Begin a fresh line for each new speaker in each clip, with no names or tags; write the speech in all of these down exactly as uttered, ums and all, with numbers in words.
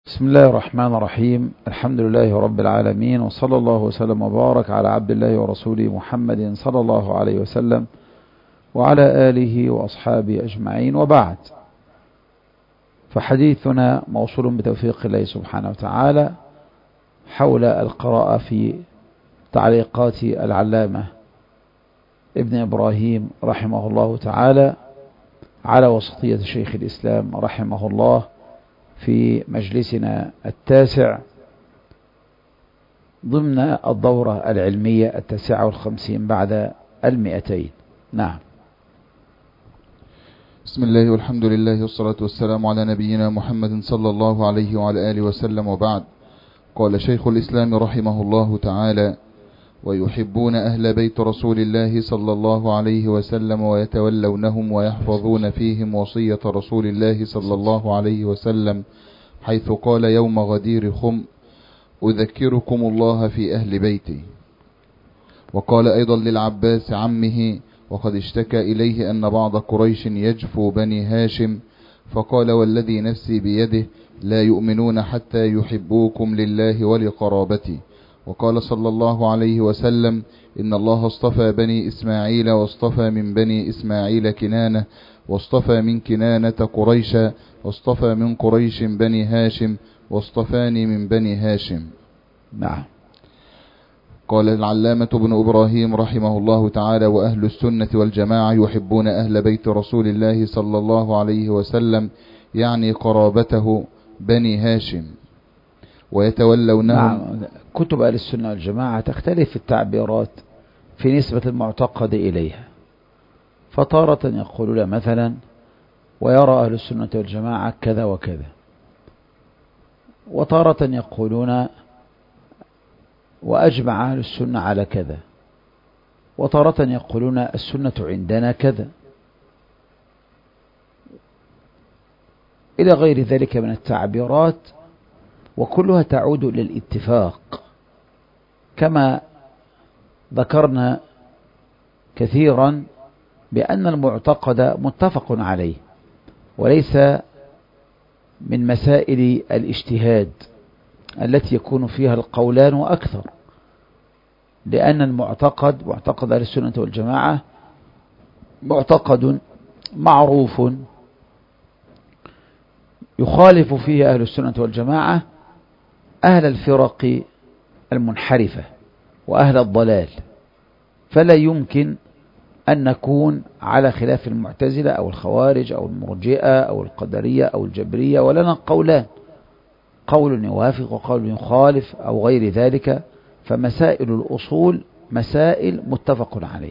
بسم الله الرحمن الرحيم. الحمد لله رب العالمين، وصلى الله وسلم وبارك على عبد الله ورسوله محمد صلى الله عليه وسلم وعلى آله وأصحابه أجمعين، وبعد، فحديثنا موصول بتوفيق الله سبحانه وتعالى حول القراءة في تعليقات العلامة ابن إبراهيم رحمه الله تعالى على وسطية شيخ الإسلام رحمه الله في مجلسنا التاسع ضمن الدورة العلمية التاسعة والخمسين بعد المئتين. نعم.
بسم الله والحمد لله والصلاة والسلام على نبينا محمد صلى الله عليه وعلى آله وسلم، وبعد. قال شيخ الإسلام رحمه الله تعالى: ويحبون أهل بيت رسول الله صلى الله عليه وسلم ويتولونهم ويحفظون فيهم وصية رسول الله صلى الله عليه وسلم، حيث قال يوم غدير خم: أذكركم الله في أهل بيتي. وقال أيضا للعباس عمه وقد اشتكى إليه أن بعض قريش يجفو بني هاشم، فقال: والذي نفسي بيده لا يؤمنون حتى يحبوكم لله ولقرابتي. وقال صلى الله عليه وسلم: إن الله اصطفى بني إسماعيل واصطفى من بني إسماعيل كنانة واصطفى من كنانة قريشا واصطفى من قريش بني هاشم واصطفاني من بني هاشم.
نعم.
قال العلامة ابن إبراهيم رحمه الله تعالى: وأهل السنة والجماعة يحبون أهل بيت رسول الله صلى الله عليه وسلم، يعني قرابته بني هاشم، ويتولونهم.
نعم. كتب أهل السنة والجماعة تختلف التعبيرات في نسبة المعتقد إليها، فتارة يقولون مثلا: ويرى أهل السنة والجماعة كذا وكذا، وتارة يقولون: وأجمع أهل السنة على كذا، وتارة يقولون: السنة عندنا كذا، إلى غير ذلك من التعبيرات، وكلها تعود للاتفاق، كما ذكرنا كثيرا بأن المعتقد متفق عليه، وليس من مسائل الاجتهاد التي يكون فيها القولان وأكثر، لأن المعتقد معتقد أهل السنة والجماعة معتقد معروف يخالف فيه أهل السنة والجماعة أهل الفرق المنحرفة وأهل الضلال، فلا يمكن أن نكون على خلاف المعتزلة أو الخوارج أو المرجئة أو القدرية أو الجبرية، ولنا قولان: قول يوافق وقول يخالف أو غير ذلك. فمسائل الأصول مسائل متفق عليه،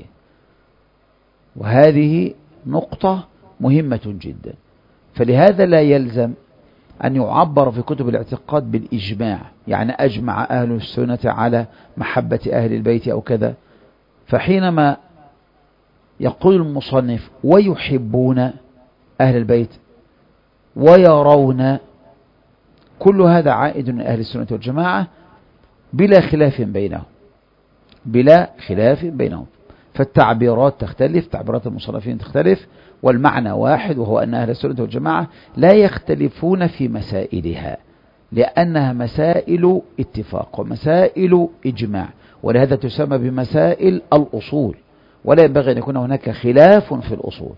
وهذه نقطة مهمة جدا. فلهذا لا يلزم أن يعبر في كتب الاعتقاد بالإجماع، يعني أجمع أهل السنة على محبة أهل البيت أو كذا. فحينما يقول المصنف: ويحبون أهل البيت ويرون، كل هذا عائد من أهل السنة والجماعة بلا خلاف بينهم، بلا خلاف بينهم. فالتعبيرات تختلف، تعبيرات المصنفين تختلف، والمعنى واحد، وهو أن أهل السنة والجماعة لا يختلفون في مسائلها، لأنها مسائل اتفاق ومسائل إجماع، ولهذا تسمى بمسائل الأصول، ولا ينبغي أن يكون هناك خلاف في الأصول.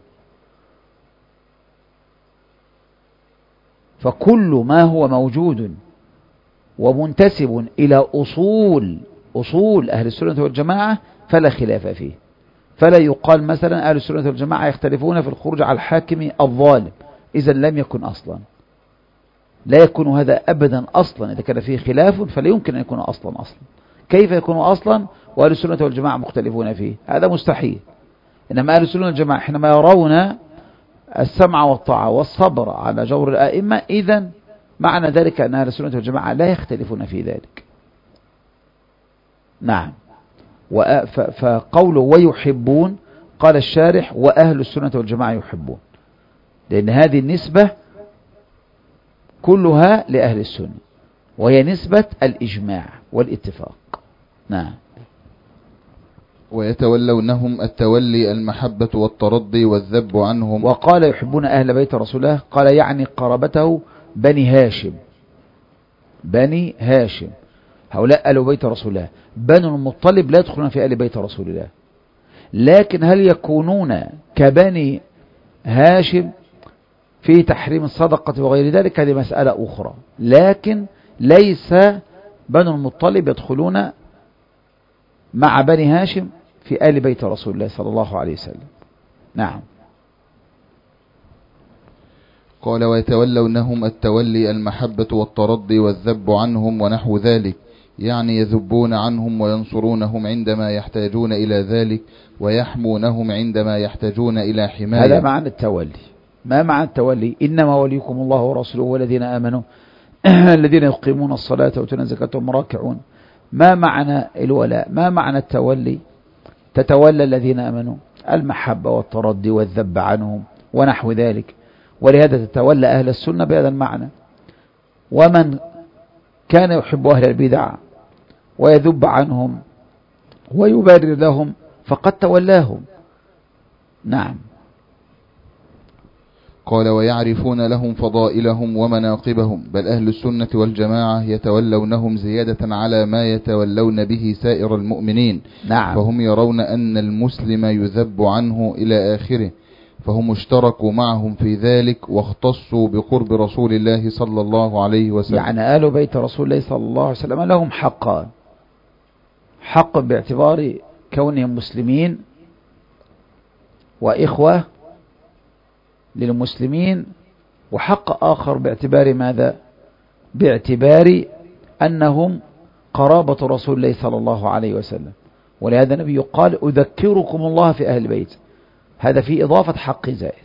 فكل ما هو موجود ومنتسب إلى أصول أصول أهل السنة والجماعة فلا خلاف فيه. فلا يقال مثلا أهل السنة والجماعة يختلفون في الخروج على الحاكم الظالم، إذا لم يكن أصلا، لا يكون هذا أبدا أصلا. إذا كان فيه خلاف فلا يمكن أن يكون أصلا أصلا. كيف يكون أصلا وأهل السنة والجماعة مختلفون فيه؟ هذا مستحيل. إنما أهل السنة والجماعة حينما يرون السمع والطاعة والصبر على جور الآئمة، إذن معنى ذلك أن أهل السنة والجماعة لا يختلفون في ذلك. نعم. فقوله ويحبون، قال الشارح: وأهل السنة والجماعة يحبون، لأن هذه النسبة كلها لأهل السنة، وهي نسبة الإجماع والاتفاق. نعم.
ويتولونهم، التولي المحبة والترضي والذب عنهم.
وقال: يحبون أهل بيت رسول الله، قال يعني قرابته بني هاشم، بني هاشم، هؤلاء آل بيت رسول الله. بنو المطلب لا يدخلون في آل بيت رسول الله، لكن هل يكونون كبني هاشم في تحريم الصدقة وغير ذلك؟ هذه مسألة أخرى، لكن ليس بنو المطلب يدخلون مع بني هاشم في آل بيت رسول الله صلى الله عليه وسلم. نعم.
قال ويتولونهم التولي المحبة والترضي والذب عنهم ونحو ذلك، يعني يذبون عنهم وينصرونهم عندما يحتاجون إلى ذلك ويحمونهم عندما يحتاجون إلى حماية.
هذا معنى التولي. ما معنى التولي؟ إنما وليكم الله ورسوله والذين آمنوا الذين يقيمون الصلاة ويؤتون الزكاة وهم راكعون. ما معنى الولاء؟ ما معنى التولي؟ تتولى الذين آمنوا المحبة والترضي والذب عنهم ونحو ذلك، ولهذا تتولى أهل السنة بهذا المعنى. ومن كان يحب أهل البدع ويذب عنهم ويبرر لهم فقد تولاهم. نعم.
قال ويعرفون لهم فضائلهم ومناقبهم، بل أهل السنة والجماعة يتولونهم زيادة على ما يتولون به سائر المؤمنين.
نعم.
فهم يرون أن المسلم يذب عنه إلى آخره، فهم اشتركوا معهم في ذلك واختصوا بقرب رسول الله صلى الله عليه وسلم.
يعني آل بيت رسول الله صلى الله عليه وسلم لهم حقان: حق باعتبار كونهم مسلمين وإخوة للمسلمين، وحق آخر باعتبار ماذا؟ باعتبار أنهم قرابة رسول الله صلى الله عليه وسلم. ولهذا النبي قال أذكركم الله في أهل البيت، هذا في إضافة حق زائد.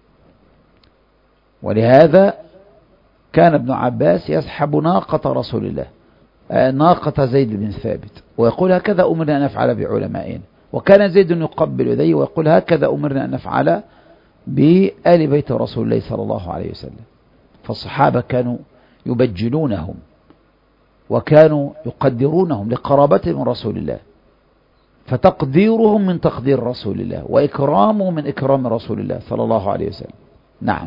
ولهذا كان ابن عباس يسحب ناقة رسول الله، ناقة زيد بن ثابت، ويقول هكذا أمرنا أن نفعل بعلمائنا. وكان زيد يقبل يديه ويقول هكذا أمرنا أن نفعل بآل بيت رسول الله صلى الله عليه وسلم. فالصحابة كانوا يبجلونهم وكانوا يقدرونهم لقرابتهم من رسول الله، فتقديرهم من تقدير رسول الله وإكرامهم من إكرام رسول الله صلى الله عليه وسلم. نعم.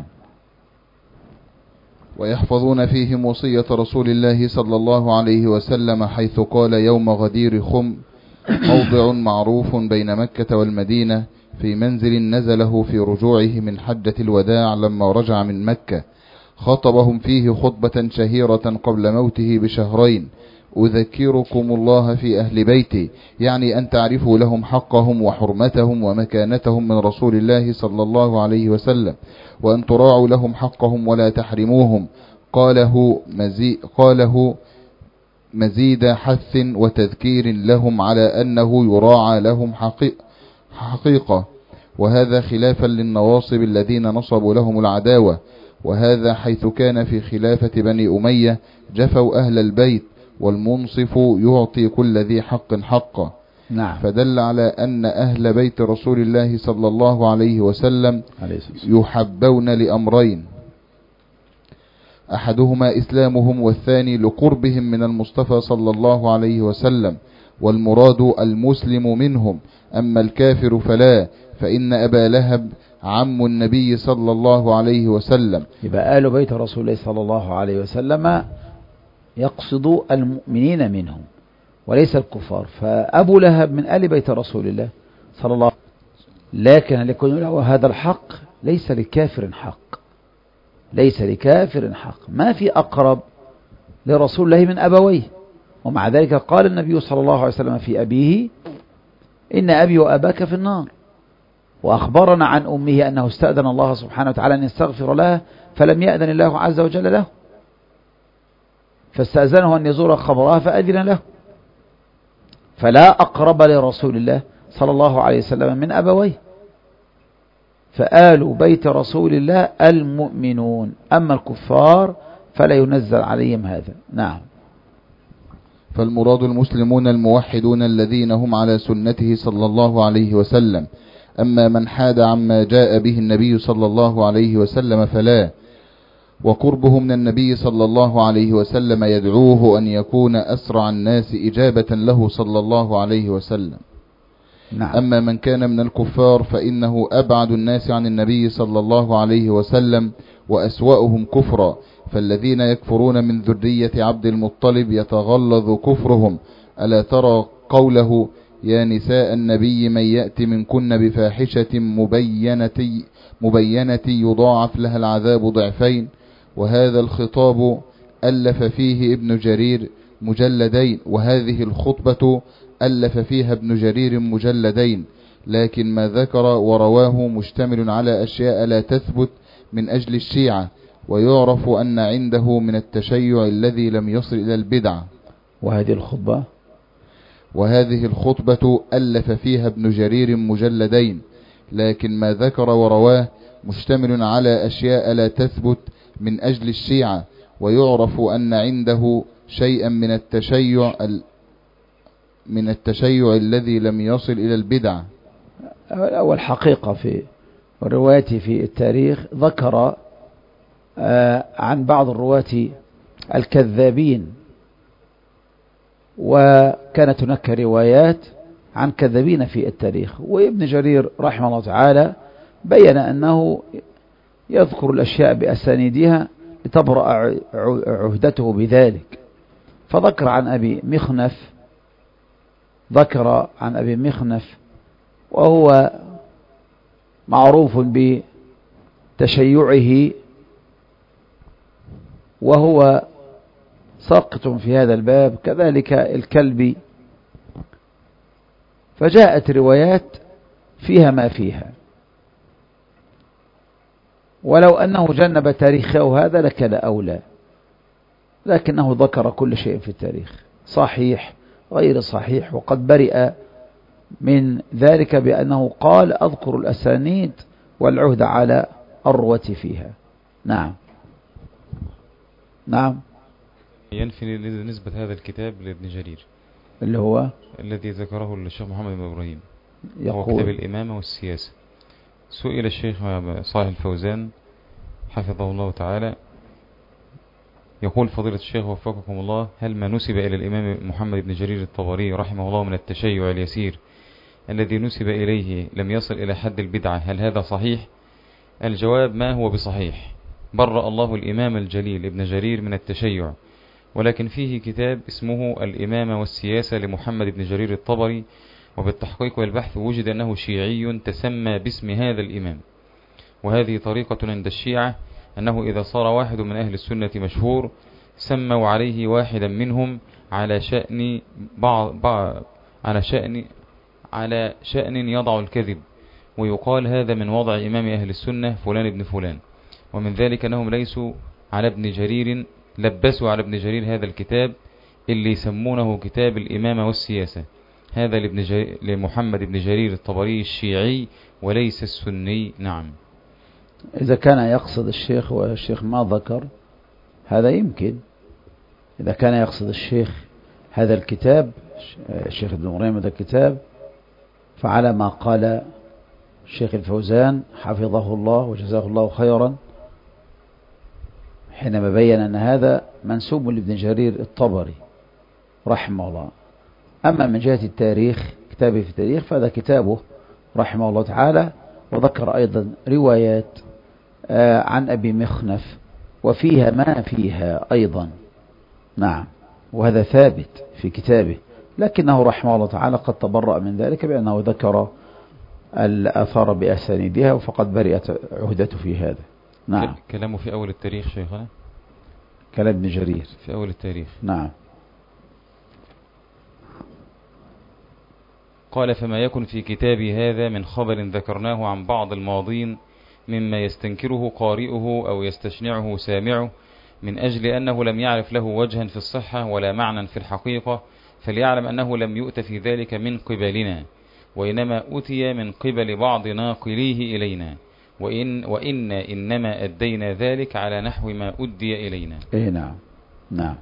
ويحفظون فيهم وصية رسول الله صلى الله عليه وسلم حيث قال يوم غدير خم موضع معروف بين مكة والمدينة في منزل نزله في رجوعه من حجة الوداع لما رجع من مكة، خطبهم فيه خطبة شهيرة قبل موته بشهرين: أذكركم الله في أهل بيتي، يعني أن تعرفوا لهم حقهم وحرمتهم ومكانتهم من رسول الله صلى الله عليه وسلم، وأن تراعوا لهم حقهم ولا تحرموهم. قاله مزيد, قاله مزيد حث وتذكير لهم على أنه يراعى لهم حقيقة، وهذا خلافا للنواصب الذين نصبوا لهم العداوة، وهذا حيث كان في خلافة بني أمية جفوا أهل البيت، والمنصف يعطي كل ذي حق حقه.
نعم.
فدل على أن أهل بيت رسول الله صلى الله عليه وسلم يحبون لأمرين: أحدهما إسلامهم، والثاني لقربهم من المصطفى صلى الله عليه وسلم، والمراد المسلم منهم. أما الكافر فلا، فإن أبا لهب عم النبي صلى الله عليه وسلم.
يبقى آل بيت رسول الله صلى الله عليه وسلم يقصد المؤمنين منهم وليس الكفار، فأبو لهب من آل بيت رسول الله صلى الله عليه وسلم، لكن لكن له هذا الحق ليس لكافر حق، ليس لكافر حق. ما في أقرب لرسول الله من أبويه، ومع ذلك قال النبي صلى الله عليه وسلم في أبيه: إن أبي وأباك في النار. وأخبرنا عن أمه أنه استأذن الله سبحانه وتعالى أن يستغفر لها فلم يأذن الله عز وجل له، فاستأذنه أن يزور خبرها فأذن له. فلا أقرب لرسول الله صلى الله عليه وسلم من أبويه. فآل بيت رسول الله المؤمنون، أما الكفار فلا ينزل عليهم هذا. نعم.
فالمراد المسلمون الموحدون الذين هم على سنته صلى الله عليه وسلم. أما من حاد عما جاء به النبي صلى الله عليه وسلم فلا. وقربه من النبي صلى الله عليه وسلم يدعوه أن يكون أسرع الناس إجابة له صلى الله عليه وسلم.
نعم.
أما من كان من الكفار فإنه أبعد الناس عن النبي صلى الله عليه وسلم وأسوأهم كفرا، فالذين يكفرون من ذرية عبد المطلب يتغلظ كفرهم. ألا ترى قوله يا نساء النبي من يأتي منكن بفاحشة مبينة, مبينة يضاعف لها العذاب ضعفين. وهذا الخطاب ألف فيه ابن جرير مجلدين، وهذه الخطبة ألف فيها ابن جرير مجلدين، لكن ما ذكر ورواه مشتمل على أشياء لا تثبت من أجل الشيعة، ويعرف أن عنده من التشيع الذي لم يصل إلى البدع.
وهذه الخطبة
وهذه الخطبة ألف فيها ابن جرير مجلدين، لكن ما ذكر ورواه مشتمل على أشياء لا تثبت من أجل الشيعة، ويعرف أن عنده شيئا من التشيع من التشيع الذي لم يصل إلى البدع.
أول حقيقة في روايته في التاريخ ذكر عن بعض الرواة الكذابين، وكانت هناك روايات عن كذابين في التاريخ، وابن جرير رحمه الله تعالى بيّن أنه يذكر الأشياء بأسانيدها لتبرأ عهدته بذلك. فذكر عن أبي مخنف ذكر عن أبي مخنف وهو معروف بتشيعه، وهو ساقط في هذا الباب، كذلك الكلبي. فجاءت روايات فيها ما فيها، ولو أنه جنب تاريخه هذا لكان أولى، لكنه ذكر كل شيء في التاريخ صحيح غير صحيح، وقد برئ من ذلك بأنه قال أذكر الأسانيد والعهد على الرواة فيها. نعم نعم.
ينفي نسبة هذا الكتاب لابن جرير
اللي هو
الذي ذكره الشيخ محمد بن إبراهيم،
يقول
هو كتاب الإمامة والسياسة. سئل الشيخ صالح الفوزان حفظه الله تعالى، يقول فضيلة الشيخ وفقكم الله: هل ما نسب إلى الإمام محمد بن جرير الطبري رحمه الله من التشيع اليسير الذي نسب إليه لم يصل إلى حد البدعة، هل هذا صحيح؟ الجواب: ما هو بصحيح. برأ الله الإمام الجليل ابن جرير من التشيع، ولكن فيه كتاب اسمه الإمامة والسياسة لمحمد بن جرير الطبري، وبالتحقيق والبحث وجد أنه شيعي تسمى باسم هذا الإمام. وهذه طريقة عند الشيعة، أنه إذا صار واحد من أهل السنة مشهور سموا عليه واحدا منهم على شأن بعض, بعض على شأن على شأن يضع الكذب، ويقال هذا من وضع إمام أهل السنة فلان ابن فلان. ومن ذلك أنهم ليسوا على ابن جرير، لبسوا على ابن جرير هذا الكتاب اللي يسمونه كتاب الإمامة والسياسة، هذا لابن جرير لمحمد بن جرير الطبري الشيعي وليس السني. نعم.
إذا كان يقصد الشيخ والشيخ ما ذكر هذا يمكن، إذا كان يقصد الشيخ هذا الكتاب، الشيخ ابن مريم هذا الكتاب، فعلى ما قال الشيخ الفوزان حفظه الله وجزاه الله خيرا حينما بين أن هذا منسوب لابن جرير الطبري رحمه الله. أما من جهة التاريخ، كتابه في التاريخ، فهذا كتابه رحمه الله تعالى، وذكر أيضا روايات عن أبي مخنف وفيها ما فيها أيضا. نعم، وهذا ثابت في كتابه، لكنه رحمه الله تعالى قد تبرأ من ذلك بأنه ذكر الآثار بأسانيدها، وفقد برئت عهدته في هذا. نعم.
كلامه في أول التاريخ شيخنا،
كلام ابن جرير
في أول التاريخ.
نعم.
قال: فما يكن في كتابي هذا من خبر ذكرناه عن بعض الماضين مما يستنكره قارئه أو يستشنعه سامعه من أجل أنه لم يعرف له وجها في الصحة ولا معنى في الحقيقة، فليعلم أنه لم يؤت في ذلك من قبلنا، وإنما أتي من قبل بعض ناقليه إلينا، وإن وإنا إنما أدينا ذلك على نحو ما أدي إلينا.
إيه نعم. نعم.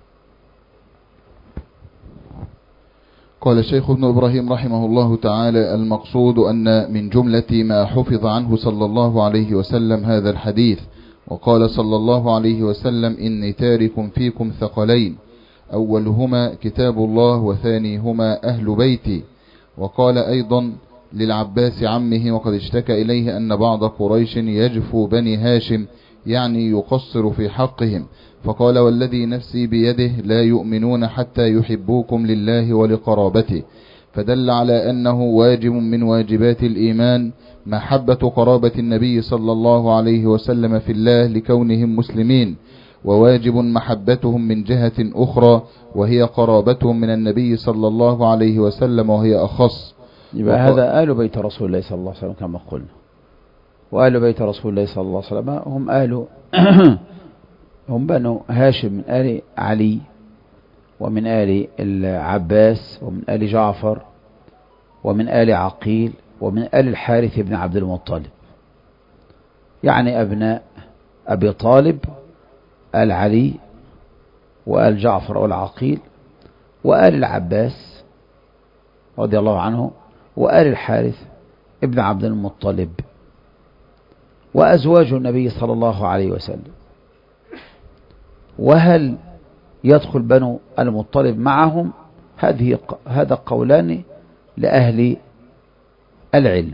قال الشيخ ابن إبراهيم رحمه الله تعالى: المقصود أن من جملة ما حفظ عنه صلى الله عليه وسلم هذا الحديث، وقال صلى الله عليه وسلم: إني تارك فيكم ثقلين، أولهما كتاب الله وثانيهما أهل بيتي. وقال أيضا للعباس عمه وقد اشتكى إليه أن بعض قريش يجفو بني هاشم يعني يقصر في حقهم، فقال والذي نفسي بيده لا يؤمنون حتى يحبوكم لله ولقرابته، فدل على أنه واجب من واجبات الإيمان محبة قرابة النبي صلى الله عليه وسلم في الله لكونهم مسلمين، وواجب محبتهم من جهة أخرى وهي قرابتهم من النبي صلى الله عليه وسلم وهي أخص.
يبقى هذا آل بيت رسول الله صلى الله عليه وسلم كما قلنا، وآل بيت رسول الله صلى الله عليه وسلم هم آل هم بنو هاشم من آل علي ومن آل العباس ومن آل جعفر ومن آل عقيل ومن آل الحارث بن عبد المطلب، يعني أبناء أبي طالب آل علي وآل جعفر والعقيل وآل العباس رضي الله عنه وآل الحارث ابن عبد المطلب وأزواج النبي صلى الله عليه وسلم. وهل يدخل بنو المطلب معهم؟ هذه هذا قولان لأهل العلم،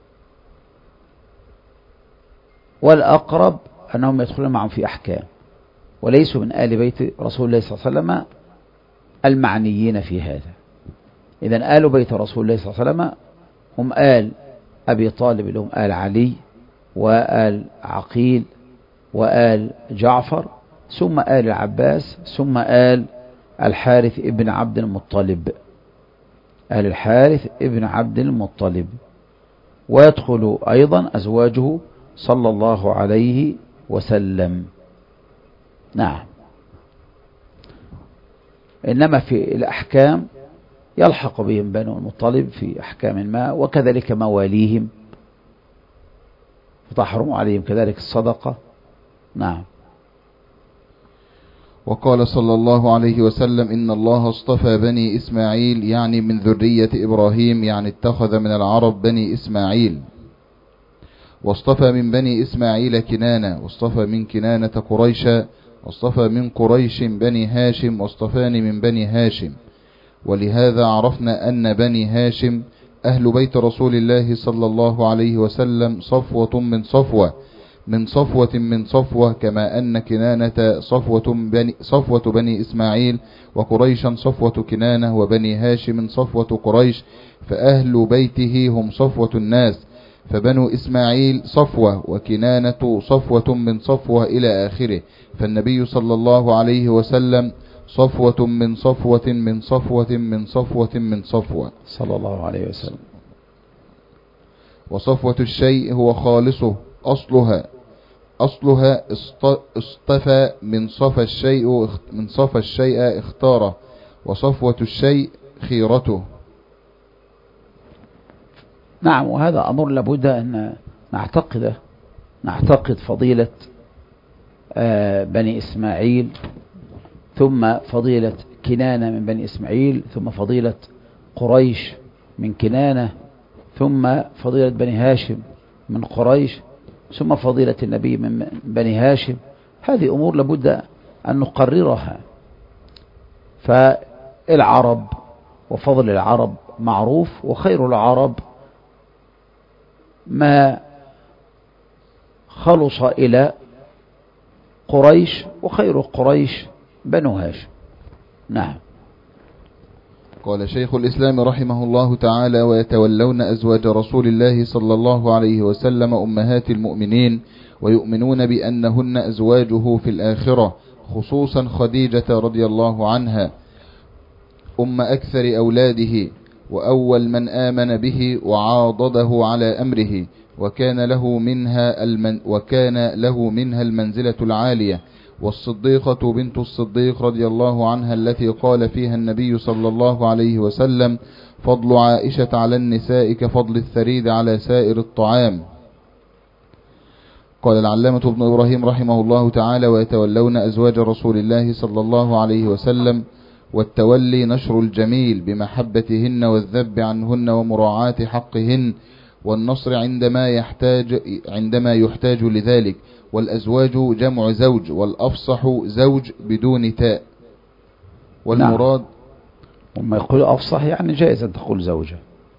والأقرب أنهم يدخلون معهم في أحكام وليسوا من آل بيت رسول الله صلى الله عليه وسلم المعنيين في هذا. إذن آل بيت رسول الله صلى الله عليه وسلم هم آل أبي طالب اللي هم آل علي وآل عقيل وآل جعفر ثم آل العباس ثم آل الحارث ابن عبد المطلب، آل الحارث ابن عبد المطلب، ويدخل أيضا أزواجه صلى الله عليه وسلم. نعم. إنما في الأحكام يلحق بهم بنو المطلب في أحكام ما، وكذلك مواليهم فتحرم عليهم كذلك الصدقة. نعم.
وقال صلى الله عليه وسلم إن الله اصطفى بني إسماعيل يعني من ذرية إبراهيم، يعني اتخذ من العرب بني إسماعيل، واصطفى من بني إسماعيل كنانة، واصطفى من كنانة قريشا، واصطفى من قريش بني هاشم، واصطفاني من بني هاشم. ولهذا عرفنا أن بني هاشم أهل بيت رسول الله صلى الله عليه وسلم صفوة من صفوة من صفوة من صفوة، كما أن كنانة صفوة بني, صفوة بني إسماعيل، وقريشا صفوة كنانة، وبني هاشم صفوة قريش، فأهل بيته هم صفوة الناس، فبنو إسماعيل صفوة وكنانة صفوة من صفوة إلى آخره، فالنبي صلى الله عليه وسلم صفوة من صفوة من صفوة من صفوة من صفوة
صلى الله عليه وسلم.
وصفوة الشيء هو خالصه أصلها أصلها اصطفى من صفى الشيء من صفى الشيء اختاره، وصفوة الشيء خيرته.
نعم. وهذا أمر لابد أن نعتقده نعتقد فضيلة بني إسماعيل، ثم فضيلة كنانة من بني إسماعيل، ثم فضيلة قريش من كنانة، ثم فضيلة بني هاشم من قريش، ثم فضيلة النبي من بني هاشم. هذه أمور لابد أن نقررها. فالعرب وفضل العرب معروف، وخير العرب ما خلص إلى قريش، وخير قريش بنو هاشم. نعم.
قال شيخ الإسلام رحمه الله تعالى ويتولون أزواج رسول الله صلى الله عليه وسلم أمهات المؤمنين، ويؤمنون بأنهن أزواجه في الآخرة، خصوصا خديجة رضي الله عنها أم أكثر أولاده، وأول من آمن به وعاضده على أمره، وكان له منها المن وكان له منها المنزلة العالية، والصديقة بنت الصديق رضي الله عنها التي قال فيها النبي صلى الله عليه وسلم فضل عائشة على النساء كفضل الثريد على سائر الطعام. قال العلامة ابن إبراهيم رحمه الله تعالى ويتولون أزواج رسول الله صلى الله عليه وسلم، والتولي نشر الجميل بمحبتهن والذب عنهن ومراعاة حقهن، والنصر عندما يحتاج عندما يحتاج لذلك، والأزواج جمع زوج، والأفصح زوج بدون تاء، والمراد.
نعم. وما يقول أفصح يعني جائز أن تقول زوجة.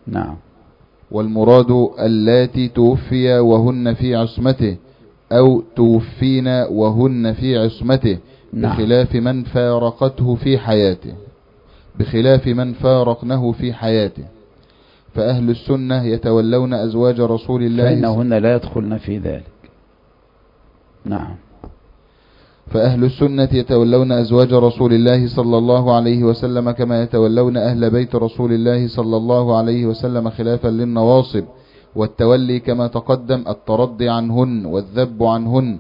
نعم.
والمراد اللاتي توفي وهن في عصمته أو توفين وهن في عصمته،
نعم.
بخلاف من فارقته في حياته بخلاف من فارقنه في حياته. فأهل السنة يتولون أزواج رسول الله
فإنهن لا يدخلن في ذلك. نعم.
فأهل السنة يتولون أزواج رسول الله صلى الله عليه وسلم كما يتولون أهل بيت رسول الله صلى الله عليه وسلم، خلافا للنواصب. والتولي كما تقدم الترضي عنهن والذب عنهن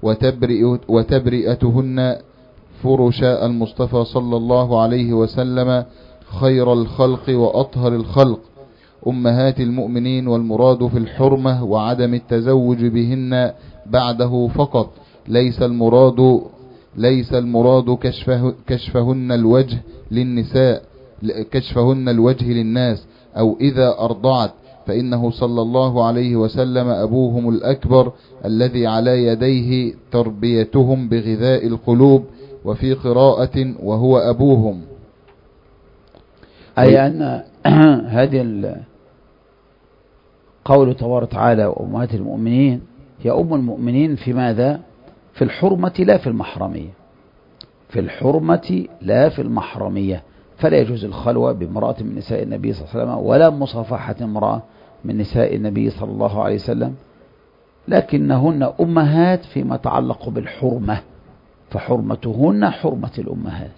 وتبرئتهن فرش المصطفى صلى الله عليه وسلم خير الخلق وأطهر الخلق أمهات المؤمنين. والمراد في الحرمة وعدم التزوج بهن بعده فقط، ليس المراد ليس المراد كشفه كشفهن الوجه للنساء كشفهن الوجه للناس أو إذا أرضعت، فإنه صلى الله عليه وسلم أبوهم الأكبر الذي على يديه تربيتهم بغذاء القلوب، وفي قراءة وهو أبوهم،
أي أن هذه قوله تبارك وتعالى وأمهات المؤمنين هي أم المؤمنين في ماذا؟ في الحرمة لا في المحرمية، في الحرمة لا في المحرمية. فلا يجوز الخلوة بامرأة من نساء النبي صلى الله عليه وسلم ولا مصافحة امرأة من نساء النبي صلى الله عليه وسلم، لكنهن أمهات فيما يتعلق بالحرمة، فحرمتهن حرمة الأمهات.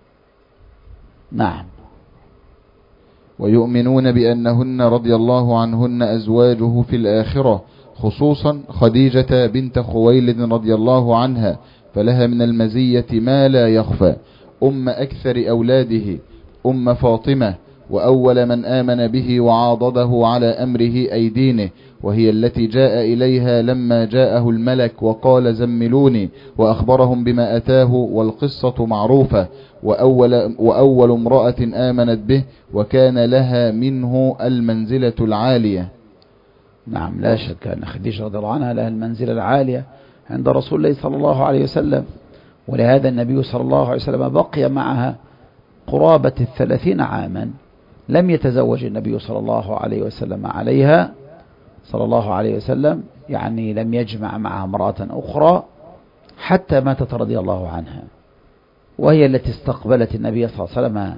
نعم.
ويؤمنون بأنهن رضي الله عنهن أزواجه في الآخرة، خصوصا خديجة بنت خويلد رضي الله عنها، فلها من المزية ما لا يخفى، أم أكثر أولاده، أم فاطمة، وأول من آمن به وعاضده على أمره أي دينه، وهي التي جاء إليها لما جاءه الملك وقال زملوني وأخبرهم بما أتاه، والقصة معروفة. وأول, وأول امرأة آمنت به وكان لها منه المنزلة العالية.
نعم، لا شك أن خديجة رضي الله عنها لها المنزلة العالية عند رسول الله صلى الله عليه وسلم، ولهذا النبي صلى الله عليه وسلم بقي معها قرابة الثلاثين عاما، لم يتزوج النبي صلى الله عليه وسلم عليها صلى الله عليه وسلم، يعني لم يجمع معها امرأة أخرى حتى ماتت رضي الله عنها، وهي التي استقبلت النبي صلى الله عليه وسلم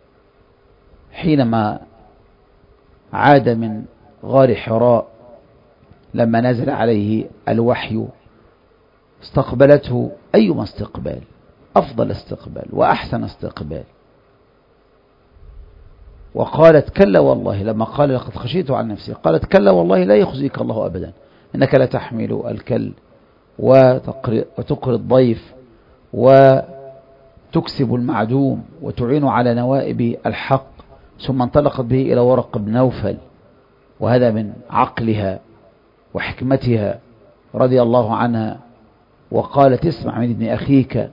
حينما عاد من غار حراء لما نزل عليه الوحي، استقبلته أيما استقبال، أفضل استقبال وأحسن استقبال، وقالت كلا والله، لما قال لقد خشيت عن نفسي قالت كلا والله لا يخزيك الله أبدا، إنك لا تحمل الكل وتقري الضيف وتكسب المعدوم وتعين على نوائب الحق. ثم انطلقت به إلى ورق بن نوفل، وهذا من عقلها وحكمتها رضي الله عنها، وقالت اسمع من ابن أخيك،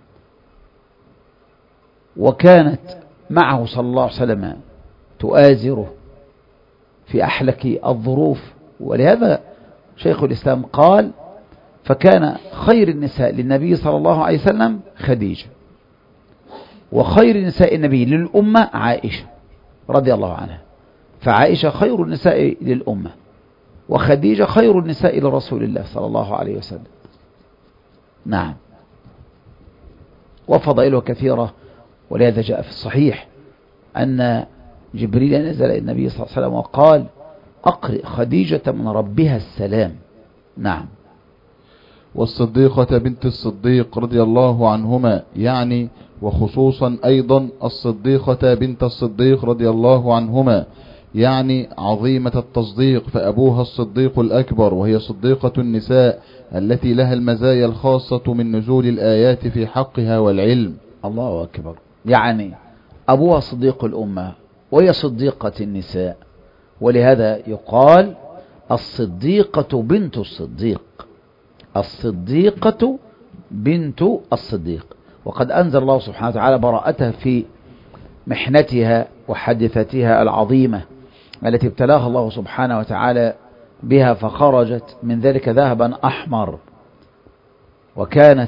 وكانت معه صلى الله عليه وسلم تؤازره في أحلك الظروف. ولهذا شيخ الإسلام قال فكان خير النساء للنبي صلى الله عليه وسلم خديجة، وخير نساء النبي للأمة عائشة رضي الله عنها، فعائشة خير النساء للأمة، وخديجة خير النساء لرسول الله صلى الله عليه وسلم. نعم. وفضائله كثيرة، ولهذا جاء في الصحيح أن جبريل نزل النبي صلى الله عليه وسلم وقال أقرئ خديجة من ربها السلام. نعم.
والصديقة بنت الصديق رضي الله عنهما، يعني وخصوصا أيضا الصديقة بنت الصديق رضي الله عنهما، يعني عظيمة التصديق، فأبوها الصديق الأكبر، وهي صديقة النساء التي لها المزايا الخاصة من نزول الآيات في حقها والعلم.
الله أكبر. يعني أبوها صديق الأمة وهي صديقة النساء، ولهذا يقال الصديقة بنت الصديق، الصديقة بنت الصديق. وقد أنزل الله سبحانه وتعالى براءتها في محنتها وحادثتها العظيمة التي ابتلاها الله سبحانه وتعالى بها، فخرجت من ذلك ذهبا أحمر، وكانت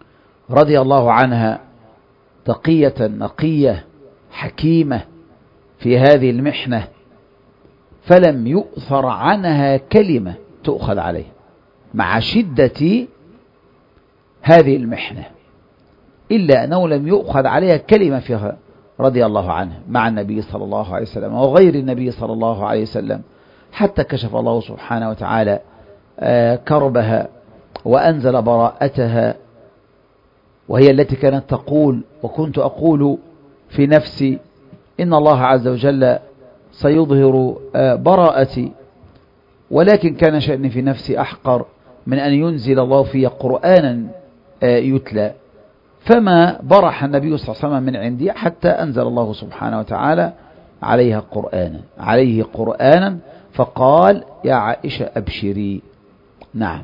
رضي الله عنها تقية نقية حكيمة في هذه المحنة فلم يؤثر عنها كلمة تؤخذ عليه مع شدة هذه المحنة، إلا أنه لم يؤخذ عليها كلمة فيها رضي الله عنه مع النبي صلى الله عليه وسلم وغير النبي صلى الله عليه وسلم، حتى كشف الله سبحانه وتعالى كربها وأنزل براءتها، وهي التي كانت تقول: وكنت أقول في نفسي إن الله عز وجل سيظهر براءتي، ولكن كان شأني في نفسي أحقر من أن ينزل الله في قرآنا يتلى. فما برح النبي صلى الله عليه وسلم من عندي حتى أنزل الله سبحانه وتعالى عليها قرآنا عليه قرآنا فقال: يا عائشة أبشري. نعم.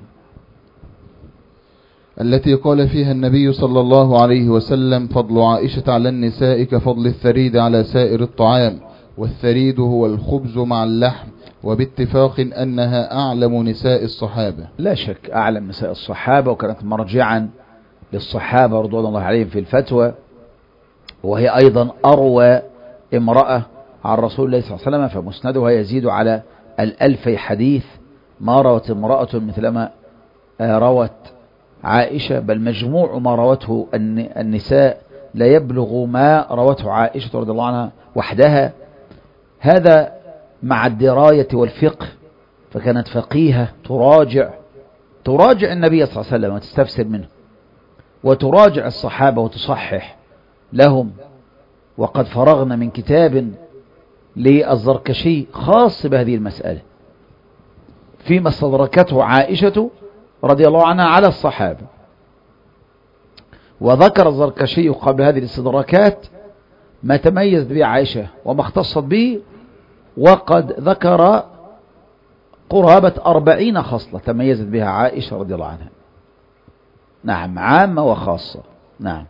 التي قال فيها النبي صلى الله عليه وسلم: فضل عائشة على النساء كفضل الثريد على سائر الطعام، والثريد هو الخبز مع اللحم، وباتفاق أنها أعلم نساء الصحابة.
لا شك أعلم نساء الصحابة، وكانت مرجعا للصحابة رضوان الله عليهم في الفتوى، وهي أيضا أروى امرأة عن رسول الله صلى الله عليه وسلم، فمسندها يزيد على الألفي حديث، ما روت امرأة مثلما روت عائشة، بل مجموع ما روته النساء لا يبلغ ما روته عائشة رضي الله عنها وحدها. هذا مع الدراية والفقه، فكانت فقيهة تراجع تراجع النبي صلى الله عليه وسلم وتستفسر منه، وتراجع الصحابة وتصحح لهم. وقد فرغنا من كتاب للزركشي خاص بهذه المسألة فيما استدركته عائشة رضي الله عنها على الصحابة، وذكر الزركشي قبل هذه الاستدراكات ما تميزت به عائشة وما اختصت به، وقد ذكر قرابة أربعين خصلة تميزت بها عائشة رضي الله عنها. نعم، عامة وخاصة. نعم.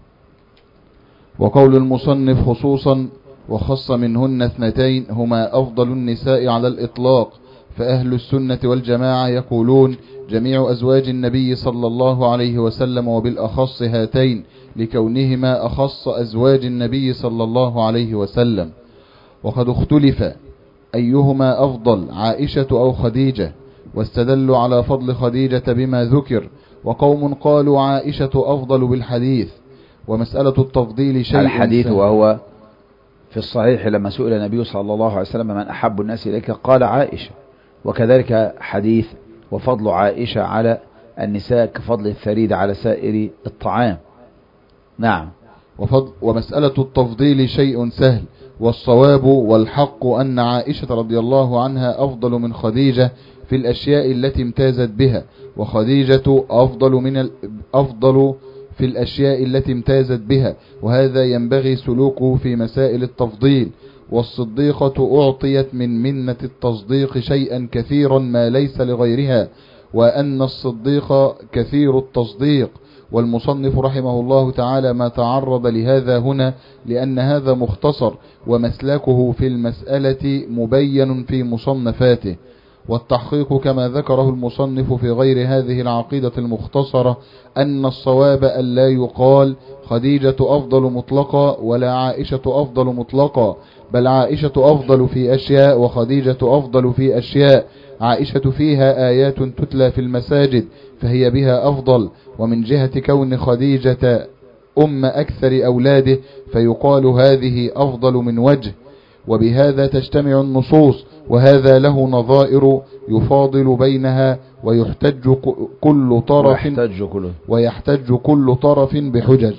وقول المصنف خصوصا وخص منهن اثنتين هما أفضل النساء على الإطلاق، فأهل السنة والجماعة يقولون جميع أزواج النبي صلى الله عليه وسلم، وبالأخص هاتين لكونهما أخص أزواج النبي صلى الله عليه وسلم. وقد اختلف أيهما أفضل، عائشة أو خديجة، واستدلوا على فضل خديجة بما ذكر، وقوم قالوا عائشة أفضل بالحديث. ومسألة التفضيل شيء
الحديث
سهل.
وهو في الصحيح لما سئل النبي صلى الله عليه وسلم من أحب الناس إليك قال عائشة، وكذلك حديث وفضل عائشة على النساء كفضل الثريد على سائر الطعام. نعم.
وفضل ومسألة التفضيل شيء سهل، والصواب والحق أن عائشة رضي الله عنها أفضل من خديجة في الأشياء التي امتازت بها، وخديجة أفضل من ال... أفضل في الأشياء التي امتازت بها، وهذا ينبغي سلوكه في مسائل التفضيل. والصديقة أعطيت من منة التصديق شيئا كثيرا ما ليس لغيرها، وأن الصديق كثير التصديق. والمصنف رحمه الله تعالى ما تعرض لهذا هنا لأن هذا مختصر، ومسلكه في المسألة مبين في مصنفاته. والتحقيق كما ذكره المصنف في غير هذه العقيدة المختصرة أن الصواب أن لا يقال خديجة أفضل مطلقا ولا عائشة أفضل مطلقا، بل عائشة أفضل في أشياء وخديجة أفضل في أشياء. عائشة فيها آيات تتلى في المساجد فهي بها أفضل، ومن جهة كون خديجة أم أكثر أولاده فيقال هذه أفضل من وجه، وبهذا تجتمع النصوص، وهذا له نظائر يفاضل بينها، ويحتج كل طرف
ويحتج كل,
ويحتج كل طرف بحجج.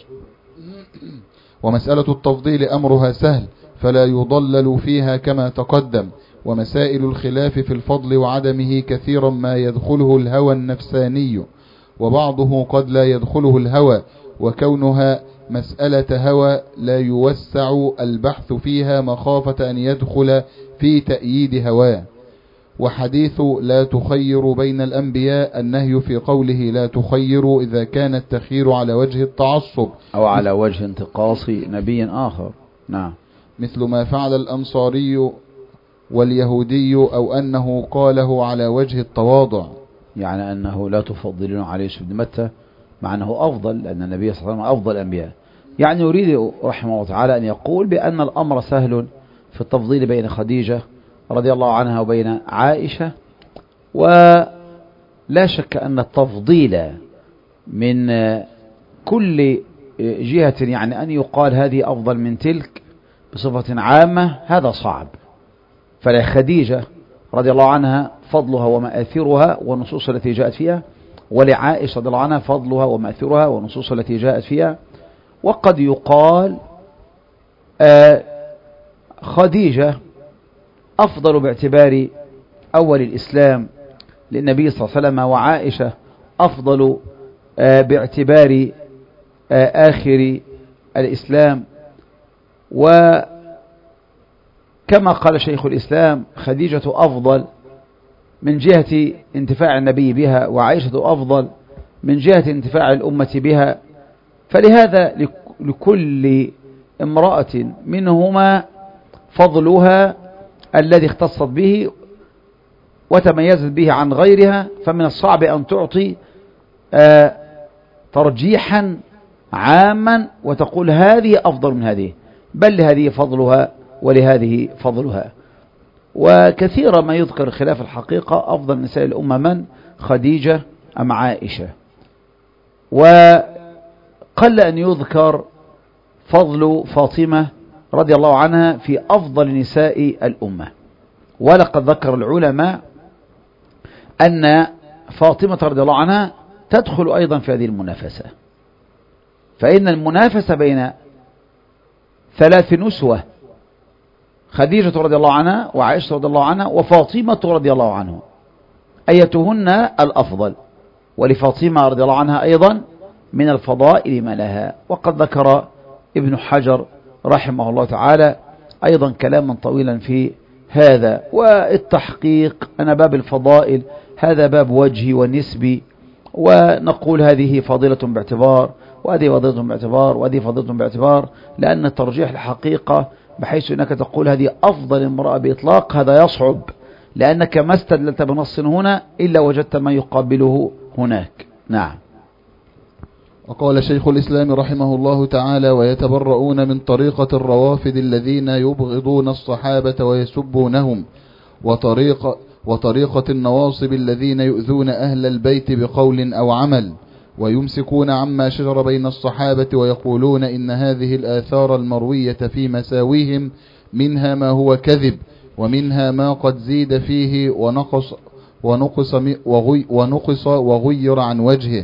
ومسألة التفضيل أمرها سهل فلا يضلل فيها كما تقدم. ومسائل الخلاف في الفضل وعدمه كثيرا ما يدخله الهوى النفساني، وبعضه قد لا يدخله الهوى، وكونها مسألة هوى لا يوسع البحث فيها مخافة أن يدخل في تأييد هواه. وحديث لا تخير بين الأنبياء النهي في قوله لا تخير إذا كان التخيير على وجه التعصب
أو على وجه انتقاص نبي آخر. نعم.
مثل ما فعل الأنصاري واليهودي، أو أنه قاله على وجه التواضع،
يعني أنه لا تفضلون عليه بن متى مع أنه أفضل، لأن النبي صلى الله عليه وسلم أفضل الأنبياء. يعني يريد رحمه الله تعالى أن يقول بأن الأمر سهل في التفضيل بين خديجة رضي الله عنها وبين عائشة. ولا شك أن التفضيل من كل جهة، يعني أن يقال هذه أفضل من تلك بصفة عامة، هذا صعب. فلخديجة رضي الله عنها فضلها ومآثرها والنصوص التي جاءت فيها، ولعائشة رضي الله عنها فضلها ومآثرها والنصوص التي جاءت فيها. وقد يقال آه خديجة أفضل باعتبار أول الإسلام للنبي صلى الله عليه وسلم، وعائشة أفضل آه باعتبار آه آخر الإسلام. وكما قال شيخ الإسلام خديجة أفضل من جهة انتفاع النبي بها، وعائشة أفضل من جهة انتفاع الأمة بها. فلهذا لكل امرأة منهما فضلها الذي اختصت به وتميزت به عن غيرها. فمن الصعب أن تعطي آه ترجيحا عاما وتقول هذه أفضل من هذه، بل لهذه فضلها ولهذه فضلها. وكثيرا ما يذكر خلاف الحقيقة أفضل نساء الأمة من؟ خديجة أم عائشة؟ وقل أن يذكر فضل فاطمة رضي الله عنها في أفضل نساء الأمة. ولقد ذكر العلماء أن فاطمة رضي الله عنها تدخل أيضا في هذه المنافسة، فإن المنافسة بين ثلاث نسوة، خديجة رضي الله عنها وعائشة رضي الله عنها وفاطمة رضي الله عنها، أيتهن الأفضل؟ ولفاطمة رضي الله عنها أيضا من الفضائل ما لها. وقد ذكر ابن حجر رحمه الله تعالى أيضا كلاما طويلا في هذا. والتحقيق أن باب الفضائل هذا باب وجهي ونسبي، ونقول هذه فضيلة باعتبار وهذه فضيلة باعتبار وهذه فضيلة باعتبار، لأن الترجيح الحقيقة بحيث أنك تقول هذه أفضل امرأة بإطلاق هذا يصعب، لأنك ما استدلت بنص هنا إلا وجدت ما يقابله هناك. نعم.
وقال شيخ الإسلام رحمه الله تعالى: ويتبرؤون من طريقة الروافد الذين يبغضون الصحابة ويسبونهم، وطريقة, وطريقة النواصب الذين يؤذون أهل البيت بقول أو عمل، ويمسكون عما شجر بين الصحابة ويقولون إن هذه الآثار المروية في مساويهم منها ما هو كذب، ومنها ما قد زيد فيه ونقص, ونقص, وغي ونقص وغير عن وجهه،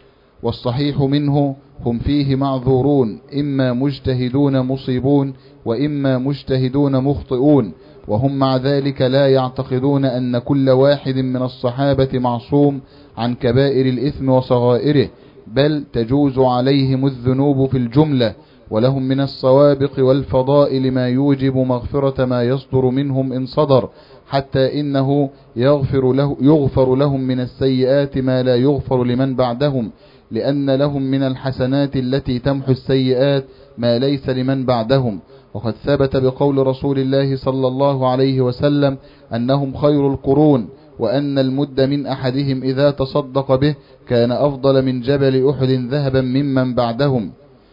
والصحيح منه هم فيه معذورون، إما مجتهدون مصيبون وإما مجتهدون مخطئون، وهم مع ذلك لا يعتقدون أن كل واحد من الصحابة معصوم عن كبائر الإثم وصغائره، بل تجوز عليهم الذنوب في الجملة، ولهم من السوابق والفضائل ما يوجب مغفرة ما يصدر منهم إن صدر، حتى إنه يغفر, له يغفر لهم من السيئات ما لا يغفر لمن بعدهم، لأن لهم من الحسنات التي تمحو السيئات ما ليس لمن بعدهم. وقد ثبت بقول رسول الله صلى الله عليه وسلم أنهم خير القرون، وأن المد من أحدهم إذا تصدق به كان أفضل من جبل أحد ذهبا ممن بعدهم.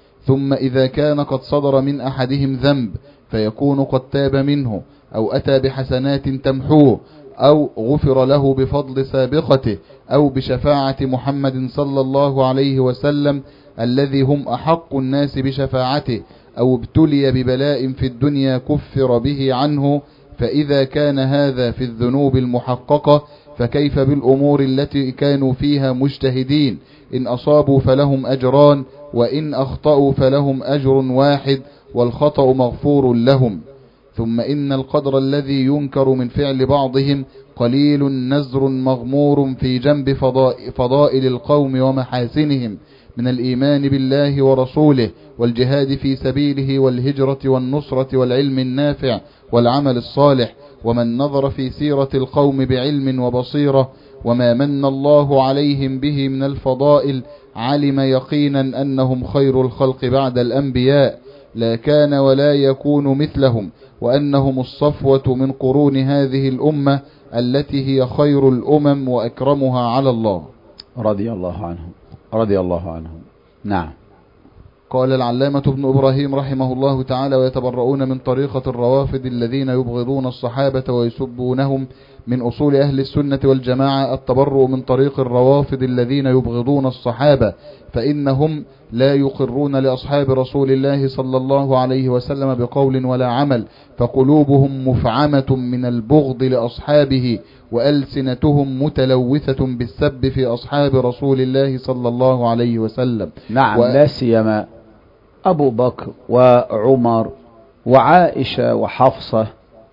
ثم إذا كان قد صدر من أحدهم ذنب فيكون قد تاب منه، أو أتى بحسنات تمحوه، أو غفر له بفضل سابقته، أو بشفاعة محمد صلى الله عليه وسلم الذي هم أحق الناس بشفاعته، أو ابتلي ببلاء في الدنيا كفر به عنه. فإذا كان هذا في الذنوب المحققة فكيف بالأمور التي كانوا فيها مجتهدين؟ إن أصابوا فلهم أجران، وإن أخطأوا فلهم أجر واحد، والخطأ مغفور لهم. ثم إن القدر الذي ينكر من فعل بعضهم قليل نزر مغمور في جنب فضائل القوم ومحاسنهم من الإيمان بالله ورسوله والجهاد في سبيله والهجرة والنصرة والعلم النافع والعمل الصالح. ومن نظر في سيرة القوم بعلم وبصيرة وما من الله عليهم به من الفضائل علم يقينا أنهم خير الخلق بعد الأنبياء، لا كان ولا يكون مثلهم، وأنهم الصفوة من قرون هذه الأمة التي هي خير الأمم وأكرمها على الله.
رضي الله عنهم رضي الله عنهم. نعم.
قال العلامة ابن إبراهيم رحمه الله تعالى: ويتبرؤون من طريقة الروافد الذين يبغضون الصحابة ويسبونهم. من أصول أهل السنة والجماعة التبرؤ من طريق الروافد الذين يبغضون الصحابة، فإنهم لا يقرون لأصحاب رسول الله صلى الله عليه وسلم بقول ولا عمل، فقلوبهم مفعمة من البغض لأصحابه، وألسنتهم متلوثة بالسب في أصحاب رسول الله صلى الله عليه وسلم.
نعم،
و...
لا سيما أبو بكر وعمر وعائشة وحفصة،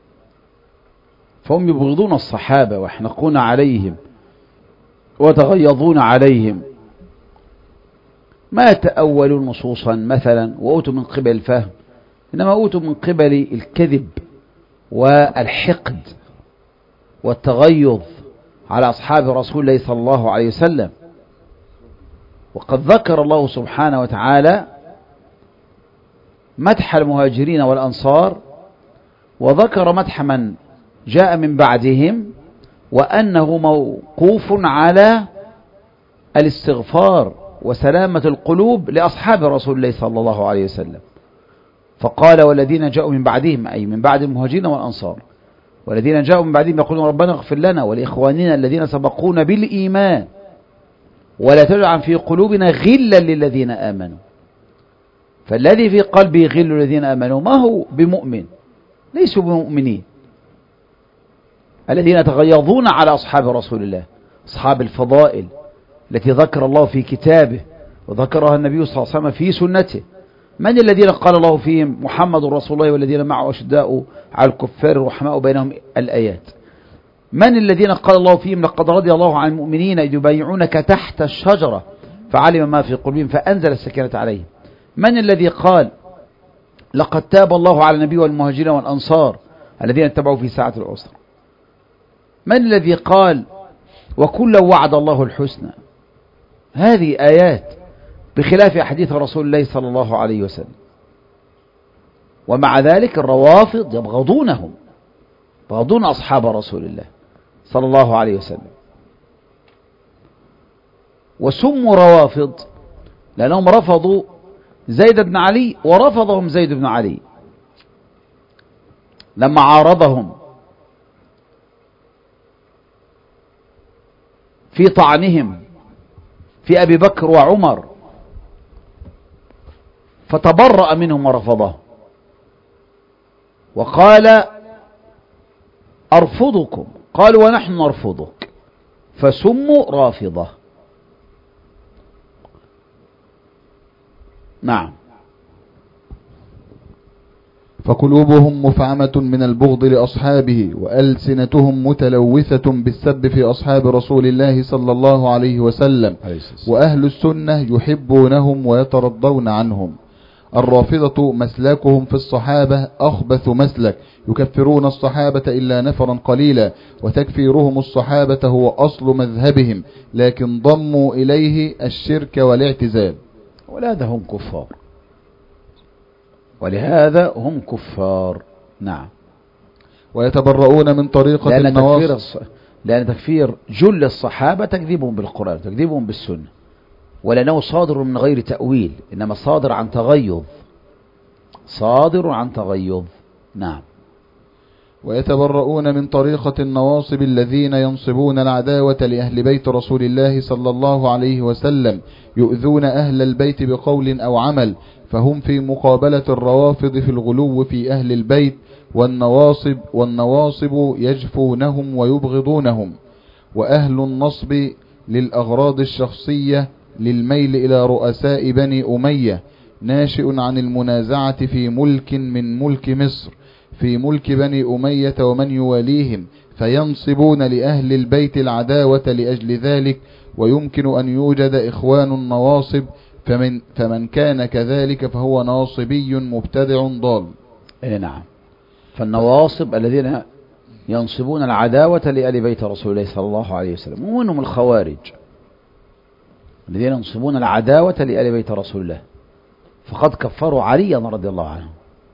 فهم يبغضون الصحابة ويحنقون عليهم وتغيظون عليهم، ما تأولوا نصوصا مثلا وأوتوا من قبل الفهم، إنما أوتوا من قبل الكذب والحقد والتغيظ على أصحاب رسول الله صلى الله عليه وسلم. وقد ذكر الله سبحانه وتعالى مدح المهاجرين والأنصار، وذكر مدح من جاء من بعدهم، وأنه موقوف على الاستغفار وسلامة القلوب لأصحاب رسول الله صلى الله عليه وسلم. فقال: والذين جاءوا من بعدهم، أي من بعد المهاجرين والأنصار، والذين جاءوا من بعدهم يقولون ربنا اغفر لنا ولإخواننا الذين سبقونا بالإيمان ولا تجعل في قلوبنا غلا للذين آمنوا. فالذي في قلبه غل الذين آمنوا ما هو بمؤمن، ليسوا بمؤمنين، الذين تغيظون على أصحاب رسول الله، أصحاب الفضائل التي ذكر الله في كتابه وذكرها النبي صلى الله عليه وسلم في سنته. من الذين قال الله فيهم محمد رسول الله والذين معه أشداء على الكفار رحماء بينهم الآيات؟ من الذين قال الله فيهم لقد رضي الله عن المؤمنين إذ يبايعونك تحت الشجرة فعلم ما في قلوبهم فأنزل السكينة عليهم؟ من الذي قال لقد تاب الله على النبي والمهاجرين والأنصار الذين اتبعوا في ساعة العسر؟ من الذي قال وكلا وعد الله الحسنى؟ هذه آيات بخلاف أحاديث رسول الله صلى الله عليه وسلم. ومع ذلك الروافض يبغضونهم، يبغضون أصحاب رسول الله صلى الله عليه وسلم. وسموا روافض لأنهم رفضوا زيد بن علي، ورفضهم زيد بن علي لما عارضهم في طعنهم في أبي بكر وعمر، فتبرأ منهم ورفضه وقال أرفضكم، قالوا ونحن نرفضك، فسموا رافضة. نعم.
فقلوبهم مفعمة من البغض لأصحابه، وألسنتهم متلوثة بالسب في أصحاب رسول الله صلى الله عليه وسلم، وأهل السنة يحبونهم ويترضون عنهم. الرافضة مسلكهم في الصحابة أخبث مسلك، يكفرون الصحابة إلا نفرا قليلا، وتكفيرهم الصحابة هو أصل مذهبهم، لكن ضموا إليه الشرك والاعتزال،
ولهذا هم كفار، ولهذا هم كفار. نعم.
ويتبرؤون من طريقة
لأن
النواصب
تكفير الص... لأن تكفير جل الصحابة تكذيبهم بالقرآن، تكذيبهم بالسنة، ولأنه صادر من غير تأويل، إنما صادر عن تغيظ، صادر عن تغيظ. نعم.
ويتبرؤون من طريقة النواصب الذين ينصبون العداوة لأهل بيت رسول الله صلى الله عليه وسلم، يؤذون أهل البيت بقول أو عمل، فهم في مقابلة الروافض في الغلو في أهل البيت، والنواصب والنواصب يجفونهم ويبغضونهم. وأهل النصب للأغراض الشخصية للميل إلى رؤساء بني أمية، ناشئ عن المنازعة في ملك من ملك مصر في ملك بني أمية ومن يواليهم، فينصبون لأهل البيت العداوة لأجل ذلك. ويمكن أن يوجد إخوان النواصب، فمن, فمن كان كذلك فهو ناصبي مبتدع ضال.
إيه نعم. فالنواصب الذين ينصبون العداوة لأهل بيت رسول الله صلى الله عليه وسلم، ومنهم الخوارج الذين ينصبون العداوة لأهل بيت رسول الله، فقد كفروا عليا رضي الله عنه.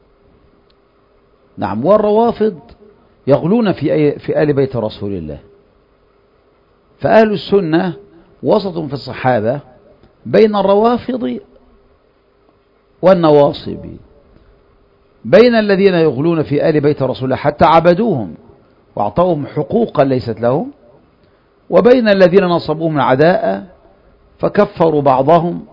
نعم. والروافض يغلون في في آل بيت رسول الله. فأهل السنة وسط في الصحابة بين الروافض والنواصب، بين الذين يغلون في آل بيت رسول الله حتى عبدوهم وأعطوهم حقوقا ليست لهم، وبين الذين نصبوهم العداء فكفروا بعضهم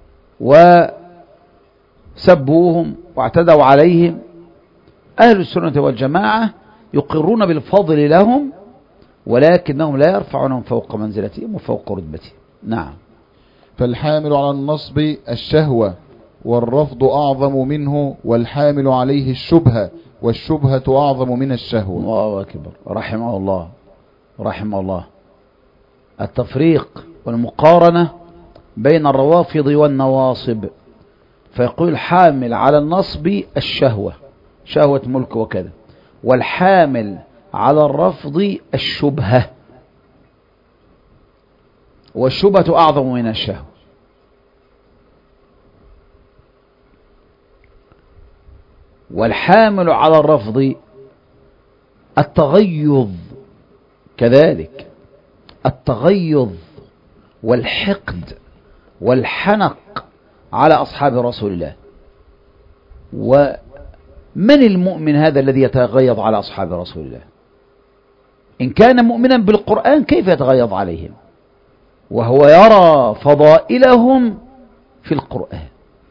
وسبوهم واعتدوا عليهم. أهل السنة والجماعة يقرون بالفضل لهم، ولكنهم لا يرفعونهم فوق منزلتهم وفوق رتبتهم. نعم.
فالحامل على النصب الشهوة والرفض أعظم منه، والحامل عليه الشبهة والشبهة أعظم من الشهوة.
الله أكبر، رحمه الله رحمه الله. التفريق والمقارنة بين الروافض والنواصب، فيقول حامل على النصب الشهوة، شهوة ملك وكذا، والحامل على الرفض الشبهة، والشبهة أعظم من الشهوة. والحامل على الرفض التغيظ، كذلك التغيظ والحقد والحنق على أصحاب رسول الله. ومن المؤمن هذا الذي يتغيظ على أصحاب رسول الله؟ إن كان مؤمنا بالقرآن كيف يتغيظ عليهم وهو يرى فضائلهم في القرآن؟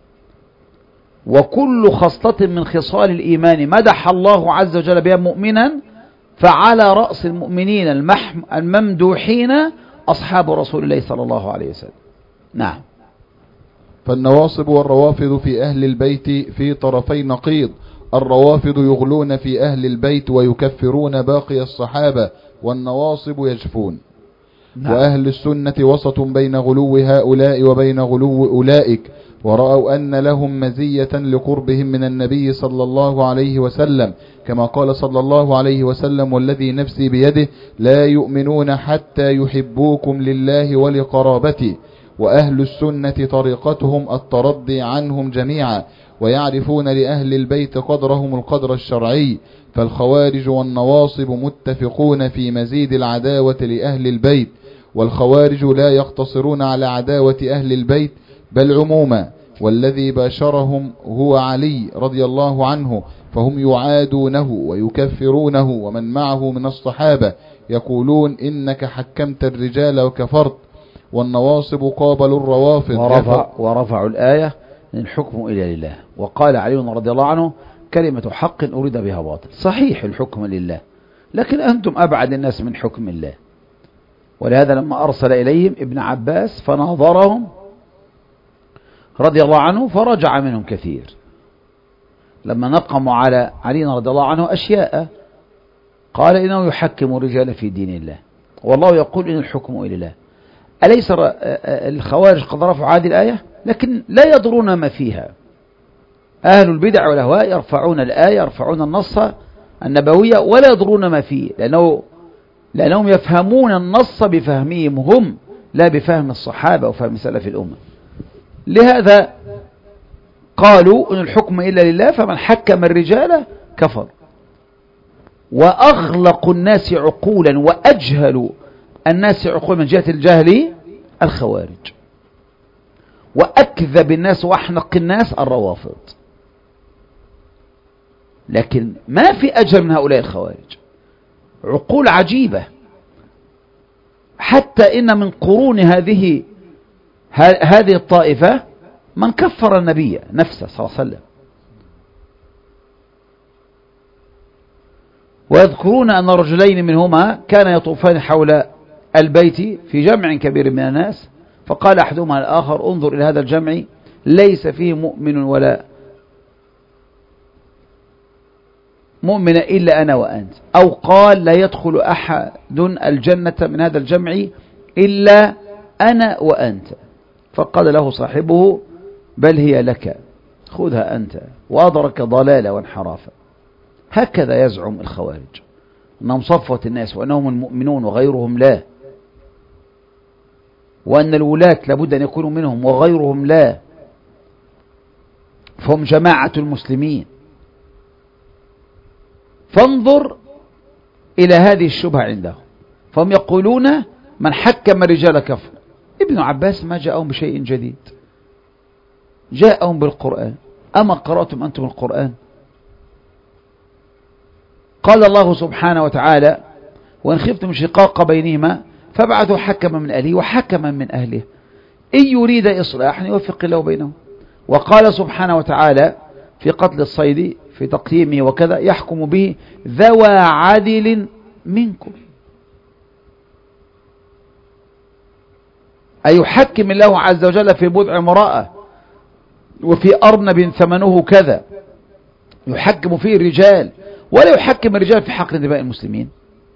وكل خصلة من خصال الإيمان مدح الله عز وجل بها مؤمنا، فعلى رأس المؤمنين المحم الممدوحين أصحاب رسول الله صلى الله عليه وسلم. نعم.
فالنواصب والروافض في أهل البيت في طرفي نقيض، الروافض يغلون في أهل البيت ويكفرون باقي الصحابة، والنواصب يجفون. نعم. وأهل السنة وسط بين غلو هؤلاء وبين غلو أولئك، ورأوا أن لهم مزية لقربهم من النبي صلى الله عليه وسلم، كما قال صلى الله عليه وسلم: والذي نفسي بيده لا يؤمنون حتى يحبوكم لله ولقرابته. وأهل السنة طريقتهم الترضي عنهم جميعا، ويعرفون لأهل البيت قدرهم القدر الشرعي. فالخوارج والنواصب متفقون في مزيد العداوة لأهل البيت، والخوارج لا يقتصرون على عداوة أهل البيت بل عموما، والذي باشرهم هو علي رضي الله عنه، فهم يعادونه ويكفرونه ومن معه من الصحابة، يقولون إنك حكمت الرجال وكفرت. والنواصب قابلوا الروافض
ورفع ورفعوا الآية إن الحكم إلا لله، وقال علي رضي الله عنه: كلمة حق أريد بها باطل. صحيح الحكم لله، لكن أنتم أبعد الناس من حكم الله. ولهذا لما أرسل إليهم ابن عباس فناظرهم رضي الله عنه فرجع منهم كثير، لما نقموا على علي رضي الله عنه أشياء قال إنه يحكم الرجال في دين الله، والله يقول إن الحكم إلى الله. أليس الخوارج قد رفعوا هذه الآية؟ لكن لا يدرون ما فيها. أهل البدع والأهواء يرفعون الآية، يرفعون النص النبوية ولا يدرون ما فيه، لأنه لأنهم يفهمون النص بفهمهم هم، لا بفهم الصحابة وفهم سلف الأمة. لهذا قالوا إن الحكم إلا لله، فمن حكم الرجال كفر. وأغلق الناس عقولا وأجهل الناس عقولا من جهة الجهل الخوارج، وأكذب الناس وأحنق الناس الروافض. لكن ما في أجهل من هؤلاء الخوارج، عقول عجيبة. حتى إن من قرون هذه هذه الطائفة من كفر النبي نفسه صلى الله عليه وسلم، ويذكرون أن رجلين منهما كان يطوفان حول البيت في جمع كبير من الناس، فقال أحدهما الآخر: انظر إلى هذا الجمع ليس فيه مؤمن ولا مؤمن إلا أنا وأنت، أو قال: لا يدخل أحد الجنة من هذا الجمع إلا أنا وأنت. فقال له صاحبه: بل هي لك، خذها أنت، وأدرك ضلالة وانحرافا. هكذا يزعم الخوارج أنهم صفوة الناس، وأنهم المؤمنون وغيرهم لا، وأن الولاة لابد أن يكونوا منهم وغيرهم لا، فهم جماعة المسلمين. فانظر إلى هذه الشبهة عندهم، فهم يقولون من حكم الرجال كفر. ابن عباس ما جاءهم بشيء جديد، جاءهم بالقرآن أما قرأتم أنتم القرآن؟ قال الله سبحانه وتعالى وإن خفتم شقاق بينهما فابعثوا حكما من أهله وحكما من أهله إن يريد إصلاحا يوفق الله بينهم. وقال سبحانه وتعالى في قتل الصيد في تقييمه وكذا يحكم به ذوى عدل منكم، أي يحكم الله عز وجل في بضع امرأة وفي أرنب ثمنه كذا، يحكم فيه الرجال ولا يحكم الرجال في حقن دماء المسلمين.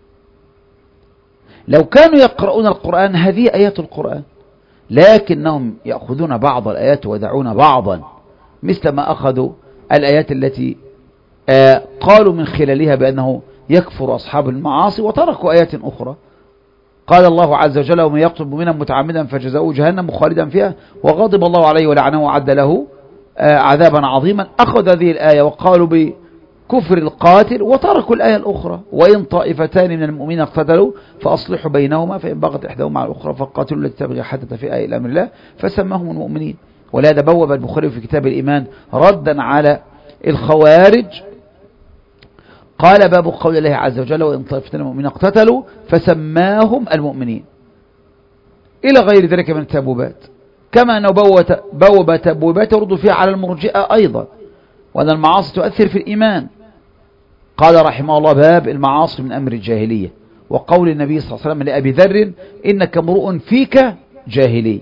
لو كانوا يقرؤون القرآن هذه آيات القرآن، لكنهم يأخذون بعض الآيات ويدعون بعضا، مثل ما أخذوا الآيات التي آه قالوا من خلالها بأنه يكفر أصحاب المعاصي وتركوا آيات أخرى. قال الله عز وجل ومن يقتل مؤمنا متعمدا فجزاؤه جهنم خالدا فيها وغضب الله عليه ولعنه وعد له آه عذابا عظيما. أخذ هذه الآية وقالوا بكفر القاتل وتركوا الآية الأخرى وإن طائفتان من المؤمنين اقتتلوا فأصلحوا بينهما فإن بغت إحداهما على الأخرى فقاتلوا التي تبغي حتى تفيء إلى أمر الله فسماهم المؤمنين. ولهذا بوب البخاري في كتاب الإيمان ردا على الخوارج قال باب قول الله عز وجل وإن طائفتان من المؤمنين اقتتلوا فسماهم المؤمنين إلى غير ذلك من التبوبات، كما أنه بوب تبوبات يرد فيها على المرجئة أيضا، وأن المعاصي تؤثر في الإيمان. قال رحمه الله باب المعاصي من أمر الجاهلية، وقول النبي صلى الله عليه وسلم لأبي ذر إنك امرؤ فيك جاهلي.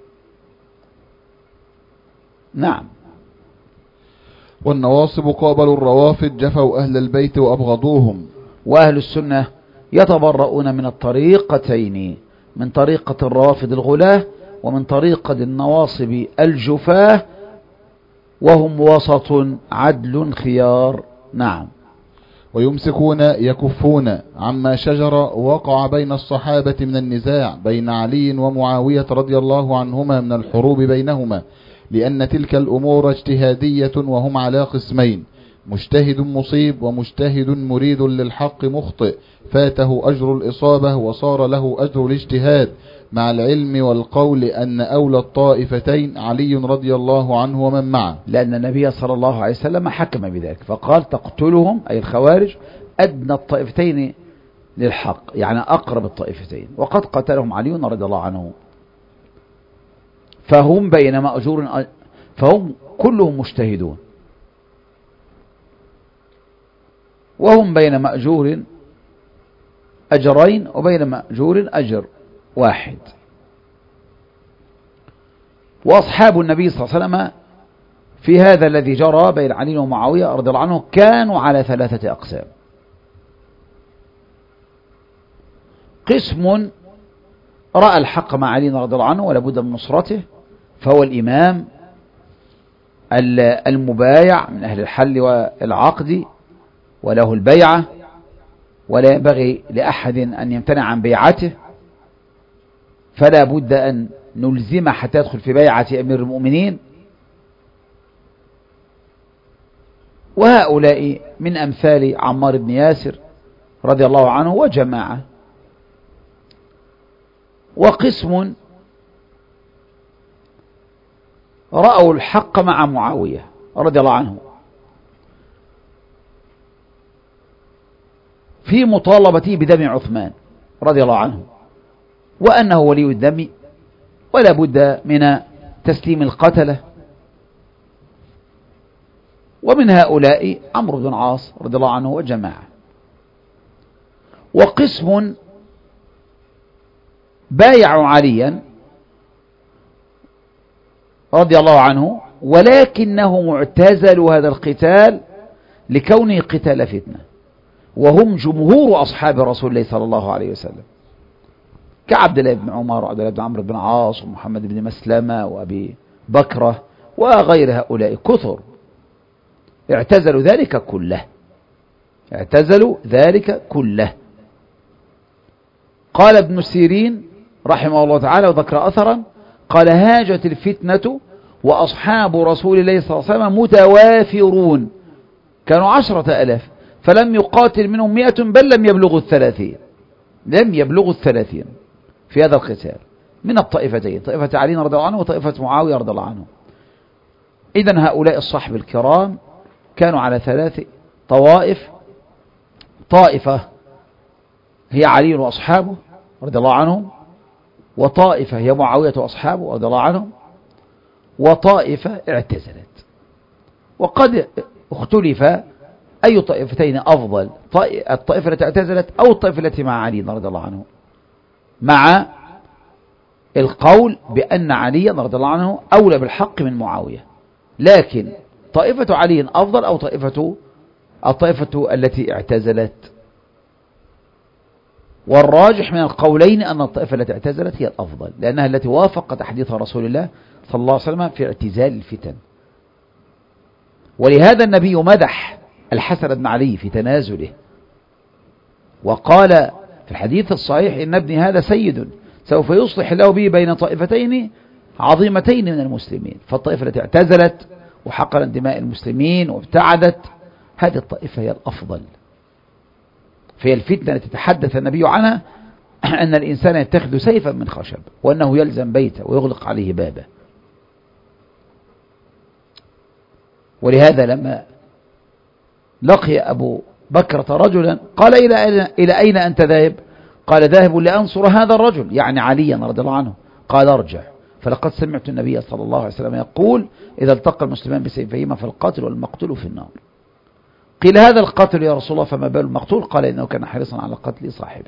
نعم.
والنواصب قابلوا الروافد جفوا أهل البيت وأبغضوهم.
وأهل السنة يتبرؤون من الطريقتين، من طريقة الروافد الغلاة ومن طريقة النواصب الجفاه، وهم وسط عدل خيار. نعم.
ويمسكون يكفون عما شجر وقع بين الصحابة من النزاع بين علي ومعاوية رضي الله عنهما من الحروب بينهما، لأن تلك الأمور اجتهادية وهم على قسمين، مجتهد مصيب ومجتهد مريد للحق مخطئ فاته أجر الإصابة وصار له أجر الاجتهاد، مع العلم والقول أن أولى الطائفتين علي رضي الله عنه ومن معه،
لأن النبي صلى الله عليه وسلم حكم بذلك فقال تقتلهم أي الخوارج أدنى الطائفتين للحق، يعني أقرب الطائفتين، وقد قتلهم علي رضي الله عنه. فهم بين مأجور، فهم كلهم مجتهدون، وهم بين مأجور أجرين وبين مأجور أجر واحد. وأصحاب النبي صلى الله عليه وسلم في هذا الذي جرى بين علي ومعاوية رضي الله عنه كانوا على ثلاثة أقسام. قسم رأى الحق مع علي رضي الله عنه ولا بد من نصرته، فهو الإمام المبايع من أهل الحل والعقد وله البيعة، ولا ينبغي لأحد أن يمتنع عن بيعته، فلا بد أن نلزم حتى يدخل في بيعة أمير المؤمنين. وهؤلاء من أمثال عمار بن ياسر رضي الله عنه وجماعة. وقسم رأوا الحق مع معاوية رضي الله عنه في مطالبته بدم عثمان رضي الله عنه، وأنه ولي الدم ولا بد من تسليم القتلة. ومن هؤلاء عمرو بن العاص رضي الله عنه وجماعة. وقسم بايعوا عليا رضي الله عنه ولكنهم اعتزلوا هذا القتال لكونه قتال فتنة، وهم جمهور أصحاب رسول الله صلى الله عليه وسلم كعبد الله بن عمر وعبد الله بن عمرو بن عاص ومحمد بن مسلمة وأبي بكرة وغير هؤلاء كثر، اعتزلوا ذلك كله، اعتزلوا ذلك كله. قال ابن سيرين رحمه الله تعالى وذكر أثرا قال هاجت الفتنة وأصحاب رسول الله صلى الله عليه وسلم متوافرون، كانوا عشرة ألاف فلم يقاتل منهم مئة بل لم يبلغوا الثلاثين، لم يبلغوا الثلاثين في هذا القتال من الطائفتين، طائفة علي رضي الله عنه وطائفة معاوية رضي الله عنه. إذن هؤلاء الصحب الكرام كانوا على ثلاث طوائف. طائفة هي علي وأصحابه رضي الله عنهم، وطائفة هي معاوية وأصحابه رضي الله عنهم، وطائفة اعتزلت. وقد اختلف أي طائفتين أفضل، الطائفة التي اعتزلت أو الطائفة التي مع علي رضي الله عنه، مع القول بأن علي رضي الله عنه أولى بالحق من معاوية. لكن طائفة علي أفضل أو طائفة الطائفة التي اعتزلت؟ والراجح من القولين أن الطائفة التي اعتزلت هي الأفضل، لأنها التي وافقت حديث رسول الله صلى الله عليه وسلم في اعتزال الفتن. ولهذا النبي مدح الحسن بن علي في تنازله، وقال في الحديث الصحيح إن ابني هذا سيد سوف يصلح له به بين طائفتين عظيمتين من المسلمين. فالطائفة التي اعتزلت وحقرت دماء المسلمين وابتعدت، هذه الطائفة هي الأفضل. فهي الفتنة التي تحدث النبي عنها أن الإنسان يتخذ سيفا من خشب، وأنه يلزم بيته ويغلق عليه بابه. ولهذا لما لقي أبو بكرة رجلا قال إلى, إلى أين أنت ذاهب؟ قال ذاهب لأنصر هذا الرجل، يعني عليا رضي الله عنه. قال ارجع، فلقد سمعت النبي صلى الله عليه وسلم يقول إذا التقى المسلمان بسيفيهما فالقاتل والمقتول في النار. قيل هذا القاتل يا رسول الله فما بال المقتول؟ قال إنه كان حريصا على قتل صاحبه.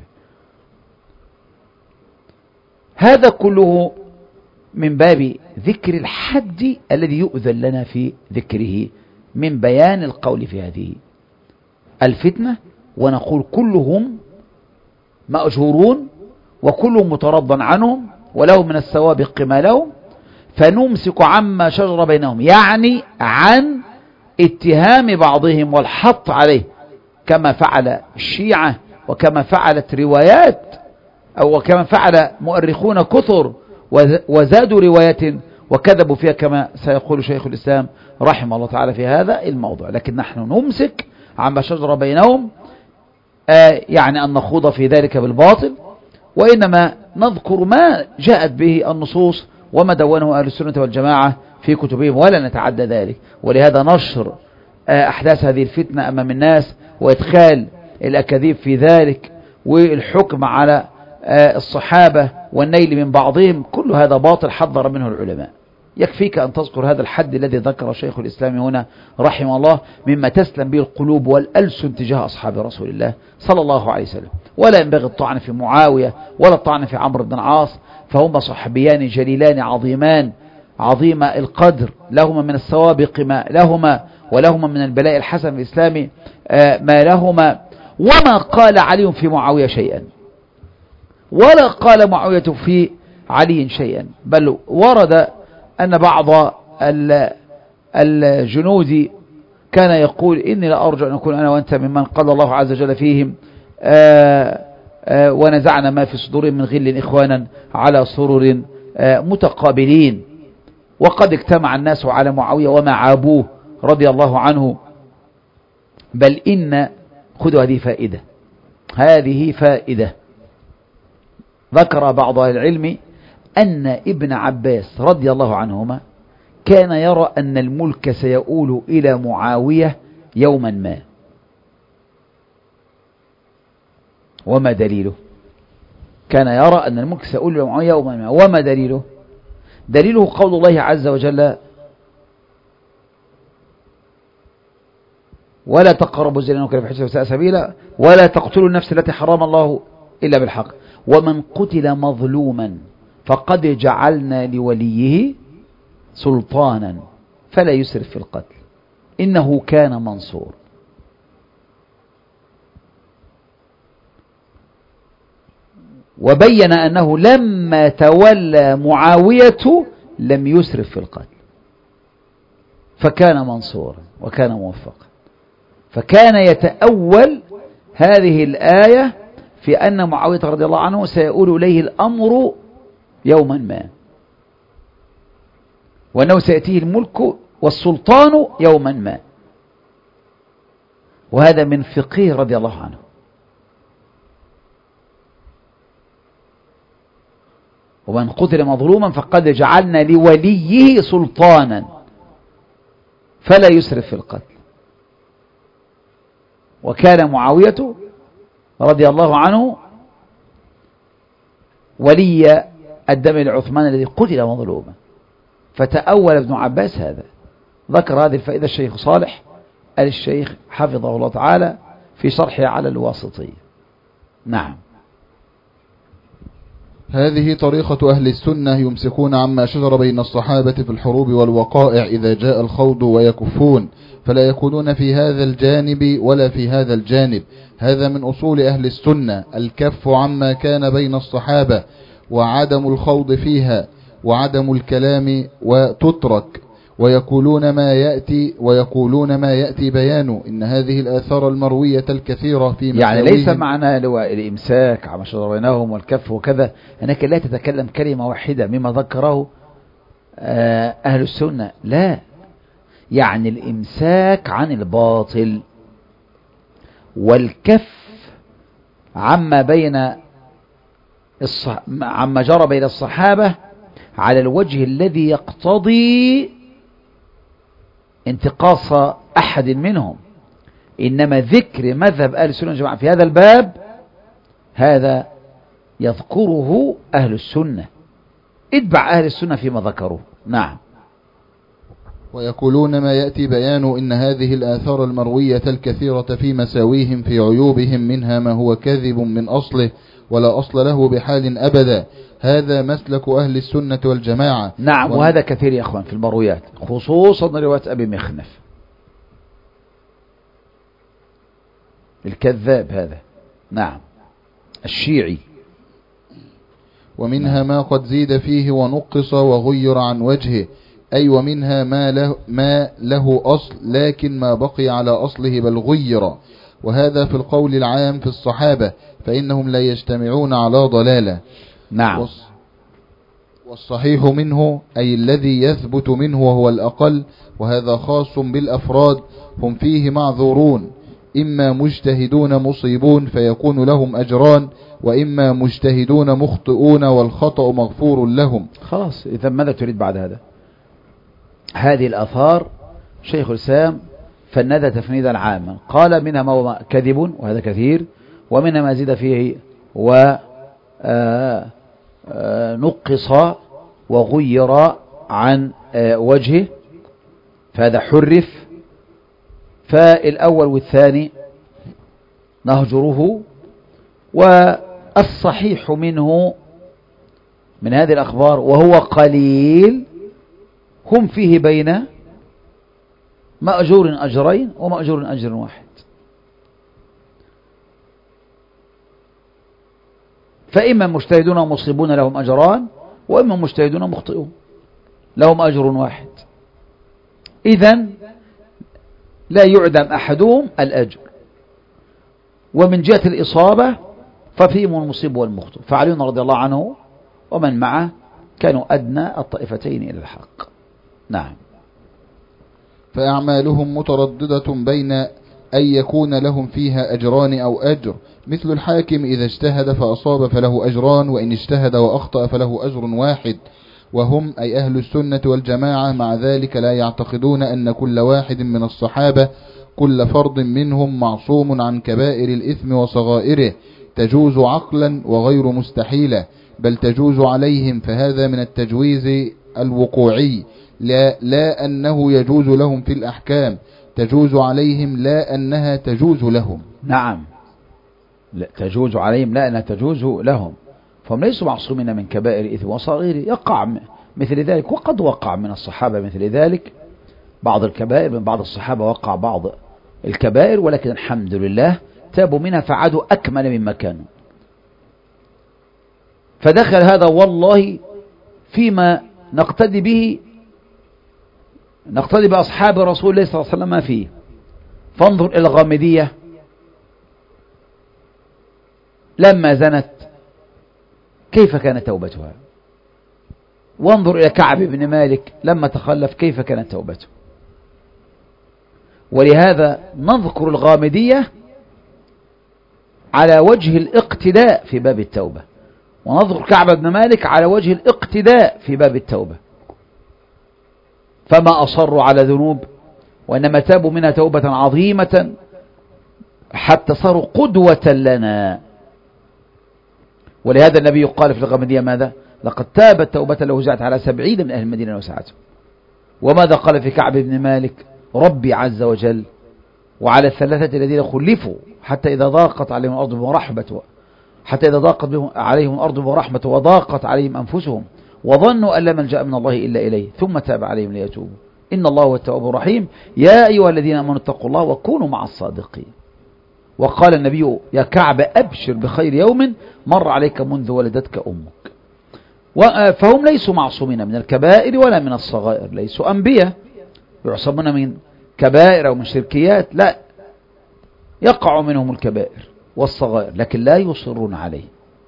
هذا كله من باب ذكر الحد الذي يؤذن لنا في ذكره، من بيان القول في هذه الفتنة، ونقول كلهم مأجورون وكلهم مترضى عنهم ولهم من السوابق ما لهم، فنمسك عما شجر بينهم، يعني عن اتهام بعضهم والحط عليه، كما فعل الشيعة وكما فعلت روايات أو كما فعل مؤرخون كثر وزادوا روايات وكذبوا فيها، كما سيقول شيخ الإسلام رحمه الله تعالى في هذا الموضوع. لكن نحن نمسك عما شجر بينهم، آه يعني أن نخوض في ذلك بالباطل، وإنما نذكر ما جاءت به النصوص وما دونه أهل السنة والجماعة في كتبهم، ولا نتعدى ذلك. ولهذا نشر آه أحداث هذه الفتنة أمام الناس وإدخال الأكاذيب في ذلك والحكم على آه الصحابة والنيل من بعضهم، كل هذا باطل حذر منه العلماء. يكفيك أن تذكر هذا الحد الذي ذكر شيخ الإسلام هنا رحمه الله، مما تسلم به القلوب والألسن تجاه أصحاب رسول الله صلى الله عليه وسلم. ولا ينبغي الطعن في معاوية ولا الطعن في عمرو بن العاص، فهما صحابيان جليلان عظيمان عظيم القدر، لهما من السوابق ما لهما ولهما من البلاء الحسن في الإسلام ما لهما. وما قال علي في معاوية شيئا ولا قال معاوية في علي شيئا، بل ورد أن بعض الجنود كان يقول إني لا أرجو أن أكون أنا وأنت ممن قال الله عز وجل فيهم آآ آآ ونزعنا ما في صدورهم من غل إخوانا على سرر متقابلين. وقد اجتمع الناس على معاوية وما عابوه رضي الله عنه، بل إن خذوا هذه فائدة هذه فائدة ذكر بعض أهل العلم أن ابن عباس رضي الله عنهما كان يرى أن الملك سيؤول إلى معاوية يوما ما. وما دليله؟ كان يرى أن الملك سيؤول إلى معاوية يوما ما. وما دليله؟ دليله قول الله عز وجل ولا تقربوا الزنا إنه كان فاحشة وساء سبيلا ولا تقتلوا النفس التي حرم الله إلا بالحق ومن قتل مظلوما فقد جعلنا لوليه سلطانا فلا يسرف في القتل إنه كان منصور. وبين أنه لما تولى معاوية لم يسرف في القتل فكان منصورا وكان موفقا. فكان يتأول هذه الآية في أن معاوية رضي الله عنه سيؤول إليه الأمر يوما ما، وأنه سيأتيه الملك والسلطان يوما ما. وهذا من فقه رضي الله عنه. ومن قتل مظلوما فقد جعلنا لوليه سلطانا فلا يسرف في القتل. وكان معاوية رضي الله عنه ولي الدم لعثمان الذي قتل مظلوما، فتأول ابن عباس هذا. ذكر هذه الفائدة الشيخ صالح آل الشيخ حفظه الله تعالى في شرحه على الواسطية. نعم.
هذه طريقة أهل السنة، يمسكون عما شجر بين الصحابة في الحروب والوقائع إذا جاء الخوض ويكفون، فلا يكونون في هذا الجانب ولا في هذا الجانب. هذا من أصول أهل السنة، الكف عما كان بين الصحابة وعدم الخوض فيها وعدم الكلام وتترك، ويقولون ما يأتي ويقولون ما يأتي بيانه إن هذه الآثار المروية الكثيرة في مساويهم.
يعني ليس معنى الإمساك عما شجر بينهم والكف وكذا أنك لا تتكلم كلمة واحدة مما ذكره أهل السنة، لا، يعني الإمساك عن الباطل والكف عما بين الصح... عما جرى بين الصحابة على الوجه الذي يقتضي انتقاص أحد منهم. إنما ذكر مذهب أهل السنة والجماعة في هذا الباب هذا يذكره أهل السنة، اتبع أهل السنة فيما ذكروه. نعم.
ويقولون ما يأتي بيان إن هذه الآثار المروية الكثيرة في مساويهم في عيوبهم منها ما هو كذب من أصله ولا أصل له بحال أبدا. هذا مسلك أهل السنة والجماعة.
نعم. و... وهذا كثير يا أخوان في المرويات، خصوصا رواية أبي مخنف الكذاب هذا. نعم. الشيعي.
ومنها ما قد زيد فيه ونقص وغير عن وجهه، أي ومنها ما له, ما له أصل لكن ما بقي على أصله بل غير، وهذا في القول العام في الصحابة فإنهم لا يجتمعون على ضلالة.
نعم.
والصحيح منه أي الذي يثبت منه وهو الأقل، وهذا خاص بالأفراد، هم فيه معذورون، إما مجتهدون مصيبون فيكون لهم أجران، وإما مجتهدون مخطئون والخطأ مغفور لهم.
خلاص، إذا ماذا تريد بعد هذا؟ هذه الآثار شيخ الإسلام فند تفنيدا عاما، قال منها ما هو كذب وهذا كثير، ومنها ما زيد فيه ونقص وغير عن وجهه فهذا حرف. فالأول والثاني نهجره، والصحيح منه من هذه الأخبار وهو قليل هم فيه بين مأجور أجرين ومأجور أجر واحد. فإما مجتهدون مصيبون لهم أجران، وإما مجتهدون مخطئون لهم أجر واحد. إذن لا يعدم أحدهم الأجر. ومن جهة الإصابة ففيهم المصيب والمخطئ، فعلي رضي الله عنه ومن معه كانوا أدنى الطائفتين إلى الحق. نعم.
فأعمالهم مترددة بين أن يكون لهم فيها أجران أو أجر، مثل الحاكم إذا اجتهد فأصاب فله أجران، وإن اجتهد وأخطأ فله أجر واحد. وهم أي أهل السنة والجماعة مع ذلك لا يعتقدون أن كل واحد من الصحابة كل فرد منهم معصوم عن كبائر الإثم وصغائره، تجوز عقلا وغير مستحيلة، بل تجوز عليهم، فهذا من التجويز الوقوعي، لا, لا أنه يجوز لهم في الأحكام، تجوز عليهم لا أنها تجوز لهم.
نعم، لا تجوز عليهم لا أنها تجوز لهم، فهم ليسوا معصومين من كبائر الإثم وصغيره، يقع مثل ذلك، وقد وقع من الصحابة مثل ذلك بعض الكبائر، من بعض الصحابة وقع بعض الكبائر، ولكن الحمد لله تابوا منها فعادوا أكمل مما كانوا. فدخل هذا والله فيما نقتدي به، نقتدي بأصحاب رسول الله صلى الله عليه وسلم فيه. فانظر إلى الغامدية لما زنت كيف كانت توبتها، وانظر إلى كعب بن مالك لما تخلف كيف كانت توبته. ولهذا نذكر الغامدية على وجه الاقتداء في باب التوبة، ونذكر كعب بن مالك على وجه الاقتداء في باب التوبة. فما أصروا على ذنوب وإنما تابوا منها توبة عظيمة حتى صاروا قدوة لنا. ولهذا النبي قال في الغامدية ماذا؟ لقد تابت توبة لو وزعت على سبعين من أهل المدينة وسعتهم. وماذا قال في كعب بن مالك؟ ربي عز وجل وعلى الثلاثة الذين خلفوا حتى إذا ضاقت عليهم الأرض ورحمة حتى إذا ضاقت عليهم الأرض ورحمة وضاقت عليهم أنفسهم وظنوا أن لا ملجأ من الله إلا إليه ثم تاب عليهم ليتوبوا إن الله هو التواب الرحيم يا أيها الذين آمنوا اتقوا الله وكونوا مع الصادقين. وقال النبي يا كعب أبشر بخير يوم مر عليك منذ ولدتك أمك. فهم ليسوا معصومين من الكبائر ولا من الصغائر، ليسوا أنبياء يعصمون من كبائر أو من شركيات، لا، يقع منهم الكبائر والصغائر لكن لا يصرون عليه،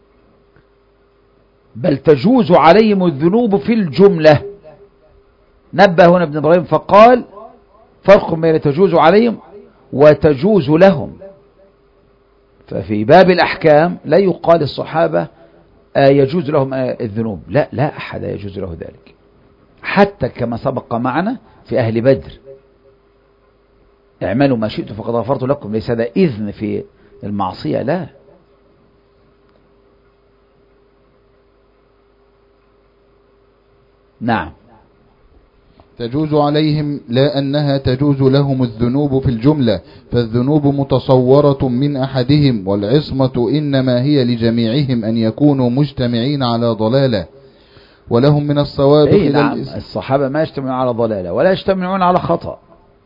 بل تجوز عليهم الذنوب في الجملة. نبه هنا ابن إبراهيم فقال فرق بين تجوز عليهم وتجوز لهم. ففي باب الأحكام لا يقال الصحابة يجوز لهم الذنوب، لا لا أحد يجوز له ذلك، حتى كما سبق معنا في أهل بدر اعملوا ما شئتم فقد غفرت لكم، ليس هذا إذن في المعصية، لا. نعم
تجوز عليهم لا أنها تجوز لهم الذنوب في الجملة، فالذنوب متصورة من أحدهم، والعصمة إنما هي لجميعهم أن يكونوا مجتمعين على ضلالة، ولهم من الصوابق
إيه نعم. الصحابة ما يجتمعون على ضلالة ولا يجتمعون على خطأ،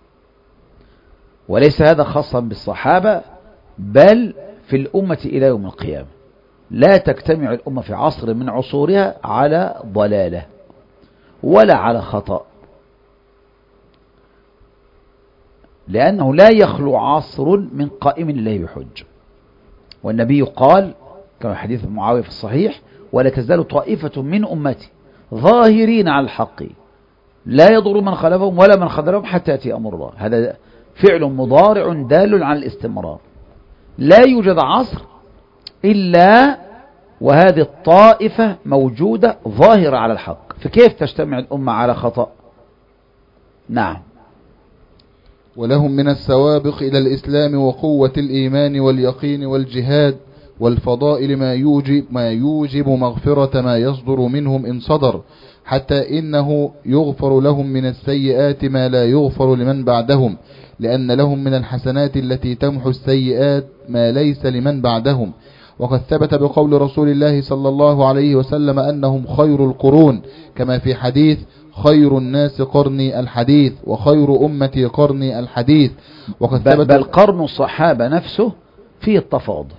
وليس هذا خاصا بالصحابة بل في الأمة إلى يوم القيامة. لا تجتمع الأمة في عصر من عصورها على ضلالة ولا على خطأ، لأنه لا يخلو عصر من قائم لله بحج. والنبي قال كما حديث معاوية في الصحيح ولا تزال طائفة من أمتي ظاهرين على الحق لا يضر من خلفهم ولا من خذلهم حتى يأتي أمر الله. هذا فعل مضارع دال على الاستمرار. لا يوجد عصر إلا وهذه الطائفة موجودة ظاهرة على الحق، فكيف تجتمع الأمة على خطأ؟ نعم.
ولهم من السوابق إلى الإسلام وقوة الإيمان واليقين والجهاد والفضائل ما يوجب, ما يوجب مغفرة ما يصدر منهم إن صدر، حتى إنه يغفر لهم من السيئات ما لا يغفر لمن بعدهم، لأن لهم من الحسنات التي تمحو السيئات ما ليس لمن بعدهم. وقد ثبت بقول رسول الله صلى الله عليه وسلم أنهم خير القرون، كما في حديث خير الناس قرني الحديث وخير أمتي قرني الحديث. وقد ثبت
بل قرن الصحابة نفسه فيه التفاضل.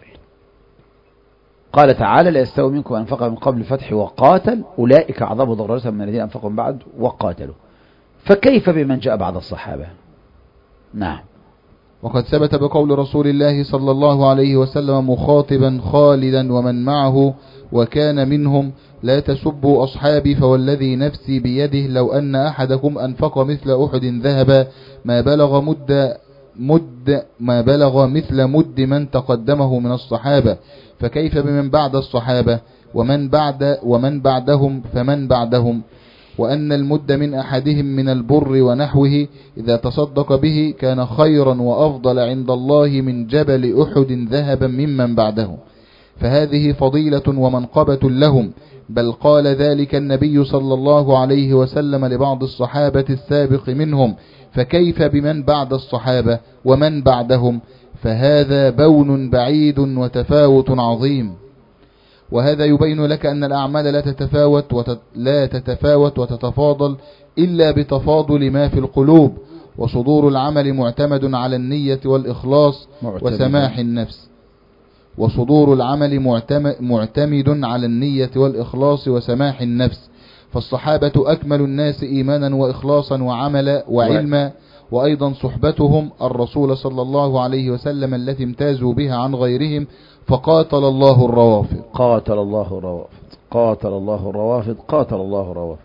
قال تعالى لا يستوي منكم أنفق من قبل الفتح وقاتل أولئك أعظم درجة من الذين أنفقوا من بعد وقاتلوا، فكيف بمن جاء بعد الصحابة؟ نعم.
وقد ثبت بقول رسول الله صلى الله عليه وسلم مخاطبا خالدا ومن معه وكان منهم لا تسبوا أصحابي فوالذي نفسي بيده لو أن أحدكم أنفق مثل أحد ذهبا ما بلغ مد مد ما بلغ مثل مد من تقدمه من الصحابة، فكيف بمن بعد الصحابة ومن بعد ومن بعدهم فمن بعدهم. وأن المد من أحدهم من البر ونحوه إذا تصدق به كان خيرا وأفضل عند الله من جبل أحد ذهبا ممن بعده، فهذه فضيلة ومنقبة لهم. بل قال ذلك النبي صلى الله عليه وسلم لبعض الصحابة السابق منهم، فكيف بمن بعد الصحابة ومن بعدهم، فهذا بون بعيد وتفاوت عظيم. وهذا يبين لك أن الأعمال لا تتفاوت وتت... لا تتفاوت وتتفاضل إلا بتفاضل ما في القلوب، وصدور العمل معتمد على النية والإخلاص معتمد. وسماح النفس وصدور العمل معتمد, معتمد على النية والإخلاص وسماح النفس. فالصحابة أكمل الناس إيمانا وإخلاصا وعملا وعلما، وأيضا صحبتهم الرسول صلى الله عليه وسلم التي امتازوا بها عن غيرهم، فقاتل الله الروافض
قاتل الله الروافض قاتل الله الروافض قاتل الله الروافض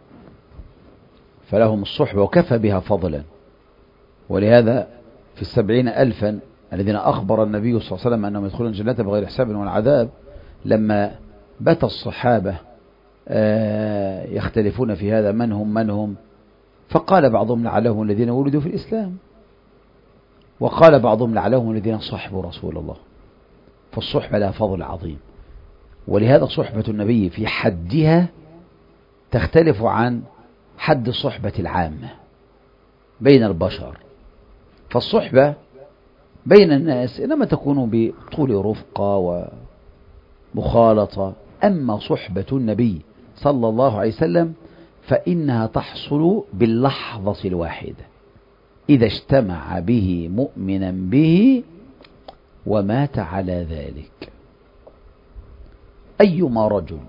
فلهم الصحبة وكفى بها فضلا. ولهذا في السبعين ألفا الذين أخبر النبي صلى الله عليه وسلم أنهم يدخلون الجنة بغير حساب ولا عذاب، لما بات الصحابة يختلفون في هذا من هم من هم فقال بعضهم لعلهم الذين ولدوا في الإسلام، وقال بعضهم لعلهم الذين صحبوا رسول الله. فالصحبة لها فضل عظيم، ولهذا صحبة النبي في حدها تختلف عن حد الصحبة العامة بين البشر. فالصحبة بين الناس إنما تكون بطول رفقة ومخالطة، أما صحبة النبي صلى الله عليه وسلم فإنها تحصل باللحظة الواحدة إذا اجتمع به مؤمنا به ومات على ذلك. أيما رجل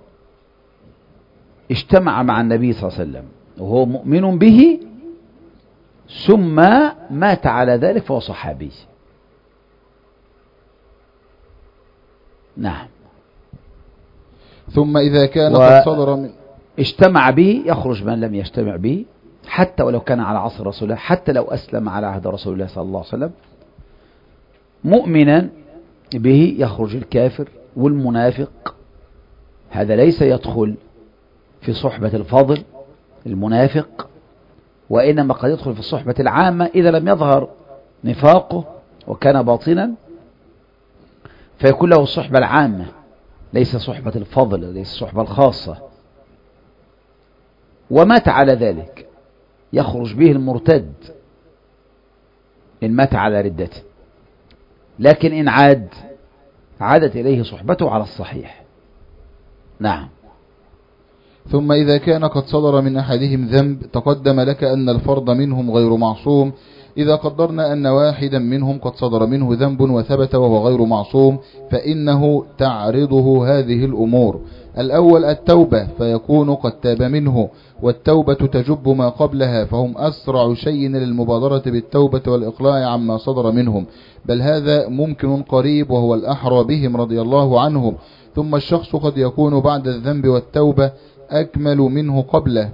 اجتمع مع النبي صلى الله عليه وسلم وهو مؤمن به ثم مات على ذلك فهو صحابي. نعم.
ثم إذا كان قد صدر من
اجتمع به يخرج من لم يجتمع به، حتى ولو كان على عصر رسول الله، حتى لو أسلم على عهد رسول الله صلى الله عليه وسلم. مؤمنا به يخرج الكافر والمنافق، هذا ليس يدخل في صحبة الفضل المنافق، وإنما قد يدخل في الصحبة العامة إذا لم يظهر نفاقه وكان باطنا، فيكون له الصحبة العامة ليس صحبة الفضل، ليس الصحبة الخاصة. ومات على ذلك يخرج به المرتد إن مات على ردته، لكن إن عاد عادت إليه صحبته على الصحيح. نعم.
ثم إذا كان قد صدر من أحدهم ذنب تقدم لك أن الفرد منهم غير معصوم. إذا قدرنا أن واحدا منهم قد صدر منه ذنب وثبت وهو غير معصوم فإنه تعرضه هذه الأمور: الأول التوبة فيكون قد تاب منه، والتوبة تجب ما قبلها، فهم أسرع شيء للمبادرة بالتوبة والإقلاع عما صدر منهم، بل هذا ممكن قريب وهو الأحرى بهم رضي الله عنهم. ثم الشخص قد يكون بعد الذنب والتوبة أكمل منه قبله،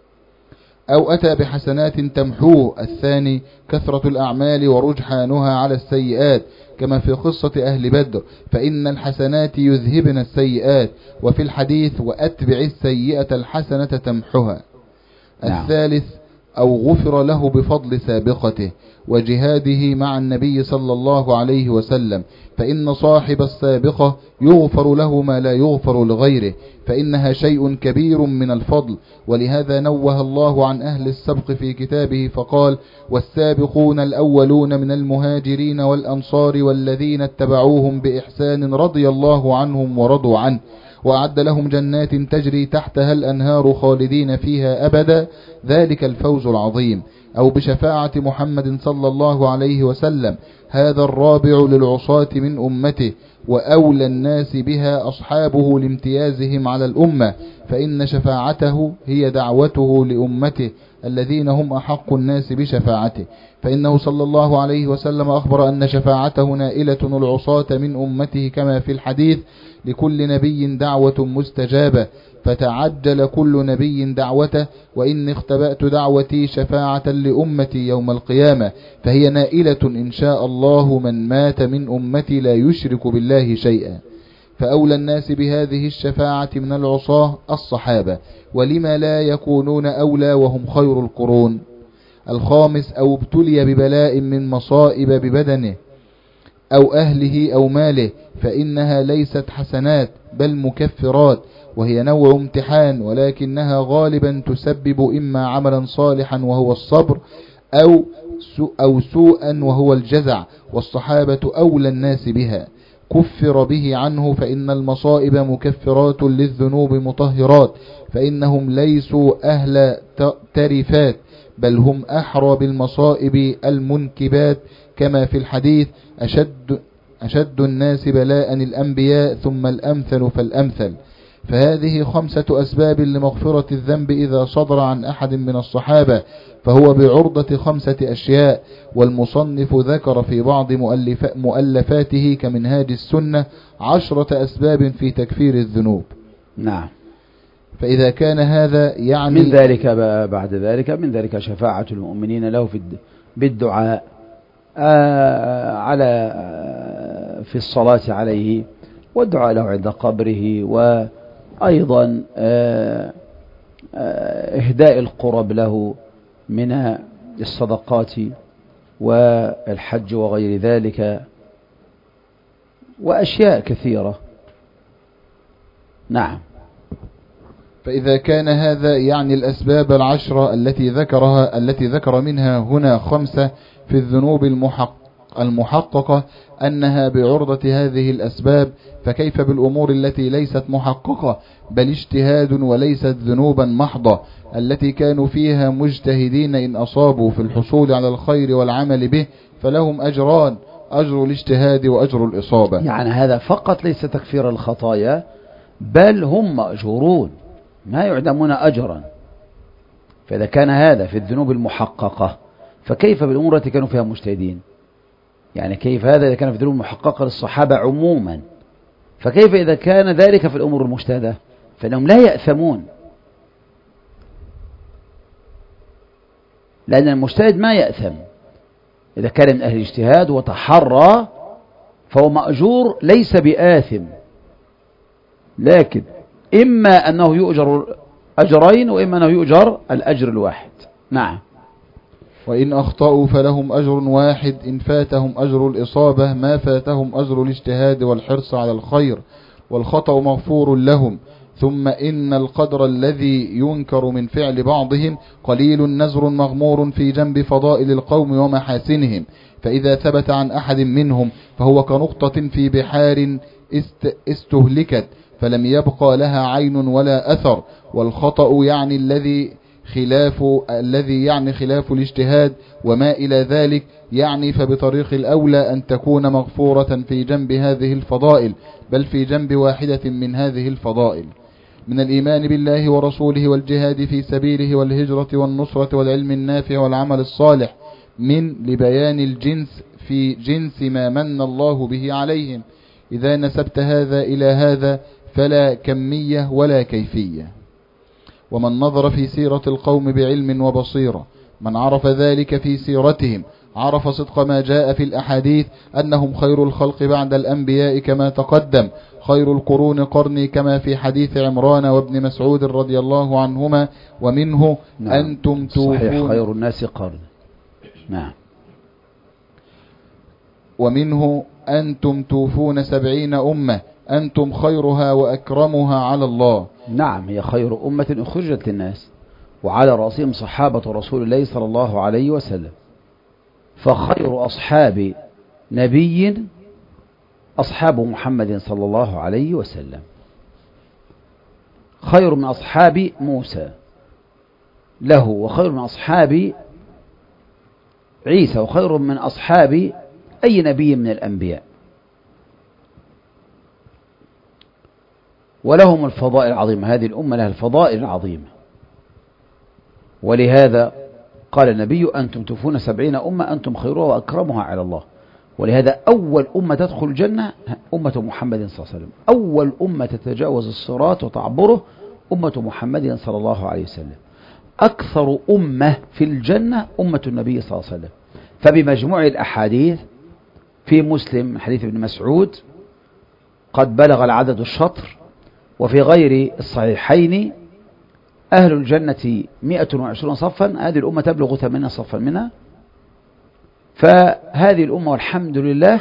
أو أتى بحسنات تمحوه. الثاني كثرة الأعمال ورجحانها على السيئات، كما في قصة أهل بدر، فإن الحسنات يذهبن السيئات، وفي الحديث وأتبع السيئة الحسنة تمحها. نعم. الثالث أو غفر له بفضل سابقته وجهاده مع النبي صلى الله عليه وسلم، فإن صاحب السابقة يغفر له ما لا يغفر لغيره، فإنها شيء كبير من الفضل. ولهذا نوه الله عن أهل السبق في كتابه فقال: والسابقون الأولون من المهاجرين والأنصار والذين اتبعوهم بإحسان رضي الله عنهم ورضوا عنه، وأعد لهم جنات تجري تحتها الأنهار خالدين فيها أبدا، ذلك الفوز العظيم. أو بشفاعة محمد صلى الله عليه وسلم، هذا الرابع للعصاة من أمته، وأولى الناس بها أصحابه لامتيازهم على الأمة، فإن شفاعته هي دعوته لأمته الذين هم أحق الناس بشفاعته، فإنه صلى الله عليه وسلم أخبر أن شفاعته نائلة العصاة من أمته، كما في الحديث: لكل نبي دعوة مستجابة، فتعجل كل نبي دعوته، وإن اختبأت دعوتي شفاعة لأمتي يوم القيامة، فهي نائلة إن شاء الله من مات من أمتي لا يشرك بالله شيئا. فأولى الناس بهذه الشفاعة من العصاة الصحابة، ولما لا يكونون أولى وهم خير القرون. الخامس أو ابتلي ببلاء من مصائب ببدنه أو أهله أو ماله، فإنها ليست حسنات بل مكفرات، وهي نوع امتحان، ولكنها غالبا تسبب إما عملا صالحا وهو الصبر، أو أو سوءا وهو الجزع، والصحابة أولى الناس بها. كفر به عنه، فإن المصائب مكفرات للذنوب مطهرات، فإنهم ليسوا أهل ترفات، بل هم أحرى بالمصائب المنكبات، كما في الحديث: أشد, أشد الناس بلاء الأنبياء ثم الأمثل فالأمثل. فهذه خمسة أسباب لمغفرة الذنب إذا صدر عن أحد من الصحابة، فهو بعرضة خمسة أشياء، والمصنف ذكر في بعض مؤلف مؤلفاته كمنهاج السنة عشرة أسباب في تكفير الذنوب.
نعم.
فإذا كان هذا يعني
من ذلك بعد ذلك من ذلك شفاعة المؤمنين له في بالدعاء آه على آه في الصلاة عليه، والدعاء له عند قبره، وأيضا آه آه إهداء القرب له من الصدقات والحج وغير ذلك وأشياء كثيرة. نعم.
فإذا كان هذا يعني الأسباب العشرة التي ذكرها التي ذكر منها هنا خمسة في الذنوب المحق المحققة أنها بعرضة هذه الأسباب، فكيف بالأمور التي ليست محققة بل اجتهاد وليست ذنوبا محضة التي كانوا فيها مجتهدين إن أصابوا في الحصول على الخير والعمل به فلهم أجران، أجر الاجتهاد وأجر الإصابة.
يعني هذا فقط ليس تكفير الخطايا بل هم مأجورون ما يعدمون أجرا. فإذا كان هذا في الذنوب المحققة فكيف بالأمور التي كانوا فيها مجتهدين؟ يعني كيف هذا إذا كان في الذنوب المحققة للصحابة عموما، فكيف إذا كان ذلك في الأمور المجتهدة؟ فإنهم لا يأثمون، لأن المجتهد ما يأثم إذا كان من أهل الاجتهاد وتحرى فهو مأجور ليس بآثم، لكن إما أنه يؤجر أجرين وإما أنه يؤجر الأجر الواحد. نعم.
وإن أخطأوا فلهم أجر واحد إن فاتهم أجر الإصابة ما فاتهم أجر الاجتهاد والحرص على الخير، والخطأ مغفور لهم. ثم إن القدر الذي ينكر من فعل بعضهم قليل نزر مغمور في جنب فضائل القوم ومحاسنهم، فإذا ثبت عن أحد منهم فهو كنقطة في بحار استهلكت فلم يبقى لها عين ولا أثر. والخطأ يعني الذي خلاف الذي يعني خلاف الاجتهاد وما إلى ذلك، يعني فبطريق الأولى أن تكون مغفورة في جنب هذه الفضائل بل في جنب واحدة من هذه الفضائل من الإيمان بالله ورسوله والجهاد في سبيله والهجرة والنصرة والعلم النافع والعمل الصالح، من لبيان الجنس في جنس ما من الله به عليهم. إذا نسبت هذا إلى هذا فلا كمية ولا كيفية. ومن نظر في سيرة القوم بعلم وبصيرة من عرف ذلك في سيرتهم عرف صدق ما جاء في الأحاديث أنهم خير الخلق بعد الأنبياء كما تقدم، خير القرون قرني كما في حديث عمران وابن مسعود رضي الله عنهما. ومنه نعم. أنتم توفون
صحيح خير الناس قرن. نعم.
ومنه أنتم توفون سبعين أمة أنتم خيرها وأكرمها على الله.
نعم هي خير أمة أخرجت للناس وعلى رأسهم صحابة رسول الله صلى الله عليه وسلم. فخير أصحاب نبي أصحاب محمد صلى الله عليه وسلم، خير من أصحاب موسى له، وخير من أصحاب عيسى، وخير من أصحاب أي نبي من الأنبياء، ولهم الفضائل العظيمة. هذه الأمة لها الفضائل العظيمة، ولهذا قال النبي أنتم توفون سبعين أمة أنتم خيرها وأكرمها على الله. ولهذا أول أمة تدخل الجنة أمة محمد صلى الله عليه وسلم، أول أمة تتجاوز الصراط وتعبره أمة محمد صلى الله عليه وسلم، أكثر أمة في الجنة أمة النبي صلى الله عليه وسلم. فبمجموع الأحاديث في مسلم حديث ابن مسعود قد بلغ العدد الشطر، وفي غير الصحيحين أهل الجنة مئة وعشرون صفا، هذه الأمة تبلغ ثمانين صفا منها. فهذه الأمة والحمد لله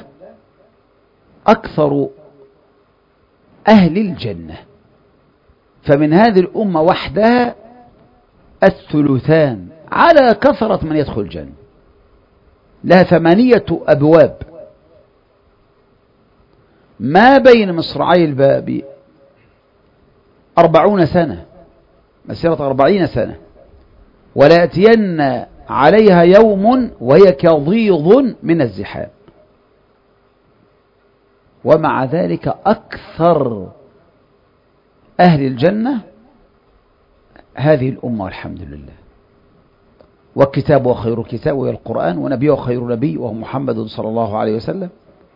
أكثر أهل الجنة. فمن هذه الأمة وحدها الثلثان على كثرة من يدخل الجنة، لها ثمانية أبواب ما بين مصراعي الباب أربعون سنة، مسيرة أربعين سنة، ولا يأتين عليها يوم وهي كضيض من الزحام. ومع ذلك أكثر أهل الجنة هذه الأمة والحمد لله. والكتاب وخير كتاب وهي القرآن، ونبي وخير نبي وهو محمد صلى الله عليه وسلم.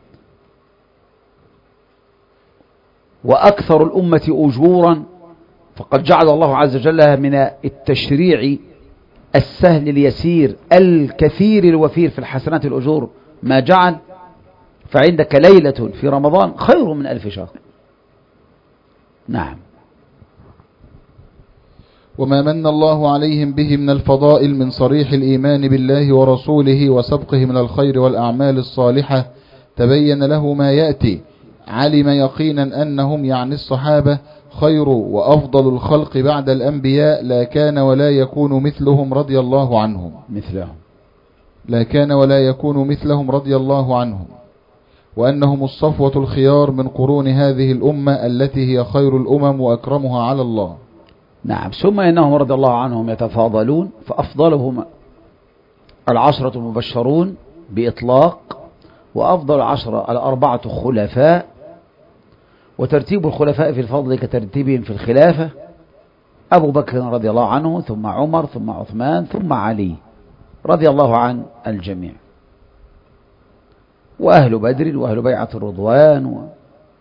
وأكثر الأمة أجورا، فقد جعل الله عز وجل من التشريع السهل اليسير الكثير الوفير في الحسنات الأجور ما جعل. فعندك ليلة في رمضان خير من ألف شهر. نعم.
وما من الله عليهم به من الفضائل من صريح الإيمان بالله ورسوله وسبقه من الخير والأعمال الصالحة تبين له ما يأتي، علم يقينا أنهم يعني الصحابة خير وأفضل الخلق بعد الأنبياء، لا كان ولا يكون مثلهم رضي الله عنهم
مثلهم
لا كان ولا يكون مثلهم رضي الله عنهم، وأنهم الصفوة الخيار من قرون هذه الأمة التي هي خير الأمم وأكرمها على الله.
نعم. ثم إنهم رضي الله عنهم يتفاضلون، فأفضلهم العشرة المبشرون بإطلاق، وأفضل عشرة الأربعة خلفاء، وترتيب الخلفاء في الفضل كترتيبهم في الخلافة، أبو بكر رضي الله عنه، ثم عمر، ثم عثمان، ثم علي رضي الله عن الجميع، وأهل بدر وأهل بيعة الرضوان و...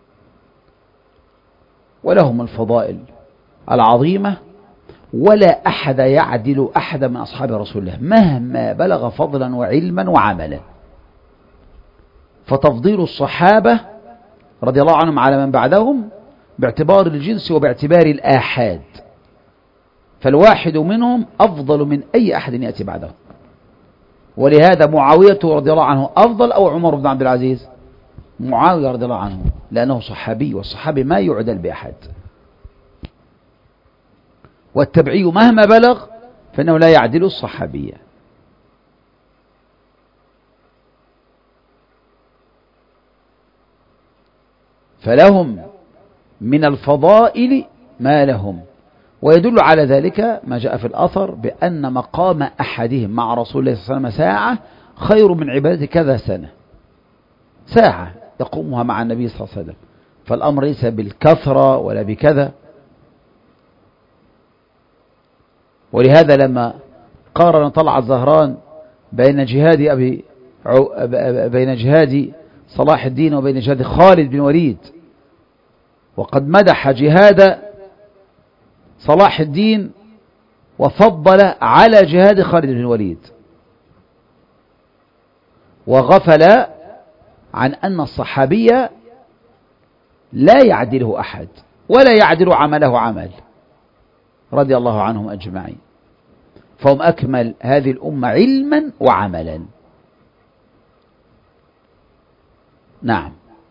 ولهم الفضائل العظيمة، ولا أحد يعدل أحد من أصحاب رسول الله مهما بلغ فضلا وعلما وعملا. فتفضيل الصحابة رضي الله عنهم على من بعدهم باعتبار الجنس وباعتبار الآحاد، فالواحد منهم أفضل من أي أحد يأتي بعده. ولهذا معاوية رضي الله عنه أفضل أو عمر بن عبد العزيز؟ معاوية رضي الله عنه، لأنه صحابي، والصحابي ما يعدل بأحد. والتبعي مهما بلغ فإنه لا يعدل الصحابية. فلهم من الفضائل ما لهم، ويدل على ذلك ما جاء في الأثر بأن مقام أحدهم مع رسول الله صلى الله عليه وسلم ساعة خير من عبادة كذا سنة. ساعة يقومها مع النبي صلى الله عليه وسلم، فالأمر ليس بالكثرة ولا بكذا. ولهذا لما قارن طلعت زهران بين جهاد أبي بين جهاد صلاح الدين وبين جهاد خالد بن وليد، وقد مدح جهاد صلاح الدين وفضل على جهاد خالد بن الوليد، وغفل عن أن الصحابي لا يعدله أحد ولا يعدل عمله عمل رضي الله عنهم أجمعين، فهم أكمل هذه الأمة علما وعملا. نعم.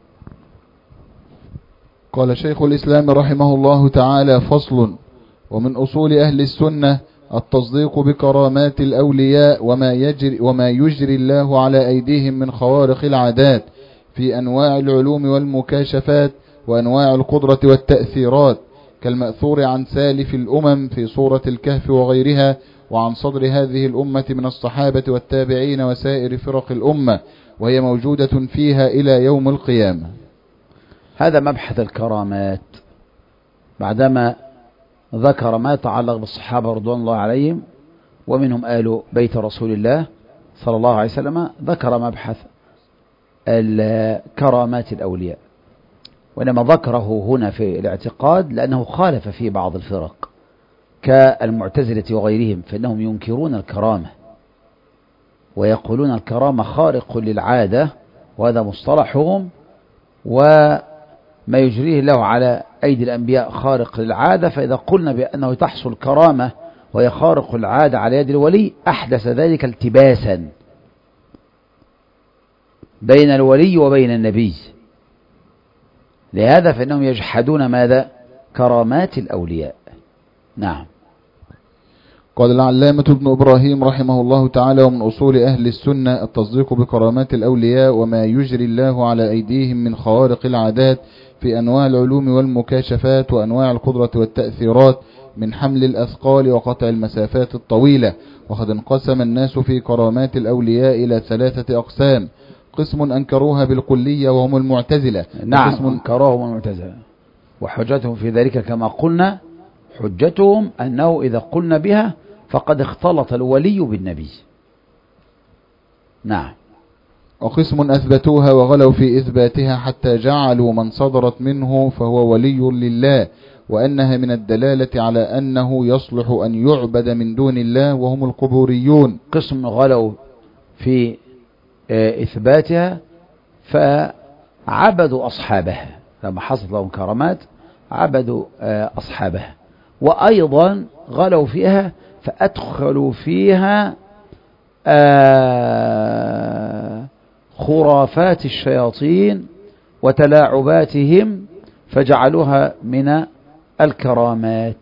قال شيخ الإسلام رحمه الله تعالى: فصل. ومن أصول أهل السنة التصديق بكرامات الأولياء وما يجري, وما يجري الله على أيديهم من خوارق العادات في أنواع العلوم والمكاشفات وأنواع القدرة والتأثيرات، كالمأثور عن سالف الأمم في سورة الكهف وغيرها، وعن صدر هذه الأمة من الصحابة والتابعين وسائر فرق الأمة، وهي موجودة فيها إلى يوم القيامة.
هذا مبحث الكرامات، بعدما ذكر ما يتعلق بالصحابة رضوان الله عليهم ومنهم آل بيت رسول الله صلى الله عليه وسلم، ذكر مبحث كرامات الأولياء، وإنما ذكره هنا في الاعتقاد لأنه خالف في بعض الفرق كالمعتزلة وغيرهم، فإنهم ينكرون الكرامة ويقولون الكرامة خارق للعادة، وهذا مصطلحهم، وما يجريه الله على أيدي الأنبياء خارق للعادة. فإذا قلنا بأنه تحصل كرامة وهي خارق العادة على يد الولي، أحدث ذلك التباسا بين الولي وبين النبي. لهذا فإنهم يجحدون ماذا؟ كرامات الأولياء. نعم.
قال العلامة ابن إبراهيم رحمه الله تعالى: ومن أصول أهل السنة التصديق بكرامات الأولياء وما يجري الله على أيديهم من خوارق العادات في أنواع العلوم والمكاشفات وأنواع القدرة والتأثيرات من حمل الأثقال وقطع المسافات الطويلة. وقد انقسم الناس في كرامات الأولياء إلى ثلاثة أقسام: قسم أنكروها بالكلية وهم المعتزلة.
نعم، قسم أنكروهم المعتزلة، وحجتهم في ذلك كما قلنا، حجتهم أنه إذا قلنا بها فقد اختلط الولي بالنبي. نعم.
وقسم أثبتوها وغلوا في إثباتها حتى جعلوا من صدرت منه فهو ولي لله، وأنها من الدلالة على أنه يصلح أن يعبد من دون الله، وهم القبوريون.
قسم غلوا في إثباتها فعبدوا أصحابها، لما حصلت لهم كرامات عبدوا أصحابها، وأيضا غلوا فيها فأدخلوا فيها آه خرافات الشياطين وتلاعباتهم فجعلوها من الكرامات.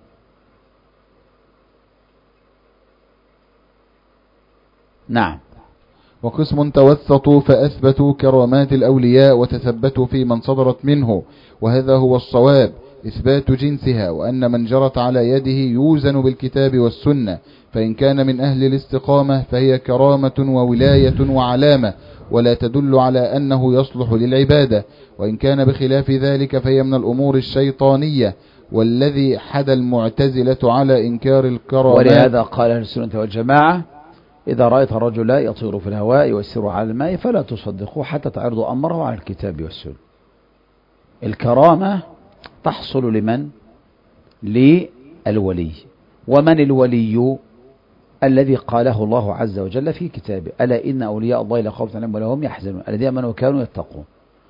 نعم.
وقسم توسطوا فأثبتوا كرامات الأولياء وتثبتوا في من صدرت منه، وهذا هو الصواب إثبات جنسها، وأن من جرت على يده يوزن بالكتاب والسنة، فإن كان من أهل الاستقامة فهي كرامة وولاية وعلامة ولا تدل على أنه يصلح للعبادة، وإن كان بخلاف ذلك فهي من الأمور الشيطانية، والذي حدا المعتزلة على إنكار الكرامات.
ولهذا قال أهل السنة والجماعة إذا رأيت الرجل يطير في الهواء ويسير على الماء فلا تصدقوه حتى تعرض أمره على الكتاب والسنة. الكرامة تحصل لمن؟ للولي. ومن الولي؟ الذي قاله الله عز وجل في كتابه ألا إن أولياء الله لا خوف عليهم ولا هم يحزنون الذين آمنوا وكانوا يتقون.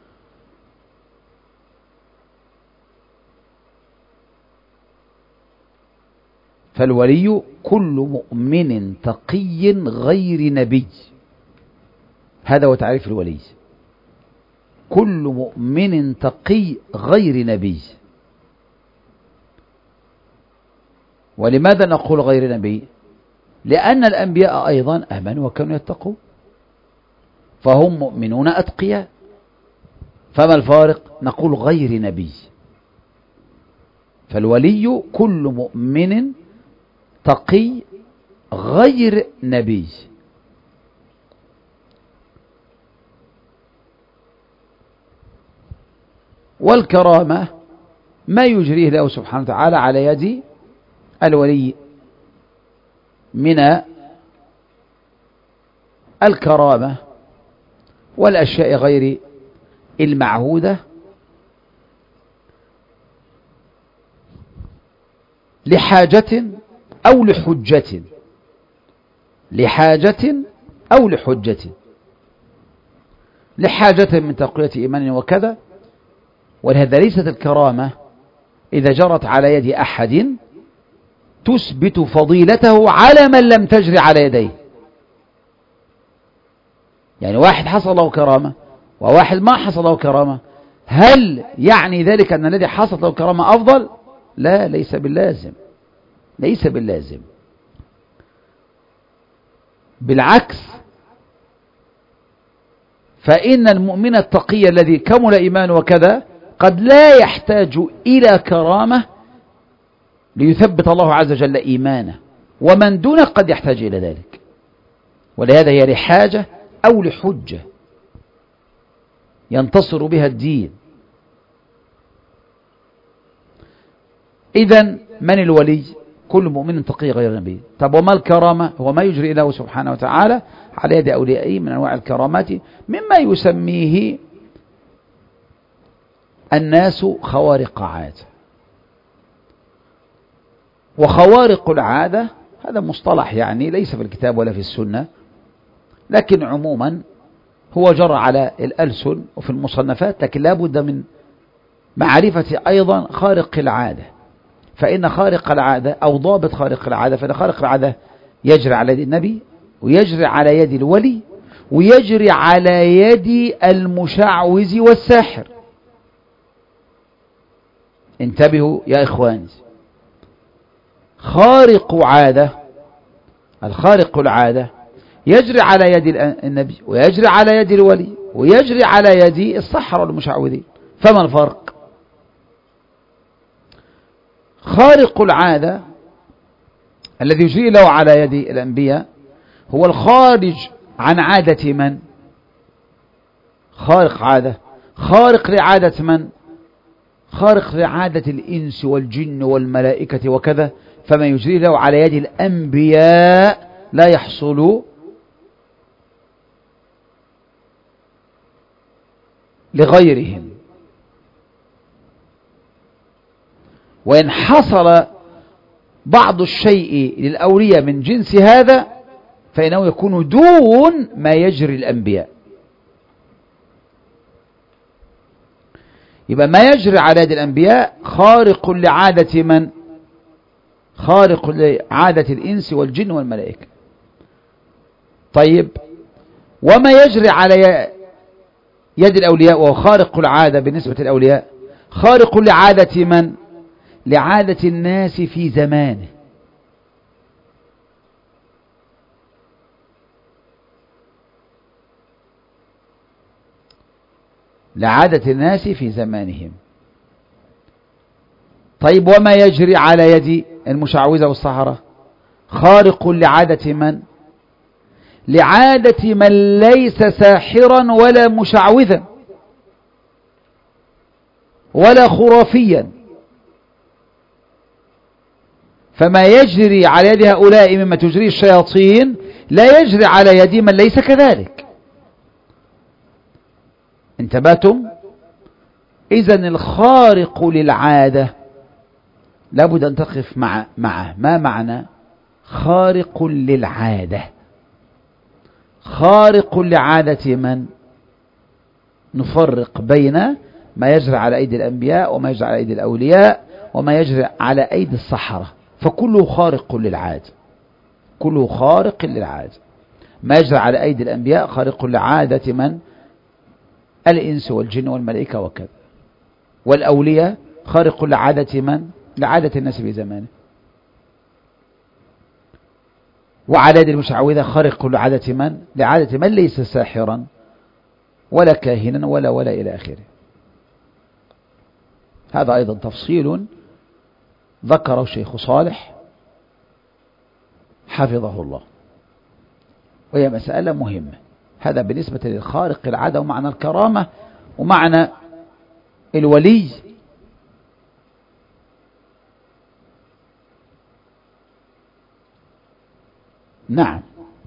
فالولي كل مؤمن تقي غير نبي، هذا هو تعريف الولي، كل مؤمن تقي غير نبي. ولماذا نقول غير نبي؟ لأن الأنبياء أيضا آمنوا وكانوا يتقون، فهم مؤمنون أتقياء، فما الفارق؟ نقول غير نبي. فالولي كل مؤمن تقي غير نبي. والكرامة ما يجريه له سبحانه وتعالى على يد الولي من الكرامة والأشياء غير المعهودة لحاجة أو لحجة، لحاجة أو لحجة، لحاجة من تقوية إيمان وكذا. ولهذا ليست الكرامة إذا جرت على يد أحد تثبت فضيلته على من لم تجري على يديه. يعني واحد حصل له كرامة وواحد ما حصل له كرامة، هل يعني ذلك أن الذي حصل له كرامة أفضل؟ لا، ليس باللازم، ليس باللازم. بالعكس، فإن المؤمن التقي الذي كمل إيمانه وكذا قد لا يحتاج إلى كرامة ليثبت الله عز وجل إيمانه، ومن دونه قد يحتاج إلى ذلك. ولهذا هي لحاجة أو لحجة ينتصر بها الدين. إذن من الولي؟ كل مؤمن تقي غير نبي. طب وما الكرامة؟ هو ما يجري له سبحانه وتعالى على يد أوليائه من أنواع الكرامات مما يسميه الناس خوارق عادة. وخوارق العادة هذا مصطلح يعني ليس في الكتاب ولا في السنة، لكن عموما هو جرى على الألسن وفي المصنفات، لكن لا بد من معرفة أيضا خارق العادة. فإن خارق العادة أو ضابط خارق العادة، فإن خارق العادة يجري على يد النبي ويجري على يد الولي ويجري على يد المشعوذ والساحر. انتبهوا يا إخواني، خارق عادة، الخارق العادة يجري على يد النبي ويجري على يد الولي ويجري على يد السحرة والمشعوذين. فما الفرق؟ خارق العادة الذي يجري له على يد الأنبياء هو الخارج عن عادة من؟ خارق عادة، خارق لعادة من؟ خارق لعادة الإنس والجن والملائكة وكذا. فما يجري له على يد الأنبياء لا يحصل لغيرهم. وإن حصل بعض الشيء للأولياء من جنس هذا فإنه يكون دون ما يجري الأنبياء. يبقى ما يجري على يد الأنبياء خارق لعادة من؟ خارق لعادة الإنس والجن والملائكة. طيب، وما يجري على يد الأولياء وهو خارق العادة بالنسبة للأولياء، خارق لعادة من؟ لعادة الناس في زمانه. لعادة الناس في زمانهم. طيب، وما يجري على يد المشعوذة والسحرة، خارق لعادة من؟ لعادة من ليس ساحرا ولا مشعوذا ولا خرافيا. فما يجري على يد هؤلاء مما تجري الشياطين لا يجري على يد من ليس كذلك. انتبهتم؟ إذن الخارق للعادة لابد أن تقف مع معه. ما معنى خارق للعادة؟ خارق لعادة من؟ نفرق بين ما يجري على أيدي الأنبياء وما يجري على أيدي الأولياء وما يجري على أيدي السحرة، فكله خارق للعادة، كله خارق للعادة. ما يجري على أيدي الأنبياء خارق لعادة من؟ الإنس والجن والملائكة وكذا. والأولياء خارق لعادة من؟ لعادة الناس في زمانه. وعلى يد المشعوذة خارق لعادة من؟ لعادة من ليس ساحرا ولا كاهنا ولا ولا إلى آخره. هذا أيضا تفصيل ذكره الشيخ صالح حفظه الله، وهي مسألة مهمة. هذا بالنسبة للخارق العادة ومعنى الكرامة ومعنى الولي. نعم.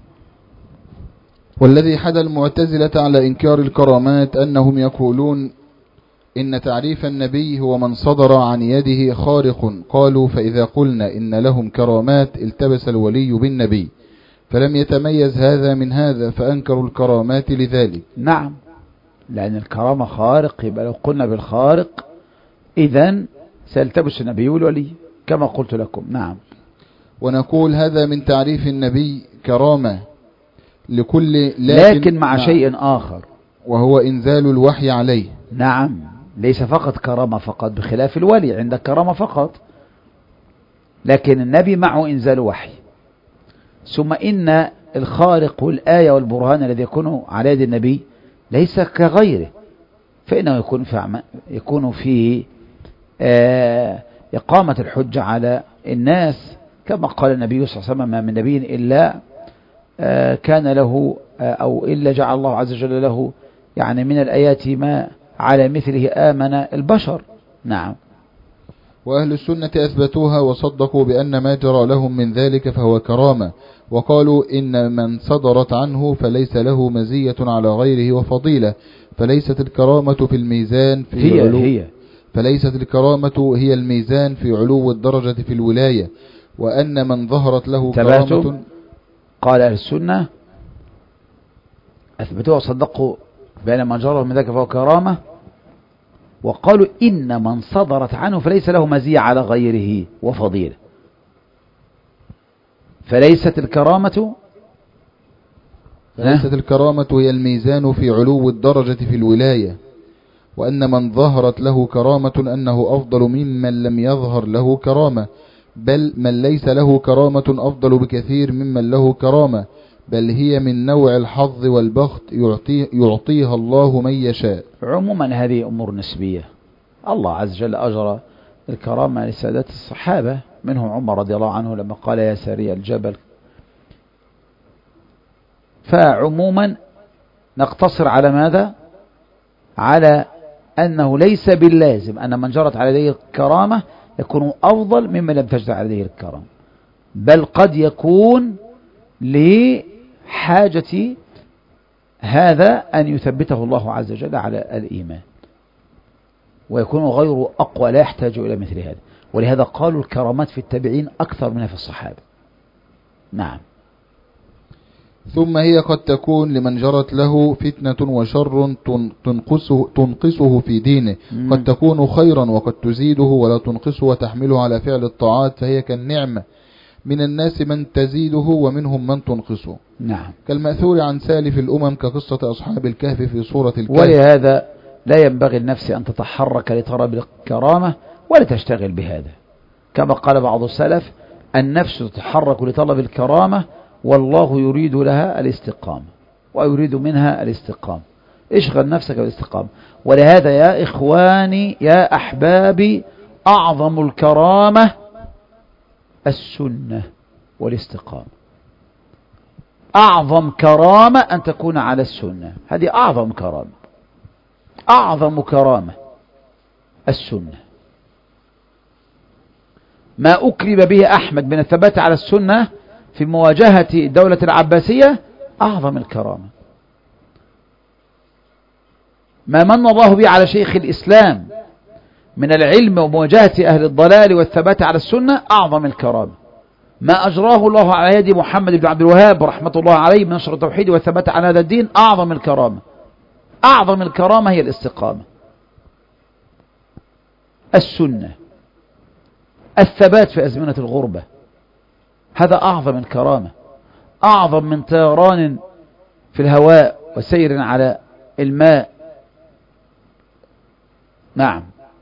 والذي حدى المعتزلة على إنكار الكرامات أنهم يقولون إن تعريف النبي هو من صدر عن يده خارق. قالوا فإذا قلنا إن لهم كرامات التبس الولي بالنبي، فلم يتميز هذا من هذا فأنكروا الكرامات لذلك.
نعم، لأن الكرامة خارق، يبقى لو قلنا بالخارق إذن سيلتبس النبي والولي كما قلت لكم. نعم.
ونقول هذا من تعريف النبي كرامة لكل، لكن,
لكن مع نعم. شيء آخر
وهو إنزال الوحي عليه.
نعم، ليس فقط كرامة فقط بخلاف الولي، عندك كرامة فقط، لكن النبي معه إنزال وحي. ثم إن الخارق والآية والبرهان الذي يكون على يد النبي ليس كغيره، فإنه يكون في يكون في آه إقامة الحجة على الناس، كما قال النبي صلى الله عليه وسلم: ما من نبي إلا آه كان له آه أو إلا جعل الله عز وجل له يعني من الآيات ما على مثله آمن البشر. نعم.
وأهل السنة أثبتوها وصدقوا بأن ما جرى لهم من ذلك فهو كرامة، وقالوا إن من صدرت عنه فليس له مزية على غيره وفضيلة، فليست الكرامة في الميزان في
هي
علو
هي
فليست الكرامة هي الميزان في علو الدرجة في الولاية، وأن من ظهرت له كرامة.
قال أهل السنة أثبتوها وصدقوا بأن من جرى من ذلك فهو كرامة، وقالوا إن من صدرت عنه فليس له مزية على غيره وفضيلة، فليست الكرامة
فليست الكرامة هي الميزان في علو الدرجة في الولاية، وأن من ظهرت له كرامة أنه أفضل ممن لم يظهر له كرامة، بل من ليس له كرامة أفضل بكثير ممن له كرامة، بل هي من نوع الحظ والبخت يعطيه يعطيها الله من يشاء.
عموما هذه أمور نسبية. الله عز وجل أجرى الكرامة لسادات الصحابة، منهم عمر رضي الله عنه لما قال: يا ساري الجبل. فعموما نقتصر على ماذا؟ على أنه ليس باللازم أن من جرت على يديه الكرامة يكون أفضل ممن لم تجر على يديه الكرامة، بل قد يكون لحاجة هذا أن يثبته الله عز وجل على الإيمان، ويكون غيره أقوى لا يحتاج إلى مثل هذا. ولهذا قالوا الكرامات في التابعين أكثر منها في الصحابة. نعم.
ثم هي قد تكون لمن جرت له فتنة وشر تنقصه, تنقصه في دينه، قد تكون خيرا وقد تزيده ولا تنقصه وتحمله على فعل الطاعات، فهي كالنعمة، من الناس من تزيده ومنهم من تنقصه.
نعم.
كالمأثور عن سالف الأمم كقصة أصحاب الكهف في سورة الكهف.
ولهذا لا ينبغي النفس أن تتحرك لطلب الكرامة ولا تشتغل بهذا، كما قال بعض السلف: النفس تتحرك لطلب الكرامة والله يريد لها الاستقامة ويريد منها الاستقامة. اشغل نفسك بالاستقامة. ولهذا يا إخواني يا أحبابي، أعظم الكرامة السنة والاستقامة. أعظم كرامة أن تكون على السنة، هذه أعظم كرامة. أعظم كرامة السنة. ما أكرم به أحمد من الثبات على السنة في مواجهة الدولة العباسية أعظم الكرامة. ما من الله به على شيخ الإسلام من العلم ومواجهة أهل الضلال والثبات على السنة أعظم الكرامة. ما أجراه الله على يد محمد بن عبد الوهاب رحمة الله عليه من نشر التوحيد والثبات على هذا الدين أعظم الكرامة. أعظم الكرامة هي الاستقامة، السنة، الثبات في أزمنة الغربة، هذا أعظم الكرامة، أعظم من طيران في الهواء وسير على الماء. نعم.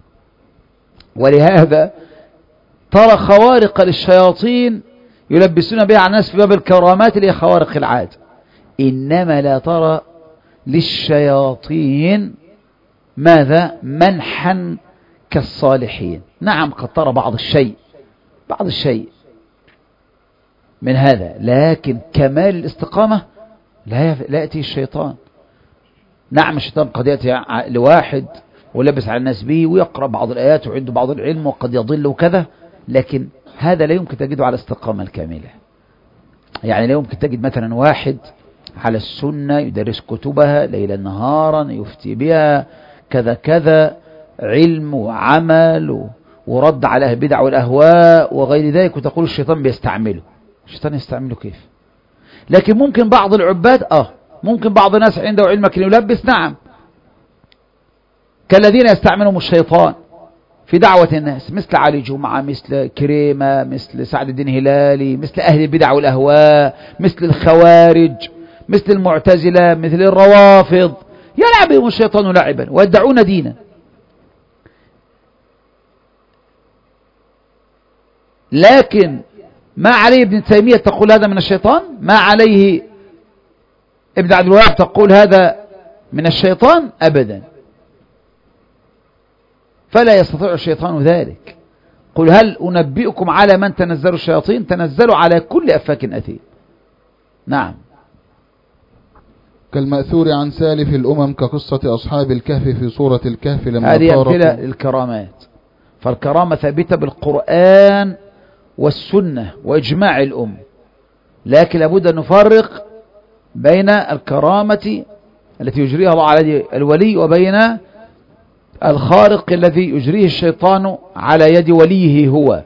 ولهذا ترى خوارق للشياطين يلبسون بها على الناس في باب الكرامات اللي هي خوارق العادة، إنما لا ترى للشياطين ماذا؟ منحا كالصالحين. نعم قد ترى بعض الشيء بعض الشيء من هذا، لكن كمال الاستقامة لا, يف... لا يأتي الشيطان. نعم الشيطان قد يأتي لواحد ولبس على الناس به ويقرأ بعض الآيات وعنده بعض العلم وقد يضل وكذا، لكن هذا لا يمكن تجده على الاستقامة الكاملة. يعني لا يمكن تجد مثلا واحد على السنة يدرس كتبها ليلا نهارا يفتي بها كذا كذا، علم وعمل ورد على البدع والأهواء وغير ذلك، وتقول الشيطان بيستعمله. الشيطان يستعمله كيف؟ لكن ممكن بعض العباد آه ممكن بعض الناس عنده علم لكن يلبس، نعم، كالذين يستعملهم الشيطان في دعوة الناس، مثل علي جمعة، مثل كريمة، مثل سعد الدين هلالي، مثل أهل البدع والأهواء، مثل الخوارج، مثل المعتزلة، مثل الروافض، يلعب بهم الشيطان لعبا ويدعون دينا. لكن ما عليه ابن تيمية تقول هذا من الشيطان؟ ما عليه ابن عبد الوهاب تقول هذا من الشيطان؟ أبدا. فلا يستطيع الشيطان ذلك. قل هل أنبئكم على من تنزل الشياطين؟ تنزلوا على كل أفاك أثيم. نعم.
كالمأثور عن سالف الأمم كقصة أصحاب الكهف في سورة الكهف لما
هذه أمثلة للكرامات. فالكرامة ثابتة بالقرآن والسنة وإجماع الأم، لكن لابد أن نفرق بين الكرامة التي يجريها الله على الولي وبين الخارق الذي يجريه الشيطان على يد وليه هو.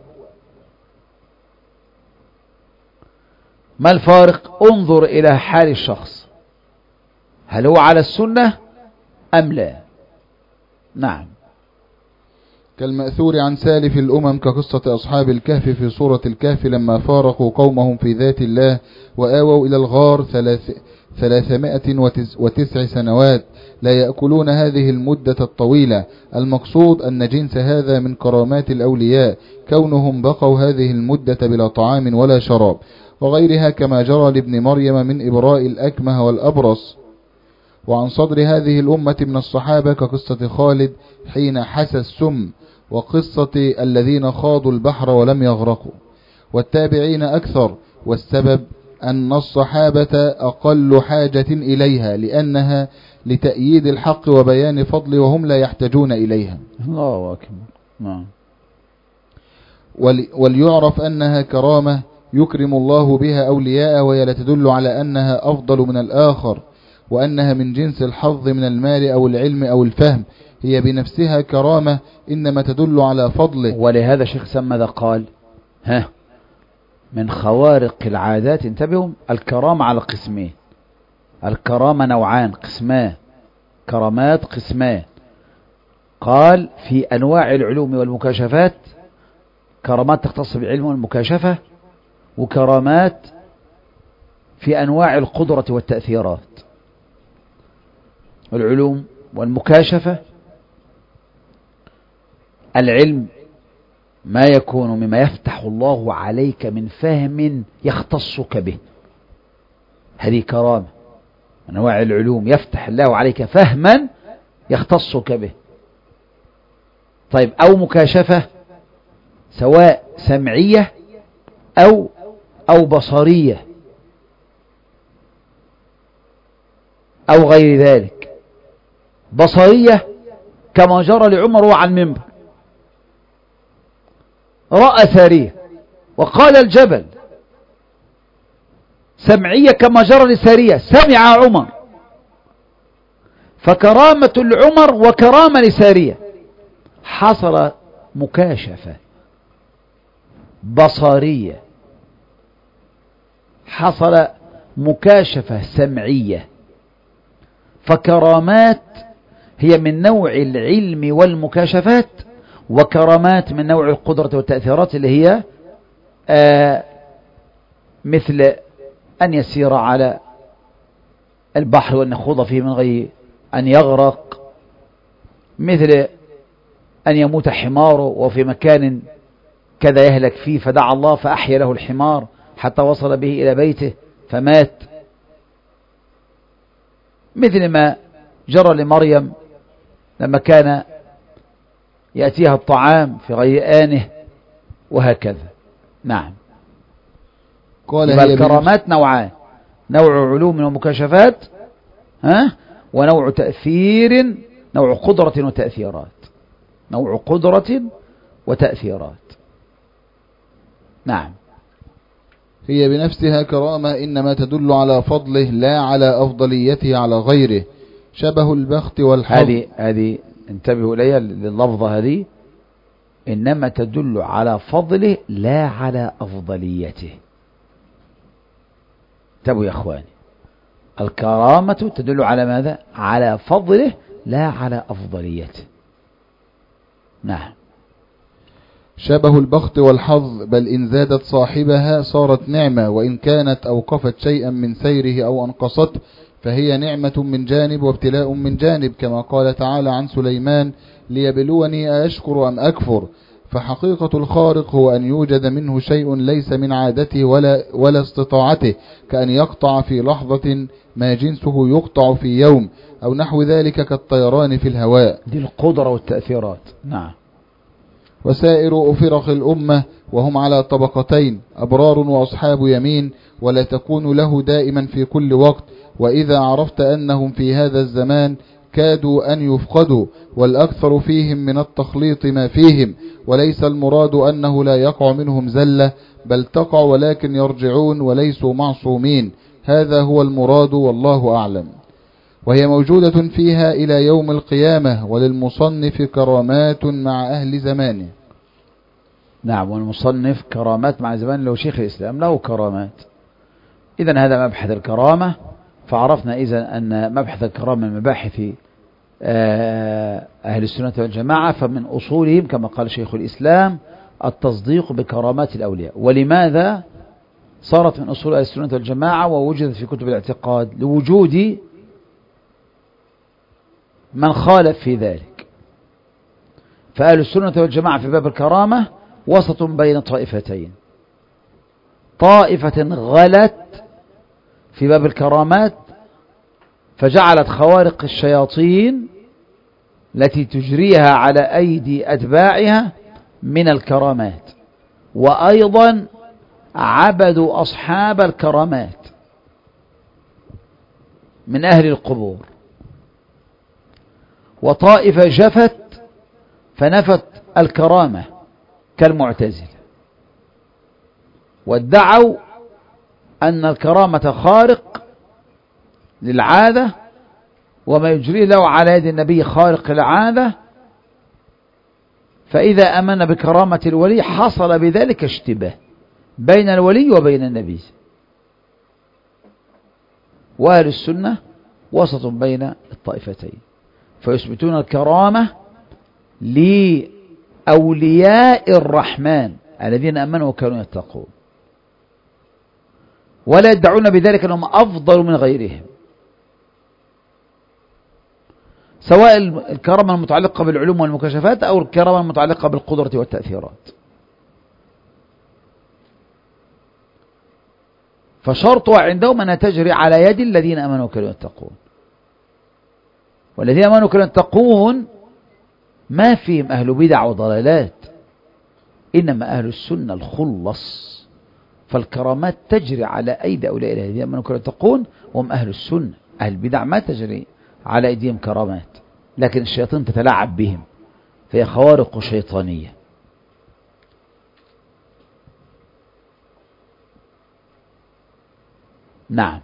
ما الفارق؟ انظر إلى حال الشخص، هل هو على السنة أم لا؟ نعم. كالمأثور
عن سالف الأمم كقصة أصحاب الكهف في سورة الكهف لما فارقوا قومهم في ذات الله وآووا إلى الغار ثلاث ثلاثمائة وتسع سنوات لا يأكلون هذه المدة الطويلة. المقصود أن جنس هذا من كرامات الأولياء كونهم بقوا هذه المدة بلا طعام ولا شراب وغيرها، كما جرى لابن مريم من إبراء الأكمه والأبرص. وعن صدر هذه الأمة من الصحابة كقصة خالد حين حسى السم، وقصة الذين خاضوا البحر ولم يغرقوا، والتابعين أكثر، والسبب أن الصحابة أقل حاجة إليها لأنها لتأييد الحق وبيان فضل وهم لا يحتاجون إليها.
الله أكبر. نعم.
وليعرف أنها كرامة يكرم الله بها أولياء، وهي لا تدل على أنها أفضل من الآخر وأنها من جنس الحظ من المال أو العلم أو الفهم، هي بنفسها كرامة إنما تدل على فضله.
ولهذا شيخ سمى ذا قال ها من خوارق العادات، انتبهوا، الكرامة على قسمين. الكرامة نوعان قسمان، كرامات قسمان. قال في أنواع العلوم والمكاشفات كرامات تختص بالعلم والمكاشفة، وكرامات في أنواع القدرة والتأثيرات. العلوم والمكاشفة: العلم ما يكون مما يفتح الله عليك من فهم يختصك به، هذه كرامة. أنواع العلوم يفتح الله عليك فهما يختصك به. طيب، أو مكاشفة سواء سمعية أو أو بصرية أو غير ذلك. بصرية كما جرى لعمر وعلى المنبر، رأى سارية وقال الجبل. سمعية كما جرى لسارية، سمع عمر. فكرامة العمر وكرامة لسارية. حصل مكاشفة بصرية، حصل مكاشفة سمعية. فكرامات هي من نوع العلم والمكاشفات، وكرامات من نوع القدرة والتأثيرات اللي هي آه مثل أن يسير على البحر وأن يخوض فيه من غير أن يغرق، مثل أن يموت حماره وفي مكان كذا يهلك فيه فدعا الله فأحيا له الحمار حتى وصل به إلى بيته فمات، مثل ما جرى لمريم لما كان يأتيها الطعام في غير آنه، وهكذا. نعم.
قال
يبقى الكرامات نوعان: نوع علوم ومكاشفات، ها، ونوع تأثير، نوع قدرة وتأثيرات، نوع قدرة وتأثيرات. نعم.
هي بنفسها كرامة إنما تدل على فضله لا على أفضليته على غيره، شبه البخت والحظ.
هذه هذه انتبهوا إليها لللفظة هذه، إنما تدل على فضله لا على أفضليته. انتبهوا يا أخواني، الكرامة تدل على ماذا؟ على فضله لا على أفضليته. نعم.
شبه البخت والحظ، بل إن زادت صاحبها صارت نعمة، وإن كانت أوقفت شيئا من سيره أو أنقصته فهي نعمة من جانب وابتلاء من جانب، كما قال تعالى عن سليمان: ليبلوني أشكر أم أكفر. فحقيقة الخارق هو أن يوجد منه شيء ليس من عادته ولا, ولا استطاعته، كأن يقطع في لحظة ما جنسه يقطع في يوم، أو نحو ذلك كالطيران في الهواء.
دي القدرة والتأثيرات. نعم.
وسائر فرق الأمة وهم على طبقتين: أبرار وأصحاب يمين، ولا تكون له دائما في كل وقت، وإذا عرفت أنهم في هذا الزمان كادوا أن يفقدوا، والأكثر فيهم من التخليط ما فيهم، وليس المراد أنه لا يقع منهم زلة، بل تقع ولكن يرجعون وليسوا معصومين. هذا هو المراد والله أعلم. وهي موجودة فيها إلى يوم القيامة، وللمصنف كرامات مع أهل زمانه.
نعم، والمصنف كرامات مع زمان، لو شيخ الإسلام له كرامات. إذن هذا مبحث الكرامة. فعرفنا إذن أن مبحث الكرامة من مباحث أهل السنة والجماعة، فمن أصولهم كما قال شيخ الإسلام التصديق بكرامات الأولياء. ولماذا صارت من أصول أهل السنة والجماعة ووجدت في كتب الاعتقاد؟ لوجود من خالف في ذلك. فأهل السنة والجماعة في باب الكرامة وسط بين طائفتين: طائفة غلت في باب الكرامات فجعلت خوارق الشياطين التي تجريها على أيدي أتباعها من الكرامات، وأيضا عبدوا أصحاب الكرامات من أهل القبور. وطائفة جفت فنفت الكرامة كالمعتزلة، وادعوا أن الكرامة خارق للعادة، وما يجري له على يد النبي خارق العادة، فإذا أمن بكرامة الولي حصل بذلك اشتباه بين الولي وبين النبي. وأهل السنة وسط بين الطائفتين، فيثبتون الكرامة لأولياء الرحمن الذين آمنوا وكانوا يتقون، ولا يدعون بذلك أنهم أفضل من غيرهم، سواء الكرامة المتعلقة بالعلوم والمكاشفات أو الكرامة المتعلقة بالقدرة والتأثيرات. فشرطها عندهم أنها تجري على يد الذين آمنوا وكانوا يتقون، والذين آمنوا وكانوا يتقون ما فيهم أهل بدع وضلالات، إنما أهل السنة الخلص. فالكرامات تجري على أيدي أولئك الذين آمنوا وكانوا يتقون وهم أهل السنة. أهل البدع ما تجري على أيديهم كرامات، لكن الشياطين تتلاعب بهم، فهي خوارق شيطانية. نعم.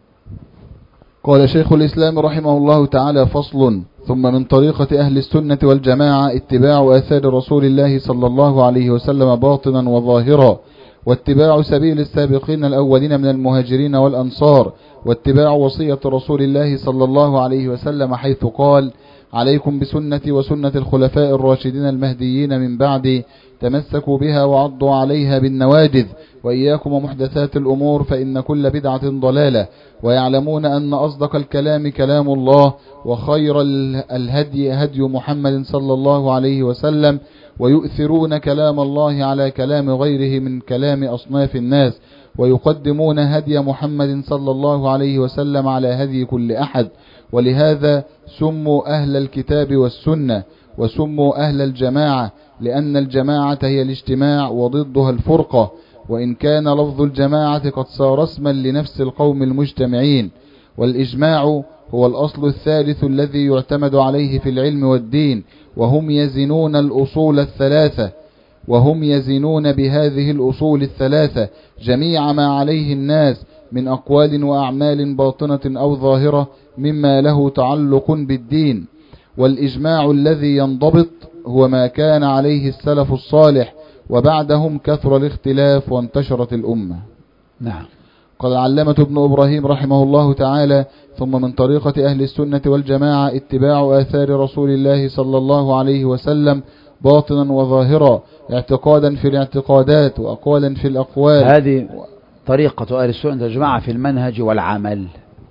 قال شيخ الإسلام رحمه الله تعالى: فصل. ثم من طريقة أهل السنة والجماعة اتباع آثار رسول الله صلى الله عليه وسلم باطنا وظاهرا، واتباع سبيل السابقين الأولين من المهاجرين والأنصار، واتباع وصية رسول الله صلى الله عليه وسلم حيث قال: عليكم بسنتي وسنة الخلفاء الراشدين المهديين من بعدي، تمسكوا بها وعضوا عليها بالنواجذ، وإياكم ومحدثات الأمور فإن كل بدعة ضلالة، ويعلمون أن أصدق الكلام كلام الله، وخير الهدي هدي محمد صلى الله عليه وسلم، ويؤثرون كلام الله على كلام غيره من كلام أصناف الناس، ويقدمون هدي محمد صلى الله عليه وسلم على هدي كل أحد. ولهذا سموا أهل الكتاب والسنة، وسموا أهل الجماعة، لأن الجماعة هي الاجتماع وضدها الفرقة، وإن كان لفظ الجماعة قد صار اسما لنفس القوم المجتمعين. والإجماع هو الأصل الثالث الذي يعتمد عليه في العلم والدين، وهم يزنون الأصول الثلاثة وهم يزنون بهذه الأصول الثلاثة جميع ما عليه الناس من أقوال وأعمال باطنة أو ظاهرة مما له تعلق بالدين. والإجماع الذي ينضبط هو ما كان عليه السلف الصالح، وبعدهم كثر الاختلاف وانتشرت الأمة.
نعم.
قال العلامة ابن إبراهيم رحمه الله تعالى: ثم من طريقة أهل السنة والجماعة اتباع آثار رسول الله صلى الله عليه وسلم باطنا وظاهرا، اعتقادا في الاعتقادات وأقوالا في الأقوال.
هذه طريقة أهل السنة والجماعة في المنهج والعمل.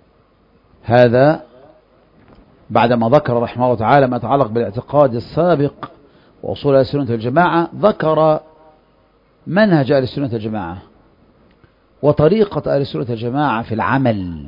هذا بعدما ذكر رحمه الله تعالى ما يتعلق بالاعتقاد السابق وأصول أهل السنة والجماعة، ذكر منهج أهل السنة والجماعة وطريقة أهل السنة والجماعة في العمل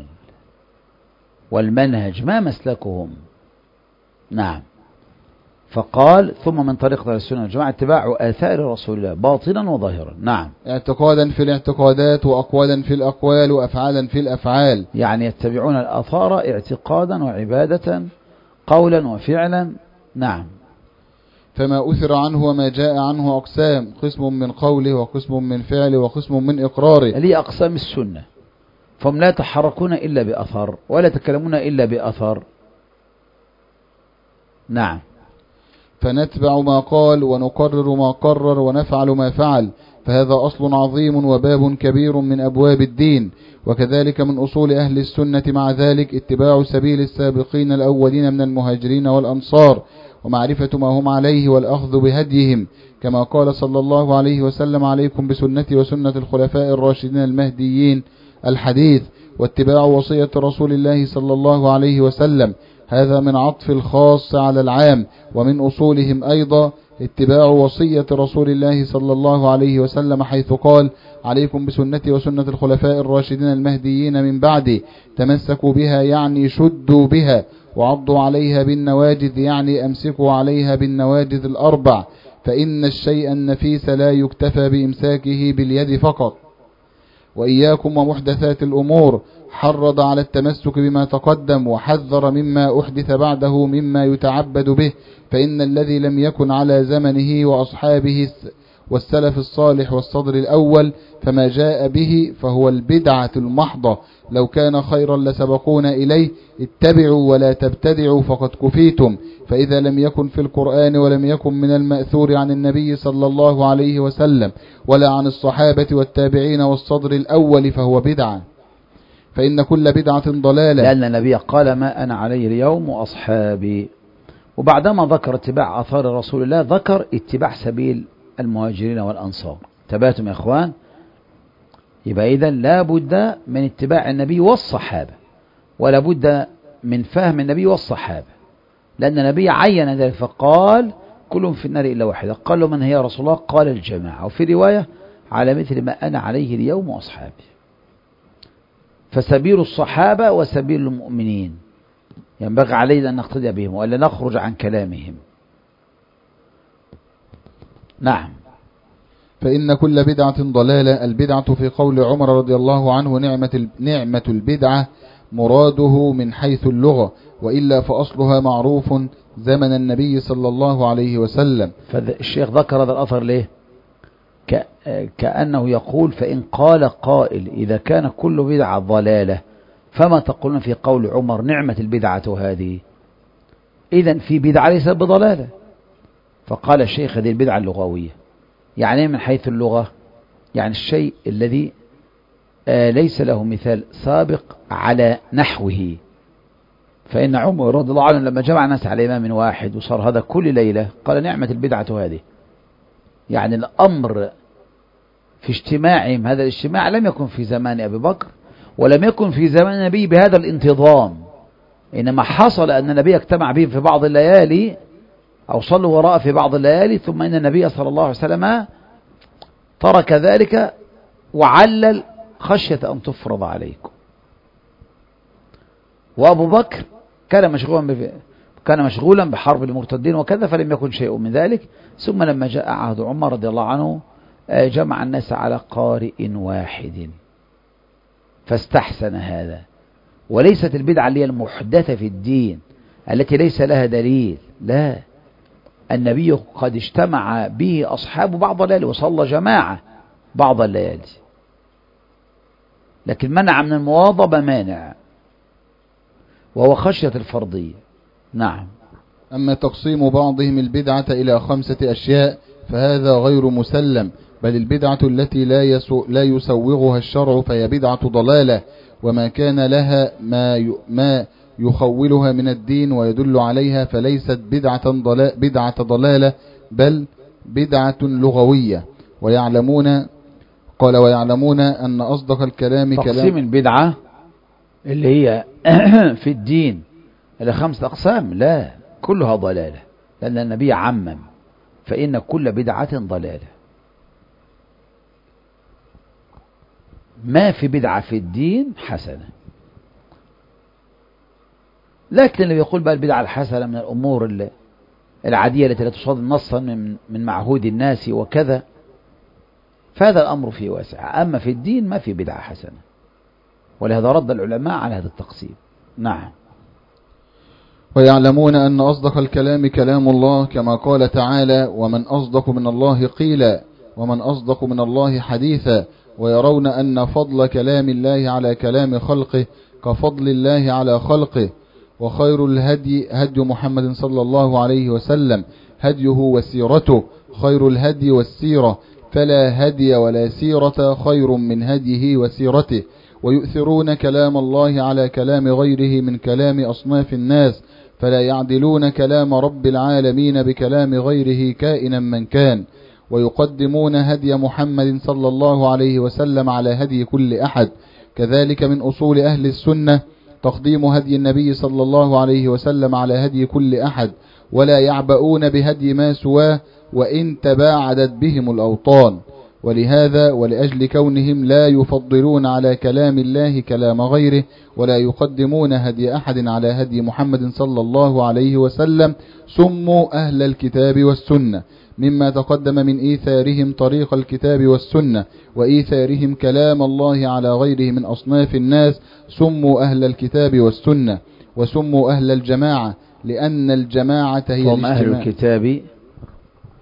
والمنهج، ما مسلكهم. نعم. فقال: ثم من طريقة أهل السنة والجماعة اتباع آثار رسول الله باطنا وظاهرا. نعم.
اعتقادا في الاعتقادات وأقوالا في الأقوال وأفعالا في الأفعال،
يعني يتبعون الآثار اعتقادا وعبادة، قولا وفعلا. نعم.
فما أثر عنه وما جاء عنه أقسام، قسم من قوله وقسم من فعله وقسم من إقراره،
اللي أقسام السنة، فهم لا يتحركون إلا بأثر ولا يتكلمون إلا بأثر. نعم.
فنتبع ما قال ونقرر ما قرر ونفعل ما فعل، فهذا أصل عظيم وباب كبير من أبواب الدين. وكذلك من أصول أهل السنة مع ذلك اتباع سبيل السابقين الأولين من المهاجرين والأنصار، ومعرفة ما هم عليه والأخذ بهديهم، كما قال صلى الله عليه وسلم: عليكم بسنتي وسنة الخلفاء الراشدين المهديين، الحديث. واتباع وصية رسول الله صلى الله عليه وسلم، هذا من عطف الخاص على العام. ومن أصولهم أيضا اتباع وصية رسول الله صلى الله عليه وسلم حيث قال: عليكم بسنتي وسنة الخلفاء الراشدين المهديين من بعدي، تمسكوا بها يعني شدوا بها، وعضوا عليها بالنواجذ يعني أمسكوا عليها بالنواجذ الأربع، فإن الشيء النفيس لا يكتفى بإمساكه باليد فقط. وإياكم ومحدثات الأمور، حرض على التمسك بما تقدم وحذر مما أحدث بعده مما يتعبد به، فإن الذي لم يكن على زمنه وأصحابه والسلف الصالح والصدر الأول، فما جاء به فهو البدعة المحضة، لو كان خيرا لسبقونا إليه، اتبعوا ولا تبتدعوا فقد كفيتم. فإذا لم يكن في القرآن ولم يكن من المأثور عن النبي صلى الله عليه وسلم ولا عن الصحابة والتابعين والصدر الأول فهو بدعة، فإن كل بدعة ضلالة،
لأن النبي قال ما أنا عليه اليوم وأصحابي. وبعدما ذكر اتباع آثار رسول الله ذكر اتباع سبيل المهاجرين والأنصار. تباتم يا إخوان؟ يبقى إذن لا بد من اتباع النبي والصحابة، ولا بد من فهم النبي والصحابة، لأن النبي عين ذلك فقال كلهم في النار إلا واحدة. قال له من هي رسول الله؟ قال الجماعة. وفي رواية على مثل ما أنا عليه اليوم وأصحابي. فسبيل الصحابة وسبيل المؤمنين ينبغي علينا أن نقتدي بهم وألا نخرج عن كلامهم. نعم.
فإن كل بدعة ضلالة. البدعة في قول عمر رضي الله عنه نعمة نعمة البدعة مراده من حيث اللغة، وإلا فأصلها معروف زمن النبي صلى الله عليه وسلم.
فالشيخ ذكر هذا الأثر ليه؟ كأنه يقول فإن قال قائل إذا كان كل بدعة ضلالة فما تقولون في قول عمر نعمة البدعة هذه؟ إذن في بدعة ليست بضلالة. فقال الشيخ هذه البدعة اللغوية. يعني من حيث اللغة يعني الشيء الذي آه ليس له مثال سابق على نحوه. فإن عمر رضي الله عنه لما جمع الناس على إمام واحد وصار هذا كل ليلة قال نعمة البدعة هذه. يعني الأمر في اجتماعهم هذا الاجتماع لم يكن في زمان أبي بكر ولم يكن في زمان النبي بهذا الانتظام، إنما حصل أن النبي اجتمع بهم في بعض الليالي أو صلوا وراء في بعض الليالي، ثم إن النبي صلى الله عليه وسلم ترك ذلك وعلل خشية أن تفرض عليكم. وأبو بكر كان مشغولا كان مشغولا بحرب المرتدين وكذا فلم يكن شيء من ذلك. ثم لما جاء عهد عمر رضي الله عنه جمع الناس على قارئ واحد فاستحسن هذا. وليست البدعة اللي هي المحدثة في الدين التي ليس لها دليل، لا، النبي قد اجتمع به أصحابه بعض الليالي وصلى جماعة بعض الليالي، لكن منع من المواظبة مانع وهو خشية الفرضية. نعم.
أما تقسيم بعضهم البدعة إلى خمسة أشياء فهذا غير مسلم، بل البدعة التي لا, يسو لا يسوغها الشرع فهي بدعة ضلالة، وما كان لها ما ما يخولها من الدين ويدل عليها فليست بدعة ضلالة, بدعة ضلالة بل بدعة لغوية. ويعلمون قال ويعلمون أن أصدق الكلام كلام.
تقسيم البدعة اللي هي في الدين إلى خمسة أقسام لا كلها ضلالة، لأن النبي عمم فإن كل بدعة ضلالة. ما في بدعة في الدين حسنة، لكن اللي يقول بقى البدعة الحسنة من الأمور العادية التي لا تصادم نصا من من معهود الناس وكذا، فهذا الأمر فيه واسع. أما في الدين ما في بدعة حسنة، ولهذا رد العلماء على هذا التقسيم. نعم.
ويعلمون أن أصدق الكلام كلام الله، كما قال تعالى ومن أصدق من الله قيلا ومن أصدق من الله حديثا. ويرون أن فضل كلام الله على كلام خلقه كفضل الله على خلقه. وخير الهدي هدي محمد صلى الله عليه وسلم هديه وسيرته، خير الهدي والسيرة، فلا هدي ولا سيرة خير من هديه وسيرته. ويؤثرون كلام الله على كلام غيره من كلام أصناف الناس، فلا يعدلون كلام رب العالمين بكلام غيره كائنا من كان. ويقدمون هدي محمد صلى الله عليه وسلم على هدي كل أحد. كذلك من أصول أهل السنة تقديم هدي النبي صلى الله عليه وسلم على هدي كل أحد، ولا يعبؤون بهدي ما سواه وإن تباعدت بهم الأوطان. ولهذا ولأجل كونهم لا يفضلون على كلام الله كلام غيره، ولا يقدمون هدي أحد على هدي محمد صلى الله عليه وسلم، سموا أهل الكتاب والسنة، مما تقدم من إيثارهم طريق الكتاب والسنة وإيثارهم كلام الله على غيره من أصناف الناس، سموا أهل الكتاب والسنة. وسموا أهل الجماعة لأن الجماعة هي
الاجتماع. أهل الكتاب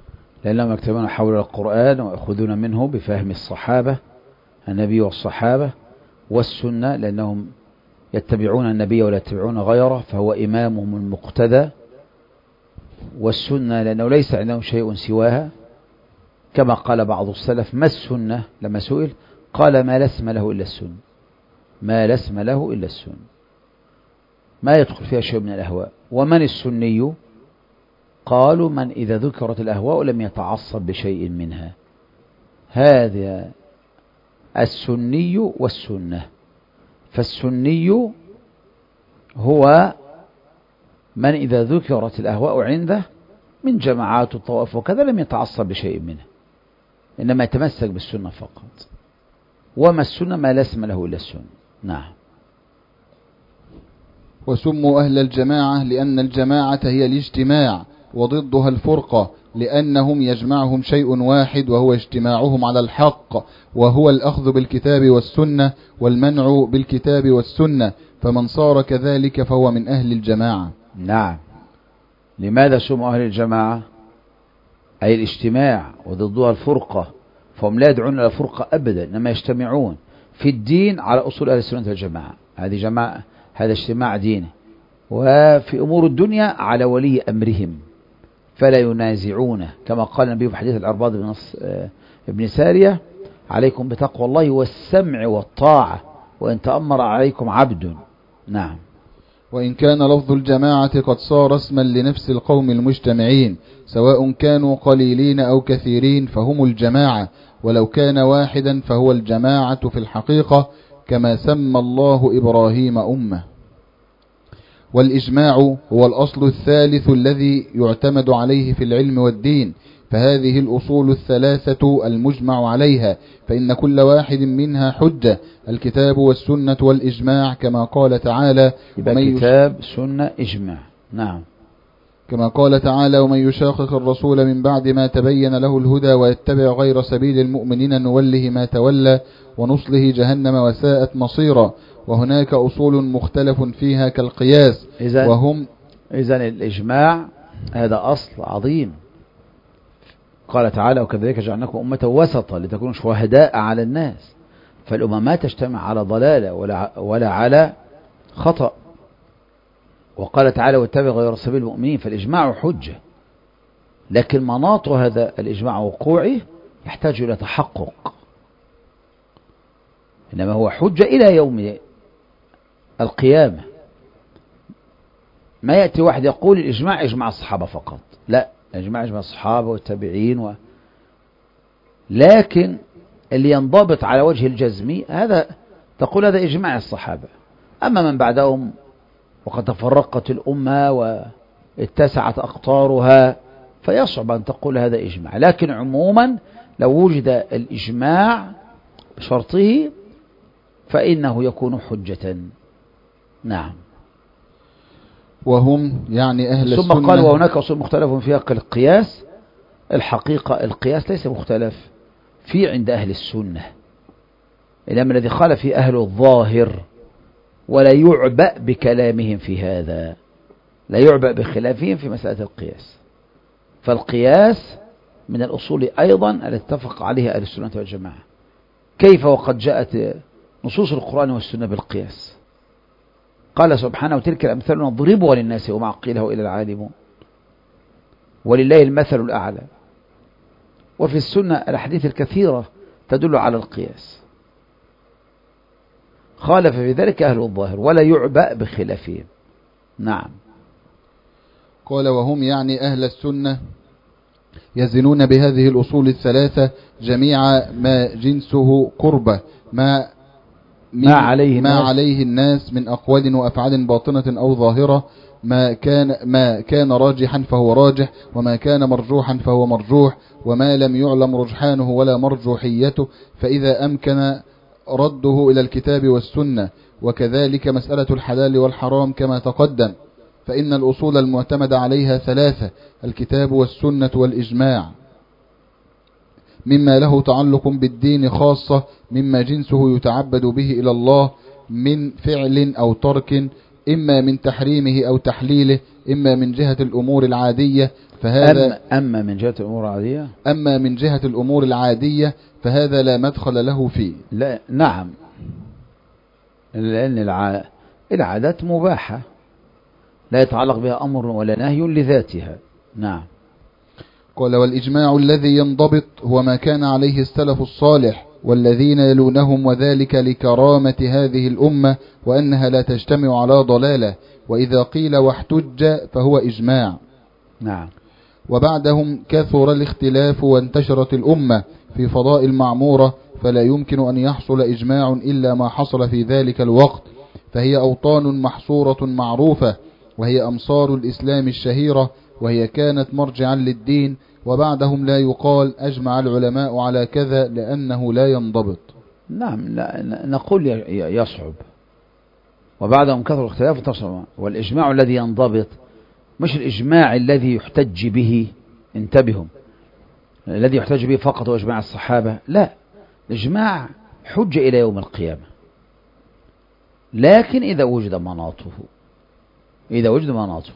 لأنهم يكتبون حول القرآن ويأخذون منه بفهم الصحابة النبي والصحابة، والسنة لأنهم يتبعون النبي ولا يتبعون غيره فهو إمامهم المقتدى، والسنة لأنه ليس عندهم شيء سواها، كما قال بعض السلف: ما السنة؟ لما سئل قال: ما لا اسم له إلا السنة، ما لا اسم له إلا السنة، ما يدخل فيها شيء من الأهواء. ومن السني؟ قالوا: من إذا ذكرت الأهواء لم يتعصب بشيء منها. هذا السني والسنة. فالسني هو من إذا ذكرت الأهواء عنده من جماعات الطوائف وكذا لم يتعصب بشيء منها، إنما يتمسك بالسنة فقط. وما السنة؟ ما لا اسم له إلا السنة. نعم.
وسموا أهل الجماعة لأن الجماعة هي الاجتماع، وضدها الفرقة، لأنهم يجمعهم شيء واحد وهو اجتماعهم على الحق، وهو الأخذ بالكتاب والسنة والمنع بالكتاب والسنة، فمن صار كذلك فهو من أهل الجماعة.
نعم. لماذا سموا أهل الجماعة؟ أي الاجتماع، وضدها الفرقة، فهم لا يدعون إلى الفرقة أبدا، إنما يجتمعون في الدين على أصول أهل السنة والجماعة. هذه جماعة، هذا اجتماع ديني. وفي أمور الدنيا على ولي أمرهم فلا ينازعونه، كما قال النبي في حديث العرباض بن ابن سارية: عليكم بتقوى الله والسمع والطاعة وإن تأمر عليكم عبد. نعم.
وإن كان لفظ الجماعة قد صار اسما لنفس القوم المجتمعين، سواء كانوا قليلين أو كثيرين فهم الجماعة، ولو كان واحدا فهو الجماعة في الحقيقة، كما سمى الله إبراهيم أمة. والإجماع هو الأصل الثالث الذي يعتمد عليه في العلم والدين، فهذه الأصول الثلاثة المجمع عليها، فإن كل واحد منها حجة، الكتاب والسنة والإجماع، كما قال تعالى:
يبقى كتاب سنة إجماع. نعم.
كما قال تعالى: ومن يشاقق الرسول من بعد ما تبين له الهدى ويتبع غير سبيل المؤمنين نوله ما تولى ونصله جهنم وساءت مصيرا. وهناك أصول مختلف فيها كالقياس.
إذن
وهم
إذن الإجماع هذا أصل عظيم. قال تعالى: وكذلك جعلناكم أمة وسطا لتكونوا شهداء على الناس. فالأمة ما تجتمع على ضلالة ولا, ولا على خطأ. وقال تعالى: واتبع غير سبيل المؤمنين. فالإجماع حجة، لكن مناط هذا الإجماع وقوعه يحتاج إلى تحقق، إنما هو حجة إلى يوم القيامة. ما يأتي واحد يقول الإجماع إجماع الصحابة فقط، لا، الإجماع إجماع الصحابة والتابعين و... لكن اللي ينضبط على وجه الجزم هذا تقول هذا إجماع الصحابة. أما من بعدهم وقد تفرقت الأمة واتسعت أقطارها فيصعب أن تقول هذا إجماع. لكن عموما لو وجد الإجماع بشرطه فإنه يكون حجة. نعم.
وهم يعني أهل
ثم
السنة.
قال: وهناك أصول مختلف فيها كالقياس. الحقيقة القياس ليس مختلف في عند أهل السنة، إنما الذي خالف فيه أهل الظاهر، ولا يعبأ بكلامهم في هذا، لا يعبأ بخلافهم في مسألة القياس. فالقياس من الأصول أيضا التي اتفق عليها أهل السنة والجماعة. كيف وقد جاءت نصوص القرآن والسنة بالقياس؟ قال سبحانه: وتلك الأمثال نضربها للناس وما عقله إلى العالمون ولله المثل الأعلى. وفي السنة الأحاديث الكثيرة تدل على القياس. خالف في ذلك أهل الظاهر ولا يعبأ بخلافهم. نعم.
قال: وهم يعني أهل السنة يزنون بهذه الأصول الثلاثة جميع ما جنسه قربة، ما
ما عليه,
ما
الناس.
عليه الناس من أقوال وأفعال باطنة أو ظاهرة، ما كان ما كان راجحا فهو راجح، وما كان مرجوحا فهو مرجوح، وما لم يعلم رجحانه ولا مرجوحيته فإذا أمكن رده إلى الكتاب والسنة. وكذلك مسألة الحلال والحرام كما تقدم، فإن الأصول المعتمدة عليها ثلاثة: الكتاب والسنة والإجماع، مما له تعلق بالدين خاصة، مما جنسه يتعبد به إلى الله من فعل أو ترك، إما من تحريمه أو تحليله، إما من جهة الأمور العادية فهذا
أما, أما من جهة الأمور العادية
أما من جهة الأمور العادية فهذا لا مدخل له فيه.
لا نعم، لأن الع... العادات مباحة لا يتعلق بها أمر ولا نهي لذاتها. نعم.
قال: والإجماع الذي ينضبط هو ما كان عليه السلف الصالح والذين يلونهم، وذلك لكرامة هذه الأمة وأنها لا تجتمع على ضلالة، وإذا قيل واحتج فهو إجماع.
نعم.
وبعدهم كثر الاختلاف وانتشرت الأمة في فضاء المعمورة، فلا يمكن أن يحصل إجماع إلا ما حصل في ذلك الوقت، فهي أوطان محصورة معروفة، وهي أمصار الإسلام الشهيرة، وهي كانت مرجعا للدين. وبعدهم لا يقال أجمع العلماء على كذا لأنه لا ينضبط.
نعم، لا نقول يصعب. وبعدهم كثر الاختلاف وانتشر، والإجماع الذي ينضبط مش الإجماع الذي يحتج به، انتبهوا، الذي يحتج به فقط هو إجماع الصحابة، لا، الإجماع حجة إلى يوم القيامة، لكن إذا وجد مناطه إذا وجد مناطه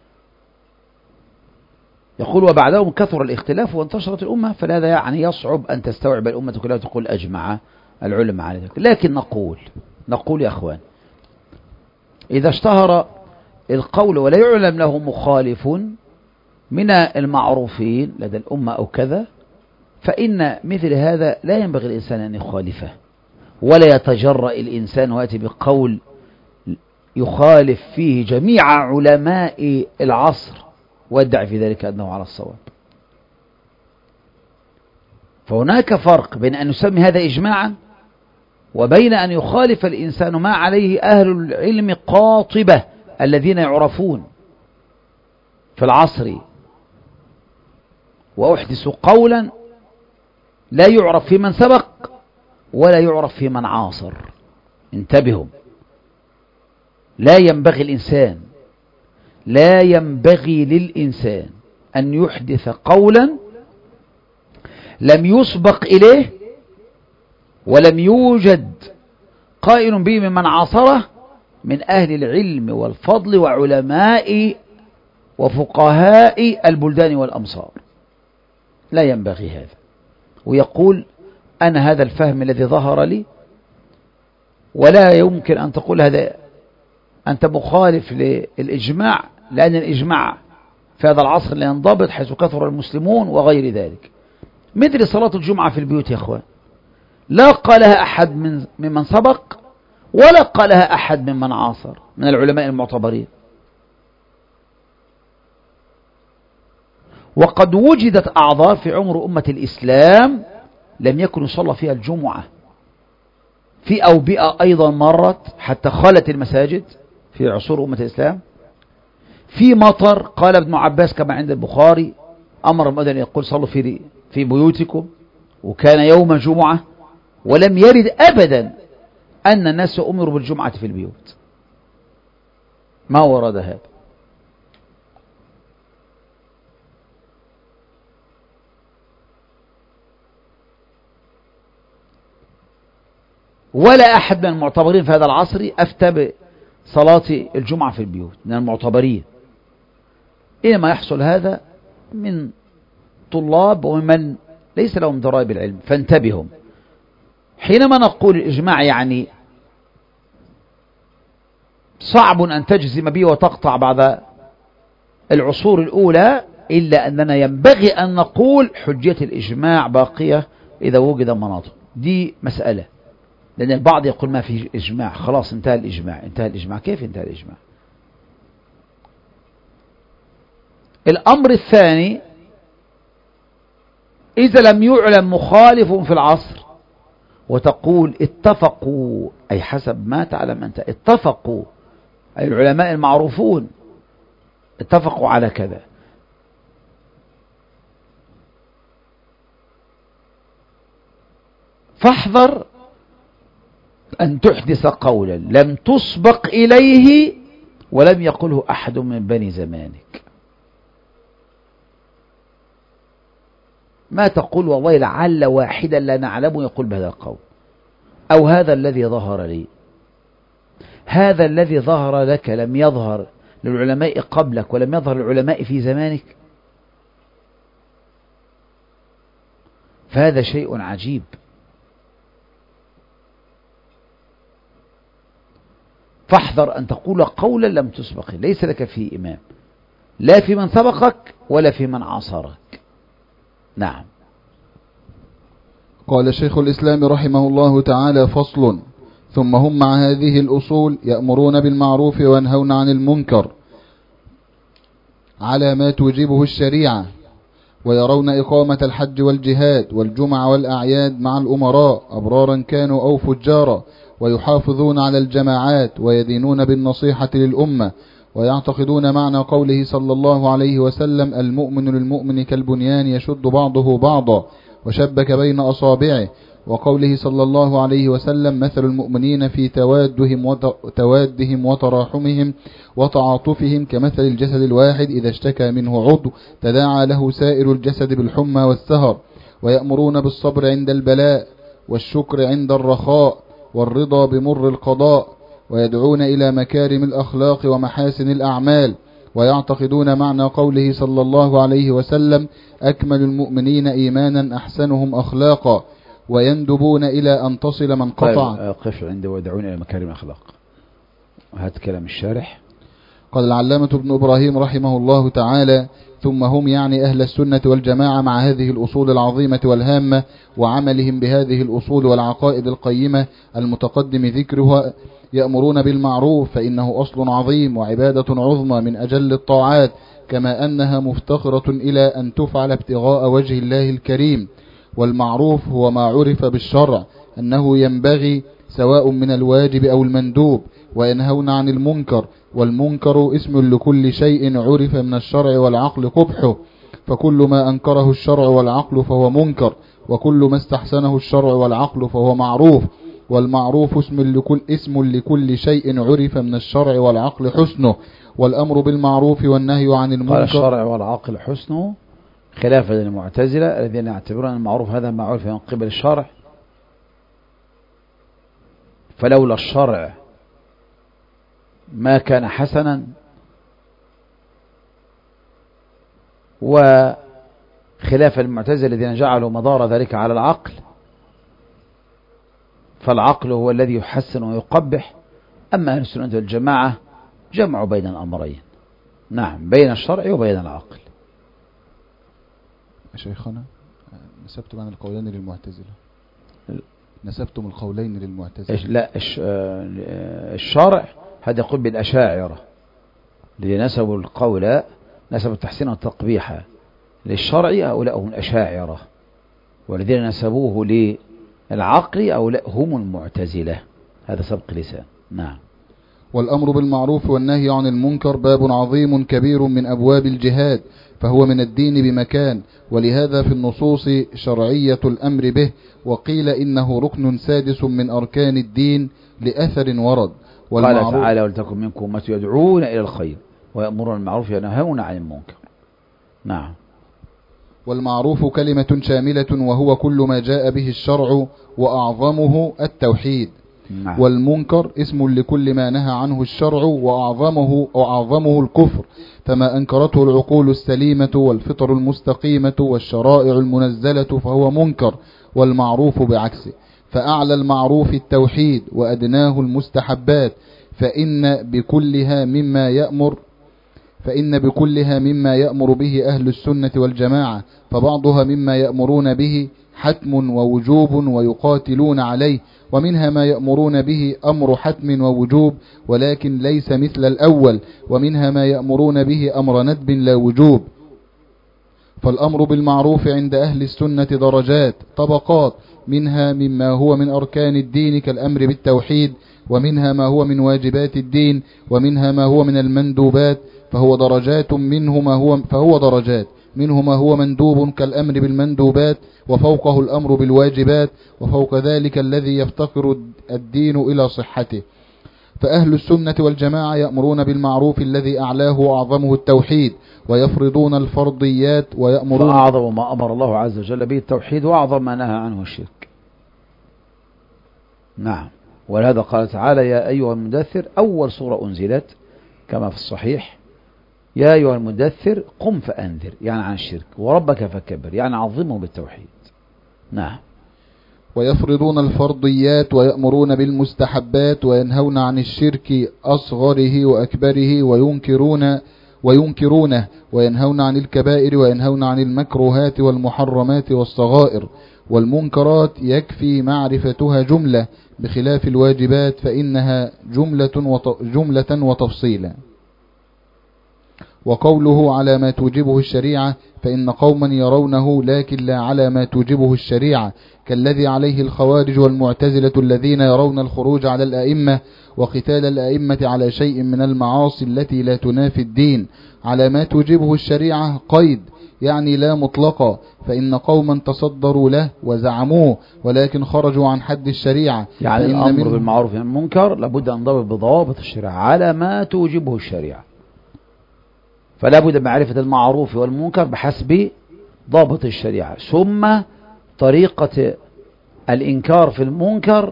يقول: وبعدهم كثر الاختلاف وانتشرت الأمة، فلهذا يعني يصعب أن تستوعب الأمة كلها تقول أجمع العلماء على ذلك. لكن نقول نقول يا أخوان، إذا اشتهر القول ولا يعلم له مخالف من المعروفين لدى الأمة أو كذا، فإن مثل هذا لا ينبغي الإنسان أن يخالفه، ولا يتجرأ الإنسان ويأتي بقول يخالف فيه جميع علماء العصر ويدعي في ذلك أنه على الصواب. فهناك فرق بين أن نسمي هذا إجماعا وبين أن يخالف الإنسان ما عليه أهل العلم قاطبة الذين يعرفون في العصر، وأحدث قولا لا يعرف في من سبق ولا يعرف في من عاصر. انتبهوا، لا ينبغي الإنسان لا ينبغي للإنسان أن يحدث قولا لم يسبق إليه ولم يوجد قائل به ممن عاصره من أهل العلم والفضل وعلماء وفقهاء البلدان والأمصار. لا ينبغي هذا. ويقول: أنا هذا الفهم الذي ظهر لي، ولا يمكن أن تقول هذا أنت مخالف للإجماع، لأن الإجماع في هذا العصر لا ينضبط حيث كثر المسلمون وغير ذلك. مثل صلاة الجمعة في البيوت يا أخوان، لا قالها أحد من ممن سبق ولا قالها أحد ممن عاصر من العلماء المعتبرين. وقد وجدت أعذار في عمر أمة الإسلام لم يكن يصلى فيها الجمعة، في أوبئة أيضا مرت حتى خالت المساجد في عصور أمة الإسلام، في مطر قال ابن عباس كما عند البخاري أمر المؤذن يقول: صلوا في في بيوتكم، وكان يوم جمعة، ولم يرد أبدا أن الناس أمروا بالجمعة في البيوت، ما ورد هذا. ولا أحد من المعتبرين في هذا العصر أفتى بصلاة الجمعة في البيوت من المعتبرين. إنما يحصل هذا من طلاب ومن ليس لهم دراية بالعلم. فانتبهوا، حينما نقول الإجماع يعني صعب أن تجزم به وتقطع بعد العصور الأولى، إلا أننا ينبغي أن نقول حجية الإجماع باقية إذا وجد مناطق. دي مسألة، لأن البعض يقول ما في إجماع، خلاص انتهى الإجماع. انتهى الإجماع كيف انتهى الإجماع؟ الأمر الثاني، إذا لم يعلم مخالف في العصر وتقول اتفقوا، أي حسب ما تعلم أنت، اتفقوا أي العلماء المعروفون اتفقوا على كذا، فاحذر أن تحدث قولا لم تسبق إليه ولم يقله أحد من بني زمانك. ما تقول والله لعل واحدا لا نعلمه يقول بهذا القول، أو هذا الذي ظهر لي. هذا الذي ظهر لك لم يظهر للعلماء قبلك ولم يظهر للعلماء في زمانك، فهذا شيء عجيب. فاحذر أن تقول قولا لم تسبق، ليس لك فيه إمام، لا في من سبقك ولا في من عاصرك. نعم.
قال شيخ الإسلام رحمه الله تعالى: فصل: ثم هم مع هذه الأصول يأمرون بالمعروف وينهون عن المنكر على ما توجبه الشريعة، ويرون إقامة الحج والجهاد والجمع والأعياد مع الأمراء أبرارا كانوا أو فجارا، ويحافظون على الجماعات ويدينون بالنصيحة للأمة، ويعتقدون معنى قوله صلى الله عليه وسلم: المؤمن للمؤمن كالبنيان يشد بعضه بعضا وشبك بين أصابعه، وقوله صلى الله عليه وسلم: مثل المؤمنين في توادهم, وت... توادهم وتراحمهم وتعاطفهم كمثل الجسد الواحد إذا اشتكى منه عضو تداعى له سائر الجسد بالحمى والسهر. ويأمرون بالصبر عند البلاء والشكر عند الرخاء والرضا بمر القضاء، ويدعون إلى مكارم الأخلاق ومحاسن الأعمال، ويعتقدون معنى قوله صلى الله عليه وسلم: أكمل المؤمنين إيمانا أحسنهم أخلاقا، ويندبون إلى أن تصل من قطع.
قف عند ويدعون إلى مكارم الأخلاق. هذا كلام الشارح.
قال العلامة ابن إبراهيم رحمه الله تعالى: ثم هم يعني أهل السنة والجماعة مع هذه الأصول العظيمة والهامة وعملهم بهذه الأصول والعقائد القيمة المتقدم ذكرها يأمرون بالمعروف، فإنه أصل عظيم وعبادة عظمى من أجل الطاعات، كما أنها مفتقرة إلى أن تفعل ابتغاء وجه الله الكريم. والمعروف هو ما عرف بالشرع أنه ينبغي سواء من الواجب أو المندوب. وينهون عن المنكر، والمنكر اسم لكل شيء عرف من الشرع والعقل قبحه، فكل ما أنكره الشرع والعقل فهو منكر، وكل ما استحسنه الشرع والعقل فهو معروف. والمعروف اسم لكل, اسم لكل شيء عرف من الشرع والعقل حسنه. والأمر بالمعروف والنهي عن المنكر.
قال الشرع والعقل حسنه خلافا للمعتزلة الذين يعتبرون المعروف هذا ما عرف من قبل الشرع، فلولا الشرع ما كان حسنا، وخلاف المعتزلة الذين جعلوا مدار ذلك على العقل، فالعقل هو الذي يحسن ويقبح. أما أهل السنة والجماعة جمعوا بين الأمرين، نعم، بين الشرع وبين العقل.
شيخنا نسبتم عن القولين للمعتزلة، نسبتم القولين للمعتزلة.
لا، الشرع هذا يقول بالأشاعرة الذين نسبوا القول، نسبوا التحسين والتقبيح للشرع، هؤلاء هم الأشاعرة، والذين نسبوه للعقل هؤلاء هم المعتزلة. هذا سبق لسان. نعم.
والأمر بالمعروف والنهي عن المنكر باب عظيم كبير من أبواب الجهاد، فهو من الدين بمكان، ولهذا في النصوص شرعية الأمر به، وقيل إنه ركن سادس من أركان الدين لأثر ورد.
قال تعالى: ولتكن منكم أمة يدعون إلى الخير ويأمرون بالمعروف وينهون عن المنكر. نعم.
والمعروف كلمة شاملة، وهو كل ما جاء به الشرع، وأعظمه التوحيد.
نعم.
والمنكر اسم لكل ما نهى عنه الشرع، وأعظمه, وأعظمه الكفر، فما أنكرته العقول السليمة والفطر المستقيمة والشرائع المنزلة فهو منكر. والمعروف بعكسه، فأعلى المعروف التوحيد وأدناه المستحبات، فإن بكلها مما يأمر فإن بكلها مما يأمر به أهل السنة والجماعة، فبعضها مما يأمرون به حتم ووجوب ويقاتلون عليه، ومنها ما يأمرون به أمر حتم ووجوب ولكن ليس مثل الأول، ومنها ما يأمرون به أمر ندب لا وجوب. فالأمر بالمعروف عند أهل السنة درجات طبقات، منها مما هو من أركان الدين كالأمر بالتوحيد، ومنها ما هو من واجبات الدين، ومنها ما هو من المندوبات، فهو درجات منه ما هو فهو درجات منه ما هو مندوب كالأمر بالمندوبات، وفوقه الأمر بالواجبات، وفوق ذلك الذي يفتقر الدين إلى صحته. فأهل السنة والجماعة يأمرون بالمعروف الذي أعلاه وأعظمه التوحيد، ويفرضون الفرضيات ويأمرون.
فأعظم ما أمر الله عز وجل به التوحيد، وأعظم ما نهى عنه الشرك. نعم. ولهذا قال تعالى يا أيها المدثر، أول سورة أنزلت كما في الصحيح، يا أيها المدثر قم فأنذر، يعني عن الشرك، وربك فكبر، يعني عظمه بالتوحيد. نعم.
ويفرضون الفرضيات ويأمرون بالمستحبات وينهون عن الشرك أصغره وأكبره وينكرون وينكرونه وينهون عن الكبائر وينهون عن المكروهات والمحرمات والصغائر والمنكرات، يكفي معرفتها جملة بخلاف الواجبات فإنها جملة جملة وتفصيلا. وقوله على ما توجبه الشريعة، فإن قوما يرونه لكن لا على ما توجبه الشريعة، كالذي عليه الخوارج والمعتزلة الذين يرون الخروج على الأئمة وقتال الأئمة على شيء من المعاصي التي لا تنافي الدين على ما توجبه الشريعة قيد، يعني لا مطلقة، فإن قوما تصدروا له وزعموه ولكن خرجوا عن حد الشريعة.
يعني الأمر بالمعروف والنهي عن المنكر لابد أن نضبط بضوابط الشريعة على ما توجبه الشريعة، فلا بد من معرفة المعروف والمنكر بحسب ضابط الشريعة، ثم طريقة الإنكار في المنكر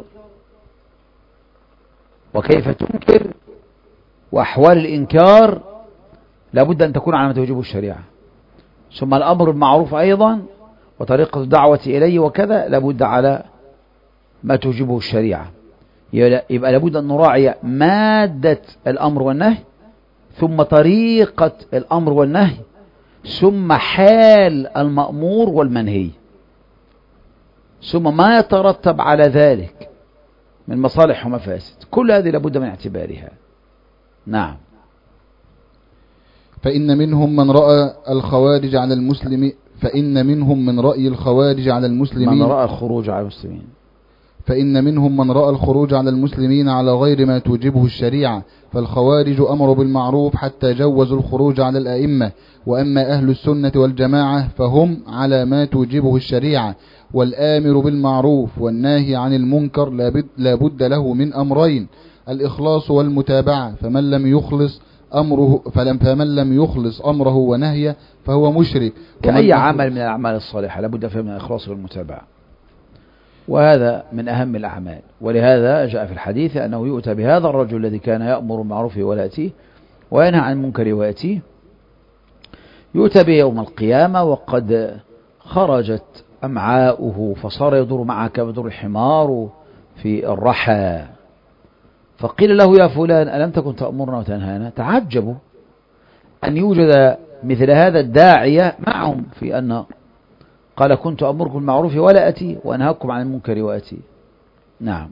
وكيف تنكر، وأحوال الإنكار لا بد أن تكون على ما توجبه الشريعة، ثم الأمر بالمعروف أيضا وطريقة الدعوة إليه وكذا لا بد على ما توجبه الشريعة. يبقى لا بد أن نراعي مادة الأمر والنهي، ثم طريقة الأمر والنهي، ثم حال المأمور والمنهي، ثم ما يترتب على ذلك من مصالح ومفاسد، كل هذه لابد من اعتبارها. نعم.
فإن منهم من رأى الخوارج على المسلم فإن منهم من رأي الخوارج على المسلمين
من رأى الخروج على المسلمين
فإن منهم من رأى الخروج على المسلمين على غير ما توجبه الشريعة، فالخوارج أمروا بالمعروف حتى جوزوا الخروج على الأئمة، وأما أهل السنة والجماعة فهم على ما توجبه الشريعة، والآمر بالمعروف والناهي عن المنكر لا بد له من أمرين، الإخلاص والمتابعة، فمن لم يخلص أمره فلم فمن لم يخلص أمره ونهيه فهو مشرك.
كأي عمل من الأعمال الصالحة لا بد فيه من الإخلاص والمتابعة، وهذا من أهم الأعمال، ولهذا جاء في الحديث أنه يؤتى بهذا الرجل الذي كان يأمر بالمعروف ولا يأتيه وينهى عن المنكر ويأتيه، يؤتى به يوم القيامة وقد خرجت أمعاؤه فصار يدور معها كما يدور الحمار في الرحى، فقيل له يا فلان ألم تكن تأمرنا وتنهانا؟ تعجبوا أن يوجد مثل هذا الداعية معهم في أن قال كنت أمركم بالمعروف ولا أتي وأنهاكم عن المنكر وأتي. نعم.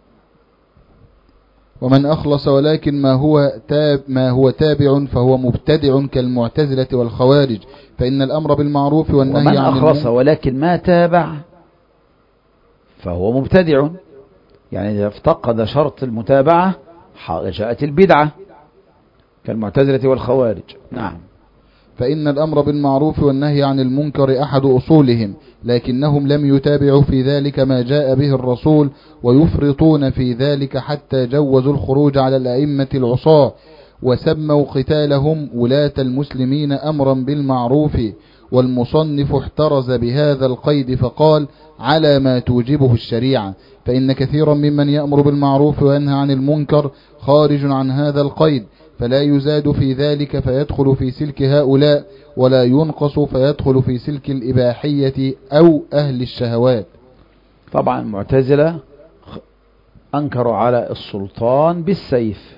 ومن أخلص ولكن ما هو تاب ما هو تابع فهو مبتدع كالمعتزلة والخوارج، فإن الأمر بالمعروف والنهي عن المنكر.
ومن أخلص ولكن ما تابع فهو مبتدع، يعني إذا افتقد شرط المتابعة جاءت البدعة كالمعتزلة والخوارج. نعم.
فإن الأمر بالمعروف والنهي عن المنكر أحد أصولهم، لكنهم لم يتابعوا في ذلك ما جاء به الرسول، ويفرطون في ذلك حتى جوزوا الخروج على الأئمة العصاة، وسموا قتالهم ولاة المسلمين أمرا بالمعروف. والمصنف احترز بهذا القيد فقال على ما توجبه الشريعة، فإن كثيرا ممن يأمر بالمعروف وينهى عن المنكر خارج عن هذا القيد، فلا يزاد في ذلك فيدخل في سلك هؤلاء، ولا ينقص فيدخل في سلك الإباحية أو أهل الشهوات.
طبعا المعتزلة أنكروا على السلطان بالسيف،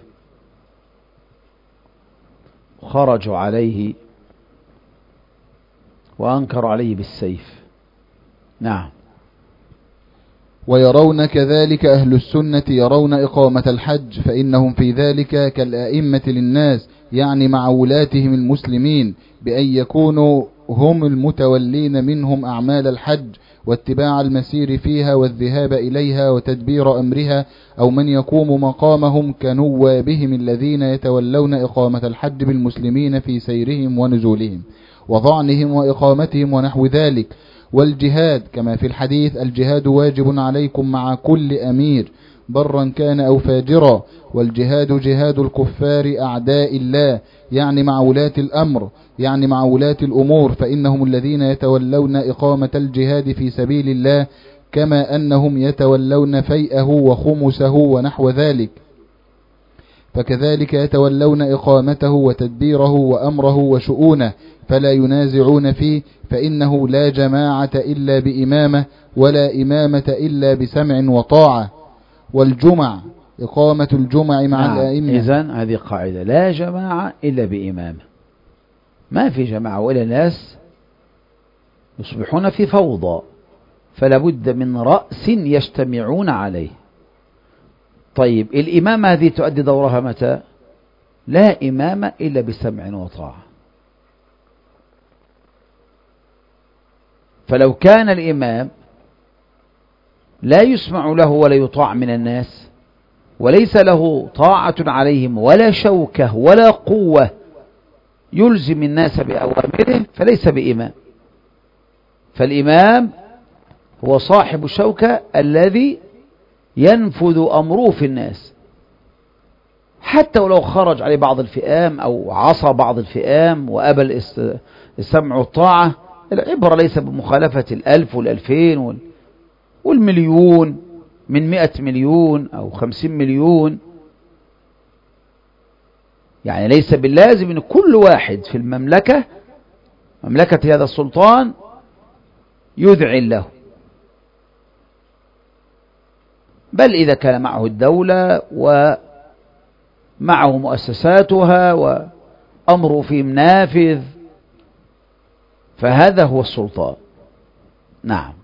خرجوا عليه وأنكروا عليه بالسيف. نعم.
ويرون كذلك أهل السنة يرون إقامة الحج، فإنهم في ذلك كالأئمة للناس، يعني مع ولاتهم المسلمين، بأن يكونوا هم المتولين منهم أعمال الحج واتباع المسير فيها والذهاب إليها وتدبير أمرها، أو من يقوم مقامهم كنوابهم الذين يتولون إقامة الحج بالمسلمين في سيرهم ونزولهم وضعنهم وإقامتهم ونحو ذلك. والجهاد كما في الحديث الجهاد واجب عليكم مع كل أمير برا كان أو فاجرا، والجهاد جهاد الكفار أعداء الله، يعني مع ولاة الأمر، يعني مع ولاة الأمور، فإنهم الذين يتولون إقامة الجهاد في سبيل الله كما أنهم يتولون فيئه وخمسه ونحو ذلك، فكذلك يتولون إقامته وتدبيره وأمره وشؤونه، فلا ينازعون فيه، فإنه لا جماعة إلا بإمامة، ولا إمامة إلا بسمع وطاعة. والجمع إقامة الجمع مع
نعم.
الأئمة.
إذن هذه قاعدة، لا جماعة إلا بإمامة، ما في جماعة وإلا الناس يصبحون في فوضى، فلا بد من رأس يجتمعون عليه. طيب الإمامة هذه تؤدي دورها متى؟ لا إمامة إلا بسمع وطاعة. فلو كان الإمام لا يسمع له ولا يطاع من الناس، وليس له طاعة عليهم ولا شوكة ولا قوة يلزم الناس بأوامره، فليس بإمام. فالإمام هو صاحب الشوكة الذي ينفذ أمره في الناس، حتى ولو خرج عليه بعض الفئام أو عصى بعض الفئام وأبى السمع والطاعة. العبرة ليس بمخالفة الألف والألفين والمليون من مئة مليون أو خمسين مليون، يعني ليس باللازم أن كل واحد في المملكة مملكة هذا السلطان يدعي له، بل إذا كان معه الدولة ومعه مؤسساتها وأمره فيهم نافذ فهذا هو السلطان. نعم.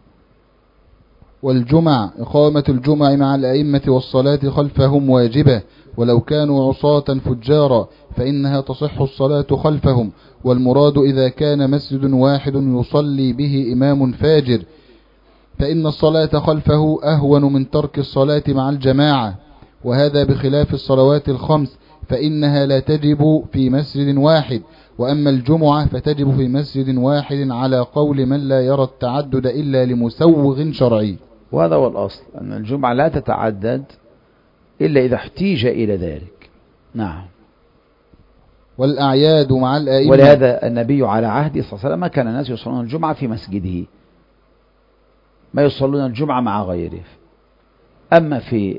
والجمع إقامة الجمع مع الأئمة والصلاة خلفهم واجبة، ولو كانوا عصاة فجارا فإنها تصح الصلاة خلفهم. والمراد إذا كان مسجد واحد يصلي به إمام فاجر، فإن الصلاة خلفه أهون من ترك الصلاة مع الجماعة، وهذا بخلاف الصلوات الخمس فإنها لا تجب في مسجد واحد، وأما الجمعة فتجب في مسجد واحد على قول من لا يرى التعدد إلا لمسوغ شرعي.
وهذا هو الأصل، أن الجمعة لا تتعدد إلا إذا احتيج إلى ذلك. نعم.
والأعياد مع الأئمة.
ولهذا النبي على عهده صلى الله عليه وسلم كان الناس يصلون الجمعة في مسجده، ما يصلون الجمعة مع غيره. أما في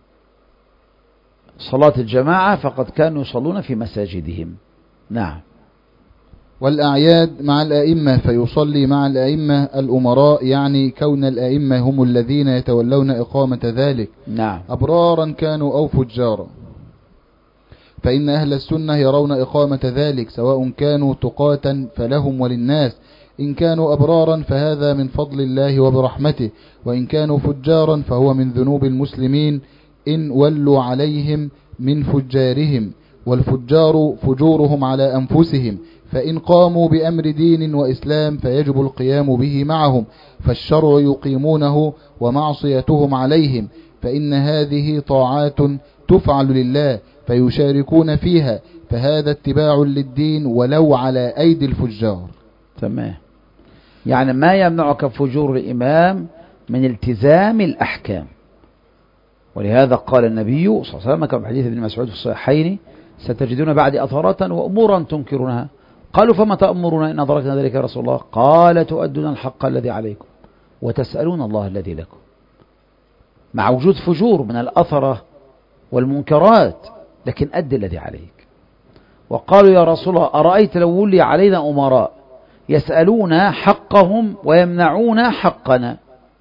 صلاة الجماعة فقد كانوا يصلون في مساجدهم. نعم.
والأعياد مع الأئمة، فيصلي مع الأئمة الأمراء، يعني كون الأئمة هم الذين يتولون إقامة ذلك.
نعم.
أبرارا كانوا أو فجارا، فإن أهل السنة يرون إقامة ذلك سواء كانوا تقاة فلهم وللناس، إن كانوا أبرارا فهذا من فضل الله وبرحمته، وإن كانوا فجارا فهو من ذنوب المسلمين إن ولوا عليهم من فجارهم، والفجار فجورهم على أنفسهم، فإن قاموا بأمر دين وإسلام فيجب القيام به معهم، فالشرع يقيمونه ومعصيتهم عليهم، فإن هذه طاعات تفعل لله فيشاركون فيها، فهذا اتباع للدين ولو على أيدي الفجار.
تمام. يعني ما يمنعك فجور الإمام من التزام الأحكام، ولهذا قال النبي صلى الله عليه وسلم كما في حديث ابن مسعود في الصحيحين: ستجدون بعد أثارة وأمورا تنكرونها. قالوا فما تأمرنا إن أدركنا ذلك يا رسول الله؟ قال: تؤدون الحق الذي عليكم وتسألون الله الذي لكم. مع وجود فجور من الأثرة والمنكرات، لكن أد الذي عليك. وقالوا يا رسول الله أرأيت لو ولي علينا أمراء يسألون حقهم ويمنعون حقنا؟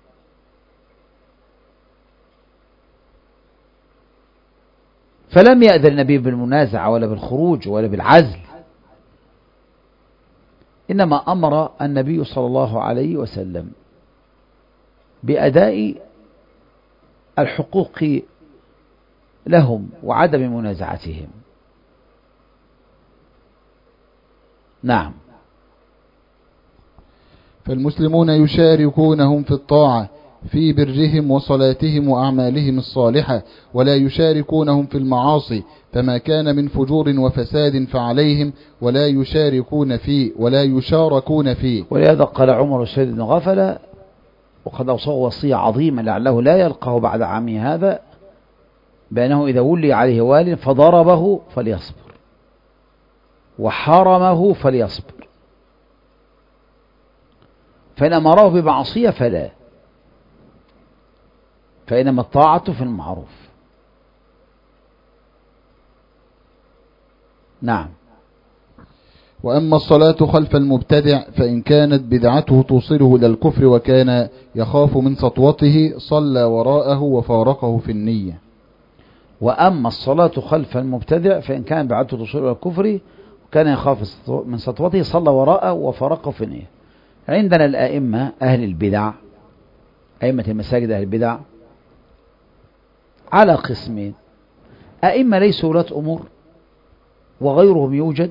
فلم يأذن النبي بالمنازعة ولا بالخروج ولا بالعزل، إنما أمر النبي صلى الله عليه وسلم بأداء الحقوق لهم وعدم منازعتهم. نعم.
فالمسلمون يشاركونهم في الطاعة في برهم وصلاتهم وأعمالهم الصالحة، ولا يشاركونهم في المعاصي، فما كان من فجور وفساد فعليهم، ولا يشاركون فيه ولا يشاركون فيه.
ولهذا قال عمر السيد بن غفلة وقد أوصاه وصية عظيمة لعله لا يلقاه بعد عامه هذا، بأنه إذا ولي عليه وال فضربه فليصبر وحرمه فليصبر، فإن أمره بمعصية فلا. فإنما الطاعة في المعروف. نعم.
وأما الصلاة خلف المبتدع فإن كانت بدعته توصله إلى الكفر وكان يخاف من سطوته صلى وراءه وفارقه في النية.
وأما الصلاة خلف المبتدع فإن كان بدعته توصله إلى الكفر وكان يخاف من سطوته صلى وراءه وفارقه في النية. عندنا الأئمة أهل البدع، أئمة المساجد أهل البدع على قسمين: أئمة ليسوا ولاة أمور وغيرهم يوجد،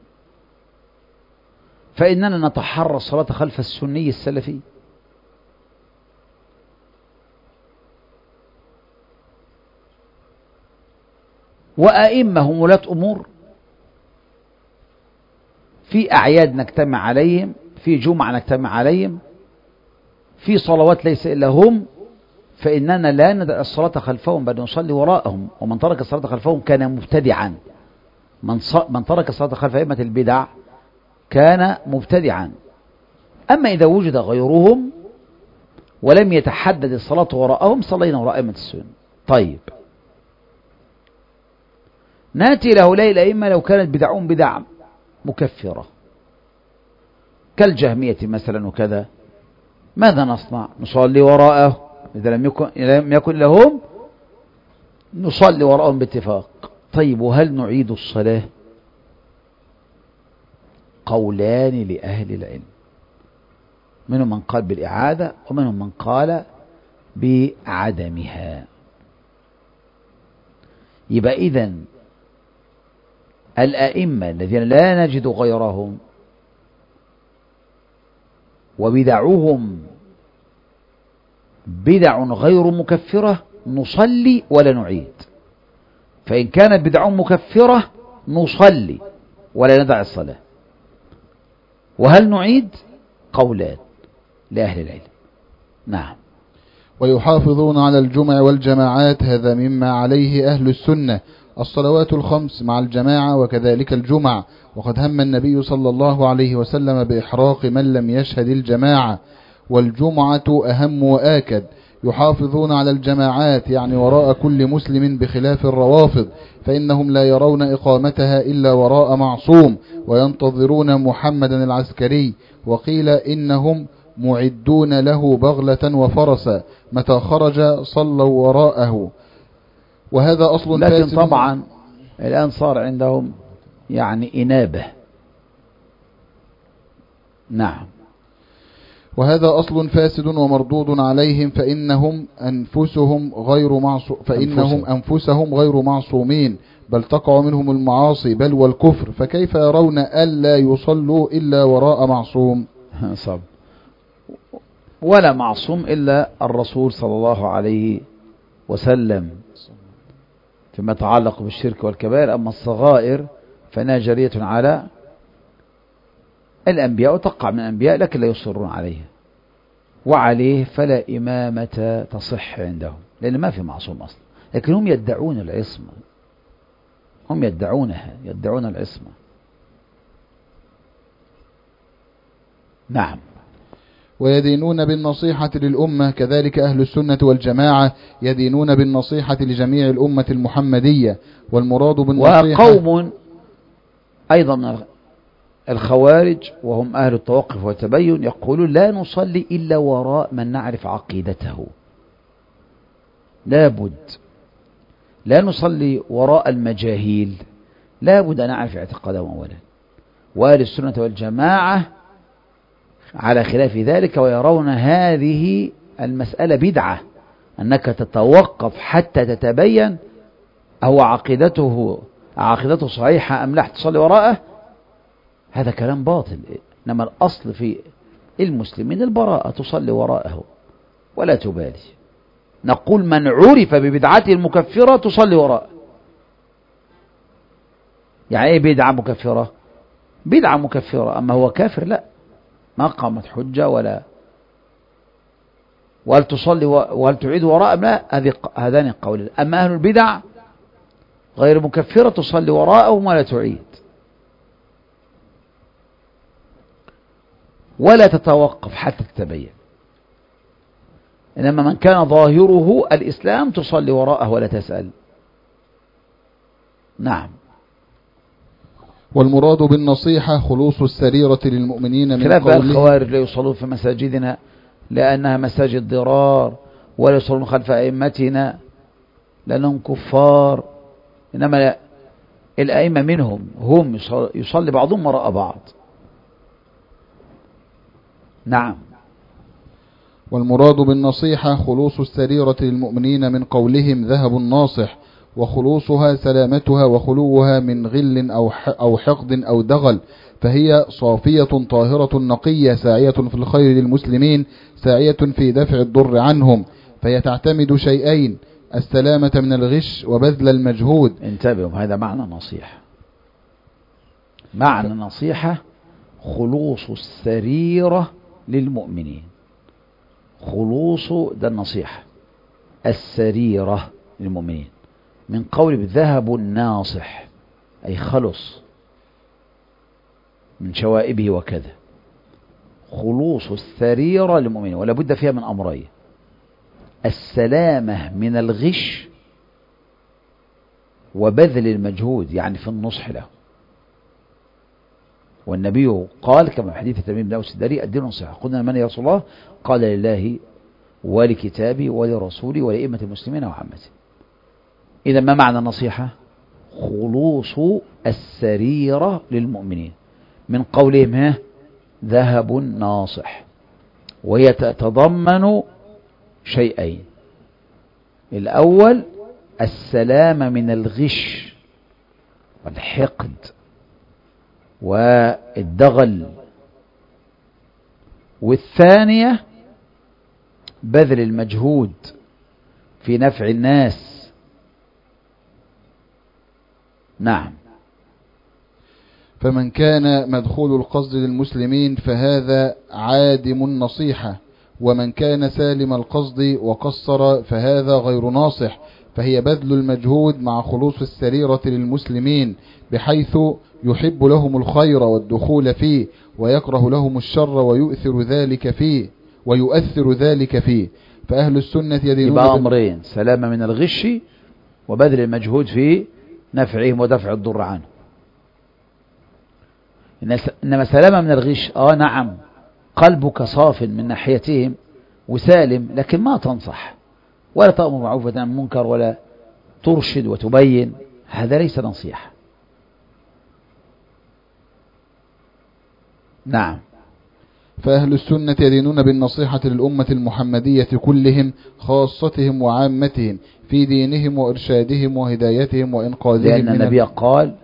فإننا نتحرى الصلاة خلف السني السلفي، وأئمة هم ولاة أمور، في أعياد نجتمع عليهم، في جمعة نجتمع عليهم، في صلوات ليس إلا هم، فإننا لا ندع الصلاة خلفهم بل نصلي وراءهم. ومن ترك الصلاة خلفهم كان مبتدعا. من, من ترك الصلاة خلف أئمة البدع كان مبتدعا. أما إذا وجد غيرهم ولم يتحدد الصلاة وراءهم صلينا وراء أئمة السنة. طيب، ناتي لهؤلاء الأئمة لو كانت بدعهم بدع مكفرة كالجهمية مثلا وكذا، ماذا نصنع؟ نصلي وراءه. إذا لم يكن, لم يكن لهم نصلي وراءهم باتفاق. طيب، وهل نعيد الصلاة؟ قولان لأهل العلم، منهم من قال بالإعادة ومنهم من قال بعدمها. يبقى إذن الأئمة الذين لا نجد غيرهم وبدعهم بدع غير مكفرة نصلي ولا نعيد. فإن كانت بدعهم مكفرة نصلي ولا ندع الصلاة. وهل نعيد؟ قولان لأهل العلم. نعم.
ويحافظون على الجمع والجماعات، هذا مما عليه أهل السنة، الصلوات الخمس مع الجماعة وكذلك الجمع. وقد هم النبي صلى الله عليه وسلم بإحراق من لم يشهد الجماعة، والجمعة أهم وآكد. يحافظون على الجماعات يعني وراء كل مسلم بخلاف الروافض، فإنهم لا يرون إقامتها إلا وراء معصوم، وينتظرون محمدا العسكري. وقيل إنهم معدون له بغلة وفرسا، متى خرج صلوا وراءه. وهذا أصل
لكن
فاسد.
طبعا الآن صار عندهم يعني إنابة. نعم.
وهذا أصل فاسد ومردود عليهم، فإنهم أنفسهم غير معصو فإنهم أنفسهم غير معصومين، بل تقع منهم المعاصي بل والكفر، فكيف يرون ألا يصلوا إلا وراء معصوم؟
صب. ولا معصوم إلا الرسول صلى الله عليه وسلم فيما يتعلق بالشرك والكبائر. أما الصغائر فإنها جرية على الأنبياء وتقع من الأنبياء لكن لا يصرون عليها، وعليه فلا إمامة تصح عندهم لأن ما في معصوم أصلا. لكن هم يدعون العصمة، هم يدعونها يدعون العصمة. نعم.
ويدينون بالنصيحة للأمة، كذلك أهل السنة والجماعة يدينون بالنصيحة لجميع الأمة المحمدية. والمراد بالنصيحة
وقوم أيضا الخوارج وهم أهل التوقف والتبين يقولون لا نصلي إلا وراء من نعرف عقيدته، لابد لا نصلي وراء المجاهيل، لابد أن نعرف اعتقادهم أولا. وأهل السنة والجماعة على خلاف ذلك، ويرون هذه المسألة بدعة، أنك تتوقف حتى تتبين أو عقيدته عقيدته صحيحة أم لا تصلي وراءه. هذا كلام باطل. إنما الأصل في المسلمين البراءة، تصلي وراءه ولا تبالي. نقول من عرف ببدعته المكفرة تصلي وراءه. يعني ايه بدعة مكفرة؟ بدعة مكفرة، أما هو كافر لا، ما قامت حجة ولا وهل تصلي وهل تعيد وراء لا، هذه هذان القولين. أما أهل البدع غير مكفرة تصلي وراءهم ولا تعيد ولا تتوقف حتى تتبين. إنما من كان ظاهره الإسلام تصلي وراءه ولا تسأل. نعم.
والمراد بالنصيحة خلوص السريرة للمؤمنين من
خلاف
قوله
الخوارج لا يصلون في مساجدنا لأنها مساجد ضرار، ولا يصلون خلف أئمتنا لأنهم كفار. إنما الأئمة منهم هم يصلي بعضهم وراء بعض. نعم.
والمراد بالنصيحة خلوص السريرة للمؤمنين من قولهم ذهب الناصح، وخلوصها سلامتها وخلوها من غل أو أو حقد أو دغل، فهي صافية طاهرة نقية ساعية في الخير للمسلمين، ساعية في دفع الضر عنهم، فهي تعتمد شيئين: السلامة من الغش وبذل المجهود.
انتبهوا، هذا معنى النصيحة. معنى النصيحة خلوص السريرة للمؤمنين. خلوص ده النصيحة، السريرة للمؤمنين من قول بالذهب الناصح، أي خلص من شوائبه وكذا. خلوص السريرة للمؤمنين، ولا بد فيها من أمرين: السلامة من الغش وبذل المجهود، يعني في النصح له. والنبي قال كما في حديث تميم بن أوس الداري: الدين نصيحة. قلنا: من يا رسول الله؟ قال: لله ولكتابه ولرسوله ولأئمة المسلمين وعامته. إذا ما معنى النصيحة؟ خلوص السريرة للمؤمنين من قولهم ها ذهب ناصح، وهي تتضمن شيئين: الأول السلامة من الغش والحقد والدغل، والثانية بذل المجهود في نفع الناس. نعم.
فمن كان مدخول القصد للمسلمين فهذا عادم النصيحة، ومن كان سالم القصد وقصر فهذا غير ناصح، فهي بذل المجهود مع خلوص السريرة للمسلمين، بحيث يحب لهم الخير والدخول فيه، ويكره لهم الشر ويؤثر ذلك فيه ويؤثر ذلك فيه. فأهل السنة يدينون
يبقى أمرين: سلامة من الغش وبذل المجهود في نفعهم ودفع الضر عنه. إنما سلامة من الغش، آه نعم، قلبك صاف من ناحيتهم وسالم، لكن ما تنصح ولا تأمر معروف وتنهى عن المنكر ولا ترشد وتبين، هذا ليس نصيحة. نعم.
فأهل السنة يدينون بالنصيحة للأمة المحمدية كلهم، خاصتهم وعامتهم، في دينهم وإرشادهم وهدايتهم وإنقاذهم.
لأن النبي قال: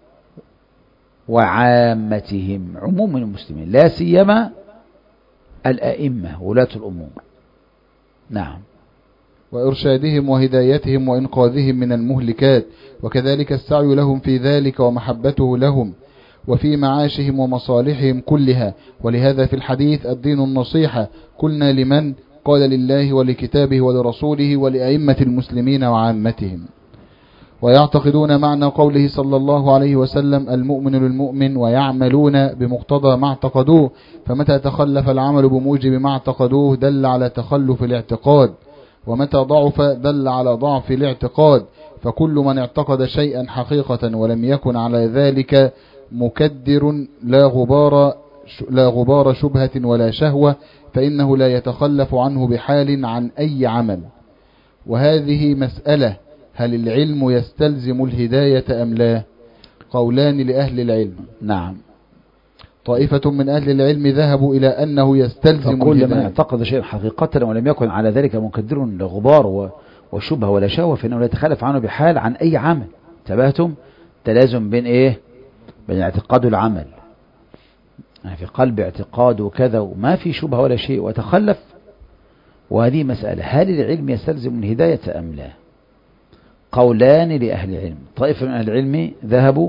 وعامتهم، عموم المسلمين، لا سيما الأئمة ولاة الأمور. نعم.
وإرشادهم وهدايتهم وإنقاذهم من المهلكات، وكذلك السعي لهم في ذلك ومحبته لهم وفي معاشهم ومصالحهم كلها. ولهذا في الحديث: الدين النصيحة. قلنا: لمن؟ قال: لله ولكتابه ولرسوله ولأئمة المسلمين وعامتهم. ويعتقدون معنى قوله صلى الله عليه وسلم: المؤمن للمؤمن، ويعملون بمقتضى ما اعتقدوه، فمتى تخلف العمل بموجب ما اعتقدوه دل على تخلف الاعتقاد، ومتى ضعف دل على ضعف الاعتقاد. فكل من اعتقد شيئا حقيقة ولم يكن على ذلك مكدر لا غبار لا غبار شبهة ولا شهوة، فإنه لا يتخلف عنه بحال عن أي عمل. وهذه مسألة: هل العلم يستلزم الهداية أم لا؟ قولان لأهل العلم.
نعم.
طائفة من أهل العلم ذهبوا إلى أنه يستلزم
فكل
الهداية.
من اعتقد شيئا حقيقة ولم يكن على ذلك مكدر لغبار وشبهة ولا شهوة، فإنه لا يتخلف عنه بحال عن أي عمل. تبهتم؟ تلازم بين إيه؟ بين الاعتقاد والعمل. يعني في قلب اعتقاد وكذا وما في شبهة ولا شيء وتخلف، وهذه مسألة: هل العلم يستلزم الهداية أم لا؟ قولان لأهل العلم. طائفة من أهل العلم ذهبوا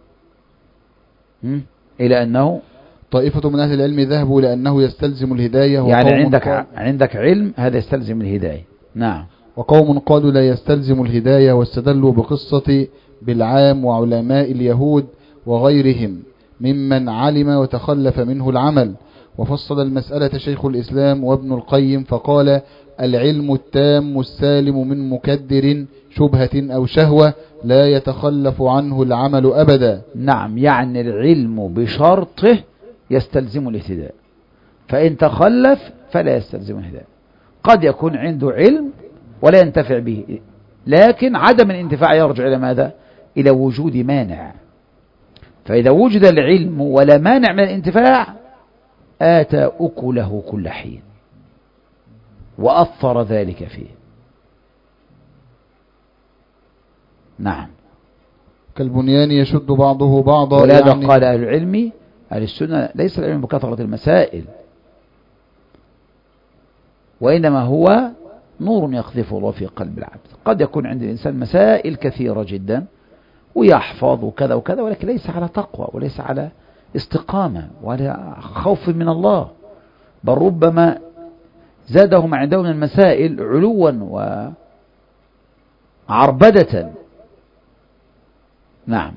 إلى أنه
طائفة من أهل العلم ذهبوا إلى أنه يستلزم الهداية،
يعني عندك قال... عندك علم هذا يستلزم الهداية. نعم.
وقوم قالوا لا يستلزم الهداية، واستدلوا بقصة بالعام وعلماء اليهود وغيرهم ممن علم وتخلف منه العمل. وفصل المسألة شيخ الإسلام وابن القيم فقال: العلم التام السالم من مكدر شبهة أو شهوة لا يتخلف عنه العمل أبدا.
نعم، يعني العلم بشرطه يستلزم الاهتداء، فإن تخلف فلا يستلزم الاهتداء. قد يكون عنده علم ولا ينتفع به، لكن عدم الانتفاع يرجع إلى ماذا؟ إلى وجود مانع. فإذا وجد العلم ولا مانع من الانتفاع آتى أكله كل حين وأثر ذلك فيه. نعم.
كالبنيان يشد بعضه بعضا.
ولهذا
يعني
قال أهل العلم أهل السنة: ليس العلم بكثرة المسائل، وإنما هو نور يقذفه الله في قلب العبد. قد يكون عند الإنسان مسائل كثيرة جدا ويحفظ وكذا وكذا، ولكن ليس على تقوى وليس على استقامة ولا خوف من الله، بل ربما زاده ما عنده من المسائل علوا وعربدة. نعم.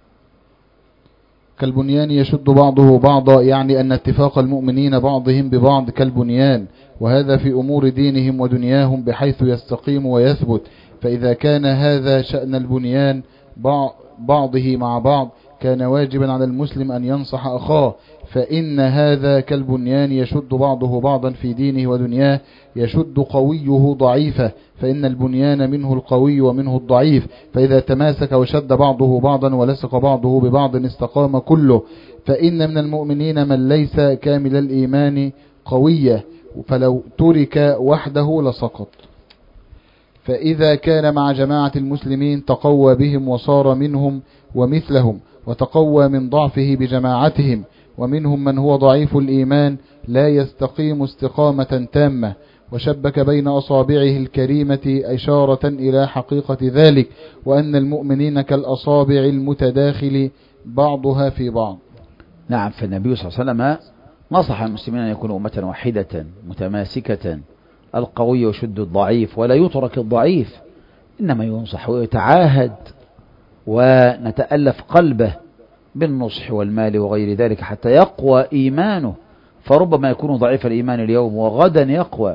كالبنيان يشد بعضه بعضا، يعني أن اتفاق المؤمنين بعضهم ببعض كالبنيان، وهذا في أمور دينهم ودنياهم بحيث يستقيم ويثبت. فإذا كان هذا شأن البنيان بعضه مع بعض كان واجبا على المسلم أن ينصح أخاه، فإن هذا كالبنيان يشد بعضه بعضا في دينه ودنياه، يشد قويه ضعيفه، فإن البنيان منه القوي ومنه الضعيف، فإذا تماسك وشد بعضه بعضا ولصق بعضه ببعض استقام كله. فإن من المؤمنين من ليس كامل الإيمان قوية، فلو ترك وحده لسقط. فإذا كان مع جماعة المسلمين تقوى بهم وصار منهم ومثلهم، وتقوى من ضعفه بجماعتهم. ومنهم من هو ضعيف الإيمان لا يستقيم استقامة تامة، وشبك بين أصابعه الكريمة إشارة إلى حقيقة ذلك، وأن المؤمنين كالأصابع المتداخل بعضها في بعض.
نعم. فالنبي صلى الله عليه وسلم نصح المسلمين أن يكونوا أمة واحدة متماسكة، القوي يشد الضعيف ولا يترك الضعيف، إنما ينصح ويتعاهد ونتألف قلبه بالنصح والمال وغير ذلك حتى يقوى إيمانه، فربما يكون ضعيف الإيمان اليوم وغدا يقوى.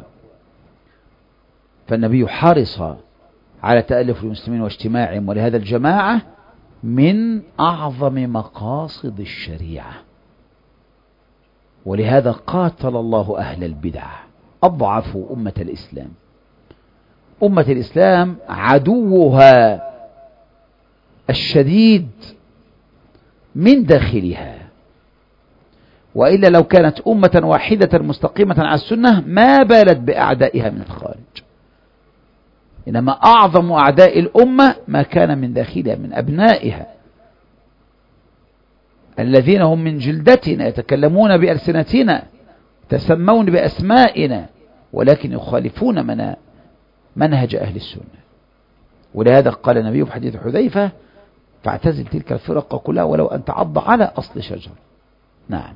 فالنبي حرص على تألف المسلمين واجتماعهم، ولهذا الجماعة من أعظم مقاصد الشريعة، ولهذا قاتل الله أهل البدع، أضعف أمة الإسلام. أمة الإسلام عدوها الشديد من داخلها، وإلا لو كانت أمة واحدة مستقيمة على السنة ما بالت بأعدائها من الخارج. إنما أعظم أعداء الأمة ما كان من داخلها من أبنائها الذين هم من جلدتنا، يتكلمون بألسنتنا، تسمون بأسمائنا، ولكن يخالفون من منهج أهل السنة. ولهذا قال النبي في حديث حذيفة: فاعتزل تلك الفرق كلها ولو أن تعض على أصل شجر. نعم.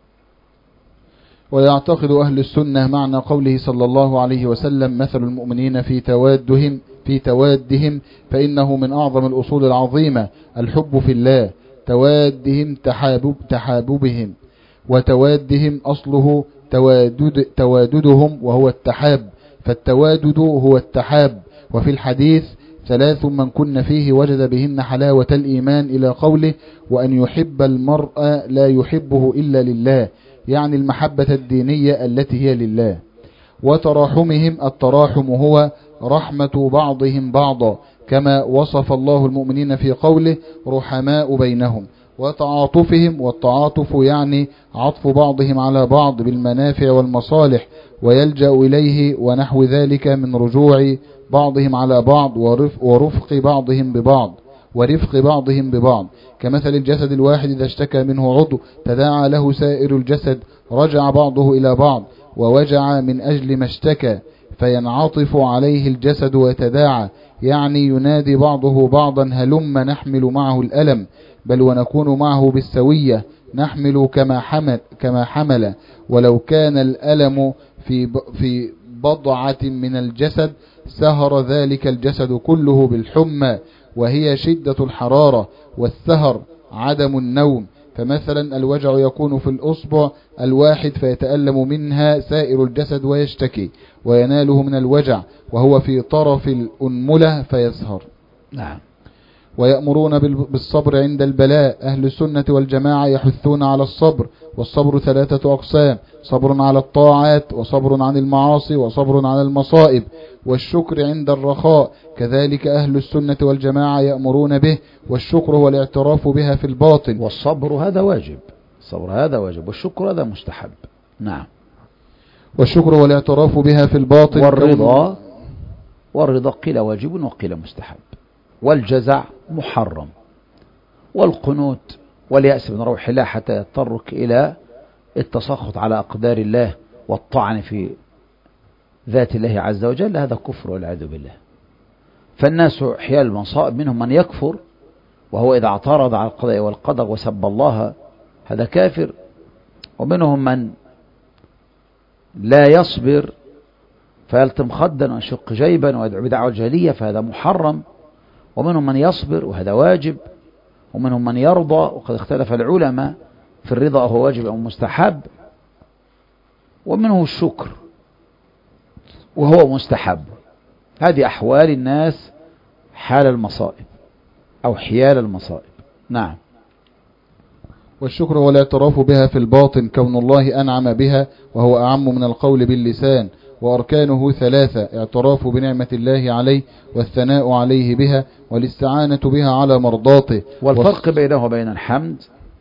ويعتقد أهل السنة معنى قوله صلى الله عليه وسلم: مثل المؤمنين في توادهم في توادهم فإنه من أعظم الأصول العظيمة الحب في الله، توادهم تحابب تحاببهم، وتوادهم أصله توادد تواددهم وهو التحاب، فالتوادد هو التحاب. وفي الحديث: ثلاث من كن فيه وجد بهن حلاوة الإيمان، إلى قوله: وأن يحب المرء لا يحبه إلا لله، يعني المحبة الدينية التي هي لله. وتراحمهم، التراحم هو رحمة بعضهم بعضا، كما وصف الله المؤمنين في قوله: رحماء بينهم. وتعاطفهم، والتعاطف يعني عطف بعضهم على بعض بالمنافع والمصالح ويلجأ إليه ونحو ذلك من رجوع بعضهم على بعض ورفق بعضهم ببعض ورفق بعضهم ببعض، كمثل الجسد الواحد إذا اشتكى منه عضو تداعى له سائر الجسد، رجع بعضه إلى بعض ووجع من أجل ما اشتكى، فينعطف عليه الجسد ويتداعى، يعني ينادي بعضه بعضا: هلم نحمل معه الألم، بل ونكون معه بالسوية، نحمل كما حمل, كما حمل ولو كان الألم في في بضعة من الجسد سهر ذلك الجسد كله بالحمى، وهي شدة الحرارة، والسهر عدم النوم، فمثلا الوجع يكون في الأصبع الواحد فيتألم منها سائر الجسد ويشتكي ويناله من الوجع وهو في طرف الأنملة فيسهر.
نعم.
ويأمرون بالصبر عند البلاء. أهل السنة والجماعة يحثون على الصبر، والصبر ثلاثة أقسام: صبر على الطاعات، وصبر عن المعاصي، وصبر على المصائب، والشكر عند الرخاء. كذلك أهل السنة والجماعة يأمرون به، والشكر هو الاعتراف بها في الباطن.
والصبر هذا واجب، الصبر هذا واجب، والشكر هذا مستحب. نعم.
والشكر هو الاعتراف بها في الباطن.
والرضا والرضا قيل واجب وقيل مستحب. والجزع محرم. والقنوت واليأس من روح الله حتى يضطرك إلى التسخط على أقدار الله والطعن في ذات الله عز وجل، هذا كفر والعياذ بالله. فالناس حيال المصائب منهم من يكفر وهو إذا اعترض على القضاء والقدر وسب الله هذا كافر، ومنهم من لا يصبر فيلتم خدا ويشق جيبا ويدعو بدعوى الجاهلية فهذا محرم، ومنهم من يصبر وهذا واجب، ومنهم من يرضى، وقد اختلف العلماء في الرضا هو واجب أو مستحب، ومنه الشكر وهو مستحب. هذه أحوال الناس حال المصائب أو حيال المصائب. نعم.
والشكر هو الاعتراف بها في الباطن، كون الله أنعم بها وهو أعم من القول باللسان. وأركانه ثلاثة: اعتراف بنعمة الله عليه، والثناء عليه بها، والاستعانة بها على مرضاته.
والفرق بينه وبين الحمد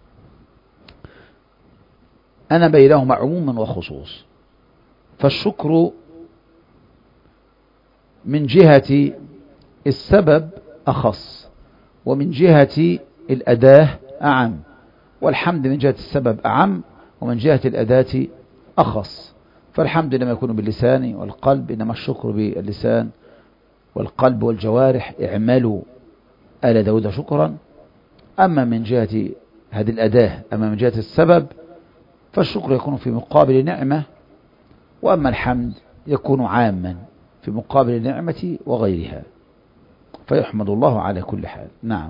أنا بينهما عموما وخصوص. فالشكر من جهة السبب أخص، ومن جهة الأداة أعم، والحمد من جهة السبب أعم، ومن جهة الأداة أخص. فالحمد لما يكون باللسان والقلب، إنما الشكر باللسان والقلب والجوارح. اعملوا آل داود شكرا. أما من جهة هذه الأداة، أما من جهة السبب، فالشكر يكون في مقابل نعمة، وأما الحمد يكون عاما في مقابل النعمة وغيرها، فيحمد الله على كل حال. نعم.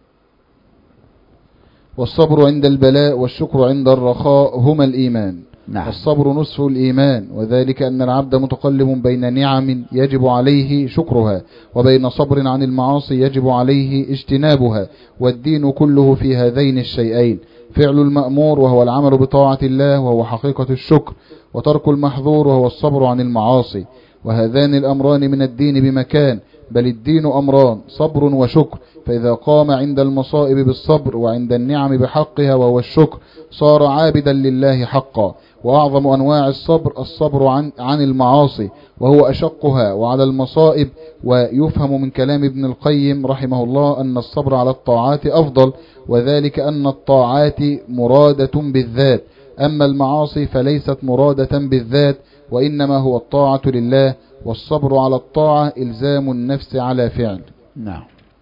والصبر عند البلاء والشكر عند الرخاء هما الإيمان.
نعم.
الصبر نصف الإيمان، وذلك أن العبد متقلب بين نعم يجب عليه شكرها، وبين صبر عن المعاصي يجب عليه اجتنابها، والدين كله في هذين الشيئين: فعل المأمور وهو العمل بطاعة الله وهو حقيقة الشكر، وترك المحظور وهو الصبر عن المعاصي. وهذان الأمران من الدين بمكان، بل الدين أمران: صبر وشكر. فإذا قام عند المصائب بالصبر وعند النعم بحقها وهو الشكر صار عابدا لله حقا. وأعظم أنواع الصبر الصبر عن, عن المعاصي، وهو أشقها وعلى المصائب. ويفهم من كلام ابن القيم رحمه الله أن الصبر على الطاعات أفضل، وذلك أن الطاعات مرادة بالذات، أما المعاصي فليست مرادة بالذات، وإنما هو الطاعة لله. والصبر على الطاعة إلزام النفس على فعل.
نعم.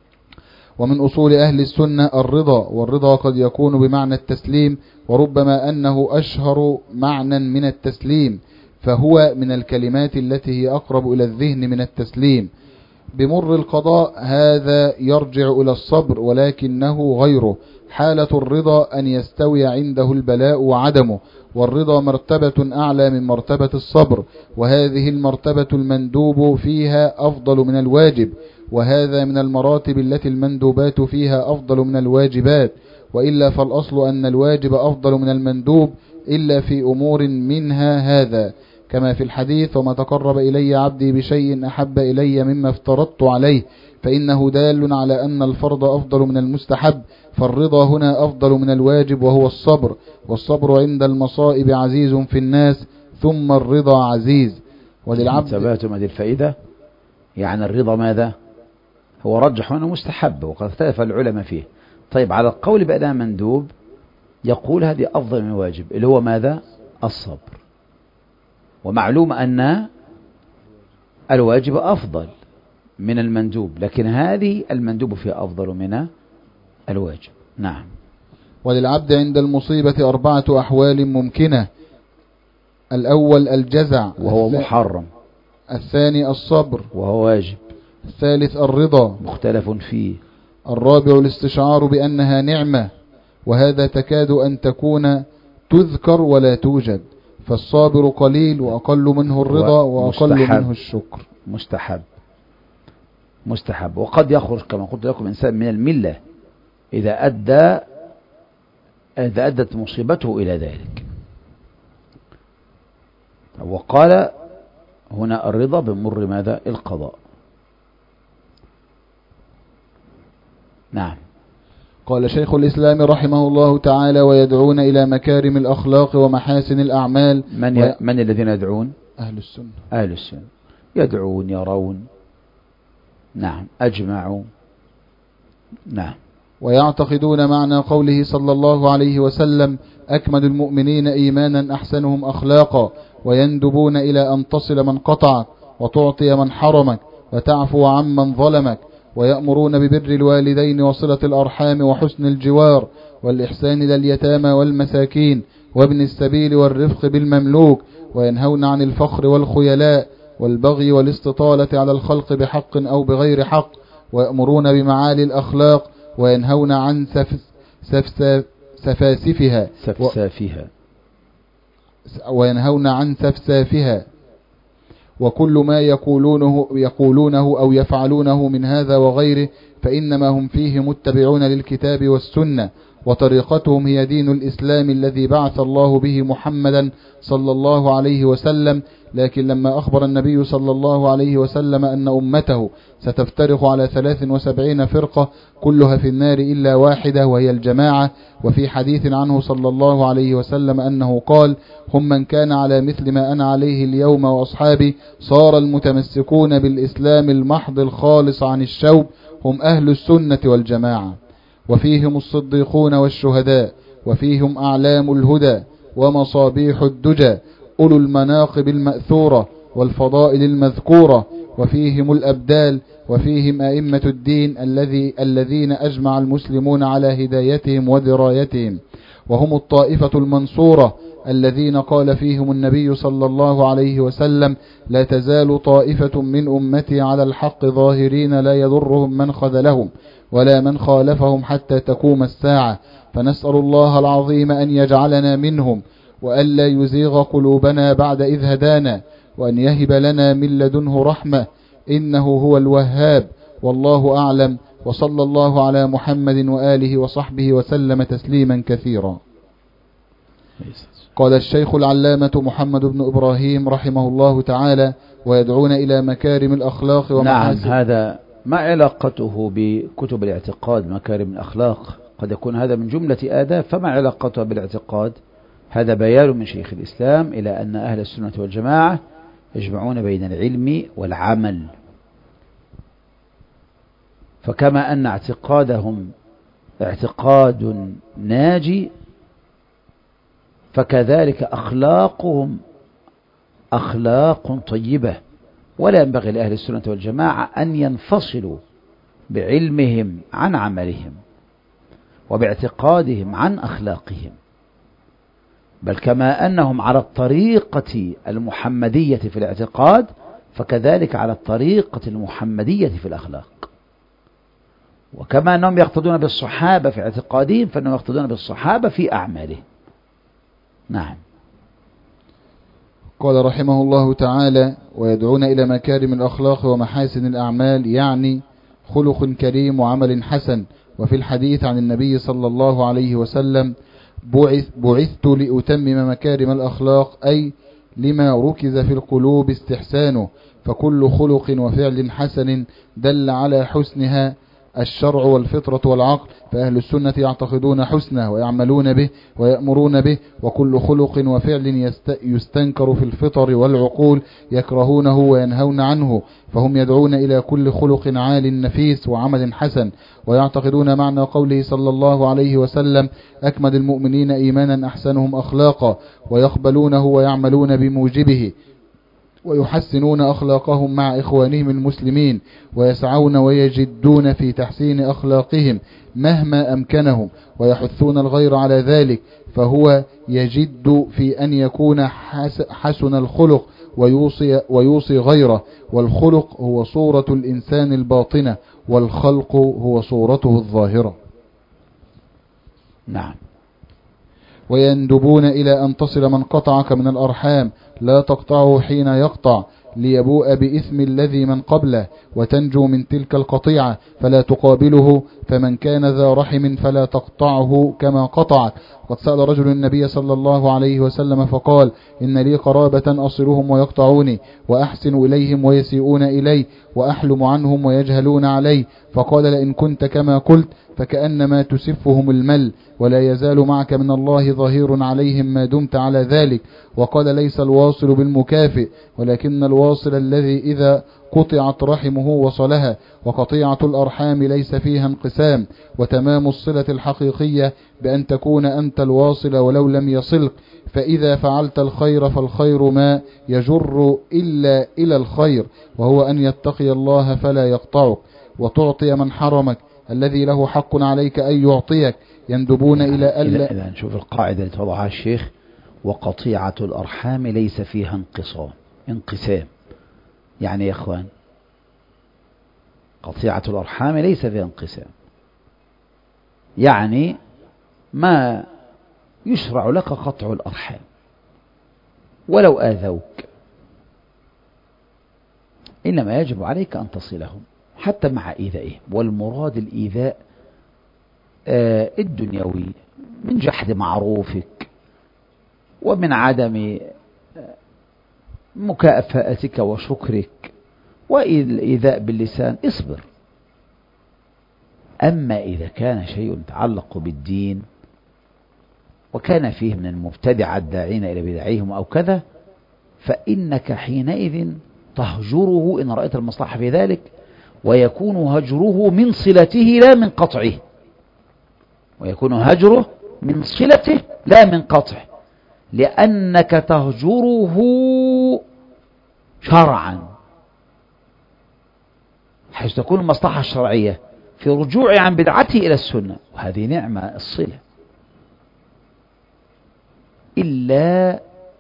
ومن أصول أهل السنة الرضا، والرضا قد يكون بمعنى التسليم، وربما أنه أشهر معنى من التسليم، فهو من الكلمات التي هي أقرب إلى الذهن من التسليم. بمر القضاء هذا يرجع إلى الصبر، ولكنه غيره. حالة الرضا أن يستوي عنده البلاء وعدمه، والرضا مرتبة أعلى من مرتبة الصبر، وهذه المرتبة المندوب فيها أفضل من الواجب، وهذا من المراتب التي المندوبات فيها أفضل من الواجبات. وإلا فالأصل أن الواجب أفضل من المندوب إلا في أمور منها هذا، كما في الحديث: وما تقرب إلي عبدي بشيء أحب إلي مما افترضت عليه، فإنه دال على أن الفرض أفضل من المستحب. فالرضا هنا أفضل من الواجب وهو الصبر. والصبر عند المصائب عزيز في الناس، ثم الرضا عزيز. وللعبد
انتبهتم هذه الفائدة، يعني الرضا ماذا؟ هو رجح أنه مستحب، وقد اختلف العلماء فيه. طيب على القول بأنها مندوب يقول هذه أفضل من الواجب، اللي هو ماذا؟ الصبر. ومعلوم أن الواجب أفضل من المندوب، لكن هذه المندوب فيها أفضل من الواجب. نعم.
وللعبد عند المصيبة أربعة أحوال ممكنة: الأول الجزع
وهو محرم،
الثاني الصبر
وهو واجب،
الثالث الرضا
مختلف فيه،
الرابع الاستشعار بأنها نعمة، وهذا تكاد أن تكون تذكر ولا توجد، فالصابر قليل وأقل منه الرضا وأقل منه الشكر.
مستحب مستحب وقد يخرج كما قلت لكم إنسان من الملة إذا أدى إذا أدت مصيبته إلى ذلك. وقال هنا الرضا بمر ماذا؟ القضاء. نعم.
قال شيخ الإسلام رحمه الله تعالى: ويدعون إلى مكارم الأخلاق ومحاسن الأعمال.
من, ي... من الذين يدعون؟
أهل السنة.
أهل السنة يدعون يرون. نعم. أجمعوا. نعم.
ويعتقدون معنى قوله صلى الله عليه وسلم: أكمل المؤمنين إيمانا أحسنهم أخلاقا، ويندبون إلى أن تصل من قطعك وتعطي من حرمك وتعفو عمن ظلمك، ويأمرون ببر الوالدين وصلة الأرحام وحسن الجوار والإحسان إلى اليتامى والمساكين وابن السبيل والرفق بالمملوك، وينهون عن الفخر والخيلاء والبغي والاستطالة على الخلق بحق أو بغير حق، ويأمرون بمعالي الأخلاق وينهون عن سف سف سفاسفها
سفسافها
وينهون عن سفسافها وكل ما يقولونه, يقولونه أو يفعلونه من هذا وغيره فإنما هم فيه متبعون للكتاب والسنة، وطريقتهم هي دين الإسلام الذي بعث الله به محمدا صلى الله عليه وسلم. لكن لما أخبر النبي صلى الله عليه وسلم أن أمته ستفترق على ثلاث وسبعين فرقة كلها في النار إلا واحدة وهي الجماعة، وفي حديث عنه صلى الله عليه وسلم أنه قال: هم من كان على مثل ما أنا عليه اليوم وأصحابي، صار المتمسكون بالإسلام المحض الخالص عن الشوب هم أهل السنة والجماعة، وفيهم الصديقون والشهداء، وفيهم أعلام الهدى ومصابيح الدجى، أولو المناقب المأثورة والفضائل المذكورة، وفيهم الأبدال، وفيهم أئمة الدين الذي الذين أجمع المسلمون على هدايتهم ودرايتهم، وهم الطائفة المنصورة الذين قال فيهم النبي صلى الله عليه وسلم: لا تزال طائفة من أمتي على الحق ظاهرين لا يضرهم من خذلهم ولا من خالفهم حتى تقوم الساعة. فنسأل الله العظيم أن يجعلنا منهم، وألا يزيغ قلوبنا بعد إذ هدانا، وأن يهب لنا من لدنه رحمة إنه هو الوهاب. والله أعلم، وصلى الله على محمد وآله وصحبه وسلم تسليما كثيرا. قال الشيخ العلامة محمد بن إبراهيم رحمه الله تعالى: ويدعون إلى مكارم الأخلاق ومحاسن.
نعم. هذا ما علاقته بكتب الاعتقاد مكارم الأخلاق؟ قد يكون هذا من جملة آداب، فما علاقتها بالاعتقاد؟ هذا بيان من شيخ الإسلام إلى أن أهل السنة والجماعة يجمعون بين العلم والعمل، فكما أن اعتقادهم اعتقاد ناجي فكذلك أخلاقهم أخلاق طيبة، ولا ينبغي لأهل السنة والجماعة أن ينفصلوا بعلمهم عن عملهم وباعتقادهم عن أخلاقهم، بل كما أنهم على الطريقة المحمدية في الاعتقاد فكذلك على الطريقة المحمدية في الأخلاق، وكما أنهم يقتدون بالصحابة في اعتقادهم فإنهم يقتدون بالصحابة في أعمالهم. نعم.
قال رحمه الله تعالى: ويدعون إلى مكارم الأخلاق ومحاسن الأعمال، يعني خلق كريم وعمل حسن. وفي الحديث عن النبي صلى الله عليه وسلم: بعث بعثت لأتمم مكارم الأخلاق، أي لما ركز في القلوب استحسانه، فكل خلق وفعل حسن دل على حسنها الشرع والفطرة والعقل، فأهل السنة يعتقدون حسنه ويعملون به ويأمرون به، وكل خلق وفعل يستنكر في الفطر والعقول يكرهونه وينهون عنه، فهم يدعون إلى كل خلق عال نفيس وعمل حسن، ويعتقدون معنى قوله صلى الله عليه وسلم: أكمل المؤمنين إيمانا أحسنهم أخلاقا، ويقبلونه ويعملون بموجبه، ويحسنون أخلاقهم مع إخوانهم المسلمين، ويسعون ويجدون في تحسين أخلاقهم مهما أمكنهم، ويحثون الغير على ذلك، فهو يجد في أن يكون حسن الخلق ويوصي, ويوصي غيره. والخلق هو صورة الإنسان الباطنة، والخلق هو صورته الظاهرة.
نعم.
ويندبون إلى أن تصل من قطعك من الأرحام، لا تقطعه حين يقطع ليبوء بإثم الذي من قبله وتنجو من تلك القطيعة، فلا تقابله. فمن كان ذا رحم فلا تقطعه كما قطعك. قد سأل رجل النبي صلى الله عليه وسلم فقال: إن لي قرابة أصلهم ويقطعوني، وأحسن إليهم ويسيئون إلي، وأحلم عنهم ويجهلون علي. فقال: لئن كنت كما قلت فكأنما تسفهم المل، ولا يزال معك من الله ظهير عليهم ما دمت على ذلك. وقال: ليس الواصل بالمكافئ، ولكن الواصل الذي إذا قطعت رحمه وصلها. وقطيعة الأرحام ليس فيها انقسام، وتمام الصلة الحقيقية بأن تكون أنت الواصل ولو لم يصلك. فإذا فعلت الخير فالخير ما يجر إلا إلى الخير، وهو أن يتقي الله فلا يقطعك. وتعطي من حرمك الذي له حق عليك أن يعطيك. يندبون إلى ألا.
إذا نشوف القاعدة التي وضعها الشيخ: وقطيعة الأرحام ليس فيها انقسام. انقسام يعني يا إخوان، قطيعة الأرحام ليس فيها انقسام، يعني ما يشرع لك قطع الأرحام ولو آذوك، إنما يجب عليك أن تصلهم حتى مع إيذائهم. والمراد الإيذاء آه الدنيوي، من جحد معروفك ومن عدم مكافأتك وشكرك، والإيذاء باللسان اصبر. أما إذا كان شيء يتعلق بالدين وكان فيه من المبتدع الداعين إلى بدعهم أو كذا، فإنك حينئذ تهجره إن رأيت المصلحة في ذلك، ويكون هجره من صلته لا من قطعه. ويكون هجره من صلته لا من قطعه، لأنك تهجره شرعا، حيث تكون المصلحة الشرعية في رجوع عن بدعته إلى السنة، وهذه نعمة الصلة. إلا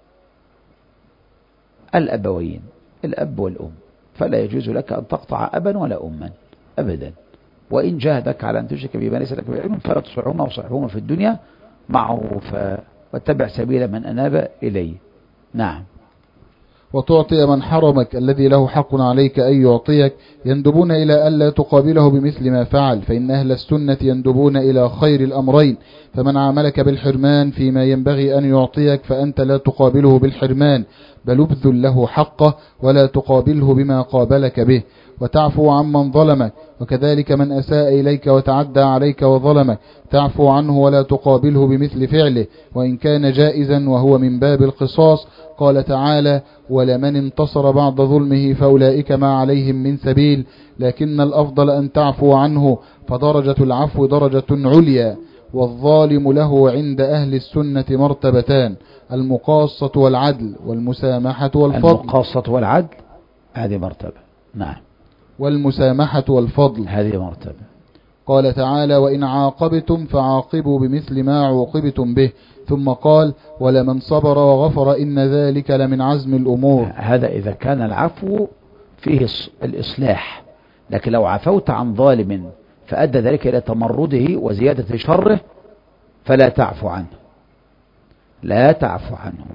الأبوين، الأب والأم، فلا يجوز لك أن تقطع أبا ولا أما أبدا، وإن جاهدك على أن تشرك بما ليس لك به علم فلا تطعهما وصحبهما في الدنيا معروفا، واتبع سبيل من أناب إليه. نعم.
وتعطي من حرمك الذي له حق عليك أن يعطيك. يندبون إلى ألا تقابله بمثل ما فعل، فإن أهل السنة يندبون إلى خير الأمرين. فمن عاملك بالحرمان فيما ينبغي أن يعطيك فأنت لا تقابله بالحرمان، بل ابذل له حقه ولا تقابله بما قابلك به. وتعفو عمن ظلمك، وكذلك من أساء إليك وتعدى عليك وظلمك تعفو عنه ولا تقابله بمثل فعله، وإن كان جائزا وهو من باب القصاص. قال تعالى: ولمن انتصر بعد ظلمه فأولئك ما عليهم من سبيل، لكن الأفضل أن تعفو عنه، فدرجة العفو درجة عليا. والظالم له عند أهل السنة مرتبتان: المقاصة والعدل، والمسامحة والفضل.
المقاصة والعدل هذه مرتبة. نعم.
والمسامحة والفضل
هذه مرتبة.
قال تعالى: وإن عاقبتم فعاقبوا بمثل ما عوقبتم به. ثم قال: ولمن صبر وغفر إن ذلك لمن عزم الأمور.
هذا إذا كان العفو فيه الإصلاح، لكن لو عفوت عن ظالم فأدى ذلك إلى تمرده وزيادة شره فلا تعفو عنه، لا تعفو عنه.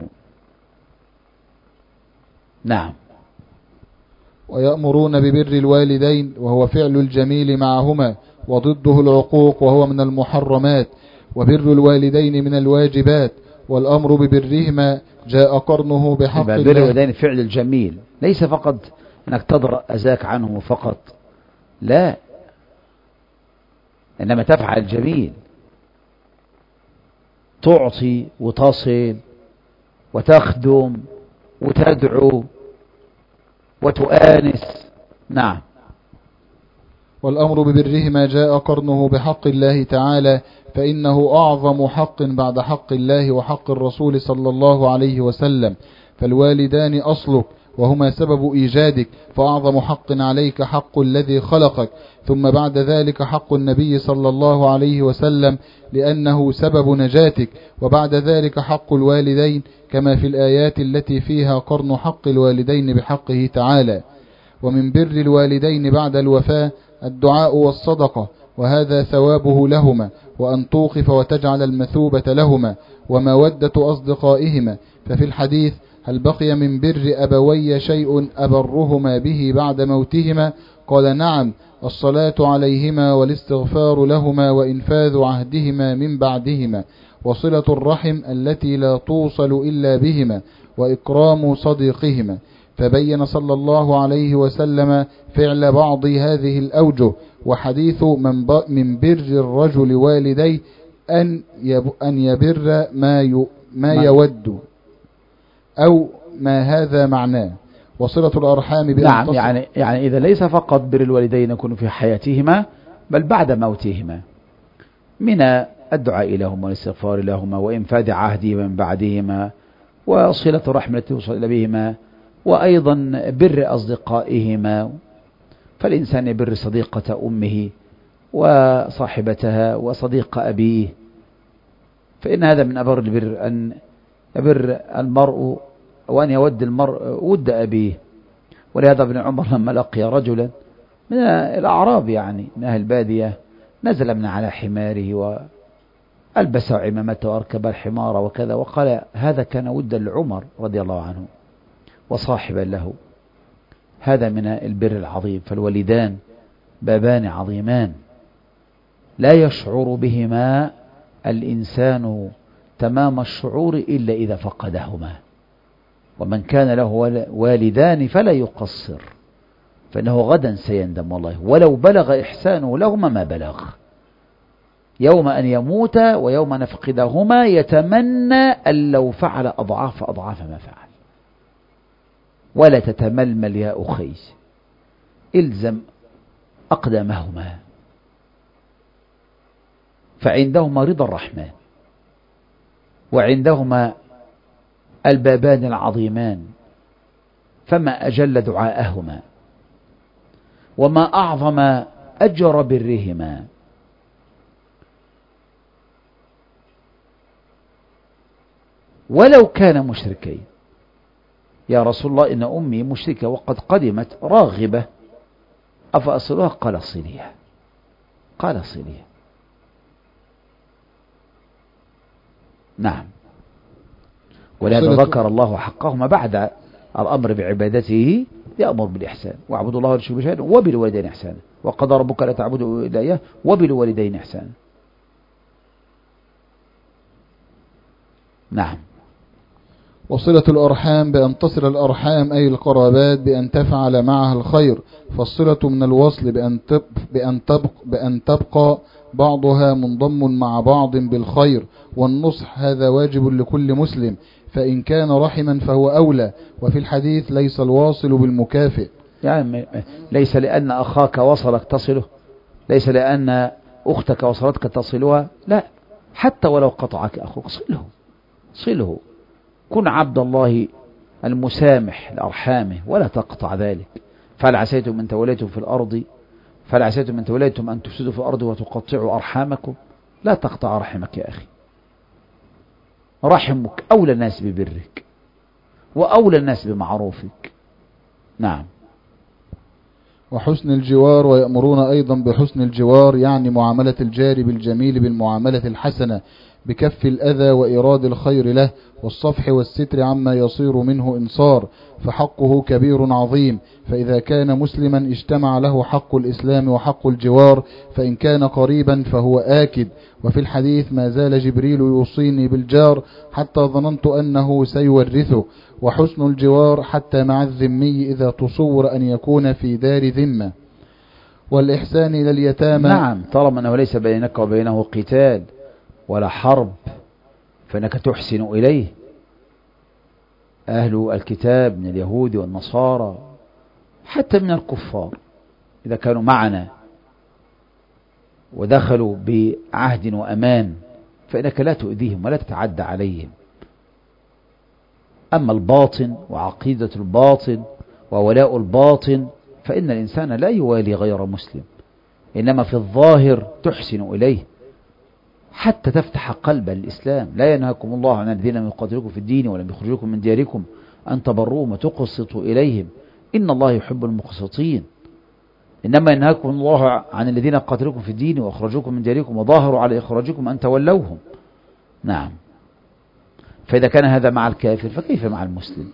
نعم.
ويأمرون ببر الوالدين وهو فعل الجميل معهما، وضده العقوق وهو من المحرمات. وبر الوالدين من الواجبات، والأمر ببرهما جاء قرنه بحق الله.
بر الوالدين فعل الجميل، ليس فقط أنك تضرأ أذاك عنه فقط، لا، إنما تفعل الجميل، تعطي وتصل وتخدم وتدعو وتؤانس. نعم.
والأمر ببرهما جاء قرنه بحق الله تعالى، فإنه أعظم حق بعد حق الله وحق الرسول صلى الله عليه وسلم. فالوالدان أصلك وهما سبب إيجادك، فأعظم حق عليك حق الذي خلقك، ثم بعد ذلك حق النبي صلى الله عليه وسلم لأنه سبب نجاتك، وبعد ذلك حق الوالدين كما في الآيات التي فيها قرن حق الوالدين بحقه تعالى. ومن بر الوالدين بعد الوفاة الدعاء والصدقة، وهذا ثوابه لهما، وأن توقف وتجعل المثوبة لهما ومودة أصدقائهما. ففي الحديث: هل بقي من بر أبوي شيء أبرهما به بعد موتهما؟ قال: نعم، الصلاة عليهما والاستغفار لهما وإنفاذ عهدهما من بعدهما، وصلة الرحم التي لا توصل إلا بهما، وإكرام صديقهما. فبين صلى الله عليه وسلم فعل بعض هذه الأوجه. وحديث من, من بر الرجل والديه أن أن يبر ما ما يود، أو ما هذا معناه. وصلة الأرحام بأن
نعم
تصل.
يعني يعني إذا ليس فقط بر الوالدين يكون في حياتهما بل بعد موتهما، من الدعاء لهما والاستغفار لهما وإنفاذ عهدهما من بعدهما، وصلة الرحم التي توصل إلى بهما، وأيضا بر أصدقائهما. فالإنسان يبر صديقة أمه وصاحبتها وصديق أبيه، فإن هذا من أبر البر، أن يبر المرء وأن يود المرء ود أبيه. ولهذا ابن عمر لما لقي رجلا من الأعراب يعني من أهل البادية، نزل من على حماره وألبس عمامته وأركب الحمار وكذا، وقال: هذا كان ودا لعمر رضي الله عنه وصاحبا له. هذا من البر العظيم. فالوالدان بابان عظيمان لا يشعر بهما الإنسان تمام الشعور إلا إذا فقدهما. ومن كان له والدان فلا يقصر، فإنه غدا سيندم والله، ولو بلغ إحسانه لهما ما بلغ. يوم أن يموت ويوم نفقدهما يتمنى أن لو فعل أضعاف أضعاف ما فعل. ولا تتململ يا أخي، إلزم أقدمهما، فعندهما رضا الرحمن، وعندهما البابان العظيمان، فما أجل دعاءهما وما أعظم أجر برهما. ولو كان مشركين: يا رسول الله إن أمي مشركة وقد قدمت راغبة أفأصلها؟ قال: صليها. قال: صليها. نعم. ولهذا ذكر الله حقهما بعد الأمر بعبادته، يأمر بالإحسان: واعبدوا الله ولا تشركوا به شيئا وبالوالدين إحسانا، وقضى ربك لا تعبدوا إلا إياه وبالوالدين إحسانا. نعم.
وصلة الأرحام بأن تصل الأرحام أي القرابات بأن تفعل معها الخير. فالصلة من الوصل بأن تبق بأن تبق بأن تبقى بعضها منضم مع بعض بالخير والنصح. هذا واجب لكل مسلم، فإن كان رحما فهو أولى. وفي الحديث: ليس الواصل بالمكافئ.
يعني ليس لأن أخاك وصلك تصله، ليس لأن أختك وصلتك تصلها، لا، حتى ولو قطعك أخوك صله صله. كن عبد الله المسامح لأرحامه ولا تقطع ذلك. فهل عسيتم أن توليتم في الأرض فهل عسيتم أن توليتم أن تفسدوا في الأرض وتقطعوا أرحامكم؟ لا تقطع رحمك يا أخي. رحمك أولى الناس ببرك وأولى الناس بمعروفك. نعم.
وحسن الجوار. ويأمرون أيضا بحسن الجوار، يعني معاملة الجار بالجميل بالمعاملة الحسنة، بكف الأذى وإيراد الخير له، والصفح والستر عما يصير منه إنصار، فحقه كبير عظيم. فإذا كان مسلما اجتمع له حق الإسلام وحق الجوار، فإن كان قريبا فهو آكد. وفي الحديث: ما زال جبريل يوصيني بالجار حتى ظننت أنه سيورثه. وحسن الجوار حتى مع الذمي إذا تصور أن يكون في دار ذمة. والإحسان إلى اليتامى.
نعم، طالما أنه ليس بينك وبينه قتال ولا حرب فإنك تحسن إليه. أهل الكتاب من اليهود والنصارى حتى من الكفار إذا كانوا معنا ودخلوا بعهد وأمان فإنك لا تؤذيهم ولا تتعدى عليهم. أما الباطن وعقيدة الباطن وولاء الباطن فإن الإنسان لا يوالي غير مسلم، إنما في الظاهر تحسن إليه حتى تفتح قلب الإسلام. لا ينهاكم الله عن الذين لم يقاتلوكم في الدين ولم يخرجوكم من دياركم أن تبروهم وتقسطوا إليهم إن الله يحب المقسطين. إنما ينهاكم الله عن الذين قاتلوكم في الدين وأخرجوكم من دياركم وظاهروا على إخراجكم أن تولوهم. نعم. فإذا كان هذا مع الكافر فكيف مع المسلم؟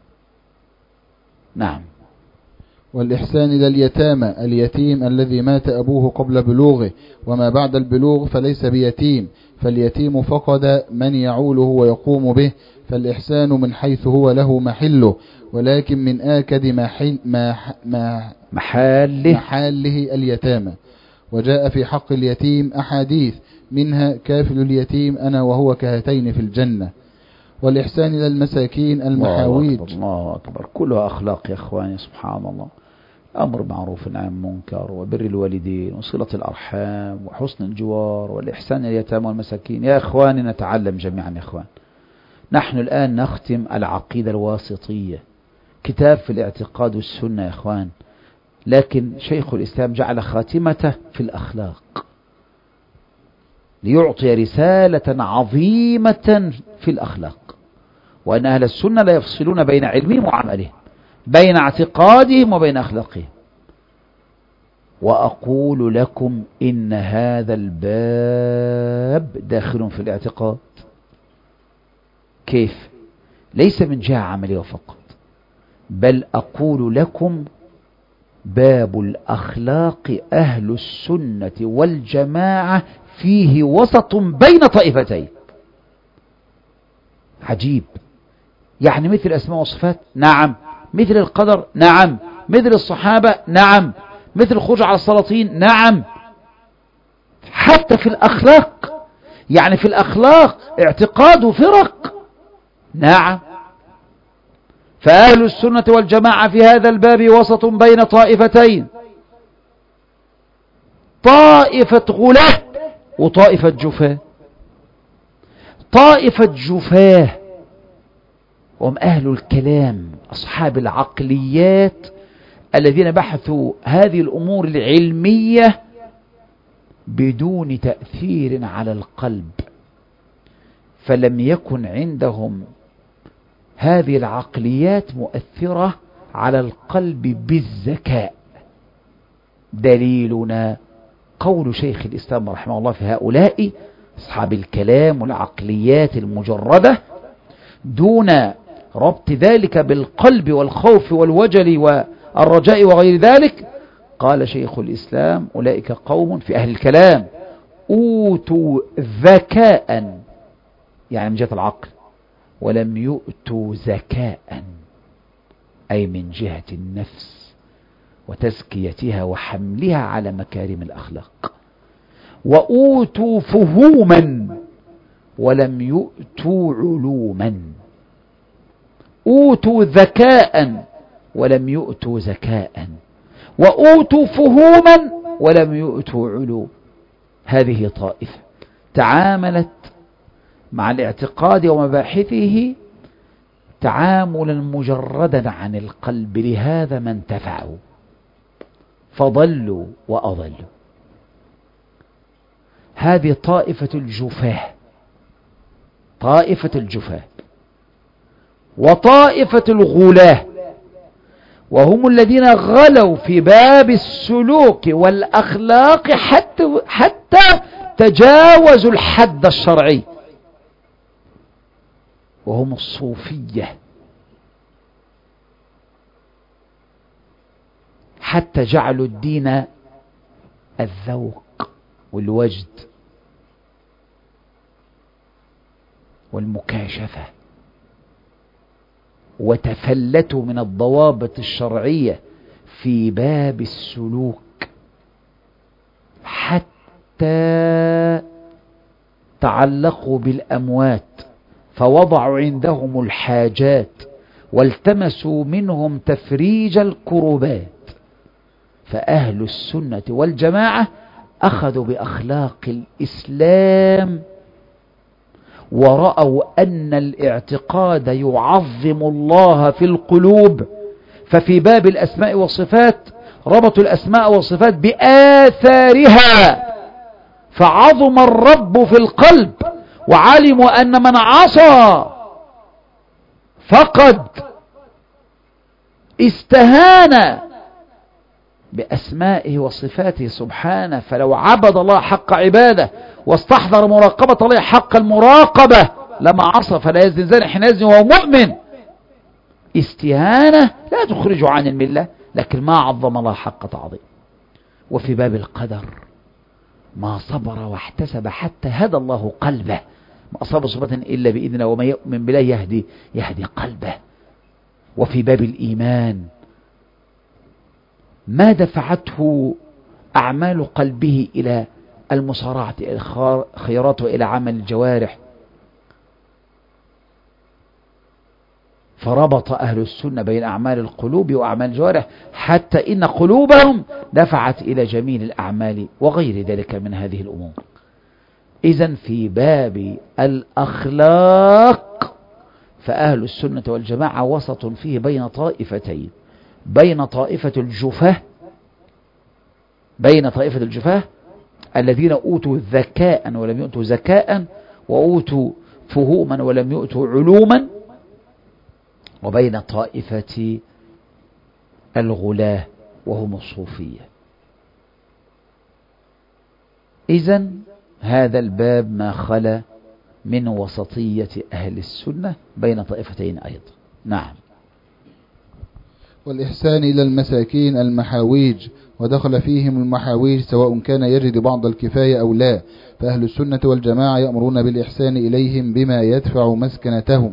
نعم.
والإحسان إلى اليتامى، اليتيم الذي مات أبوه قبل بلوغه وما بعد البلوغ فليس بيتيم، فاليتيم فقد من يعوله ويقوم به، فالإحسان من حيث هو له محله، ولكن من آكد محل ما ما
محاله,
محاله اليتامى. وجاء في حق اليتيم أحاديث، منها كافل اليتيم أنا وهو كهاتين في الجنة. والإحسان إلى المساكين المحاويج.
الله أكبر, الله أكبر. كلها أخلاق يا أخواني. سبحان الله. أمر معروف عن منكر، وبر الوالدين، وصلة الأرحام، وحسن الجوار، والإحسان إلى اليتامى والمساكين. يا أخواني نتعلم جميعا يا أخوان. نحن الآن نختم العقيدة الواسطية، كتاب في الاعتقاد والسنة يا أخوان، لكن شيخ الإسلام جعل خاتمته في الأخلاق ليعطي رسالة عظيمة في الأخلاق، وأن أهل السنة لا يفصلون بين علمهم وعملهم، بين اعتقادهم وبين أخلاقهم. وأقول لكم إن هذا الباب داخل في الاعتقاد. كيف؟ ليس من جهة عملية فقط، بل أقول لكم باب الأخلاق أهل السنة والجماعة فيه وسط بين طائفتين. عجيب. يعني مثل الأسماء والصفات نعم، مثل القدر نعم، مثل الصحابة نعم، مثل الخروج على السلاطين نعم، حتى في الأخلاق. يعني في الأخلاق اعتقاد فرق نعم. فأهل السنة والجماعة في هذا الباب وسط بين طائفتين، طائفة غلاة وطائفة جفاة. طائفة جفاة هم أهل الكلام، أصحاب العقليات الذين بحثوا هذه الأمور العلمية بدون تأثير على القلب، فلم يكن عندهم هذه العقليات مؤثرة على القلب بالذكاء. دليلنا قول شيخ الإسلام رحمه الله في هؤلاء أصحاب الكلام والعقليات المجردة دون ربط ذلك بالقلب والخوف والوجل والرجاء وغير ذلك. قال شيخ الإسلام أولئك قوم في أهل الكلام أوتوا ذكاء، يعني من جهة العقل، ولم يؤتوا زكاء، أي من جهة النفس وتزكيتها وحملها على مكارم الأخلاق. وأوتوا فهوما ولم يؤتوا علوما. أوتوا ذكاء ولم يؤتوا زكاء، وأوتوا فهوما ولم يؤتوا علوم. هذه طائفة تعاملت مع الاعتقاد ومباحثه تعاملا مجردا عن القلب، لهذا ما انتفعوا فضلوا وأضلوا. هذه طائفة الجفاة، طائفة الجفاة. وطائفة الغلاة وهم الذين غلوا في باب السلوك والأخلاق حتى, حتى تجاوزوا الحد الشرعي، وهم الصوفية، حتى جعلوا الدين الذوق والوجد والمكاشفة، وتفلتوا من الضوابط الشرعية في باب السلوك حتى تعلقوا بالأموات فوضعوا عندهم الحاجات والتمسوا منهم تفريج الكروبات. فأهل السنة والجماعة أخذوا بأخلاق الإسلام ورأوا أن الاعتقاد يعظم الله في القلوب، ففي باب الأسماء والصفات ربطوا الأسماء والصفات بآثارها، فعظم الرب في القلب، وعلموا أن من عصى فقد استهان بأسمائه وصفاته سبحانه. فلو عبد الله حق عباده واستحضر مراقبة الله حق المراقبة لما عصى فلا يزني زاني حين يزني وهو مؤمن. استهانة لا تخرجه عن الملة، لكن ما عظم الله حق تعظيم. وفي باب القدر ما صبر واحتسب حتى هدى الله قلبه، ما أصاب صبة إلا بإذنه وما يؤمن بالله يهدي يهدي قلبه. وفي باب الإيمان ما دفعته أعمال قلبه إلى المصارعة إلى الخيرات وإلى عمل الجوارح، فربط أهل السنة بين أعمال القلوب وأعمال الجوارح حتى إن قلوبهم دفعت إلى جميل الأعمال وغير ذلك من هذه الأمور. إذن في باب الأخلاق فأهل السنة والجماعة وسط فيه بين طائفتين، بين طائفة الجفاة بين طائفة الجفاة الذين أوتوا ذكاء ولم يؤتوا زكاء، وأوتوا فهوما ولم يؤتوا علوما، وبين طائفة الغلاة وهم الصوفية. إذن هذا الباب ما خلا من وسطية أهل السنة بين طائفتين أيضا. نعم.
والإحسان إلى المساكين المحاويج، ودخل فيهم المحاويج سواء كان يجد بعض الكفاية أو لا، فأهل السنة والجماعة يأمرون بالإحسان إليهم بما يدفع مسكنتهم.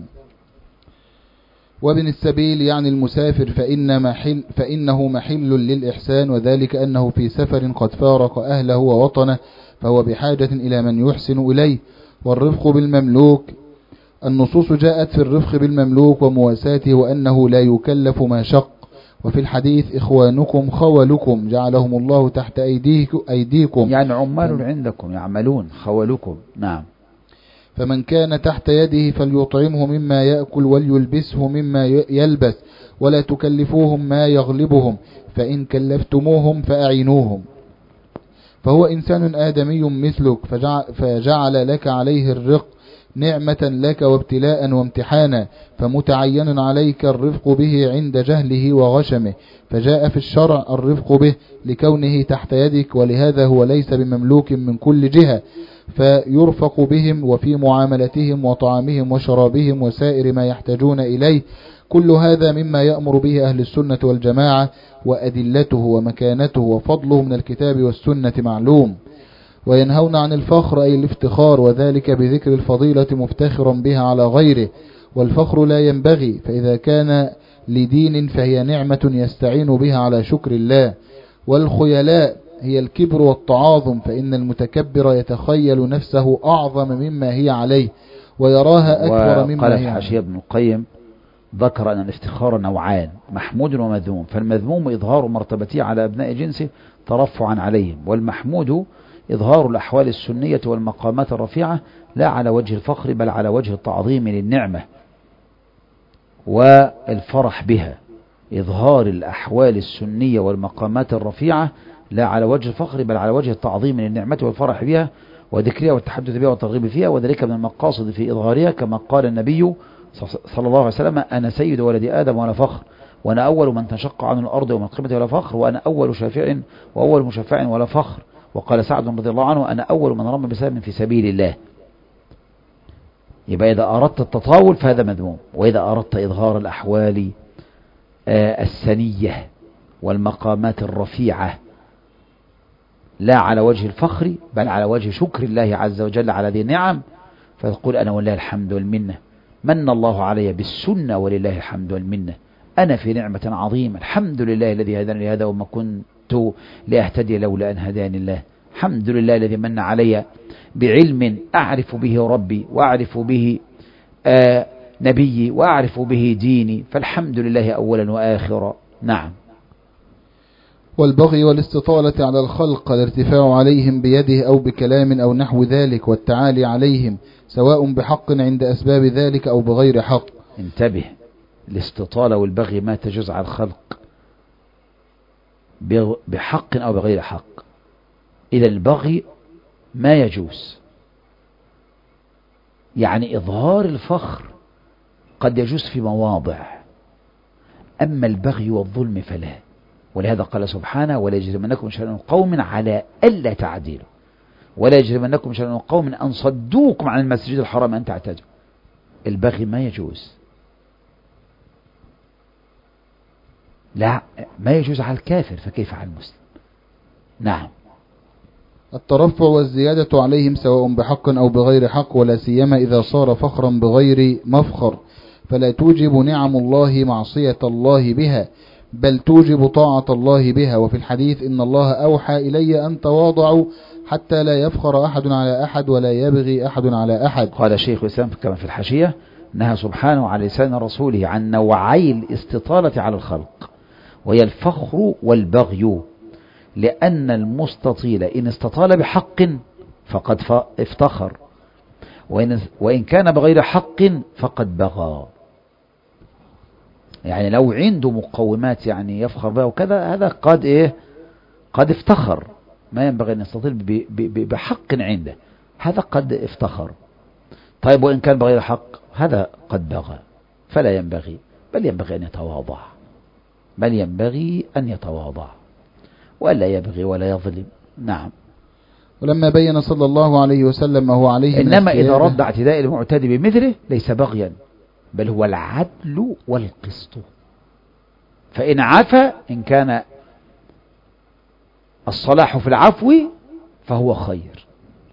وابن السبيل يعني المسافر فإن محل فإنه محل للإحسان، وذلك أنه في سفر قد فارق أهله ووطنه فهو بحاجة إلى من يحسن إليه. والرفق بالمملوك، النصوص جاءت في الرفق بالمملوك ومواساته وأنه لا يكلف ما شق. وفي الحديث إخوانكم خولكم جعلهم الله تحت أيديكم،
يعني عمال عندكم يعملون خولكم. نعم.
فمن كان تحت يده فليطعمه مما يأكل وليلبسه مما يلبس، ولا تكلفوهم ما يغلبهم، فإن كلفتموهم فأعينوهم. فهو إنسان آدمي مثلك فجعل لك عليه الرق نعمة لك وابتلاء وامتحانا، فمتعين عليك الرفق به عند جهله وغشمه، فجاء في الشرع الرفق به لكونه تحت يدك، ولهذا هو ليس بمملوك من كل جهة، فيرفق بهم وفي معاملتهم وطعامهم وشرابهم وسائر ما يحتاجون إليه. كل هذا مما يأمر به أهل السنة والجماعة، وأدلته ومكانته وفضله من الكتاب والسنة معلوم. وينهون عن الفخر أي الافتخار، وذلك بذكر الفضيلة مفتخرا بها على غيره، والفخر لا ينبغي، فإذا كان لدين فهي نعمة يستعين بها على شكر الله. والخيلاء هي الكبر والتعاظم، فإن المتكبر يتخيل نفسه أعظم مما هي عليه ويراها أكبر مما هي عليه.
وقال الحاشية ابن القيم ذكر أن الافتخار نوعان، محمود ومذموم، فالمذموم إظهار مرتبته على أبناء جنسه ترفعا عليهم، والمحمود إظهار الأحوال السنية والمقامات الرفيعة لا على وجه الفخر بل على وجه التعظيم للنعمة والفرح بها. إظهار الأحوال السنية والمقامات الرفيعة لا على وجه الفخر بل على وجه التعظيم للنعمة والفرح بها وذكرها والتحدث بها والترغيب فيها، وذلك من المقاصد في إظهارها، كما قال النبي صلى الله عليه وسلم: أنا سيد ولد آدم ولا فخر، وأنا أول من تنشق عنه الأرض يوم القيامة ولا فخر، وأنا أول شافع وأول مشفع ولا فخر. وقال سعد رضي الله عنه: أنا أول من رمى بسهم في سبيل الله. يبقى إذا أردت التطاول فهذا مذموم، وإذا أردت إظهار الأحوال آه السنية والمقامات الرفيعة لا على وجه الفخر بل على وجه شكر الله عز وجل على ذي النعم، فتقول: أنا ولله الحمد والمنة، من الله علي بالسنة ولله الحمد والمنة، أنا في نعمة عظيمة، الحمد لله الذي هداني لهذا وما كنت لأهتدي لولا أن هداني الله، الحمد لله الذي من علي بعلم أعرف به ربي وأعرف به آه نبيي وأعرف به ديني، فالحمد لله أولا وآخرا. نعم.
والبغي والاستطالة على الخلق، الارتفاع عليهم بيده أو بكلام أو نحو ذلك، والتعالي عليهم سواء بحق عند أسباب ذلك أو بغير حق.
انتبه، الاستطالة والبغي ما تجوز على الخلق بحق أو بغير حق. إذا البغي ما يجوز، يعني إظهار الفخر قد يجوز في مواضع، أما البغي والظلم فلا. ولهذا قال سبحانه ولا يجرمنكم شنآن قوم على ألا تعدلوا ولا يجرمنكم شنآن قوم أن صدوكم عن المسجد الحرام أن تعتدوا. البغي ما يجوز، لا ما يجوز على الكافر، فكيف على المسلم؟ نعم.
الترفع والزيادة عليهم سواء بحق أو بغير حق، ولا سيما إذا صار فخرا بغير مفخر، فلا توجب نعم الله معصية الله بها، بل توجب طاعة الله بها. وفي الحديث إن الله أوحى إلي أن تواضعوا حتى لا يفخر أحد على أحد ولا يبغي أحد على أحد.
قال شيخ الإسلام كما في الحاشية نهى سبحانه على لسان رسوله عن نوعي الاستطالة على الخلق، وهي الفخر والبغي، لأن المستطيل إن استطال بحق فقد افتخر، وإن, وإن كان بغير حق فقد بغى. يعني لو عنده مقومات يعني يفخر بها وكذا، هذا قد إيه قد افتخر، ما ينبغي أن يستطيل بحق عنده، هذا قد افتخر. طيب وإن كان بغير حق هذا قد بغى، فلا ينبغي، بل ينبغي أن يتواضع، بل ينبغي أن يتواضع ولا يبغي ولا يظلم. نعم.
ولما بين صلى الله عليه وسلم ما هو عليه،
إنما إذا رد اعتداء المعتدي بمثله ليس بغيا، بل هو العدل والقسط. فإن عفا، إن كان الصلاح في العفو فهو خير.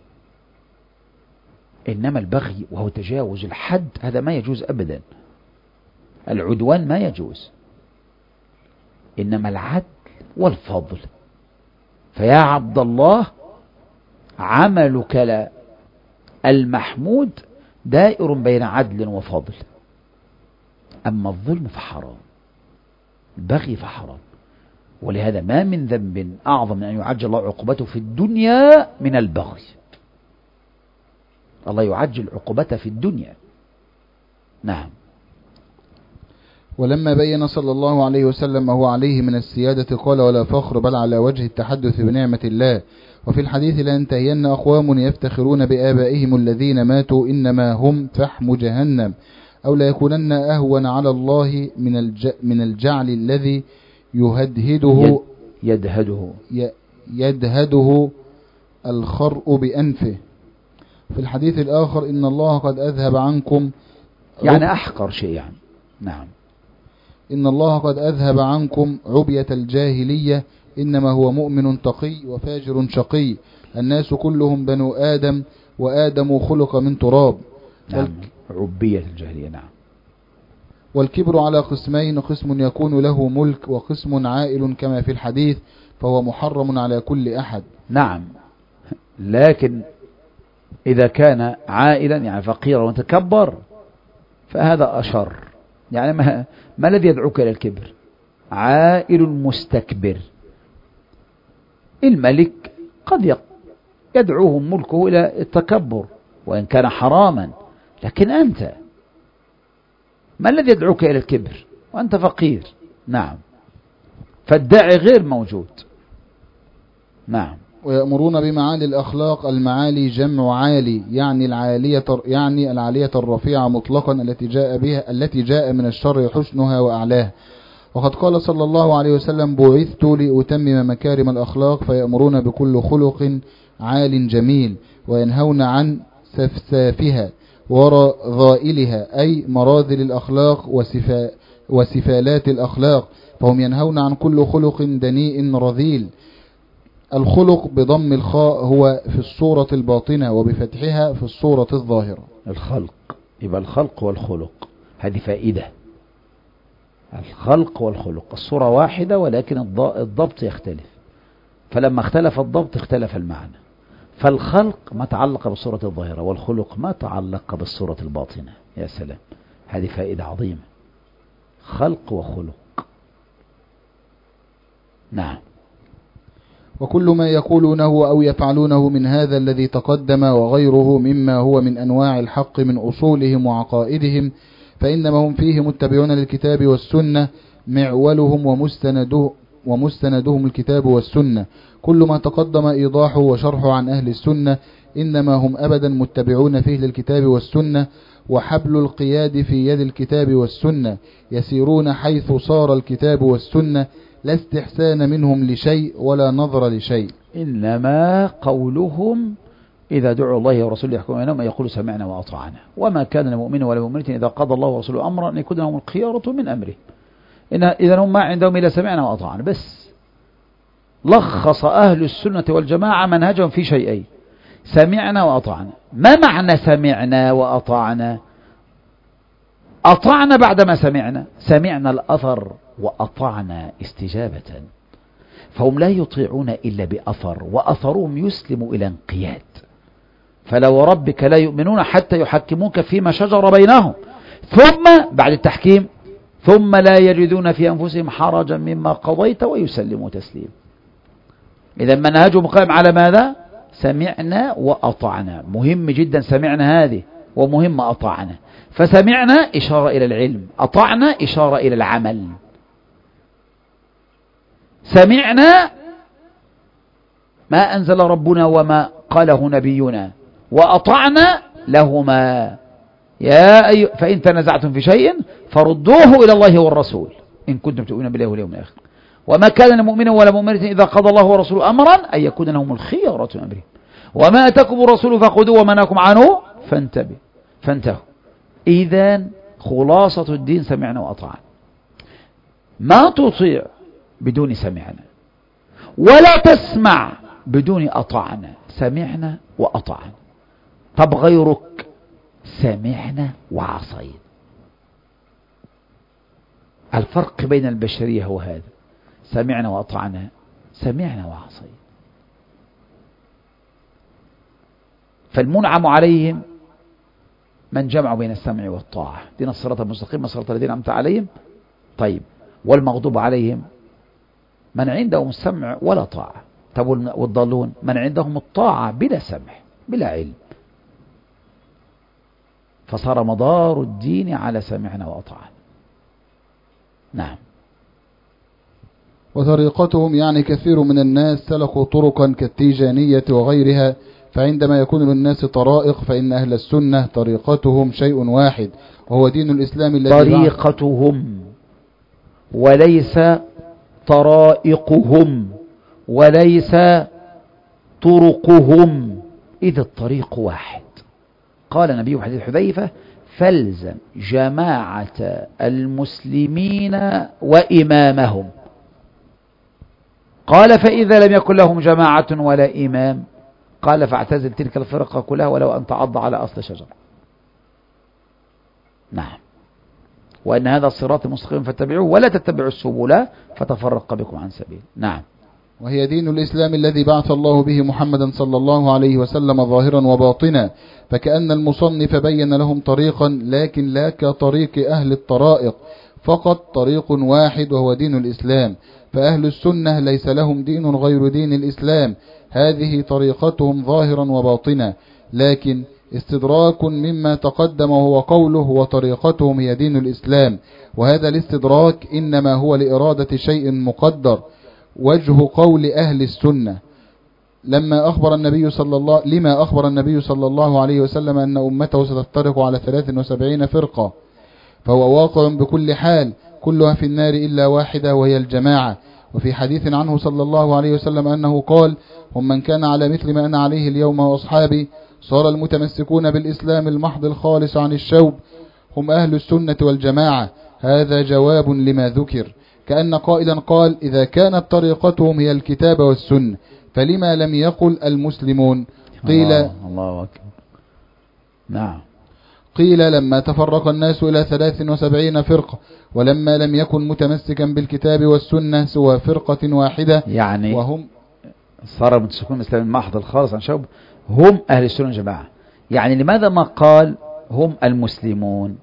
إنما البغي وهو تجاوز الحد هذا ما يجوز أبدا، العدوان ما يجوز، إنما العدل والفضل. فيا عبد الله عملك المحمود دائر بين عدل وفضل، أما الظلم فحرام، البغي فحرام. ولهذا ما من ذنب أعظم من أن يعجل الله عقوبته في الدنيا من البغي. الله يعجل عقوبته في الدنيا. نعم.
ولما بين صلى الله عليه وسلم ما هو عليه من السيادة قال ولا فخر بل على وجه التحدث بنعمة الله. وفي الحديث لا ينتهين أقوام يفتخرون بآبائهم الذين ماتوا إنما هم فحم جهنم، أو لا يكونن أهون على الله من الج من الجعل الذي يهدهده
يدهده
يدهده الخرء بأنفه. في الحديث الآخر إن الله قد أذهب عنكم،
يعني أحقر شيء يعني. نعم.
إن الله قد أذهب عنكم عبية الجاهلية، إنما هو مؤمن تقي وفاجر شقي، الناس كلهم بنو آدم وآدم خلق من تراب.
نعم. عبية الجاهلية. نعم.
والكبر على قسمين، قسم يكون له ملك وقسم عائل كما في الحديث، فهو محرم على كل أحد.
نعم. لكن إذا كان عائلا يعني فقيرا وتكبر فهذا أشر. يعني ما, ما الذي يدعوك إلى الكبر؟ عائل مستكبر. الملك قد يدعوه ملكه إلى التكبر وإن كان حراما، لكن أنت ما الذي يدعوك إلى الكبر وأنت فقير؟ نعم. فالداعي غير موجود. نعم.
ويأمرون بمعالي الأخلاق، المعالي جمع عالي، يعني العالية يعني العالية الرفيعة مطلقا التي جاء بها التي جاء من الشر حسنها وأعلاها. وقد قال صلى الله عليه وسلم بعثت لأتمم مكارم الأخلاق، فيأمرون بكل خلق عال جميل وينهون عن سفسافها ورذائلها، أي مراذل الأخلاق وسفا وسفالات الأخلاق، فهم ينهون عن كل خلق دنيء رذيل. الخلق بضم الخاء هو في الصورة الباطنة وبفتحها في الصورة الظاهرة.
الخلق يبقى الخلق والخلق، هذه فائدة. الخلق والخلق الصورة واحدة ولكن الضبط يختلف، فلما اختلف الضبط اختلف المعنى. فالخلق ما تعلق بالصورة الظاهرة، والخلق ما تعلق بالصورة الباطنة. يا سلام، هذه فائدة عظيمة. خلق وخلق. نعم.
وكل ما يقولونه أو يفعلونه من هذا الذي تقدم وغيره مما هو من أنواع الحق من أصولهم وعقائدهم، فإنما هم فيه متبعون للكتاب والسنة، معولهم ومستنده ومستندهم الكتاب والسنة. كل ما تقدم إيضاحه وشرحه عن أهل السنة إنما هم أبدا متبعون فيه للكتاب والسنة، وحبل القياد في يد الكتاب والسنة، يسيرون حيث صار الكتاب والسنة لا استحسان منهم لشيء ولا نظر لشيء.
إنما قولهم إذا دعوا الله ورسوله يحكم بينهم يقول سمعنا وأطعنا، وما كان لمؤمن ولا مؤمنة إذا قضى الله ورسوله أمرا أن يكون لهم الخيارة من أمره. إن إذا هم ما عندهم إلا سمعنا وأطعنا بس. لخص أهل السنة والجماعة منهجهم في شيئين: سمعنا وأطعنا. ما معنى سمعنا وأطعنا؟ أطعنا بعدما سمعنا، سمعنا الأثر وأطعنا استجابة، فهم لا يطيعون إلا بأثر، وأثرهم يسلم إلى انقياد. فلو ربك لا يؤمنون حتى يحكموك فيما شجر بينهم ثم بعد التحكيم ثم لا يجدون في أنفسهم حرجا مما قضيت ويسلموا تسليم. إذا منهجهم قائم على ماذا؟ سمعنا وأطعنا. مهم جدا سمعنا هذه، ومهم أطعنا. فسمعنا إشارة إلى العلم، أطعنا إشارة إلى العمل. سمعنا ما أنزل ربنا وما قاله نبينا، وأطعنا لهما. يا أي فإن تنازعتم في شيء فردوه إلى الله والرسول إن كنتم تؤمنون بالله واليوم الآخر، وما كان لمؤمن ولا مؤمنة إذا قضى الله ورسوله أمرا أن يكون لهم الخيرة من أمرهم، وما أتاكم الرسول فخذوه وما نهاكم عنه فانتبه فانتهوا. إذن خلاصة الدين سمعنا وأطعنا. ما تطيع بدون سمعنا، ولا تسمع بدون أطعنا. سمعنا وأطعنا. طب غيرك سمعنا وعصينا. الفرق بين البشرية هو هذا: سمعنا وأطعنا، سمعنا وعصينا. فالمنعم عليهم من جمعوا بين السمع والطاعة، دين الصراط المستقيم صراط الذين أنعمت عليهم. طيب، والمغضوب عليهم من عندهم السمع ولا طاعة. طب والضالون من عندهم الطاعة بلا سمع بلا علم. فصار مدار الدين على سمعنا وأطعنا. نعم.
وطريقتهم يعني كثير من الناس سلكوا طرقا كالتيجانية وغيرها، فعندما يكون للناس طرائق فإن أهل السنة طريقتهم شيء واحد وهو دين الإسلام الذي
طريقتهم وليس طرائقهم وليس طرقهم، إذ الطريق واحد. قال النبي في حديث حذيفة: فالزم جماعة المسلمين وإمامهم. قال: فإذا لم يكن لهم جماعة ولا إمام، قال: فاعتزل تلك الفرقة كلها ولو أن تعض على أصل شجر. نعم. وأن هذا الصراط المستقيم فاتبعوه ولا تتبعوا السبل فتفرق بكم عن سبيل. نعم.
وهي دين الإسلام الذي بعث الله به محمدا صلى الله عليه وسلم ظاهرا وباطنا، فكأن المصنف بين لهم طريقا لكن لا كطريق أهل الطرائق، فقط طريق واحد وهو دين الإسلام. فأهل السنة ليس لهم دين غير دين الإسلام، هذه طريقتهم ظاهرا وباطنا. لكن استدراك مما تقدم وهو قوله وطريقتهم هي دين الإسلام، وهذا الاستدراك إنما هو لإرادة شيء مقدر. وجه قول أهل السنة لما أخبر النبي صلى الله لما أخبر النبي صلى الله عليه وسلم أن أمته ستفترق على ثلاث وسبعين فرقة، فهو واقع بكل حال، كلها في النار إلا واحدة وهي الجماعة. وفي حديث عنه صلى الله عليه وسلم أنه قال: هم من كان على مثل ما أنا عليه اليوم وأصحابي، صار المتمسكون بالإسلام المحض الخالص عن الشوب هم أهل السنة والجماعة. هذا جواب لما ذكر، كأن قائلا قال: إذا كانت طريقتهم هي الكتاب والسنة فلما لم يقل المسلمون؟ قيل
الله, الله أكبر. نعم.
قيل لما تفرق الناس إلى ثلاث وسبعين فرقة، ولما لم يكن متمسكا بالكتاب والسنة سوى فرقة واحدة،
يعني
وهم
صار المتمسكون بالإسلام المحض الخالص عن شوب هم أهل السنة والجماعة. يعني لماذا ما قال هم المسلمون؟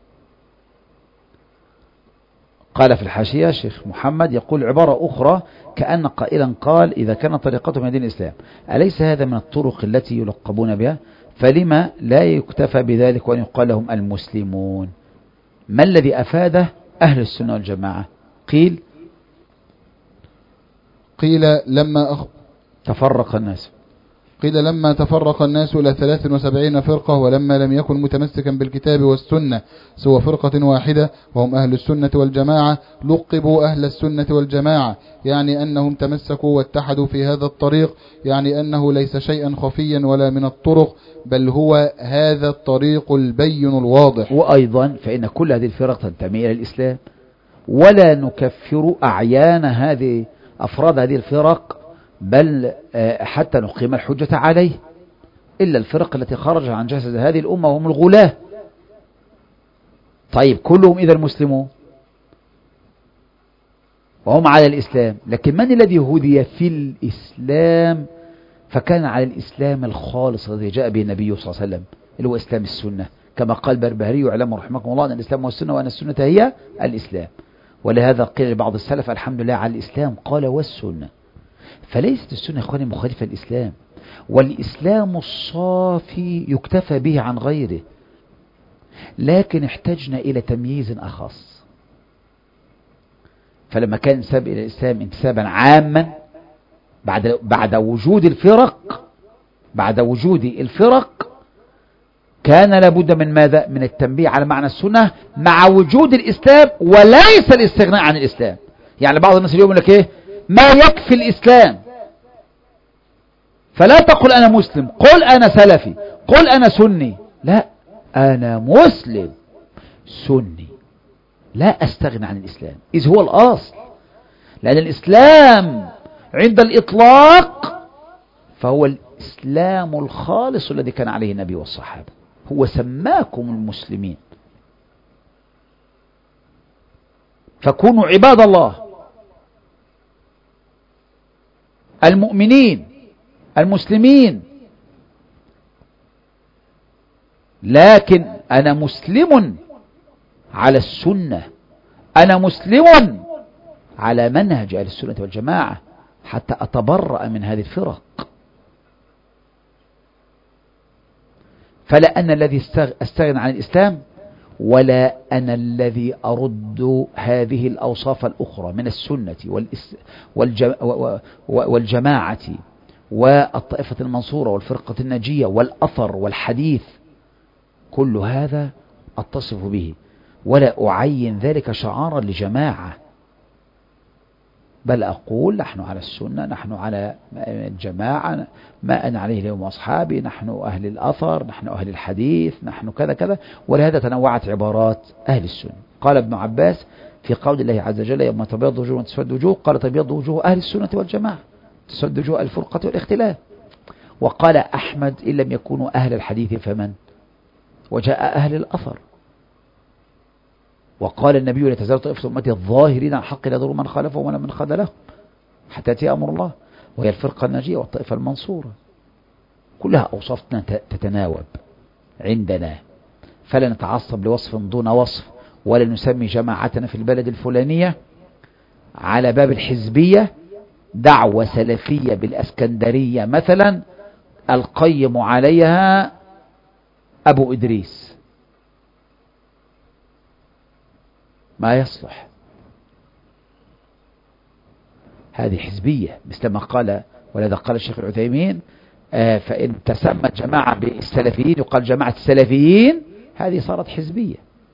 قال في الحاشية الشيخ محمد يقول عبارة أخرى كأن قائلا قال: إذا كان طريقتهم من دين الإسلام أليس هذا من الطرق التي يلقبون بها؟ فلما لا يكتفى بذلك وأن يقال لهم المسلمون؟ ما الذي أفاده أهل السنة والجماعة؟ قيل
قيل لما أخ...
تفرق الناس
قيل لما تفرق الناس إلى ثلاث وسبعين فرقة ولما لم يكن متمسكا بالكتاب والسنة سوى فرقة واحدة وهم أهل السنة والجماعة لقبوا أهل السنة والجماعة، يعني أنهم تمسكوا واتحدوا في هذا الطريق، يعني أنه ليس شيئا خفيا ولا من الطرق، بل هو هذا الطريق البين الواضح.
وأيضا فإن كل هذه الفرق تنتمي إلى الإسلام، ولا نكفر أعيان هذه أفراد هذه الفرق، بل حتى نقيم الحجة عليه، إلا الفرق التي خرج عن جسد هذه الأمة وهم الغلاة. طيب كلهم إذا مسلمون وهم على الإسلام، لكن من الذي هدي في الإسلام فكان على الإسلام الخالص الذي جاء به النبي صلى الله عليه وسلم، اللي هو إسلام السنة، كما قال بربهاري وعلمه رحمكم الله أن الإسلام هو السنة وأن السنة هي الإسلام. ولهذا قيل لبعض السلف الحمد لله على الإسلام قال والسنة. فليست السنة إخواني مخالفة الإسلام، والإسلام الصافي يكتفى به عن غيره، لكن احتجنا إلى تمييز أخص. فلما كان انتساب إلى الإسلام انتسابا عاما بعد بعد وجود الفرق بعد وجود الفرق كان لابد من ماذا؟ من التنبيه على معنى السنة مع وجود الإسلام، وليس الاستغناء عن الإسلام. يعني بعض الناس اليوم يقول لك إيه؟ ما يكفي الإسلام، فلا تقل أنا مسلم، قل أنا سلفي، قل أنا سني. لا، أنا مسلم سني، لا أستغنى عن الإسلام، إذ هو الأصل. لأن الإسلام عند الإطلاق فهو الإسلام الخالص الذي كان عليه النبي والصحابة، هو سماكم المسلمين. فكونوا عباد الله المؤمنين المسلمين، لكن أنا مسلم على السنة، أنا مسلم على منهج أهل السنة والجماعة حتى أتبرأ من هذه الفرق. فلا أنا الذي أستغنى عن الإسلام، ولا أنا الذي أرد هذه الأوصاف الأخرى من السنة والجماعة والطائفة المنصورة والفرقة الناجية والأثر والحديث، كل هذا أتصف به، ولا أعين ذلك شعارا لجماعة، بل أقول نحن على السنة، نحن على الجماعة، ما أنا عليه اليوم وأصحابي، نحن أهل الأثر، نحن أهل الحديث، نحن كذا كذا. ولهذا تنوعت عبارات أهل السنة. قال ابن عباس في قول الله عز وجل يوم تبيض وجوه وتسود وجوه، قال تبيض وجوه أهل السنة والجماعة، تسود وجوه الفرقة والاختلاف. وقال أحمد إن لم يكونوا أهل الحديث فمن؟ وجاء أهل الأثر. وقال النبي لا تزال طائفة أمتي الظاهرين على الحق لا يضر من خالفهم ولا من خذلهم حتى يأتي أمر الله، وهي الفرقة الناجية والطائفة المنصورة. كلها أوصافتنا تتناوب عندنا، فلا نتعصب لوصف دون وصف، ولا نسمي جماعتنا في البلد الفلانية على باب الحزبية دعوة سلفية بالأسكندرية مثلا القيم عليها أبو إدريس، ما يصلح. هذه حزبية مثل ما قال، ولذا قال الشيخ العثيمين آه فإن تسمت جماعة بالسلفيين يقال جماعة السلفيين، هذه صارت حزبية،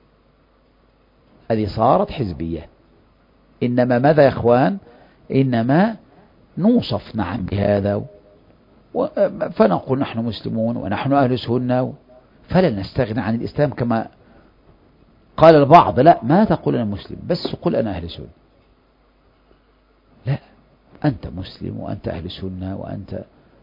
هذه صارت حزبية. إنما ماذا يا إخوان؟ إنما نوصف نعم بهذا، فنقول نحن مسلمون ونحن أهل سنة، فلا نستغنى عن الإسلام كما قال البعض. لا، ما تقول أنا مسلم بس قل أنا أهل سنة، لا، أنت مسلم وأنت أهل سنة وأنت،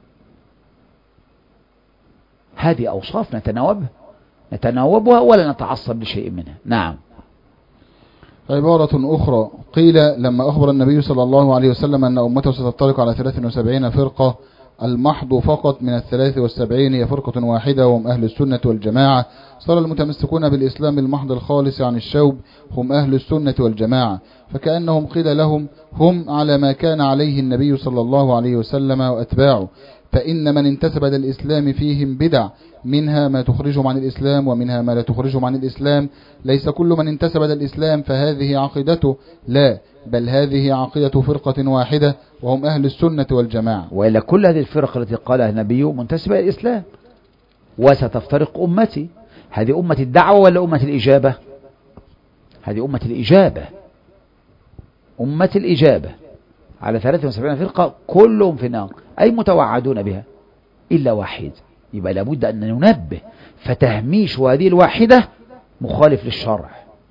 هذه أوصاف نتناوبها نتناوبها ولا نتعصب لشيء منها. نعم.
عبارة أخرى قيل لما أخبر النبي صلى الله عليه وسلم أن أمته ستفترق على ثلاث وسبعين فرقة، المحض فقط من الثلاث والسبعين هي فرقة واحدة وهم أهل السنة والجماعة، صار المتمسكون بالإسلام المحض الخالص عن الشوب هم أهل السنة والجماعة، فكأنهم قيل لهم هم على ما كان عليه النبي صلى الله عليه وسلم وأتباعه، فإن من انتسب إلى الإسلام فيهم بدع منها ما تخرجهم عن الإسلام ومنها ما لا تخرجهم عن الإسلام. ليس كل من انتسب إلى الإسلام فهذه عقيدته، لا، بل هذه عقيدة فرقة واحدة وهم أهل السنة والجماعة.
وإلا كل هذه الفرق التي قالها النبي منتسبة إلى الإسلام. وستفترق أمتي، هذه أمة الدعوة ولا أمة الإجابة؟ هذه أمة الإجابة، أمة الإجابة على ثلاثة وسبعين فرقة كلهم في النار، أي متوعدون بها إلا واحد. يبقى لابد أن ننبه، فتهميش هذه الواحدة مخالف للشرع،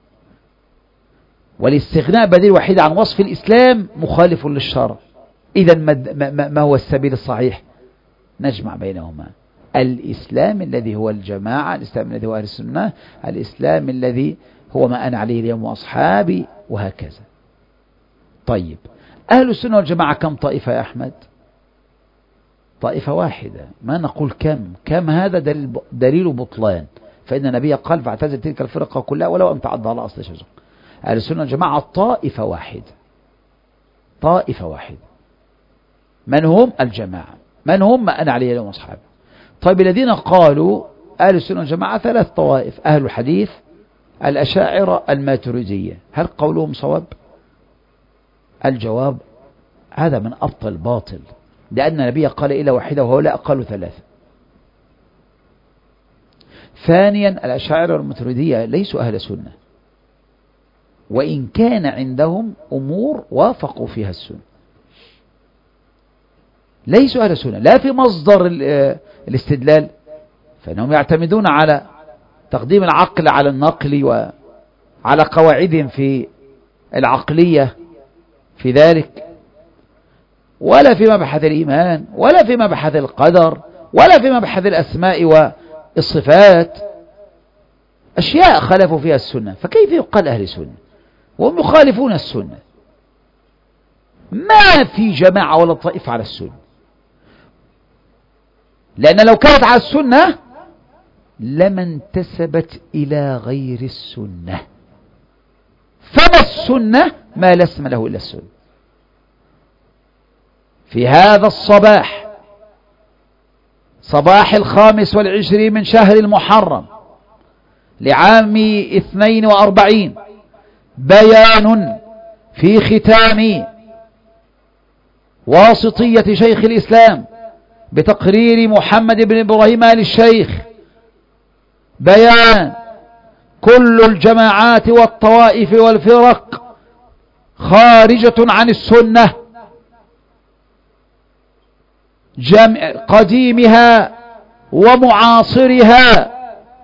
والاستغناء بهذه الواحدة عن وصف الإسلام مخالف للشرع. إذا ما, ما هو السبيل الصحيح؟ نجمع بينهما، الإسلام الذي هو الجماعة، الإسلام الذي هو أهل السنة، الإسلام الذي هو ما أنا عليه اليوم وأصحابي، وهكذا. طيب، أهل السنة والجماعة كم طائفة يا أحمد؟ طائفة واحدة. ما نقول كم، كم هذا دليل, دليل بطلان، فإن النبي قال فاعتزل تلك الفرقة كلها ولو أن تعض على أصل شجرة. أهل السنة والجماعة طائفة واحدة، طائفة واحدة. من هم؟ الجماعة. من هم؟ ما أنا عليه اليوم وأصحابي. طيب، الذين قالوا أهل السنة والجماعة ثلاث طوائف: أهل الحديث، الأشاعرة، الماتريدية، هل قولهم صواب؟ الجواب هذا من أبطل الباطل، لأن النبي قال إلا واحدة وهؤلاء قالوا ثلاثة. ثانيا، الأشاعرة والماتريدية ليسوا أهل سنة، وإن كان عندهم أمور وافقوا فيها السنة، ليسوا أهل سنة لا في مصدر الاستدلال، فإنهم يعتمدون على تقديم العقل على النقل وعلى قواعدهم في العقلية في ذلك، ولا في مبحث الإيمان، ولا في مبحث القدر، ولا في مبحث الأسماء والصفات، أشياء خالفوا فيها السنة. فكيف يقال أهل سنة وهم يخالفون السنة؟ ما في جماعة ولا طائفة على السنة، لأن لو كانت على السنة لما انتسبت إلى غير السنة، فما السنة؟ ما لا اسم له إلا السنة. في هذا الصباح، صباح الخامس والعشرين من شهر المحرم لعام اثنين وأربعين، بيان في ختام واسطية شيخ الإسلام بتقرير محمد بن إبراهيم آل الشيخ، بيان كل الجماعات والطوائف والفرق خارجة عن السنة، قديمها ومعاصرها،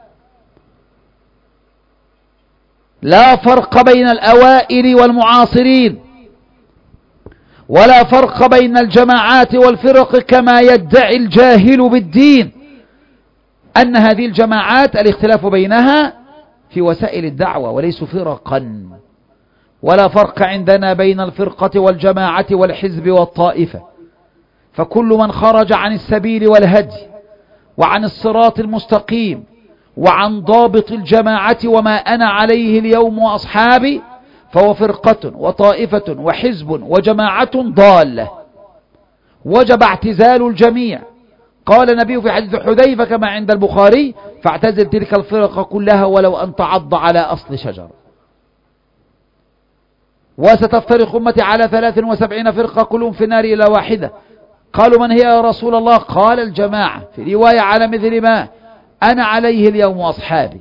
لا فرق بين الأوائل والمعاصرين، ولا فرق بين الجماعات والفرق كما يدعي الجاهل بالدين أن هذه الجماعات الاختلاف بينها في وسائل الدعوة وليسوا فرقا. ولا فرق عندنا بين الفرقة والجماعة والحزب والطائفة، فكل من خرج عن السبيل والهدي وعن الصراط المستقيم وعن ضابط الجماعة وما أنا عليه اليوم وأصحابي فهو فرقة وطائفة وحزب وجماعة ضالة، وجب اعتزال الجميع. قال النبي في حديث حذيفة كما عند البخاري: فاعتزل تلك الفرق كلها ولو أن تعض على أصل شجر. وستفترق أمتي على ثلاث وسبعين فرقة كلهم في النار إلى واحدة. قالوا: من هي يا رسول الله؟ قال: الجماعة. في رواية: على مثل ما أنا عليه اليوم وأصحابي.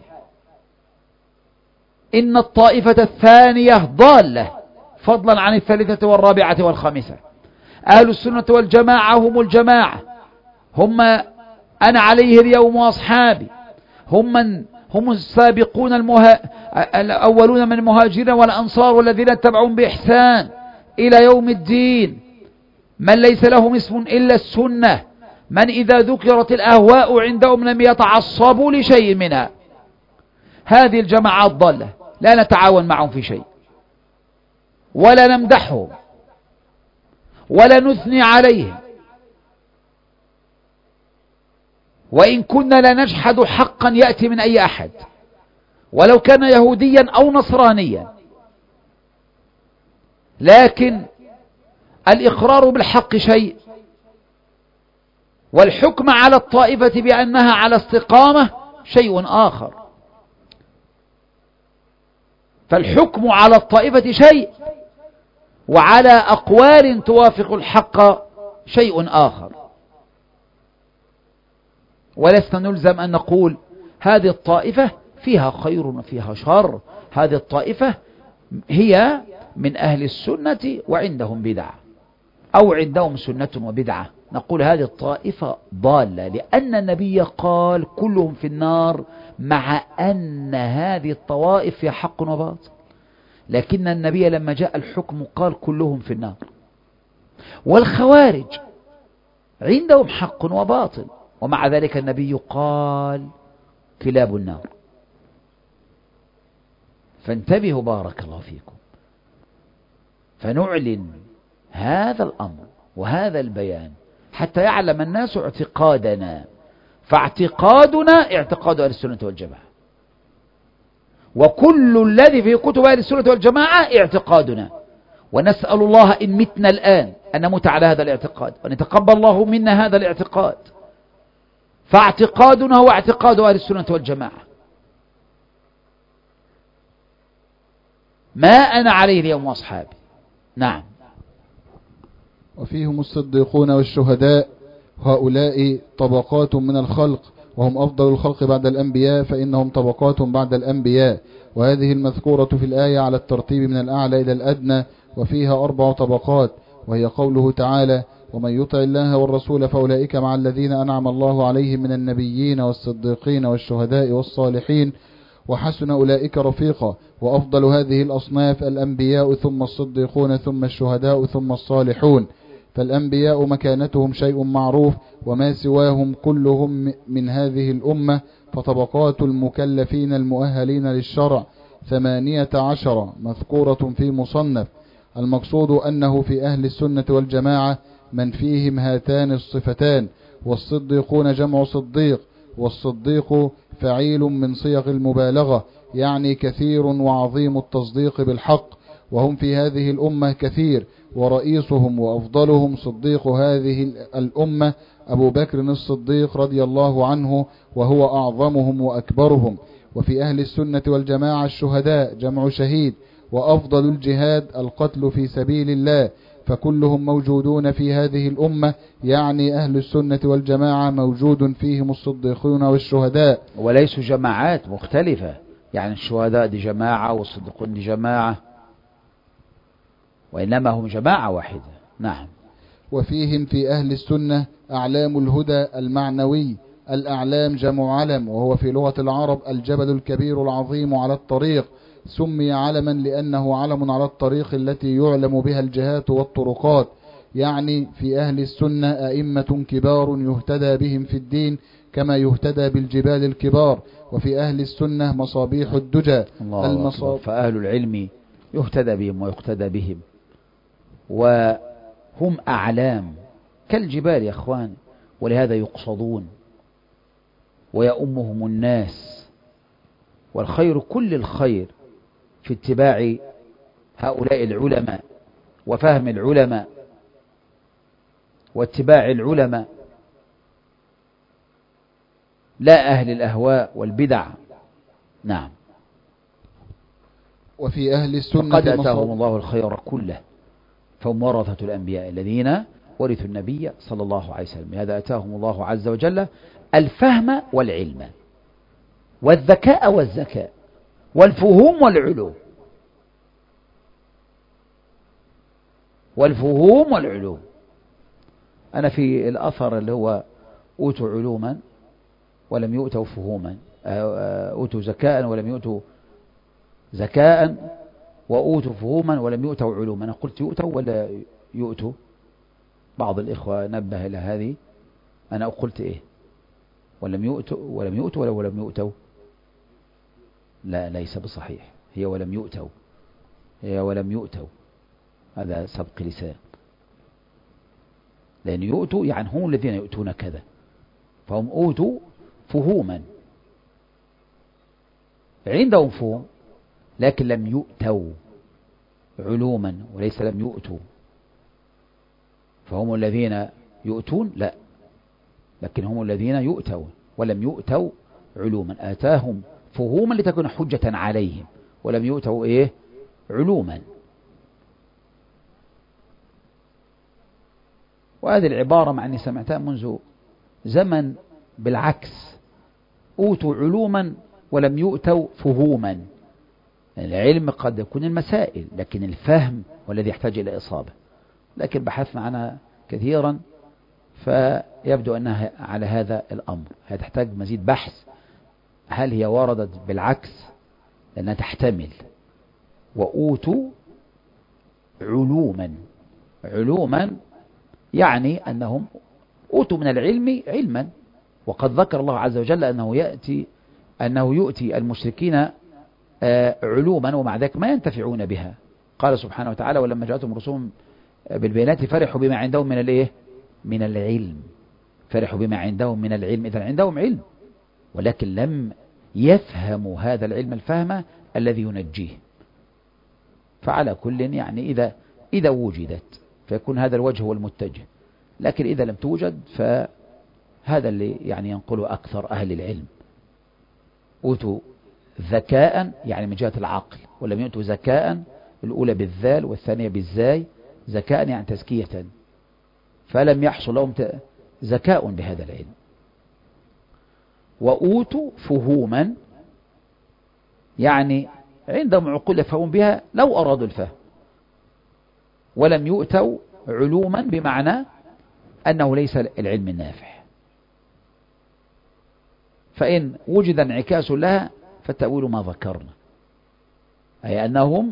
إن الطائفة الثانية ضالة، فضلا عن الثالثة والرابعة والخامسة. أهل السنة والجماعة هم الجماعة، هم أنا عليه اليوم وأصحابي، هم من هم السابقون المها... الأولون من المهاجرين والأنصار والذين اتبعون بإحسان إلى يوم الدين، من ليس لهم اسم إلا السنة، من إذا ذكرت الأهواء عندهم لم يتعصبوا لشيء منها. هذه الجماعات ضالة، لا نتعاون معهم في شيء، ولا نمدحهم، ولا نثني عليهم، وإن كنا لا نجحد حقا يأتي من أي أحد ولو كان يهوديا أو نصرانيا، لكن الإقرار بالحق شيء والحكم على الطائفة بأنها على استقامة شيء آخر. فالحكم على الطائفة شيء، وعلى أقوال توافق الحق شيء آخر. ولسنا نلزم أن نقول هذه الطائفة فيها خير وفيها شر، هذه الطائفة هي من أهل السنة وعندهم بدعة، أو عندهم سنة وبدعة. نقول هذه الطائفة ضالة، لأن النبي قال كلهم في النار، مع أن هذه الطوائف فيها حق وباطل، لكن النبي لما جاء الحكم قال كلهم في النار. والخوارج عندهم حق وباطل، ومع ذلك النبي قال كلاب النار. فانتبهوا بارك الله فيكم، فنعلن هذا الأمر وهذا البيان حتى يعلم الناس اعتقادنا. فاعتقادنا اعتقاد أهل السنة والجماعة، وكل الذي في كتب أهل السنة والجماعة اعتقادنا، ونسأل الله إن متنا الآن أن نموت على هذا الاعتقاد، وأن يتقبل الله منا هذا الاعتقاد. فاعتقادنا هو اعتقاد أهل السنة والجماعة، ما أنا عليه اليوم وأصحابي. نعم.
وفيهم الصديقون والشهداء، هؤلاء طبقات من الخلق، وهم أفضل الخلق بعد الأنبياء، فإنهم طبقات بعد الأنبياء. وهذه المذكورة في الآية على الترتيب من الأعلى إلى الأدنى، وفيها أربع طبقات، وهي قوله تعالى: ومن يطع الله والرسول فأولئك مع الذين أنعم الله عليهم من النبيين والصديقين والشهداء والصالحين وحسن أولئك رفيقا. وأفضل هذه الأصناف الأنبياء، ثم الصديقون، ثم الشهداء، ثم الصالحون. فالأنبياء مكانتهم شيء معروف، وما سواهم كلهم من هذه الأمة. فطبقات المكلفين المؤهلين للشرع ثمانية عشر مذكورة في مصنف. المقصود أنه في أهل السنة والجماعة من فيهم هاتان الصفتان. والصديقون جمع صديق، والصديق فعيل من صيغ المبالغة، يعني كثير وعظيم التصديق بالحق. وهم في هذه الأمة كثير، ورئيسهم وأفضلهم صديق هذه الأمة أبو بكر الصديق رضي الله عنه، وهو أعظمهم وأكبرهم. وفي أهل السنة والجماعة الشهداء جمع شهيد، وأفضل الجهاد القتل في سبيل الله. فكلهم موجودون في هذه الأمة، يعني أهل السنة والجماعة موجود فيهم الصديقون والشهداء،
وليسوا جماعات مختلفة. يعني الشهداء دي جماعة والصديقون دي جماعة، وإنما هم جماعة واحدة. نعم.
وفيهم في أهل السنة أعلام الهدى المعنوي. الأعلام جمع علم، وهو في لغة العرب الجبل الكبير العظيم على الطريق. سمي علما لأنه علم على الطريق التي يعلم بها الجهات والطرقات. يعني في أهل السنة أئمة كبار يهتدى بهم في الدين كما يهتدى بالجبال الكبار. وفي أهل السنة مصابيح الدجى.
المصاب... فأهل العلم يهتدى بهم ويقتدى بهم، وهم أعلام كالجبال يا أخوان، ولهذا يقصدون ويؤمهم الناس. والخير كل الخير في اتباع هؤلاء العلماء، وفهم العلماء، واتباع العلماء، لا أهل الأهواء والبدع. نعم.
وفي أهل السنة
قد أتاهم الله الخير كله، فهم ورثة الأنبياء الذين ورثوا النبي صلى الله عليه وسلم. هذا أتاهم الله عز وجل الفهم والعلم والذكاء والزكاء والفهوم والعلوم والفهوم والعلوم. أنا في الأثر اللي هو أوتوا علوما ولم يؤتوا فهوما، أوتوا زكاء ولم يؤتوا زكاء، وأوتوا فهوما ولم يؤتوا علوما. أنا قلت يؤتوا ولا يؤتوا؟ بعض الإخوة نبه إلى هذه. أنا قلت إيه؟ ولم يؤتوا ولم يؤتوا ولا ولم يؤتوا؟ لا، ليس بصحيح. هي ولم يؤتوا، هي ولم يؤتوا. هذا سبق لسان، لأن يؤتوا يعني هم الذين يؤتون كذا، فهم أوتوا فهوما، عندهم فهم، لكن لم يؤتوا علوما، وليس لم يؤتوا. فهم الذين يؤتون لا، لكن هم الذين يؤتوا ولم يؤتوا علوما، آتاهم فهوما لتكون حجة عليهم ولم يؤتوا إيه علوما. وهذه العبارة مع أني سمعتها منذ زمن بالعكس، أوتوا علوما ولم يؤتوا فهوما. العلم قد يكون المسائل، لكن الفهم والذي يحتاج إلى إصابة. لكن بحثنا عنها كثيرا فيبدو أنها على هذا الأمر، هي تحتاج مزيد بحث. هل هي وردت بالعكس؟ لأنها تحتمل. وأوتوا علوما، علوما يعني أنهم أوتوا من العلم علما. وقد ذكر الله عز وجل أنه يأتي أنه يؤتي المشركين علوما ومع ذلك ما ينتفعون بها. قال سبحانه وتعالى: ولما جاءتهم رسلهم بالبينات فرحوا بما عندهم من الايه من العلم. فرحوا بما عندهم من العلم، إذن عندهم علم ولكن لم يفهموا هذا العلم الفهم الذي ينجيه. فعلى كل يعني إذا إذا وجدت فيكون هذا الوجه هو المتجه، لكن إذا لم توجد فهذا اللي يعني ينقله أكثر أهل العلم. أوتوا ذكاء يعني من جهة العقل، ولم يؤتوا ذكاء، الأولى بالذال والثانية بالزاي، ذكاء يعني تزكية، فلم يحصل لهم ذكاء بهذا العلم. وأوتوا فهوما يعني عندهم عقول يفهمون بها لو أرادوا الفهم، ولم يؤتوا علوما بمعنى أنه ليس العلم النافع. فإن وجد انعكاس لها فالتأويل ما ذكرنا، أي أنهم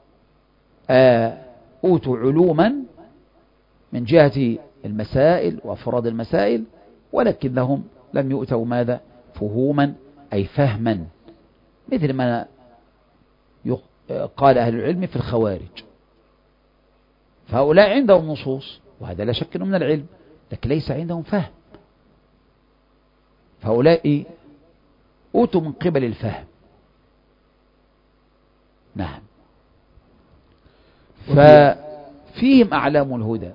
أوتوا علوما من جهة المسائل وأفراد المسائل، ولكنهم لم يؤتوا ماذا؟ فهوما أي فهما، مثل ما قال أهل العلم في الخوارج. فهؤلاء عندهم نصوص وهذا لا شك من العلم، لكن ليس عندهم فهم. فهؤلاء أوتوا من قبل الفهم. نعم. ففيهم أعلام الهدى،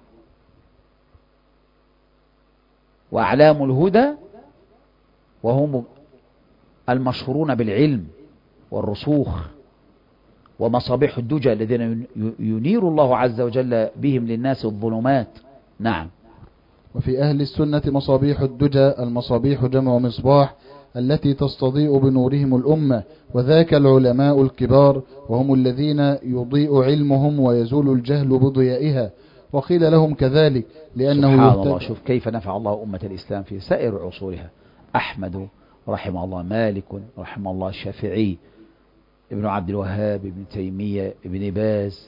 وأعلام الهدى وهم المشهورون بالعلم والرسوخ ومصابيح الدجى الذين ينير الله عز وجل بهم للناس الظلمات. نعم.
وفي أهل السنة مصابيح الدجى، المصابيح جمع مصباح، التي تستضيء بنورهم الأمة، وذاك العلماء الكبار، وهم الذين يضيء علمهم ويزول الجهل بضيائها. وقيل لهم كذلك لأنه
سبحان الله. شوف كيف نفع الله أمة الإسلام في سائر عصورها. أحمد رحمه الله، مالك رحمه الله، الشافعي، ابن عبد الوهاب، ابن تيمية، ابن باز،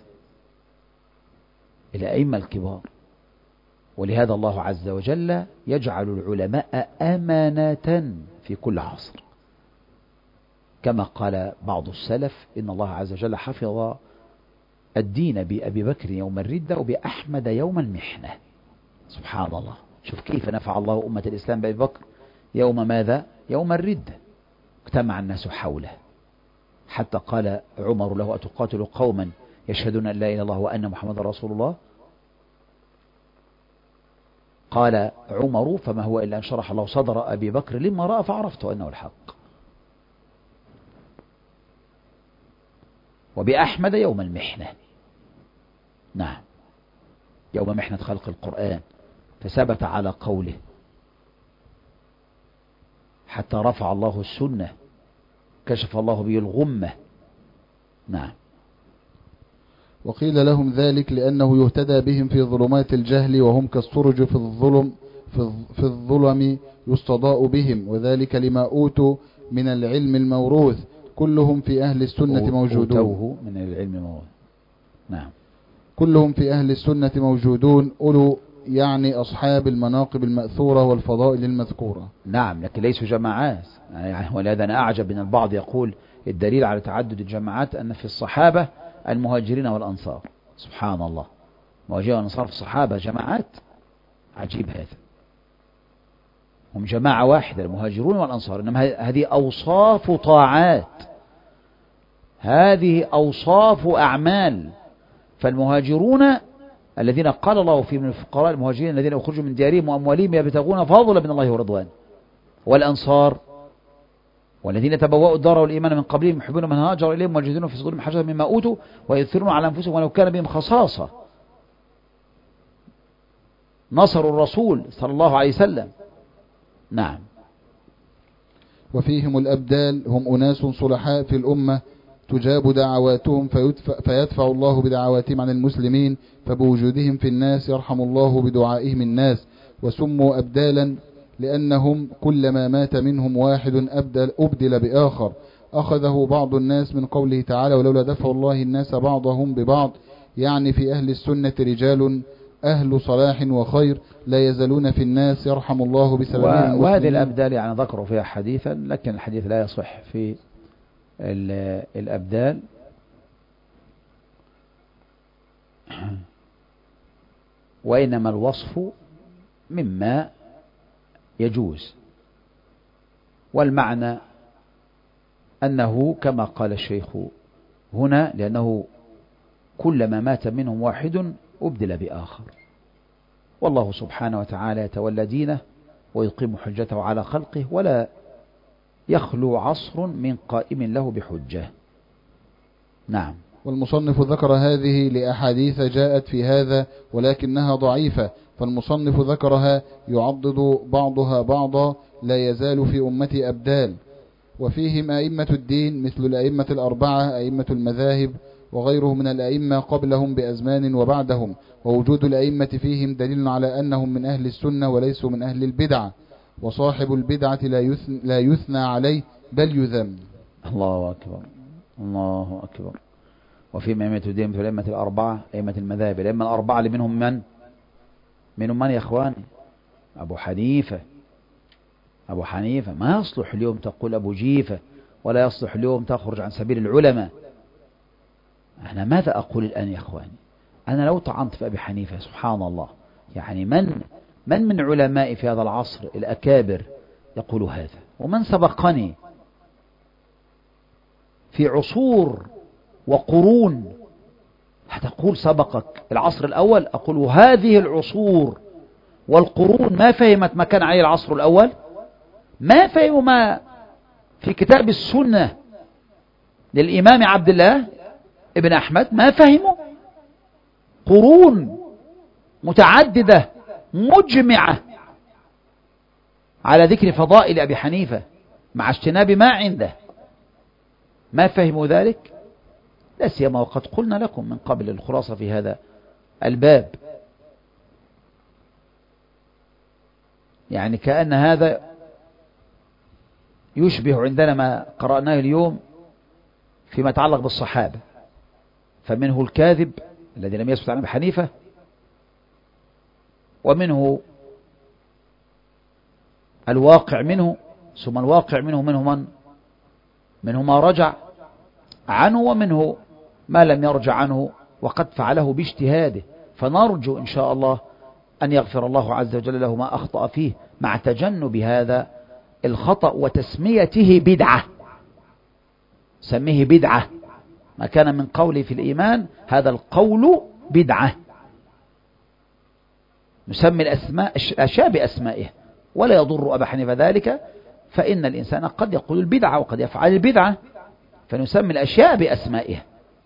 الأئمة الكبار. ولهذا الله عز وجل يجعل العلماء أمانة في كل عصر، كما قال بعض السلف: إن الله عز وجل حفظ الدين بأبي بكر يوم الردة وبأحمد يوم المحنة. سبحان الله. شوف كيف نفع الله أمة الإسلام بأبي بكر يوم ماذا؟ يوم الردة. اجتمع الناس حوله حتى قال عمر له: أتقاتل قوما يشهدون أن لا إله إلا الله وأن محمد رسول الله؟ قال عمر: فما هو إلا أن شرح الله صدر أبي بكر لما رأى فعرفت أنه الحق. وبأحمد يوم المحنة. نعم، يوم محنة خلق القرآن، فثبت على قوله حتى رفع الله السنة، كشف الله به الغمة. نعم.
وقيل لهم ذلك لأنه يهتدى بهم في ظلمات الجهل، وهم كالسرج في الظلم في الظلم يستضاء بهم، وذلك لما أوتوا من العلم الموروث. كلهم في أهل السنة موجودون.
أوتوه من العلم الموروث. نعم.
كلهم في أهل السنة موجودون، أولو يعني أصحاب المناقب المأثورة والفضائل المذكورة.
نعم، لكن ليسوا جماعات. يعني ولهذا أنا أعجب من البعض يقول الدليل على تعدد الجماعات أن في الصحابة المهاجرين والأنصار. سبحان الله، مهاجرين والأنصار في الصحابة جماعات. عجيب هذا. هم جماعة واحدة المهاجرون والأنصار، إنما هذه أوصاف طاعات، هذه أوصاف أعمال. فالمهاجرون الذين قال الله فيهم من الفقراء المهاجرين الذين أخرجوا من ديارهم وأموالهم يبتغون فضلا من الله ورضوانه، والأنصار والذين تبوأوا الدار والإيمان من قبلهم يحبون من هاجر إليهم ويجدون في صدورهم حاجة مما أوتوا ويؤثرون على أنفسهم ولو كان بهم خصاصة. نصروا الرسول صلى الله عليه وسلم. نعم.
وفيهم الأبدال هم أناس صلحاء في الأمة تجاب دعواتهم فيدفع, فيدفع الله بدعواتهم عن المسلمين، فبوجودهم في الناس يرحم الله بدعائهم الناس. وسموا أبدالا لأنهم كلما مات منهم واحد أبدل, أبدل بآخر، أخذه بعض الناس من قوله تعالى ولولا دفع الله الناس بعضهم ببعض، يعني في أهل السنة رجال أهل صلاح وخير لا يزالون في الناس يرحم الله بسببهم.
وهذه الأبدال يعني ذكروا فيها حديثا، لكن الحديث لا يصح في الأبدال. وإنما الوصف مما يجوز، والمعنى أنه كما قال الشيخ هنا لأنه كلما مات منهم واحد أبدل بآخر، والله سبحانه وتعالى يتولى دينه ويقيم حجته على خلقه، ولا يخلو عصر من قائم له بحجة. نعم.
والمصنف ذكر هذه لأحاديث جاءت في هذا ولكنها ضعيفة، فالمصنف ذكرها يعضد بعضها بعضا لا يزال في أمتي أبدال. وفيهم أئمة الدين مثل الأئمة الأربعة أئمة المذاهب وغيرهم من الأئمة قبلهم بأزمان وبعدهم، ووجود الأئمة فيهم دليل على أنهم من أهل السنة وليسوا من أهل البدعة، وصاحب البدعة لا يثنى, لا يثنى عليه بل يذم.
الله أكبر الله أكبر. وفيهم أئمة الدين مثل الأئمة الأربعة أئمة المذاهب، الأئمة الأربعة اللي منهم من منهم من يا إخواني؟ أبو حنيفة أبو حنيفة ما يصلح اليوم تقول أبو جيفة، ولا يصلح اليوم تخرج عن سبيل العلماء. أنا ماذا أقول الآن يا إخواني؟ أنا لو طعنت في أبي حنيفة سبحان الله، يعني من من من علماء في هذا العصر الأكابر يقول هذا؟ ومن سبقني في عصور وقرون هتقول سبقك العصر الأول؟ أقول هذه العصور والقرون ما فهمت ما كان عليه العصر الأول، ما فهموا ما في كتاب السنة للإمام عبد الله ابن أحمد، ما فهموا. قرون متعددة مجمعة على ذكر فضائل أبي حنيفة مع اجتناب ما عنده، ما فهموا ذلك. لا سيما وقد قلنا لكم من قبل الخلاصة في هذا الباب، يعني كأن هذا يشبه عندنا ما قرأناه اليوم فيما يتعلق بالصحابة، فمنه الكاذب الذي لم يثبت عن أبي حنيفة، ومنه الواقع منه، ثم الواقع منه منه من منه ما رجع عنه، ومنه ما لم يرجع عنه وقد فعله باجتهاده، فنرجو إن شاء الله أن يغفر الله عز وجل له ما أخطأ فيه مع تجنب هذا الخطأ وتسميته بدعة. سميه بدعة، ما كان من قوله في الإيمان هذا القول بدعة. نسمي الأسماء الأشياء بأسمائها، ولا يضر أبا حنيفة ذلك، فإن الإنسان قد يقول البدعة وقد يفعل البدعة، فنسمي الأشياء بأسمائها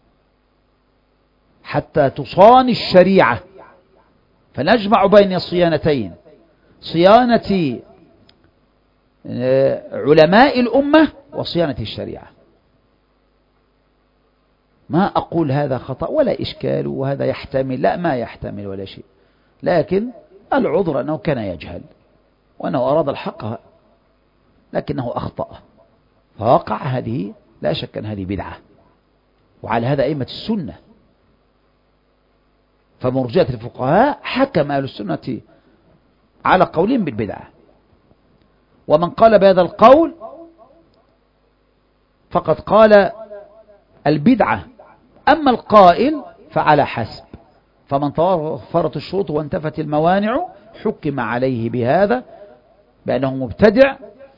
حتى تصان الشريعة. فنجمع بين الصيانتين، صيانة علماء الأمة وصيانة الشريعة. ما أقول هذا خطأ ولا إشكال وهذا يحتمل، لا ما يحتمل ولا شيء، لكن العذر أنه كان يجهل وأنه أراد الحق لكنه أخطأ فوقع. هذه لا شك أن هذه بدعة، وعلى هذا أئمة السنة. فمرجئة الفقهاء حكم أهل السنة على قولهم بالبدعة، ومن قال بهذا القول فقد قال البدعة، أما القائل فعلى حسب. فمن توفرت الشروط وانتفت الموانع حكم عليه بهذا بأنه مبتدع.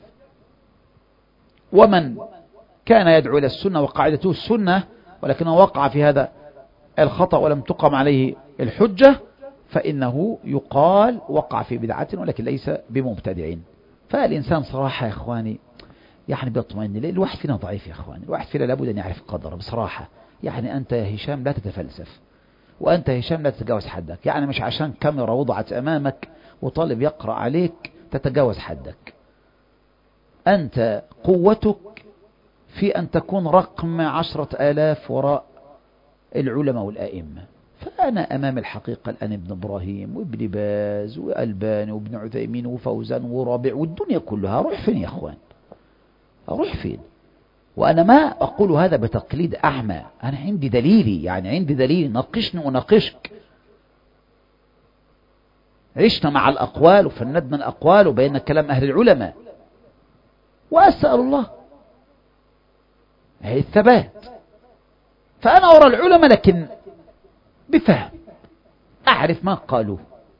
ومن كان يدعو إلى السنة وقاعدته السنة ولكنه وقع في هذا الخطأ ولم تقم عليه الحجة فإنه يقال وقع في بدعة ولكن ليس بمبتدع. فالإنسان صراحة يا إخواني يعني بيطمئن، الواحد فينا ضعيف يا إخواني، الواحد فينا لابد أن يعرف قدره بصراحة. يعني أنت يا هشام لا تتفلسف، وأنت يا هشام لا تتجاوز حدك. يعني مش عشان كاميرا وضعت أمامك وطالب يقرأ عليك تتجاوز حدك. أنت قوتك في أن تكون رقم عشرة آلاف وراء العلماء والآئمة. فأنا أمام الحقيقة الآن ابن إبراهيم وابن باز وألباني وابن عثيمين وفوزان ورابع والدنيا كلها. أروح فين يا أخوان؟ أروح فين؟ وأنا ما أقول هذا بتقليد أعمى، أنا عندي دليلي، يعني عندي دليل، ناقشني وناقشك. عشنا مع الأقوال وفندنا الأقوال وبينا كلام أهل العلماء، وأسأل الله هي الثبات. فأنا أرى العلماء لكن بفهم، أعرف ما قالوا.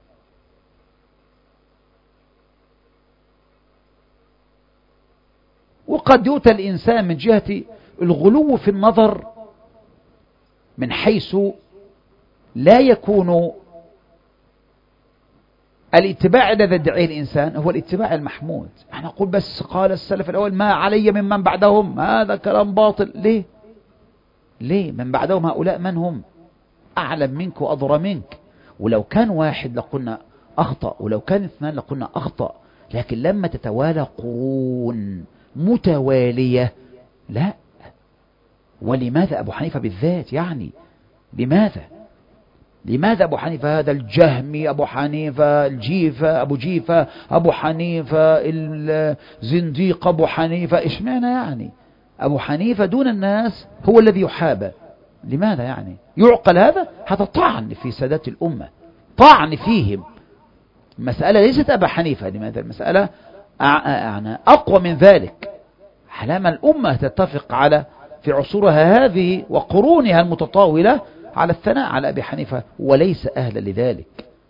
وقد يؤتى الإنسان من جهة الغلو في النظر من حيث لا يكون الاتباع الذي يدعيه الإنسان هو الاتباع المحمود. احنا نقول بس قال السلف الأول ما علي ممن بعدهم، هذا كلام باطل. ليه؟ ليه؟ من بعدهم هؤلاء من هم؟ أعلم منك وأضرى منك. ولو كان واحد لقلنا أخطأ، ولو كان اثنان لقلنا أخطأ. لكن لما تتوالى قرون متوالية لا. ولماذا أبو حنيفة بالذات؟ يعني لماذا لماذا أبو حنيفة هذا الجهمي، أبو حنيفة الجيفة، أبو جيفة، أبو حنيفة الزنديق، أبو حنيفة إيش معنى؟ يعني أبو حنيفة دون الناس هو الذي يحابى. لماذا يعني؟ يعقل هذا؟ هذا طعن في سادات الأمة، طعن فيهم. المسألة ليست أبا حنيفة، لماذا؟ المسألة أقوى من ذلك. حلما الأمة تتفق على في عصورها هذه وقرونها المتطاولة على الثناء على أبي حنيفة، وليس أهلا لذلك.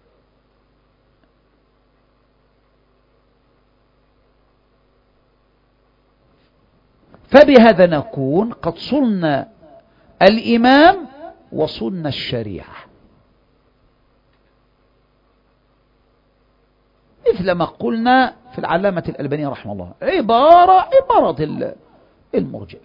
فبهذا نكون قد صلنا الإمام وصلنا الشريعة، مثل ما قلنا في العلامة الألباني رحمه الله، عبارة عبارة المرجئة.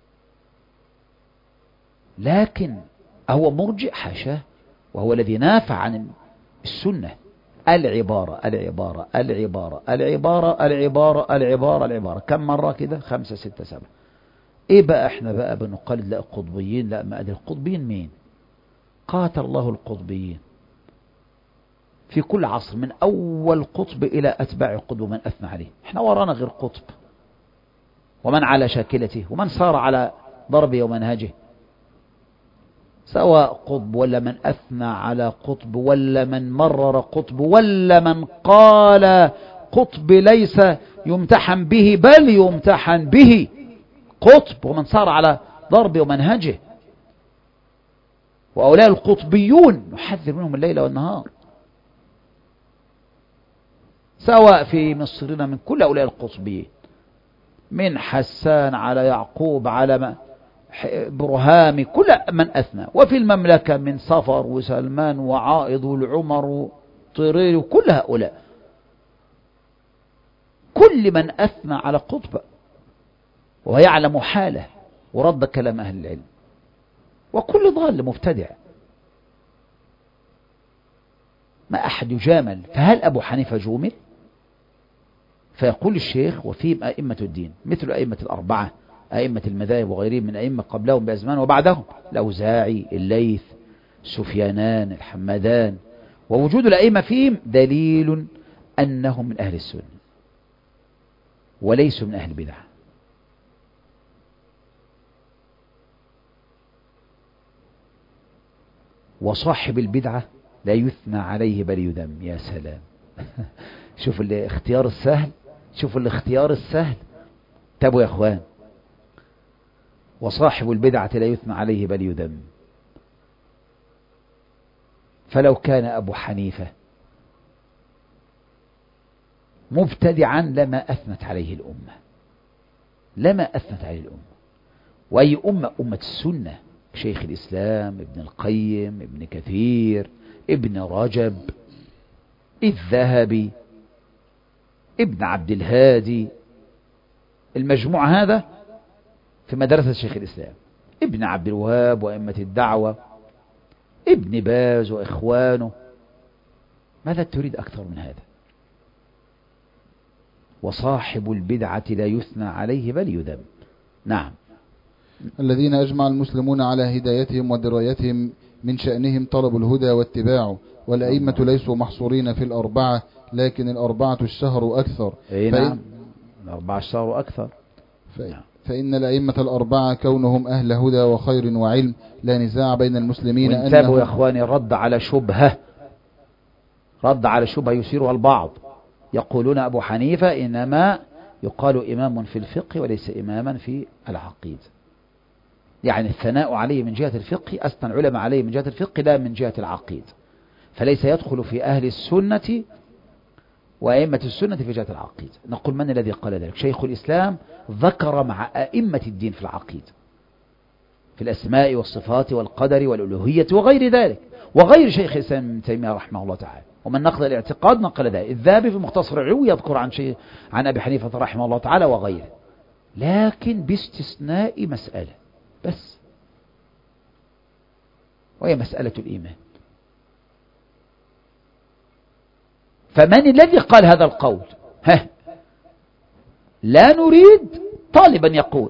لكن هو مرجئ حاشاه، وهو الذي نافع عن السنة. العبارة العبارة العبارة العبارة العبارة العبارة العبارة كم مرة كده؟ خمسة ستة سبعة. ايه بقى احنا بقى بنقلد؟ لا القطبيين، لا ما ادري القطبيين مين؟ قاتل الله القطبيين في كل عصر، من أول قطب إلى أتباع القطب ومن أثنى عليه. احنا ورانا غير قطب، ومن على شاكلته، ومن صار على ضربه ومنهجه، سواء قطب ولا من أثنى على قطب ولا من مرر قطب ولا من قال قطب ليس يمتحن به بل يمتحن به قطب، ومن صار على ضربه ومنهجه. وأولاء القطبيون نحذر منهم الليل والنهار، سواء في مصرنا من كل أولاء القطبيين، من حسان على يعقوب على برهامي، كل من أثنى. وفي المملكة من صفر وسلمان وعائض والعمر وطرير وكل هؤلاء، كل من أثنى على قطب ويعلم حاله ورد كلام أهل العلم، وكل ضال مبتدع ما أحد يجامل. فهل أبو حنيفة جومل؟ فيقول الشيخ وفيهم أئمة الدين مثل أئمة الأربعة، أئمة المذاهب وغيرهم من أئمة قبلهم بأزمان وبعدهم، الأوزاعي، الليث، سفيانان، الحمدان. ووجود الأئمة فيهم دليل أنهم من أهل السنة وليسوا من أهل البدع. وصاحب البدعة لا يثنى عليه بل يذم. يا سلام شوف الاختيار السهل، شوف الاختيار السهل. تابوا يا اخوان، وصاحب البدعة لا يثنى عليه بل يذم. فلو كان أبو حنيفة مبتدعا لما أثنت عليه الأمة، لما أثنت عليه الأمة. وأي أمة؟ أمة السنة، شيخ الإسلام ابن القيم، ابن كثير، ابن رجب، الذهبي، ابن عبد الهادي. المجموع هذا في مدرسة شيخ الإسلام، ابن عبد الوهاب وأئمة الدعوة، ابن باز وإخوانه. ماذا تريد أكثر من هذا؟ وصاحب البدعة لا يثنى عليه بل يذم. نعم.
الذين أجمع المسلمون على هدايتهم ودرايتهم من شأنهم طلب الهدى واتباعه، والأئمة ليسوا محصورين في الأربعة، لكن الأربعة الشهر أكثر.
أي نعم، الأربعة الشهر أكثر.
فإن الأئمة الأربعة كونهم أهل هدى وخير وعلم لا نزاع بين المسلمين.
وانتبهوا يا أخواني، رد على شبهة، رد على شبهة يثيرها البعض. يقولون أبو حنيفة إنما يقال إمام في الفقه وليس إماما في العقيدة، يعني الثناء عليه من جهة الفقه، أثنى العلماء عليه من جهة الفقه لا من جهة العقيدة، فليس يدخل في أهل السنة وأئمة السنة في جهة العقيدة. نقول من الذي قال ذلك؟ شيخ الإسلام ذكر مع أئمة الدين في العقيدة، في الأسماء والصفات والقدر والألوهية وغير ذلك، وغير شيخ الإسلام ابن تيمية رحمه الله تعالى. ومن نقل الاعتقاد نقل ذلك. الذهبي في مختصر العلوي يذكر عن شيء عن أبي حنيفة رحمه الله تعالى وغيره، لكن باستثناء مسألة بس، وهي مسألة الإيمان. فمن الذي قال هذا القول؟ ها، لا نريد طالبا يقول،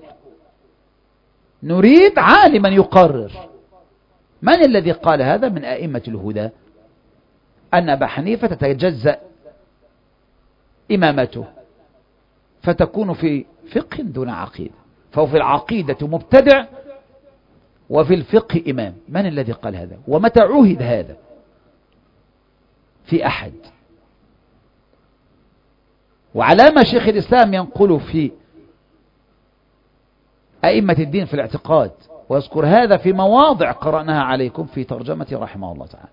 نريد عالما يقرر. من الذي قال هذا من أئمة الهدى؟ أن أبا حنيفة تتجزأ إمامته فتكون في فقه دون عقيدة، فهو في العقيدة مبتدع وفي الفقه إمام. من الذي قال هذا؟ ومتى عهد هذا في أحد؟ وعلامة شيخ الإسلام ينقل في أئمة الدين في الاعتقاد، ويذكر هذا في مواضع قرأناها عليكم في ترجمة رحمه الله تعالى.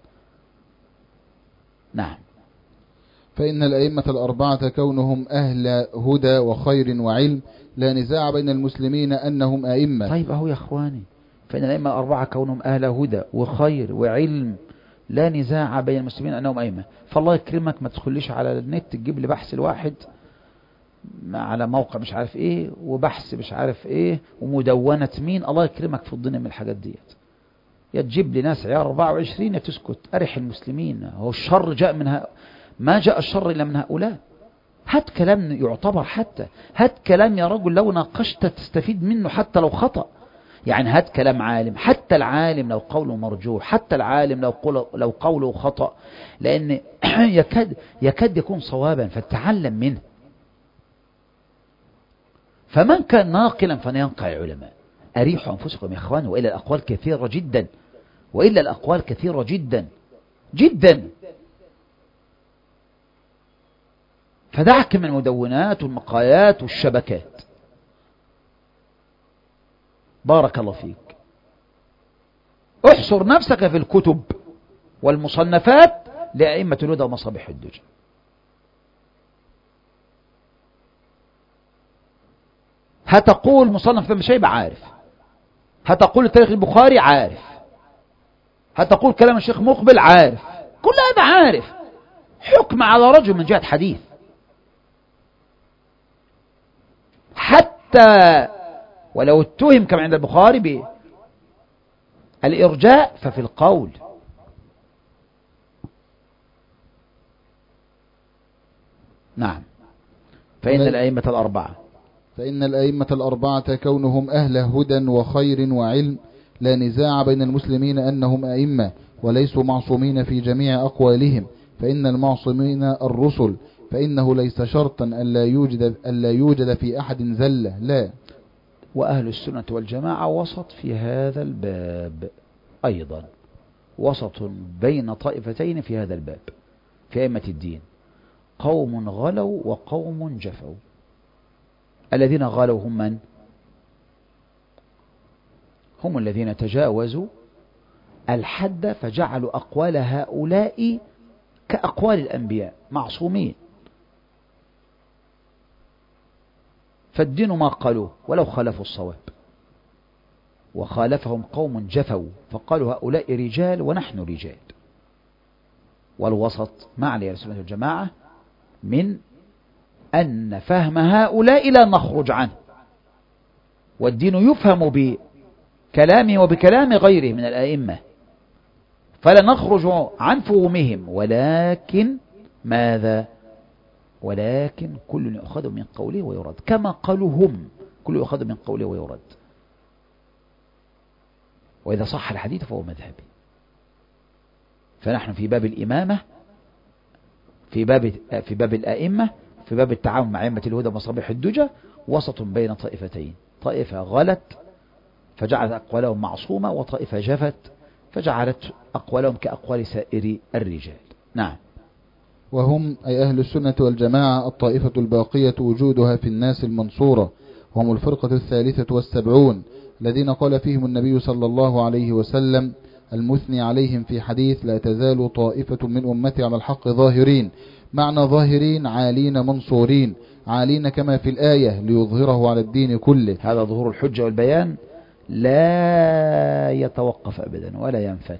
نعم.
فإن الأئمة الأربعة كونهم أهل هدى وخير وعلم لا نزاع بين المسلمين أنهم أئمة.
طيب أهو يا أخواني، فإن الأئمة الأربعة كونهم أهل هدى وخير وعلم لا نزاع بين المسلمين أنهم أئمة. فالله يكرمك ما تدخليش على النت تجيب لي بحث الواحد على موقع مش عارف ايه وبحث مش عارف ايه ومدونة مين. الله يكرمك في الدنيا من الحاجات ديت. يا تجيب لي ناس عيار أربعة وعشرين يا تسكت. أرح المسلمين، هو الشر جاء منها، ما جاء الشر إلا من هؤلاء. هات كلام يعتبر، حتى هات كلام يا رجل لو ناقشت تستفيد منه حتى لو خطأ. يعني هات كلام عالم، حتى العالم لو قوله مرجوح، حتى العالم لو قوله, لو قوله خطأ، لأن يكاد, يكاد يكون صوابا فتعلم منه. فمن كان ناقلا فلينقع العلماء. أريحوا أنفسكم يا إخواني، وإلا الأقوال كثيرة جدا، وإلا الأقوال كثيرة جدا جدا. فدعك من المدونات والمقايات والشبكات. بارك الله فيك. احصر نفسك في الكتب والمصنفات لأئمة الهدى ومصابيح الدجى. هتقول مصنف ابن شيبة عارف، هتقول تاريخ البخاري عارف، هتقول كلام الشيخ مقبل عارف، كل هذا عارف. حكم على رجل من جهة حديث، حتى ولو اتهم كما عند البخاري بالإرجاء ففي القول. نعم. فإن الأئمة الأربعة
فإن الأئمة الأربعة كونهم أهل هدى وخير وعلم لا نزاع بين المسلمين أنهم أئمة وليسوا معصومين في جميع أقوالهم، فإن المعصومين الرسل، فإنه ليس شرطا ألا يوجد, ألا يوجد في أحد زلة. لا.
وأهل السنة والجماعة وسط في هذا الباب أيضا، وسط بين طائفتين في هذا الباب في أئمة الدين. قوم غلوا وقوم جفوا. الذين غلوا هم من؟ هم الذين تجاوزوا الحد فجعلوا أقوال هؤلاء كأقوال الأنبياء معصومين، فالدين ما قالوه ولو خالفوا الصواب. وخالفهم قوم جفوا فقالوا هؤلاء رجال ونحن رجال. والوسط مع أهل السنة والجماعة من أن فهم هؤلاء لا نخرج عنه، والدين يفهم بكلامه وبكلام غيره من الأئمة، فلا نخرج عن فهمهم، ولكن ماذا؟ ولكن كل يأخذ من قوله ويرد، كما قالوا هم كل يأخذ من قوله ويرد، وإذا صح الحديث فهو مذهبي. فنحن في باب الإمامة، في باب في باب الأئمة، في باب التعاون مع أئمة الهدى ومصابيح الدجى، وسط بين طائفتين، طائفة غلت فجعلت أقوالهم معصومة، وطائفة جفت فجعلت أقوالهم كأقوال سائر الرجال. نعم.
وهم أي أهل السنة والجماعة الطائفة الباقية وجودها في الناس المنصورة، وهم الفرقة الثالثة والسبعون الذين قال فيهم النبي صلى الله عليه وسلم المثني عليهم في حديث لا تزال طائفة من أمتي على الحق ظاهرين. معنى ظاهرين عالين منصورين، عالين كما في الآية ليظهره على الدين كله.
هذا ظهور الحجة والبيان لا يتوقف أبدا ولا ينفك،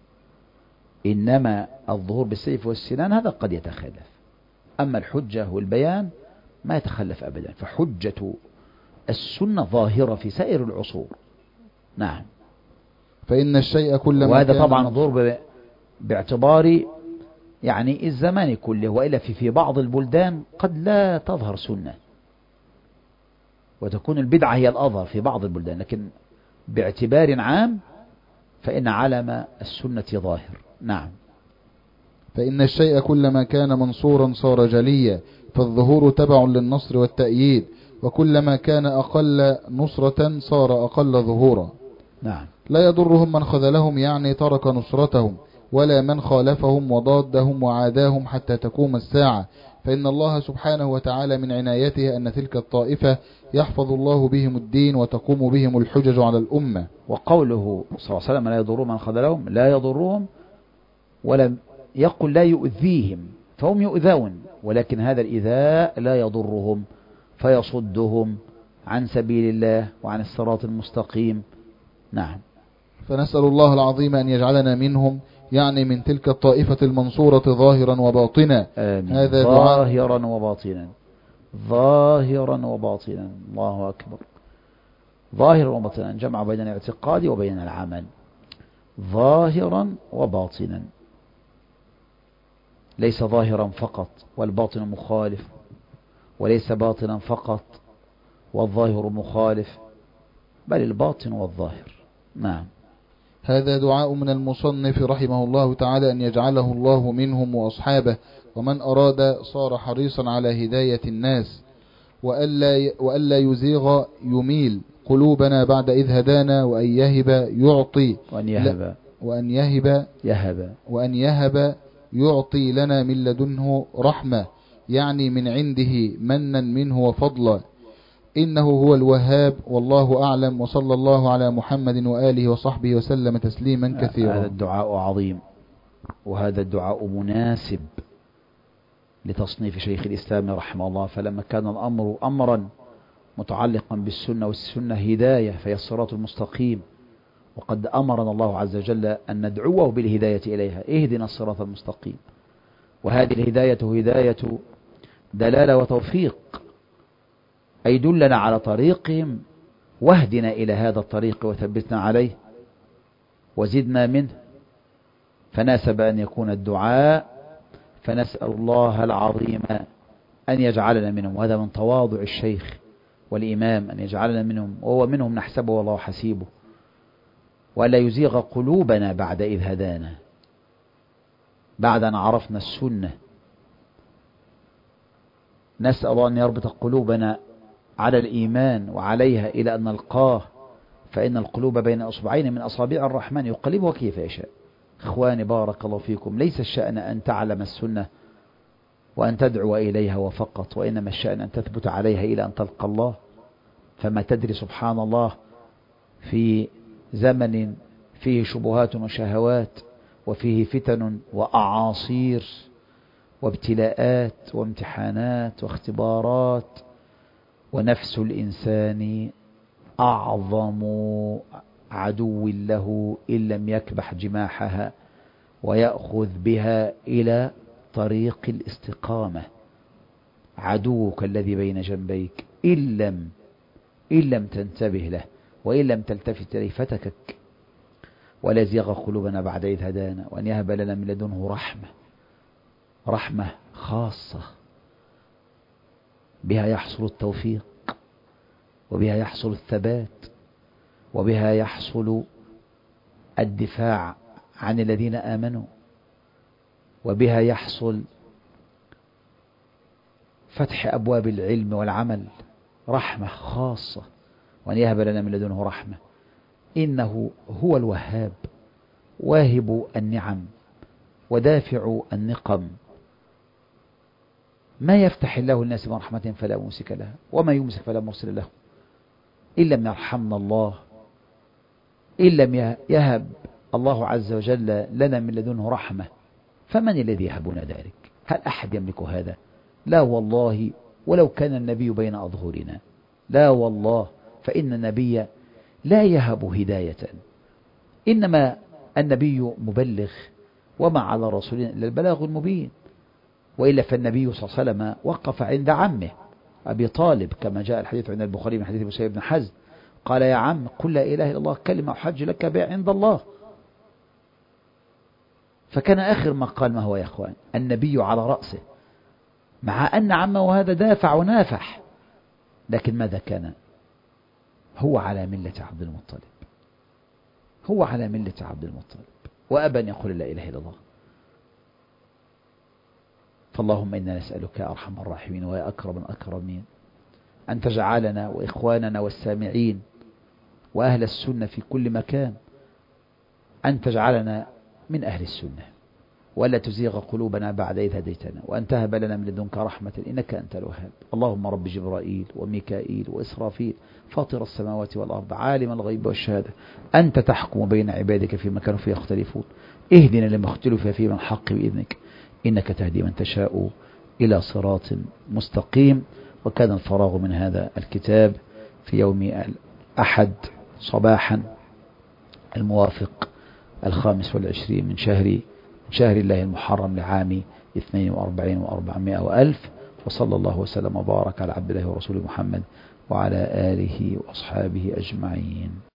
إنما الظهور بالسيف والسنان هذا قد يتخلف، أما الحجة والبيان ما يتخلف أبدا، فحجة السنة ظاهرة في سائر العصور. نعم.
فإن الشيء كلما
وهذا طبعا ظهور باعتبار يعني الزمان كله، وإلا في في بعض البلدان قد لا تظهر سنة وتكون البدعة هي الأظهر في بعض البلدان، لكن باعتبار عام فإن علم السنة ظاهر. نعم.
فإن الشيء كلما كان منصورا صار جليا، فالظهور تبع للنصر والتأييد، وكلما كان أقل نصرة صار أقل ظهورا.
نعم.
لا يضرهم من خذلهم يعني ترك نصرتهم، ولا من خالفهم وضادهم وعاداهم حتى تقوم الساعة، فإن الله سبحانه وتعالى من عنايته أن تلك الطائفة يحفظ الله بهم الدين وتقوم بهم الحجج على الأمة.
وقوله صلى الله عليه وسلم لا يضرهم من خذلهم، لا يضرهم ولم يقل لا يؤذيهم، فهم يؤذون، ولكن هذا الإيذاء لا يضرهم فيصدهم عن سبيل الله وعن الصراط المستقيم. نعم.
فنسأل الله العظيم أن يجعلنا منهم، يعني من تلك الطائفة المنصورة ظاهرا وباطنا.
آمين.
هذا
ظاهرا وباطنا، ظاهرا وباطنا، الله أكبر. ظاهرا وباطنا، جمع بين الاعتقاد وبين العمل، ظاهرا وباطنا، ليس ظاهرا فقط والباطن مخالف، وليس باطنا فقط والظاهر مخالف، بل الباطن والظاهر. نعم.
هذا دعاء من المصنف رحمه الله تعالى أن يجعله الله منهم وأصحابه، ومن أراد صار حريصا على هداية الناس، وألا, وألا يزيغ يميل قلوبنا بعد إذ هدانا، وأن يهب يعطي
وأن يهب
وأن يهب
يهب
وأن يهب يعطي لنا من لدنه رحمة، يعني من عنده منا منه وفضلا، إنه هو الوهاب، والله أعلم، وصلى الله على محمد وآله وصحبه وسلم تسليما كثيرا.
هذا الدعاء عظيم، وهذا الدعاء مناسب لتصنيف شيخ الإسلام رحمه الله، فلما كان الأمر أمرا متعلقا بالسنة، والسنة هداية فهي الصراط المستقيم، وقد أمرنا الله عز وجل أن ندعوه بالهداية إليها، اهدنا الصراط المستقيم، وهذه الهداية هداية دلالة وتوفيق، أي دلنا على طريقهم واهدنا إلى هذا الطريق وثبتنا عليه وزدنا منه. فناسب أن يكون الدعاء، فنسأل الله العظيم أن يجعلنا منهم، وهذا من تواضع الشيخ والإمام أن يجعلنا منهم، وهو منهم نحسبه والله حسيبه، ولا يزيغ قلوبنا بعد إذ هدانا، بعد أن عرفنا السنة. نسأل الله أن يربط قلوبنا على الإيمان وعليها إلى أن نلقاه، فإن القلوب بين أصبعين من أصابع الرحمن يقلبها كيف يشاء. إخواني بارك الله فيكم، ليس الشأن أن تعلم السنة وأن تدعو إليها وفقط، وإنما الشأن أن تثبت عليها إلى أن تلقى الله. فما تدري سبحان الله في زمن فيه شبهات وشهوات، وفيه فتن وأعاصير وابتلاءات وامتحانات واختبارات، ونفس الإنسان أعظم عدو له إن لم يكبح جماحها ويأخذ بها إلى طريق الاستقامة. عدوك الذي بين جنبيك إن لم, إن لم تنتبه له وإن لم تلتفت إليه فتكك. ولا يزيغ قلوبنا بعد إذ هدانا وأن يهب لنا من لدنه رحمة، رحمة خاصة بها يحصل التوفيق، وبها يحصل الثبات، وبها يحصل الدفاع عن الذين آمنوا، وبها يحصل فتح أبواب العلم والعمل. رحمة خاصة، وأن يهب لنا من لدنه رحمة إنه هو الوهاب واهب النعم ودافع النقم. ما يفتح الله الناس من رحمة فلا ممسك لها وما يمسك فلا مرسل له. إن لم يرحمنا الله، إن لم يهب الله عز وجل لنا من لدنه رحمة، فمن الذي يهبنا ذلك؟ هل أحد يملك هذا؟ لا والله، ولو كان النبي بين أظهرنا، لا والله، فإن النبي لا يهب هداية، إنما النبي مبلغ وما على رسولنا إلا البلاغ المبين. وإلا فالنبي صلى الله عليه وسلم وقف عند عمه أبي طالب كما جاء الحديث عند البخاري من حديث مسيب بن حزم، قال يا عم قل لا إله إلا الله كلمة أحج لك بها عند الله. فكان آخر ما قال ما هو يا أخوان؟ النبي على رأسه، مع أن عمه هذا دافع ونافح، لكن ماذا كان؟ هو على ملة عبد المطلب، هو على ملة عبد المطلب، وأبى أن يقول لا إله إلا الله. فاللهم إنا نسألك يا أرحم الراحمين ويا أكرم الأكرمين أن تجعلنا وإخواننا والسامعين وأهل السنة في كل مكان، أن تجعلنا من أهل السنة، ولا تزيغ قلوبنا بعد إذ هديتنا، وأن تهب لنا من لدنك رحمة إنك أنت الوهاب. اللهم رب جبرائيل وميكائيل وإسرافيل فاطر السماوات والأرض عالم الغيب والشهادة، أنت تحكم بين عبادك فيما كانوا فيه يختلفون، اهدنا لما اختلف فيه من الحق بإذنك، إنك تهدي من تشاء إلى صراط مستقيم. وكان الفراغ من هذا الكتاب في يوم الأحد صباحا الموافق الخامس والعشرين من شهر شهر الله المحرم لعام اثنين وأربعين وأربعمائة وألف. وصلى الله وسلم وبارك على عبد الله ورسوله محمد وعلى آله وأصحابه أجمعين.